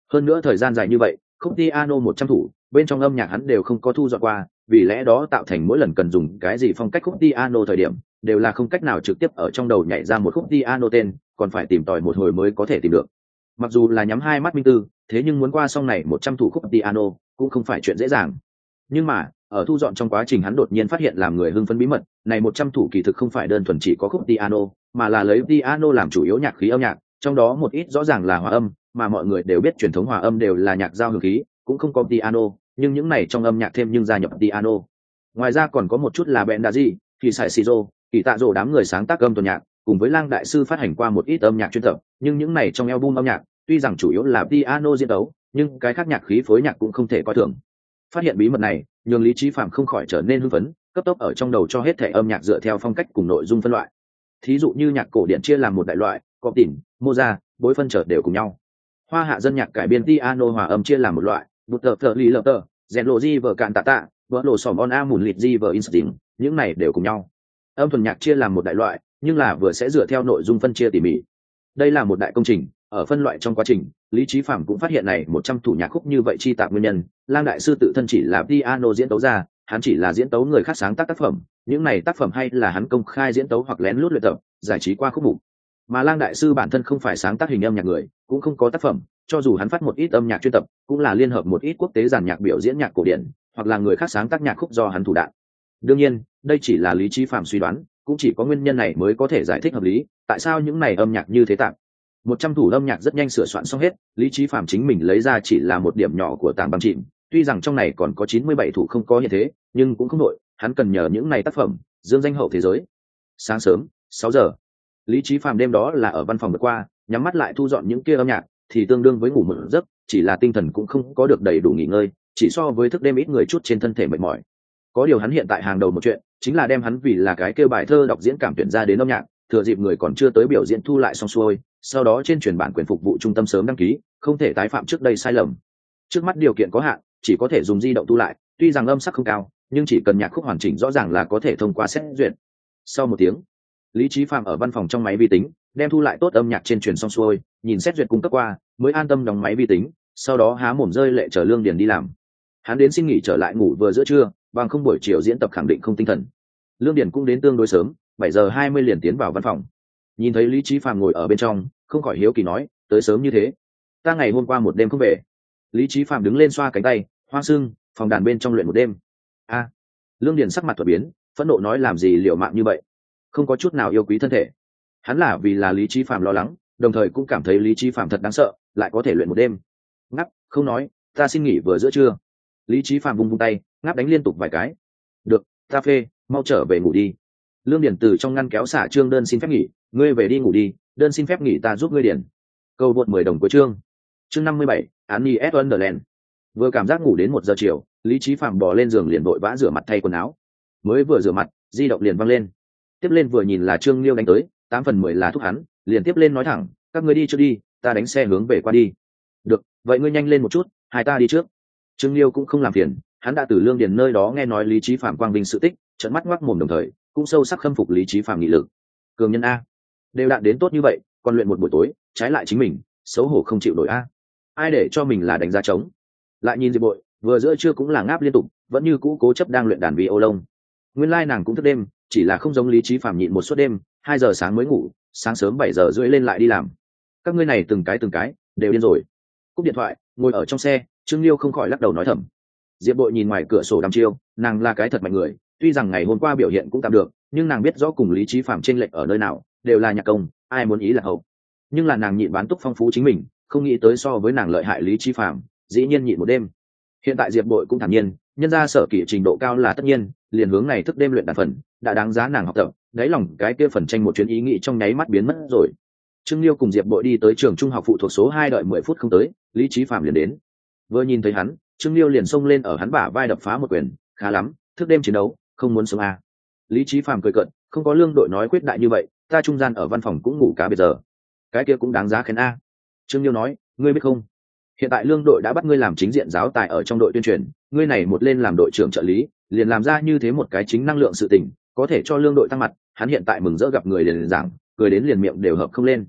hơn nữa thời gian dài như vậy khúc piano một trăm thủ bên trong âm nhạc hắn đều không có thu dọn qua, vì lẽ đó tạo thành mỗi lần cần dùng cái gì phong cách khúc piano thời điểm đều là không cách nào trực tiếp ở trong đầu nhảy ra một khúc piano tên, còn phải tìm tòi một hồi mới có thể tìm được. Mặc dù là nhắm hai mắt minh tư, thế nhưng muốn qua xong này một trăm thủ khúc piano cũng không phải chuyện dễ dàng. Nhưng mà ở thu dọn trong quá trình hắn đột nhiên phát hiện làm người hưng phấn bí mật, này một trăm thủ kỳ thực không phải đơn thuần chỉ có khúc piano, mà là lấy piano làm chủ yếu nhạc khí âm nhạc, trong đó một ít rõ ràng là hòa âm, mà mọi người đều biết truyền thống hòa âm đều là nhạc giao hưởng khí, cũng không có piano, nhưng những này trong âm nhạc thêm nhưng gia nhập piano. Ngoài ra còn có một chút là bèn đa gì, thì sải Shizo, kỳ tạ rồ đám người sáng tác âm tuần nhạc, cùng với Lang đại sư phát hành qua một ít âm nhạc chuyên tập, nhưng những này trong album âm nhạc, tuy rằng chủ yếu là piano diễn đấu, nhưng cái khác nhạc khí phối nhạc cũng không thể coi thường. Phát hiện bí mật này, nhường Lý Chí Phạm không khỏi trở nên hưng phấn, cấp tốc ở trong đầu cho hết thể âm nhạc dựa theo phong cách cùng nội dung phân loại. Thí dụ như nhạc cổ điển chia làm một đại loại, có tỉn, mô ra, bối phân chợt đều cùng nhau. Hoa hạ dân nhạc cải biên piano hòa âm chia làm một loại, bút tờ tờ lý lờ tờ, rèn lộ di vở cạn tạ tạ, vỡ lộ sòm on a mùn lịt di vở instinct, những này đều cùng nhau. Âm thuần nhạc chia làm một đại loại, nhưng là vừa sẽ dựa theo nội dung phân chia tỉ mỉ. Đây là một đại công trình, ở phân loại trong quá trình, Lý Chí Phạm cũng phát hiện này một trăm thủ nhạc khúc như vậy chi tạp nguyên nhân, Lang đại sư tự thân chỉ là piano diễn tấu ra, hắn chỉ là diễn tấu người khác sáng tác tác phẩm, những này tác phẩm hay là hắn công khai diễn tấu hoặc lén lút luyện tập, giải trí qua khúc mục. Mà Lang đại sư bản thân không phải sáng tác hình âm nhạc người, cũng không có tác phẩm, cho dù hắn phát một ít âm nhạc chuyên tập, cũng là liên hợp một ít quốc tế giàn nhạc biểu diễn nhạc cổ điển, hoặc là người khác sáng tác nhạc khúc do hắn thủ đạn. Đương nhiên, đây chỉ là Lý Chí Phạm suy đoán, cũng chỉ có nguyên nhân này mới có thể giải thích hợp lý, tại sao những này âm nhạc như thế tạp. Một trăm thủ âm nhạc rất nhanh sửa soạn xong hết, Lý Chí Phạm chính mình lấy ra chỉ là một điểm nhỏ của tàng băng chìm, tuy rằng trong này còn có chín mươi bảy thủ không có hiện thế, nhưng cũng không nổi, hắn cần nhờ những này tác phẩm dương danh hậu thế giới. Sáng sớm, sáu giờ, Lý Chí Phạm đêm đó là ở văn phòng vượt qua, nhắm mắt lại thu dọn những kia âm nhạc, thì tương đương với ngủ một giấc, chỉ là tinh thần cũng không có được đầy đủ nghỉ ngơi, chỉ so với thức đêm ít người chút trên thân thể mệt mỏi. Có điều hắn hiện tại hàng đầu một chuyện, chính là đem hắn vì là cái kêu bài thơ đọc diễn cảm tuyển ra đến âm nhạc, thừa dịp người còn chưa tới biểu diễn thu lại xong xuôi, sau đó trên truyền bản quyền phục vụ trung tâm sớm đăng ký, không thể tái phạm trước đây sai lầm. Trước mắt điều kiện có hạn, chỉ có thể dùng di động thu lại, tuy rằng âm sắc không cao, nhưng chỉ cần nhạc khúc hoàn chỉnh rõ ràng là có thể thông qua xét duyệt. Sau một tiếng, Lý Chí Phạm ở văn phòng trong máy vi tính, đem thu lại tốt âm nhạc trên truyền xong xuôi, nhìn xét duyệt cung cấp qua, mới an tâm đóng máy vi tính, sau đó há mồm rơi lệ chờ Lương Điền đi làm. Hắn đến xin nghỉ trở lại ngủ vừa giữa trưa, bằng không buổi chiều diễn tập khẳng định không tinh thần. Lương Điền cũng đến tương đối sớm, bảy giờ hai mươi liền tiến vào văn phòng. Nhìn thấy Lý Chí Phạm ngồi ở bên trong, không khỏi hiếu kỳ nói, tới sớm như thế, ta ngày hôm qua một đêm không về. Lý Chí Phạm đứng lên xoa cánh tay, hoang sưng, phòng đàn bên trong luyện một đêm. A, Lương Điền sắc mặt thuận biến, phẫn nộ nói làm gì liều mạng như vậy, không có chút nào yêu quý thân thể. Hắn là vì là Lý Chí Phạm lo lắng, đồng thời cũng cảm thấy Lý Chí Phạm thật đáng sợ, lại có thể luyện một đêm. Ngáp, không nói, ta xin nghỉ vừa giữa trưa. Lý Chí Phạm vung vung tay, ngáp đánh liên tục vài cái. Được, ta phê, mau trở về ngủ đi. Lương Điền từ trong ngăn kéo xả trương đơn xin phép nghỉ, ngươi về đi ngủ đi, đơn xin phép nghỉ ta giúp ngươi điền. Câu vượt mười đồng cuối chương. Chương năm mươi bảy, Annie S Wonderland. Vừa cảm giác ngủ đến một giờ chiều, Lý Chí Phạm bò lên giường liền vội vã rửa mặt thay quần áo. Mới vừa rửa mặt, di động liền vang lên. Tiếp lên vừa nhìn là Trương Liêu đánh tới, tám phần mười là thúc hắn, liền tiếp lên nói thẳng, các ngươi đi trước đi, ta đánh xe hướng về qua đi. Được, vậy ngươi nhanh lên một chút, hai ta đi trước. Trương Liêu cũng không làm phiền, hắn đã từ Lương Điền nơi đó nghe nói Lý Chí Phạm quang vinh sự tích, trợn mắt ngoác mồm đồng thời, cũng sâu sắc khâm phục Lý Chí Phạm nghị lực. Cường nhân a, đều đạt đến tốt như vậy, còn luyện một buổi tối, trái lại chính mình, xấu hổ không chịu nổi a. Ai để cho mình là đánh giá trống. Lại nhìn Diệp Bội, vừa giữa trưa cũng là ngáp liên tục, vẫn như cũ cố chấp đang luyện đàn vi ô lông. Nguyên lai nàng cũng thức đêm, chỉ là không giống Lý Chí Phạm nhịn một suốt đêm, hai giờ sáng mới ngủ, sáng sớm bảy giờ rưỡi lên lại đi làm. Các ngươi này từng cái từng cái đều điên rồi. Cúp điện thoại, ngồi ở trong xe, Trương Liêu không khỏi lắc đầu nói thầm. Diệp Bội nhìn ngoài cửa sổ đăm chiêu, nàng là cái thật mạnh người, tuy rằng ngày hôm qua biểu hiện cũng tạm được, nhưng nàng biết rõ cùng Lý Chí Phạm trên lệch ở nơi nào, đều là nhạc công, ai muốn ý là hậu. Nhưng là nàng nhịn bán túc phong phú chính mình, không nghĩ tới so với nàng lợi hại Lý Chí Phạm, dĩ nhiên nhịn một đêm. Hiện tại Diệp Bội cũng thản nhiên, nhân ra sở kỹ trình độ cao là tất nhiên, liền hướng này thức đêm luyện đàn phần, đã đáng giá nàng học tập, đáy lòng cái kia phần tranh một chuyến ý nghĩ trong nháy mắt biến mất rồi. Trương Liêu cùng Diệp Bội đi tới trường trung học phụ thuộc số hai đợi mười phút không tới, Lý Chí Phạm liền đến. Vừa nhìn thấy hắn, Trương Liêu liền xông lên ở hắn bả vai đập phá một quyền, khá lắm, thức đêm chiến đấu, không muốn sống à. Lý Chí Phạm cười cợt, không có Lương đội nói quyết đại như vậy, ta trung gian ở văn phòng cũng ngủ cả bây giờ. Cái kia cũng đáng giá khen a. Trương Liêu nói, ngươi biết không? Hiện tại Lương đội đã bắt ngươi làm chính diện giáo tài ở trong đội tuyên truyền, ngươi này một lên làm đội trưởng trợ lý, liền làm ra như thế một cái chính năng lượng sự tình, có thể cho Lương đội tăng mặt, hắn hiện tại mừng rỡ gặp người liền giảng, cười đến liền miệng đều hợp không lên.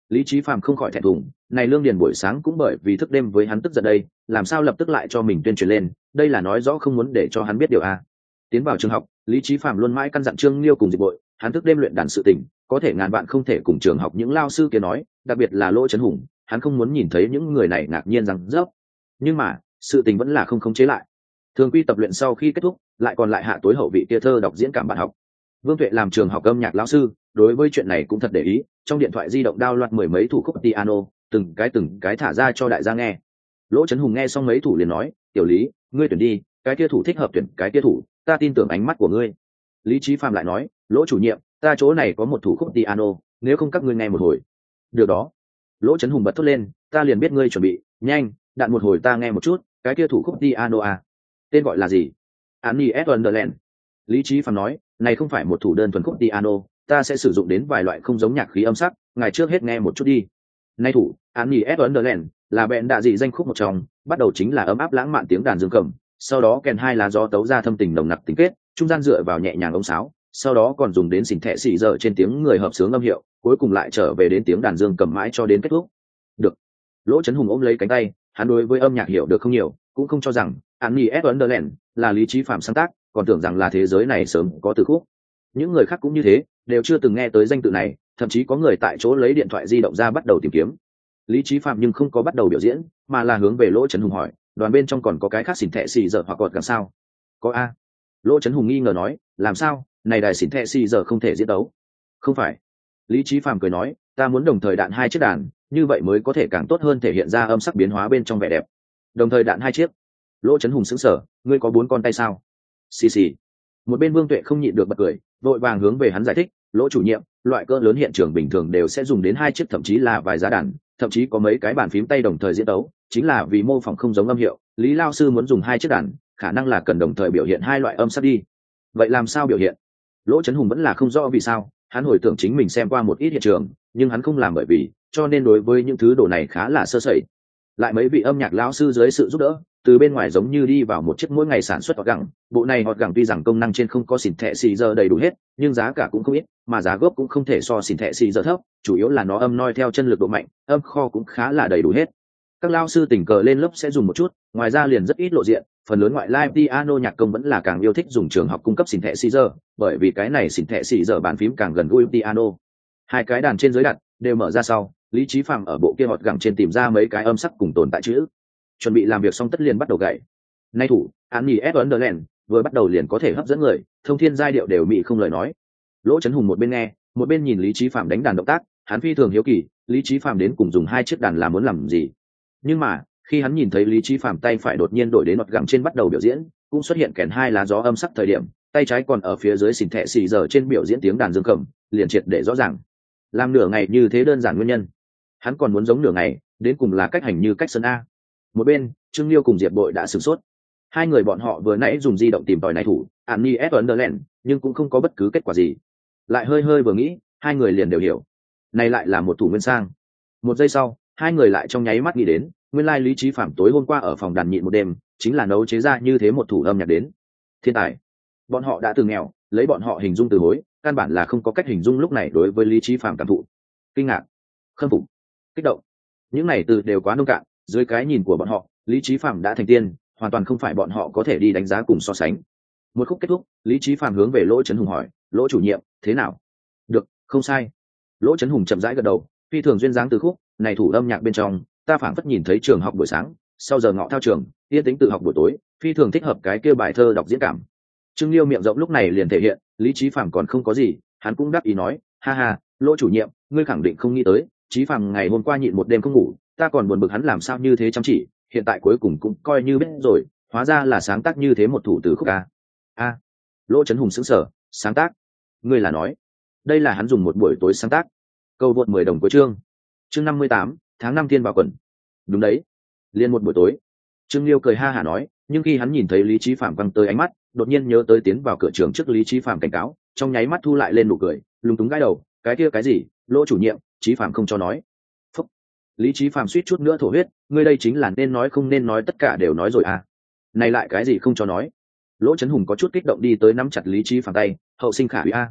Lý Chí Phàm không khỏi thẹn thùng, này Lương Điền buổi sáng cũng bởi vì thức đêm với hắn tức giận đây, làm sao lập tức lại cho mình tuyên truyền lên, đây là nói rõ không muốn để cho hắn biết điều à. Tiến vào trường học, Lý Chí Phàm luôn mãi căn dặn Trương Liêu cùng Diệp Bội, hắn thức đêm luyện đàn sự tình, có thể ngàn vạn không thể cùng trường học những lao sư kia nói, đặc biệt là Lỗ Chấn Hùng, hắn không muốn nhìn thấy những người này ngạc nhiên rằng rớp. Nhưng mà, sự tình vẫn là không khống chế lại. Thường quy tập luyện sau khi kết thúc, lại còn lại hạ tối hậu vị kia thơ đọc diễn cảm bạn học. Vương Tuệ làm trường học âm nhạc lão sư, đối với chuyện này cũng thật để ý, trong điện thoại di động đao loạt mười mấy thủ khúc piano, từng cái từng cái thả ra cho đại gia nghe. Lỗ Chấn Hùng nghe xong mấy thủ liền nói, "Tiểu Lý, ngươi tuyển đi, cái kia thủ thích hợp tuyển cái kia thủ, ta tin tưởng ánh mắt của ngươi." Lý Chí Phạm lại nói, "Lỗ chủ nhiệm, ta chỗ này có một thủ khúc piano, nếu không các ngươi nghe một hồi." "Được đó." Lỗ Chấn Hùng bật thốt lên, "Ta liền biết ngươi chuẩn bị, nhanh, đạn một hồi ta nghe một chút, cái kia thủ khúc piano à? Tên gọi là gì?" "Annie S. Wonderland." Lý Chí Phạm nói, "Này không phải một thủ đơn thuần khúc piano, ta sẽ sử dụng đến vài loại không giống nhạc khí âm sắc, ngài trước hết nghe một chút đi." Nay thủ, Annie S. Wonderland là bèn đạ dị danh khúc một trong, bắt đầu chính là ấm áp lãng mạn tiếng đàn dương cầm, sau đó kèn hai lá gió tấu ra thâm tình nồng nặc tình kết, trung gian dựa vào nhẹ nhàng ống sáo, sau đó còn dùng đến xỉn thẻ xì giờ trên tiếng người hợp sướng âm hiệu, cuối cùng lại trở về đến tiếng đàn dương cầm mãi cho đến kết thúc. Được. Lỗ Chấn Hùng ôm lấy cánh tay, hắn đối với âm nhạc hiểu được không nhiều, cũng không cho rằng Annie S. Wonderland là Lý Chí Phạm sáng tác, còn tưởng rằng là thế giới này sớm có từ khúc. Những người khác cũng như thế, đều chưa từng nghe tới danh tự này, thậm chí có người tại chỗ lấy điện thoại di động ra bắt đầu tìm kiếm. Lý Chí Phạm nhưng không có bắt đầu biểu diễn, mà là hướng về Lỗ Chấn Hùng hỏi, "Đoàn bên trong còn có cái khác xỉn thẻ xì giờ hoặc cọt càng sao?" "Có a." Lỗ Chấn Hùng nghi ngờ nói, "Làm sao, này đài xỉn thẻ xì giờ không thể diễn đấu?" "Không phải." Lý Chí Phạm cười nói, "Ta muốn đồng thời đạn hai chiếc đàn, như vậy mới có thể càng tốt hơn thể hiện ra âm sắc biến hóa bên trong vẻ đẹp." "Đồng thời đạn hai chiếc?" Lỗ Chấn Hùng sững sờ, "Ngươi có bốn con tay sao?" "Xì xì." Một bên Vương Tuệ không nhịn được bật cười, vội vàng hướng về hắn giải thích, "Lỗ chủ nhiệm, loại cỡ lớn hiện trường bình thường đều sẽ dùng đến hai chiếc thậm chí là vài giá đàn, thậm chí có mấy cái bàn phím tay đồng thời diễn đấu, chính là vì mô phỏng không giống âm hiệu, Lý lao sư muốn dùng hai chiếc đàn, khả năng là cần đồng thời biểu hiện hai loại âm sắc đi." "Vậy làm sao biểu hiện?" Lỗ Chấn Hùng vẫn là không rõ vì sao, hắn hồi tưởng chính mình xem qua một ít hiện trường, nhưng hắn không làm bởi vì, cho nên đối với những thứ đồ này khá là sơ sẩy. Lại mấy vị âm nhạc lão sư dưới sự giúp đỡ, từ bên ngoài giống như đi vào một chiếc mỗi ngày sản xuất hot gẳng, bộ này hot gẳng tuy rằng công năng trên không có xỉn thẻ xì giờ đầy đủ hết, nhưng giá cả cũng không ít, mà giá gốc cũng không thể so xỉn thẻ xì giờ thấp, chủ yếu là nó âm noi theo chân lực độ mạnh, âm kho cũng khá là đầy đủ hết. Các lao sư tình cờ lên lớp sẽ dùng một chút, ngoài ra liền rất ít lộ diện, phần lớn ngoại live piano nhạc công vẫn là càng yêu thích dùng trường học cung cấp xỉn thẻ xì giờ, bởi vì cái này xỉn thẻ xì giờ bàn phím càng gần gũi piano. Hai cái đàn trên dưới đặt đều mở ra sau, Lý Chí Phạm ở bộ kia hot gẳng trên tìm ra mấy cái âm sắc cùng tồn tại chữ. Chuẩn bị làm việc xong tất liền bắt đầu gảy. Nay thủ, Annie S. Wonderland vừa bắt đầu liền có thể hấp dẫn người, thông thiên giai điệu đều mị không lời nói. Lỗ Chấn Hùng một bên nghe, một bên nhìn Lý Chí Phạm đánh đàn động tác, hắn phi thường hiếu kỳ, Lý Chí Phạm đến cùng dùng hai chiếc đàn là muốn làm gì. Nhưng mà, khi hắn nhìn thấy Lý Chí Phạm tay phải đột nhiên đổi đến nọt gẳng trên bắt đầu biểu diễn, cũng xuất hiện kèn hai lá gió âm sắc thời điểm, tay trái còn ở phía dưới xỉn thẻ xì giờ trên biểu diễn tiếng đàn dương cầm, liền triệt để rõ ràng. Làm nửa ngày như thế đơn giản nguyên nhân. Hắn còn muốn giống nửa ngày, đến cùng là cách hành như cách sân a. Một bên, Trương Liêu cùng Diệp Bội đã sửng sốt. Hai người bọn họ vừa nãy dùng di động tìm tòi này thủ, Annie S. Wonderland, nhưng cũng không có bất cứ kết quả gì. Lại hơi hơi vừa nghĩ, hai người liền đều hiểu. Này lại là một thủ nguyên sang. Một giây sau, hai người lại trong nháy mắt nghĩ đến, nguyên lai Lý Chí Phạm tối hôm qua ở phòng đàn nhịn một đêm, chính là nấu chế ra như thế một thủ âm nhạc đến. Thiên tài. Bọn họ đã từng nghèo, lấy bọn họ hình dung từ hối, căn bản là không có cách hình dung lúc này đối với Lý Chí Phạm cảm thụ. Kinh ngạc, khâm phục, kích động. Những này từ đều quá nông cạn, dưới cái nhìn của bọn họ, Lý Chí Phạm đã thành tiên, hoàn toàn không phải bọn họ có thể đi đánh giá cùng so sánh. Một khúc kết thúc, Lý Chí Phạm hướng về Lỗ Chấn Hùng hỏi, "Lỗ chủ nhiệm, thế nào?" "Được, không sai." Lỗ Chấn Hùng chậm rãi gật đầu, phi thường duyên dáng từ khúc, này thủ âm nhạc bên trong, ta phảng phất nhìn thấy trường học buổi sáng, sau giờ ngọ thao trường, yên tĩnh tự học buổi tối, phi thường thích hợp cái kia bài thơ đọc diễn cảm. Trương Liêu miệng rộng lúc này liền thể hiện, Lý Chí Phạm còn không có gì, hắn cũng đáp ý nói, "Ha ha, Lỗ chủ nhiệm, ngươi khẳng định không nghĩ tới, Chí Phạm ngày hôm qua nhịn một đêm không ngủ, ta còn buồn bực hắn làm sao như thế chăm chỉ, hiện tại cuối cùng cũng coi như biết rồi, hóa ra là sáng tác như thế một thủ từ khúc a." "A." Lỗ Chấn Hùng sững sờ, "Sáng tác? Ngươi là nói, đây là hắn dùng một buổi tối sáng tác?" Câu vượt mười đồng cuối chương. Chương năm mươi tám, tháng năm thiên vào quần. "Đúng đấy, liền một buổi tối." Trương Liêu cười ha hả nói, nhưng khi hắn nhìn thấy Lý Chí Phạm văng tới ánh mắt, đột nhiên nhớ tới tiến vào cửa trường trước Lý Chí Phạm cảnh cáo, trong nháy mắt thu lại lên nụ cười, lúng túng gãi đầu, "Cái kia cái gì, Lỗ chủ nhiệm, Chí Phạm không cho nói." Phúc. Lý Chí Phạm suýt chút nữa thổ huyết, ngươi đây chính là nên nói không nên nói tất cả đều nói rồi à. Này lại cái gì không cho nói. Lỗ Chấn Hùng có chút kích động đi tới nắm chặt Lý Chí Phạm tay, "Hậu sinh khả úy a."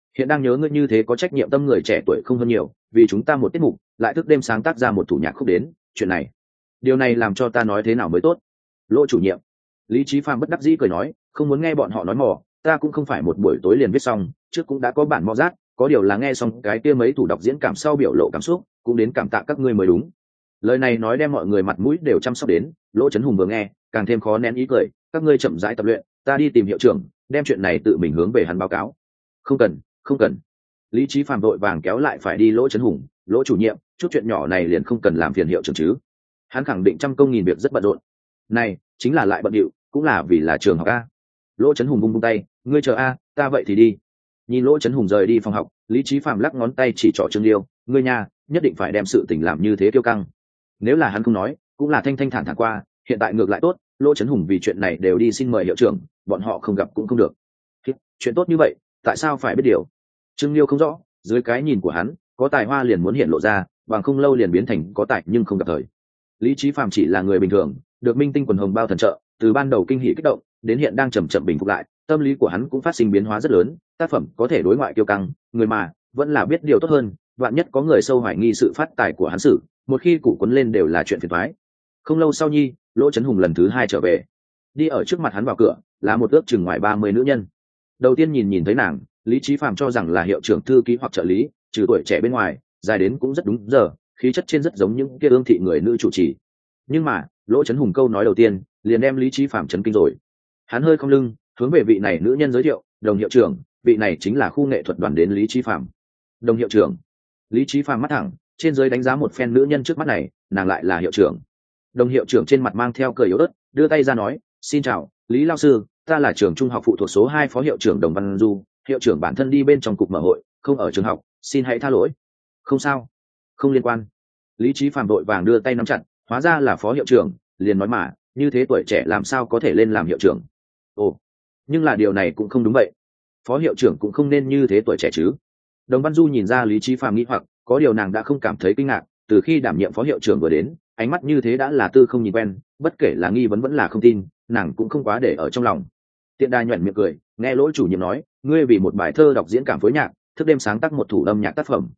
hiện đang nhớ ngươi như thế có trách nhiệm tâm người trẻ tuổi không hơn nhiều, vì chúng ta một tiết mục lại thức đêm sáng tác ra một thủ nhạc khúc đến chuyện này, điều này làm cho ta nói thế nào mới tốt. Lỗ chủ nhiệm, Lý Chí Phàm bất đắc dĩ cười nói, không muốn nghe bọn họ nói mò, ta cũng không phải một buổi tối liền viết xong, trước cũng đã có bản mò rát, có điều là nghe xong cái kia mấy thủ đọc diễn cảm sau biểu lộ cảm xúc, cũng đến cảm tạ các ngươi mới đúng. Lời này nói đem mọi người mặt mũi đều chăm sóc đến. Lỗ Chấn Hùng vừa nghe càng thêm khó nén ý cười, các ngươi chậm rãi tập luyện, ta đi tìm hiệu trưởng đem chuyện này tự mình hướng về hắn báo cáo. Không cần, không cần. Lý Chí Phàm vội vàng kéo lại phải đi Lỗ Chấn Hùng, Lỗ chủ nhiệm, chút chuyện nhỏ này liền không cần làm phiền hiệu trưởng chứ. Hắn khẳng định trăm công nghìn việc rất bận rộn. Này chính là lại bận điệu, cũng là vì là trường học a. Lỗ Chấn Hùng bung bung tay, ngươi chờ a, ta vậy thì đi. Nhìn Lỗ Chấn Hùng rời đi phòng học, Lý Chí Phàm lắc ngón tay chỉ trỏ Trương Liêu, ngươi nha, nhất định phải đem sự tình làm như thế kiêu căng. Nếu là hắn không nói, cũng là thanh thanh thản thản qua, hiện tại ngược lại tốt, Lỗ Chấn Hùng vì chuyện này đều đi xin mời hiệu trưởng, bọn họ không gặp cũng không được. Chuyện tốt như vậy, tại sao phải biết điều? Trương Liêu không rõ, dưới cái nhìn của hắn, có tài hoa liền muốn hiện lộ ra, bằng không lâu liền biến thành có tài nhưng không gặp thời. Lý Chí Phàm chỉ là người bình thường, được minh tinh quần hồng bao thần trợ, từ ban đầu kinh hỉ kích động, đến hiện đang chậm chậm bình phục lại, tâm lý của hắn cũng phát sinh biến hóa rất lớn, tác phẩm có thể đối ngoại kiêu căng, người mà vẫn là biết điều tốt hơn, vạn nhất có người sâu hoài nghi sự phát tài của hắn xử, một khi củ cuốn lên đều là chuyện phiền toái. Không lâu sau nhi, Lỗ Chấn Hùng lần thứ hai trở về, đi ở trước mặt hắn vào cửa là một ước chừng ngoài ba mươi nữ nhân. Đầu tiên nhìn nhìn thấy nàng, Lý Chí Phàm cho rằng là hiệu trưởng thư ký hoặc trợ lý, trừ tuổi trẻ bên ngoài, dài đến cũng rất đúng giờ, khí chất trên rất giống những kia ương thị người nữ chủ trì. Nhưng mà Lỗ Chấn Hùng câu nói đầu tiên liền đem Lý Chí Phàm chấn kinh rồi. Hắn hơi cong lưng hướng về vị này nữ nhân giới thiệu, đồng hiệu trưởng, vị này chính là khu nghệ thuật đoàn đến Lý Chí Phàm. Đồng hiệu trưởng? Lý Chí Phàm mắt thẳng, trên dưới đánh giá một phen nữ nhân trước mắt này, nàng lại là hiệu trưởng. Đồng hiệu trưởng trên mặt mang theo cười yếu ớt, đưa tay ra nói, xin chào Lý lão sư, ta là trường trung học phụ thuộc số hai phó hiệu trưởng Đồng Văn Du, hiệu trưởng bản thân đi bên trong cục mở hội, không ở trường học, xin hãy tha lỗi. Không sao, không liên quan. Lý Chí Phàm vội vàng đưa tay nắm chặt, hóa ra là phó hiệu trưởng, liền nói mà, như thế tuổi trẻ làm sao có thể lên làm hiệu trưởng? Ồ, nhưng là điều này cũng không đúng vậy, phó hiệu trưởng cũng không nên như thế tuổi trẻ chứ. Đồng Văn Du nhìn ra Lý Chí Phàm nghĩ hoặc, có điều nàng đã không cảm thấy kinh ngạc, từ khi đảm nhiệm phó hiệu trưởng vừa đến, ánh mắt như thế đã là tư không nhìn quen, bất kể là nghi vấn vẫn là không tin, nàng cũng không quá để ở trong lòng. Tiện đà nhoẻn miệng cười, nghe Lỗ chủ nhiệm nói, ngươi vì một bài thơ đọc diễn cảm phối nhạc, thức đêm sáng tác một thủ âm nhạc tác phẩm.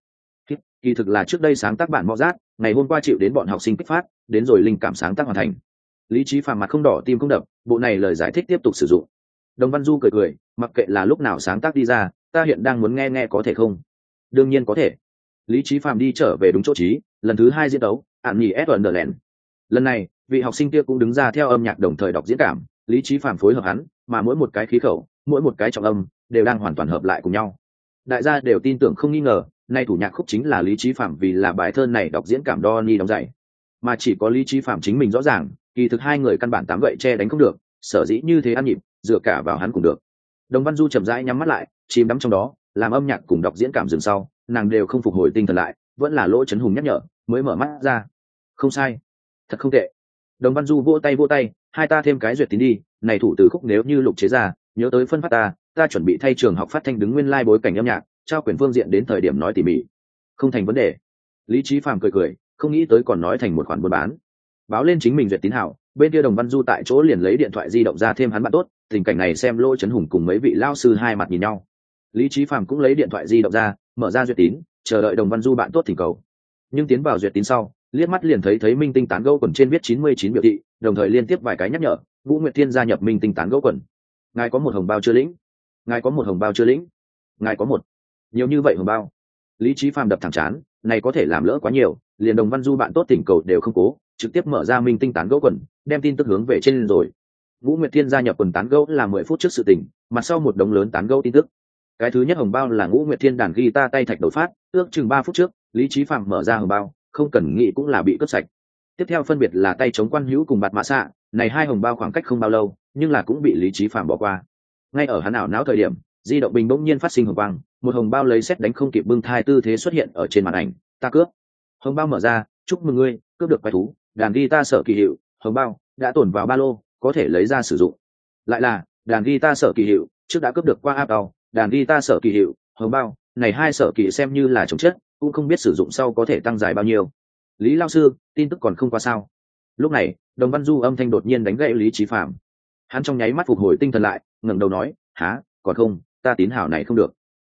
Kỳ thực là trước đây sáng tác bản Mozart, ngày hôm qua chịu đến bọn học sinh kích phát, đến rồi linh cảm sáng tác hoàn thành. Lý Chí Phàm mặt không đỏ tim không đập, bộ này lời giải thích tiếp tục sử dụng. Đồng Văn Du cười cười, mặc kệ là lúc nào sáng tác đi ra, ta hiện đang muốn nghe nghe có thể không? Đương nhiên có thể. Lý Chí Phàm đi trở về đúng chỗ trí, lần thứ hai diễn đấu, ạn nhì S Wonderland. Lần này, vị học sinh kia cũng đứng ra theo âm nhạc đồng thời đọc diễn cảm, Lý Chí Phàm phối hợp hắn, mà mỗi một cái khí khẩu, mỗi một cái trọng âm đều đang hoàn toàn hợp lại cùng nhau. Đại gia đều tin tưởng không nghi ngờ, nay thủ nhạc khúc chính là Lý Chí Phàm vì là bài thơ này đọc diễn cảm đo ni đóng dạy. Mà chỉ có Lý Chí Phàm chính mình rõ ràng, kỳ thực hai người căn bản tám gậy che đánh không được, sở dĩ như thế ăn nhịp, dựa cả vào hắn cũng được. Đồng Văn Du chậm rãi nhắm mắt lại, chìm đắm trong đó, làm âm nhạc cùng đọc diễn cảm dừng sau, nàng đều không phục hồi tinh thần lại, vẫn là Lỗ Chấn Hùng nhắc nhở, mới mở mắt ra. Không sai, thật không tệ. Đồng Văn Du vỗ tay vỗ tay, hai ta thêm cái duyệt tín đi, này thủ từ khúc nếu như lục chế ra, nhớ tới phân phát ta, ta chuẩn bị thay trường học phát thanh đứng nguyên lai like bối cảnh âm nhạc, trao quyền phương diện đến thời điểm nói tỉ mỉ. Không thành vấn đề. Lý Chí Phàm cười cười, không nghĩ tới còn nói thành một khoản buôn bán. Báo lên chính mình duyệt tín hảo, bên kia Đồng Văn Du tại chỗ liền lấy điện thoại di động ra thêm hắn bạn tốt, tình cảnh này xem Lỗ Chấn Hùng cùng mấy vị lao sư hai mặt nhìn nhau. Lý Chí Phàm cũng lấy điện thoại di động ra, mở ra duyệt tín, chờ đợi Đồng Văn Du bạn tốt thỉnh cầu. Nhưng tiến vào duyệt tín sau, liếc mắt liền thấy thấy minh tinh tán gẫu quần trên viết chín mươi chín biểu thị, đồng thời liên tiếp vài cái nhắc nhở, Vũ Nguyệt Thiên gia nhập minh tinh tán gẫu quần. Ngài có một hồng bao chưa lĩnh? Ngài có một hồng bao chưa lĩnh? Ngài có một. Nhiều như vậy hồng bao. Lý Chí Phàm đập thẳng chán, này có thể làm lỡ quá nhiều, liền Đồng Văn Du bạn tốt thỉnh cầu đều không cố, trực tiếp mở ra minh tinh tán gẫu quần, đem tin tức hướng về trên rồi. Vũ Nguyệt Thiên gia nhập quần tán gẫu là mười phút trước sự tình, mặt sau một đống lớn tán gẫu tin tức. Cái thứ nhất hồng bao là Ngũ Nguyệt Thiên đàn guitar tay thạch đột phát, ước chừng ba phút trước, Lý Chí Phàm mở ra hồng bao, không cần nghĩ cũng là bị cướp sạch. Tiếp theo phân biệt là tay chống Quan Hữu cùng Bạt Mã Xạ, này hai hồng bao khoảng cách không bao lâu, nhưng là cũng bị Lý Chí Phàm bỏ qua. Ngay ở hắn ảo não thời điểm, di động bình bỗng nhiên phát sinh hồng quang, một hồng bao lấy sét đánh không kịp bưng thai tư thế xuất hiện ở trên màn ảnh, ta cướp. Hồng bao mở ra, chúc mừng ngươi, cướp được quái thú, đàn guitar sở kỳ hiệu, hồng bao đã tồn vào ba lô, có thể lấy ra sử dụng. Lại là đàn guitar sở kỳ hiệu, trước đã cướp được qua áp đầu, đàn guitar sở kỳ hiệu, hồng bao, này hai sở kỳ xem như là chống chết, cũng không biết sử dụng sau có thể tăng dài bao nhiêu. Lý lão sư, tin tức còn không qua sao? Lúc này, Đồng Văn Du âm thanh đột nhiên đánh gãy Lý Chí Phàm. Hắn trong nháy mắt phục hồi tinh thần lại, ngẩng đầu nói, há, còn không, ta tín hảo này không được.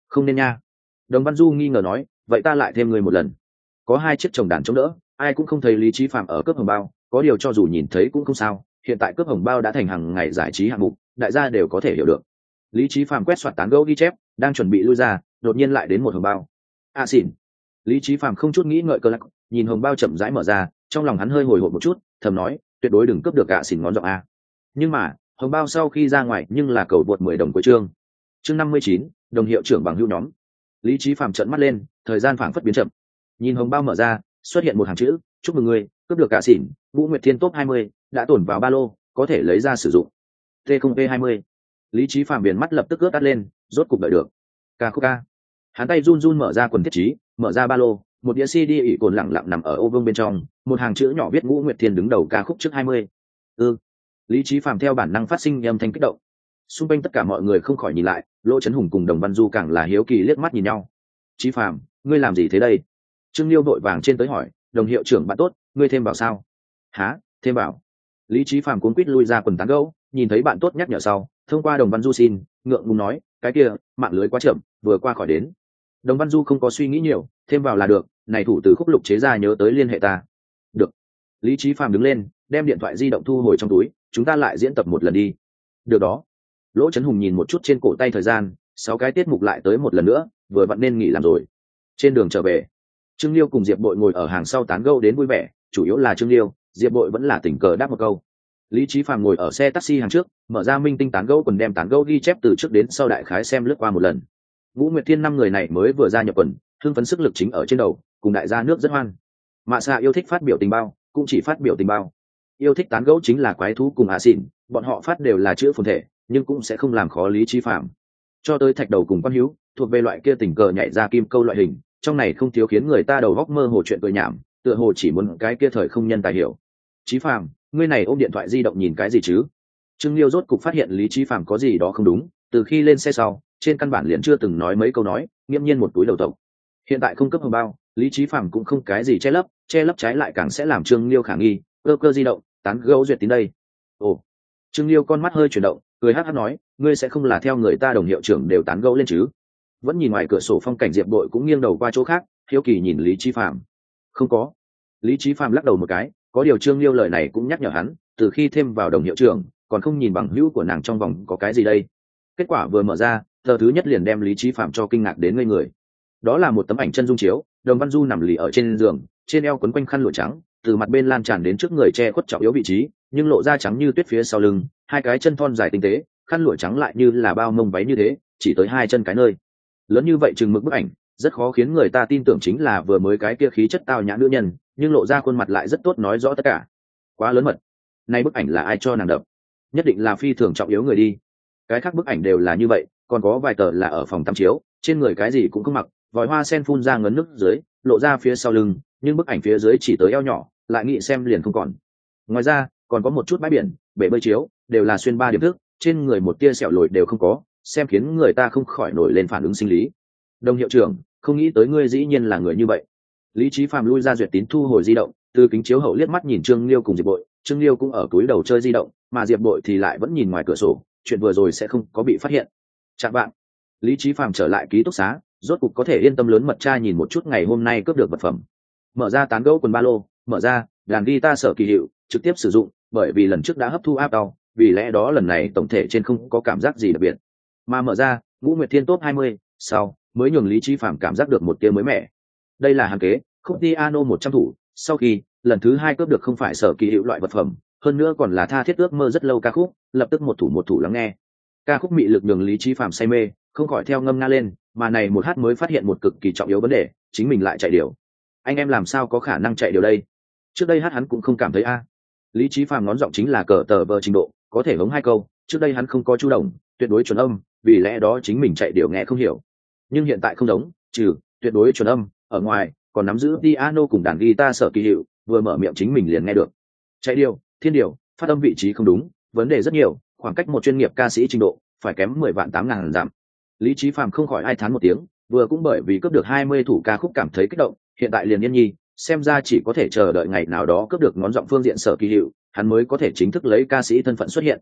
Không nên nha. Đồng Văn Du nghi ngờ nói, vậy ta lại thêm người một lần. Có hai chiếc chồng đàn chống đỡ, ai cũng không thấy Lý Chí Phạm ở cướp hồng bao, có điều cho dù nhìn thấy cũng không sao, hiện tại cướp hồng bao đã thành hàng ngày giải trí hạng mục, đại gia đều có thể hiểu được. Lý Chí Phạm quét soạt tán gẫu ghi chép, đang chuẩn bị lui ra, đột nhiên lại đến một hồng bao. A xỉn. Lý Chí Phạm không chút nghĩ ngợi cơ lắc, nhìn hồng bao chậm rãi mở ra, trong lòng hắn hơi hồi hộp một chút, thầm nói, tuyệt đối đừng cướp được A xỉn ngón giọng a. Nhưng mà, hồng bao sau khi ra ngoài nhưng là cầu vượt mười đồng của chương. Chương năm mươi chín, đồng hiệu trưởng bằng hữu nhóm. Lý Chí Phạm trợn mắt lên, thời gian phảng phất biến chậm. Nhìn hồng bao mở ra, xuất hiện một hàng chữ, chúc mừng ngươi, cướp được A xỉn, Ngũ Nguyệt Thiên top hai mươi, đã tồn vào ba lô, có thể lấy ra sử dụng. T không P hai mươi. Lý Chí Phạm biển mắt lập tức ướt tắt lên, rốt cục đợi được. Ca khúc ca. Hắn tay run run mở ra quần thiết trí, mở ra ba lô, một đĩa xê đê ỉ cồn lặng lặng nằm ở ô vương bên trong, một hàng chữ nhỏ viết Ngũ Nguyệt Thiên đứng đầu ca khúc trước hai mươi. Ừ. Lý Chí Phạm theo bản năng phát sinh âm thanh kích động. Xung quanh tất cả mọi người không khỏi nhìn lại, Lỗ Chấn Hùng cùng Đồng Văn Du càng là hiếu kỳ liếc mắt nhìn nhau. Chí Phạm, ngươi làm gì thế đây? Trương Liêu vội vàng trên tới hỏi, đồng hiệu trưởng bạn tốt, ngươi thêm vào sao? Hả? Thêm vào? Lý Chí Phạm cuống quýt lui ra quần tán gẫu, nhìn thấy bạn tốt nhắc nhở sau, thông qua Đồng Văn Du xin, ngượng ngùng nói, cái kia, mạng lưới quá chậm, vừa qua khỏi đến. Đồng Văn Du không có suy nghĩ nhiều, thêm vào là được, này thủ từ khúc lục chế ra nhớ tới liên hệ ta. Được. Lý Chí Phạm đứng lên, đem điện thoại di động thu hồi trong túi, chúng ta lại diễn tập một lần đi. Được đó. Lỗ Chấn Hùng nhìn một chút trên cổ tay thời gian, sáu cái tiết mục lại tới một lần nữa, vừa vặn nên nghỉ làm rồi. Trên đường trở về, Trương Liêu cùng Diệp Bội ngồi ở hàng sau tán gẫu đến vui vẻ, chủ yếu là Trương Liêu, Diệp Bội vẫn là tình cờ đáp một câu. Lý Chí Phạm ngồi ở xe taxi hàng trước, mở ra minh tinh tán gẫu quần đem tán gẫu ghi chép từ trước đến sau đại khái xem lướt qua một lần. Ngũ Nguyệt Thiên năm người này mới vừa ra nhập quần, hưng phấn sức lực chính ở trên đầu, cùng đại gia nước rất hoan. Mạ Xạ yêu thích phát biểu tình bao, cũng chỉ phát biểu tình bao. Yêu thích tán gẫu chính là quái thú cùng A Xỉn, bọn họ phát đều là chữ phồn thể, nhưng cũng sẽ không làm khó Lý Chí Phạm. Cho tới Thạch Đầu cùng Quan Hiếu, thuộc về loại kia tình cờ nhảy ra kim câu loại hình, trong này không thiếu khiến người ta đầu góc mơ hồ chuyện cười nhảm, tựa hồ chỉ muốn cái kia thời không nhân tài hiểu. Chí Phạm, ngươi này ôm điện thoại di động nhìn cái gì chứ? Trương Liêu rốt cục phát hiện Lý Chí Phạm có gì đó không đúng, từ khi lên xe sau, trên căn bản liền chưa từng nói mấy câu nói, nghiêm nhiên một túi đầu tộc. Hiện tại không cấp hồng bao, Lý Chí Phạm cũng không cái gì che lấp, che lấp trái lại càng sẽ làm Trương Liêu khả nghi, cơ cơ di động, tán gẫu duyệt tín đây. Ồ. Trương Liêu con mắt hơi chuyển động, cười hắc hắc nói, ngươi sẽ không là theo người ta đồng hiệu trưởng đều tán gẫu lên chứ? Vẫn nhìn ngoài cửa sổ phong cảnh Diệp Bội cũng nghiêng đầu qua chỗ khác, hiếu kỳ nhìn Lý Chí Phạm. Không có. Lý Chí Phạm lắc đầu một cái, có điều Trương Liêu lời này cũng nhắc nhở hắn, từ khi thêm vào đồng hiệu trưởng, còn không nhìn bằng hữu của nàng trong vòng có cái gì đây. Kết quả vừa mở ra, tờ thứ nhất liền đem Lý Chí Phạm cho kinh ngạc đến ngây người. Đó là một tấm ảnh chân dung chiếu, Đồng Văn Du nằm lì ở trên giường, trên eo quấn quanh khăn lụa trắng, từ mặt bên lan tràn đến trước người che khuất trọng yếu vị trí, nhưng lộ ra trắng như tuyết phía sau lưng, hai cái chân thon dài tinh tế, khăn lụa trắng lại như là bao mông váy như thế, chỉ tới hai chân cái nơi. Lớn như vậy chừng mực bức ảnh, rất khó khiến người ta tin tưởng chính là vừa mới cái kia khí chất tao nhã nữ nhân, nhưng lộ ra khuôn mặt lại rất tốt nói rõ tất cả. Quá lớn mật. Này bức ảnh là ai cho nàng đập? Nhất định là phi thường trọng yếu người đi. Cái khác bức ảnh đều là như vậy, còn có vài tờ là ở phòng tắm chiếu, trên người cái gì cũng không mặc, vòi hoa sen phun ra ngấn nước dưới, lộ ra phía sau lưng, nhưng bức ảnh phía dưới chỉ tới eo nhỏ, lại nghĩ xem liền không còn. Ngoài ra, còn có một chút bãi biển, bể bơi chiếu, đều là xuyên ba điểm thức, trên người một tia sẹo lồi đều không có, xem khiến người ta không khỏi nổi lên phản ứng sinh lý. Đồng hiệu trưởng, không nghĩ tới ngươi dĩ nhiên là người như vậy. Lý Chí Phạm lui ra duyệt tín thu hồi di động, từ kính chiếu hậu liếc mắt nhìn Trương Liêu cùng Diệp Bội, Trương Liêu cũng ở túi đầu chơi di động, mà Diệp Bội thì lại vẫn nhìn ngoài cửa sổ, chuyện vừa rồi sẽ không có bị phát hiện. Chạm bạn. Lý Chí Phạm trở lại ký túc xá, rốt cục có thể yên tâm lớn mật tra nhìn một chút ngày hôm nay cướp được vật phẩm. Mở ra tán gẫu quần ba lô, mở ra, đàn guitar sở kỳ hiệu, trực tiếp sử dụng, bởi vì lần trước đã hấp thu áp đau, vì lẽ đó lần này tổng thể trên không có cảm giác gì đặc biệt. Mà mở ra, Ngũ Nguyệt Thiên top hai mươi, sau mới nhường Lý Chí Phạm cảm giác được một tia mới mẻ. Đây là hàng kế, khúc piano một trăm thủ, sau khi lần thứ hai cướp được không phải sở kỳ hiệu loại vật phẩm, hơn nữa còn là tha thiết ước mơ rất lâu ca khúc, lập tức một thủ một thủ lắng nghe. Ca khúc mị lực nhường Lý Chí Phạm say mê, không khỏi theo ngâm nga lên, mà này một hát mới phát hiện một cực kỳ trọng yếu vấn đề, chính mình lại chạy điều. Anh em làm sao có khả năng chạy điều đây? Trước đây hát hắn cũng không cảm thấy a. Lý Chí Phạm ngón giọng chính là cờ tờ vờ trình độ, có thể hống hai câu, trước đây hắn không có chu đồng, tuyệt đối chuẩn âm, vì lẽ đó chính mình chạy điều nghe không hiểu. Nhưng hiện tại không giống, trừ tuyệt đối chuẩn âm, ở ngoài còn nắm giữ piano cùng đàn guitar sở kỳ hiệu, vừa mở miệng chính mình liền nghe được. Chạy điều, thiên điều, phát âm vị trí không đúng, vấn đề rất nhiều, khoảng cách một chuyên nghiệp ca sĩ trình độ, phải kém mười vạn tám ngàn giảm. Lý Chí Phạm không khỏi ai thán một tiếng, vừa cũng bởi vì cướp được hai mươi thủ ca khúc cảm thấy kích động, hiện tại liền yên nhi, xem ra chỉ có thể chờ đợi ngày nào đó cướp được ngón giọng phương diện sở kỳ hiệu, hắn mới có thể chính thức lấy ca sĩ thân phận xuất hiện.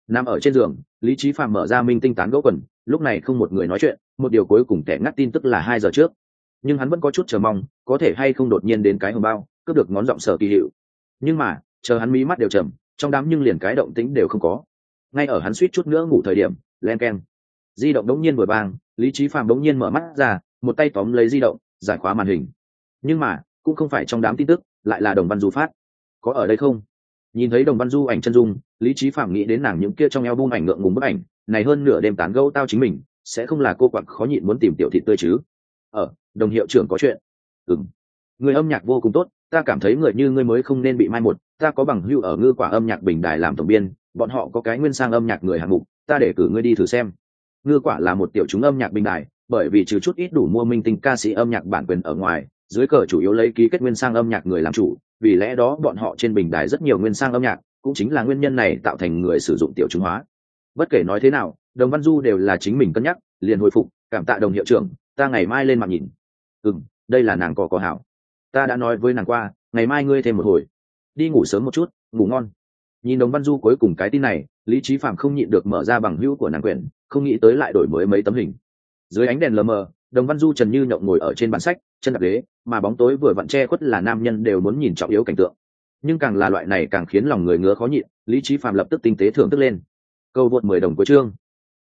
Nằm ở trên giường, lý trí phàm mở ra minh tinh tán gẫu quần, lúc này không một người nói chuyện, một điều cuối cùng kẻ ngắt tin tức là hai giờ trước, nhưng hắn vẫn có chút chờ mong có thể hay không đột nhiên đến cái hồng bao cướp được ngón giọng Sở Kỳ Hiệu. Nhưng mà chờ hắn mí mắt đều trầm, trong đám nhưng liền cái động tĩnh đều không có. Ngay ở hắn suýt chút nữa ngủ thời điểm, len keng, di động đống nhiên vừa vang, lý trí phàm đống nhiên mở mắt ra, một tay tóm lấy di động giải khóa màn hình. Nhưng mà cũng không phải trong đám tin tức, lại là Đồng Văn Du phát. Có ở đây không? Nhìn thấy Đồng Văn Du ảnh chân dung, lý trí phàm nghĩ đến nàng những kia trong album ảnh ngượng ngùng bức ảnh này, hơn nửa đêm tán gẫu tao chính mình, sẽ không là cô quặn khó nhịn muốn tìm tiểu thị tươi chứ? Ở Đồng hiệu trưởng có chuyện. Ừm, người âm nhạc vô cùng tốt, ta cảm thấy người như ngươi mới không nên bị mai một. Ta có bằng hữu ở Ngư Quả âm nhạc bình đài làm tổng biên, bọn họ có cái nguyên sang âm nhạc người hạng mục, ta để cử ngươi đi thử xem. Ngư Quả là một tiểu chúng âm nhạc bình đài, bởi vì trừ chút ít đủ mua minh tinh ca sĩ âm nhạc bản quyền ở ngoài, dưới cờ chủ yếu lấy ký kết nguyên sang âm nhạc người làm chủ, vì lẽ đó bọn họ trên bình đài rất nhiều nguyên sang âm nhạc, cũng chính là nguyên nhân này tạo thành người sử dụng tiểu chúng hóa. Bất kể nói thế nào, Đồng Văn Du đều là chính mình cân nhắc, liền hồi phục, cảm tạ Đồng hiệu trưởng, ta ngày mai lên mạng nhìn. Ừm, đây là nàng có có hảo, ta đã nói với nàng qua, ngày mai ngươi thêm một hồi, đi ngủ sớm một chút, ngủ ngon. Nhìn Đồng Văn Du cuối cùng cái tin này, lý trí phạm không nhịn được mở ra bằng hữu của nàng quyển, không nghĩ tới lại đổi mới mấy tấm hình. Dưới ánh đèn lờ mờ, Đồng Văn Du trần như nhộng ngồi ở trên bàn sách, chân đạp ghế, mà bóng tối vừa vặn che khuất là nam nhân đều muốn nhìn trọng yếu cảnh tượng. Nhưng càng là loại này càng khiến lòng người ngứa khó nhịn, lý trí phạm lập tức tinh tế thưởng thức lên. Câu vượt mười đồng cuối chương.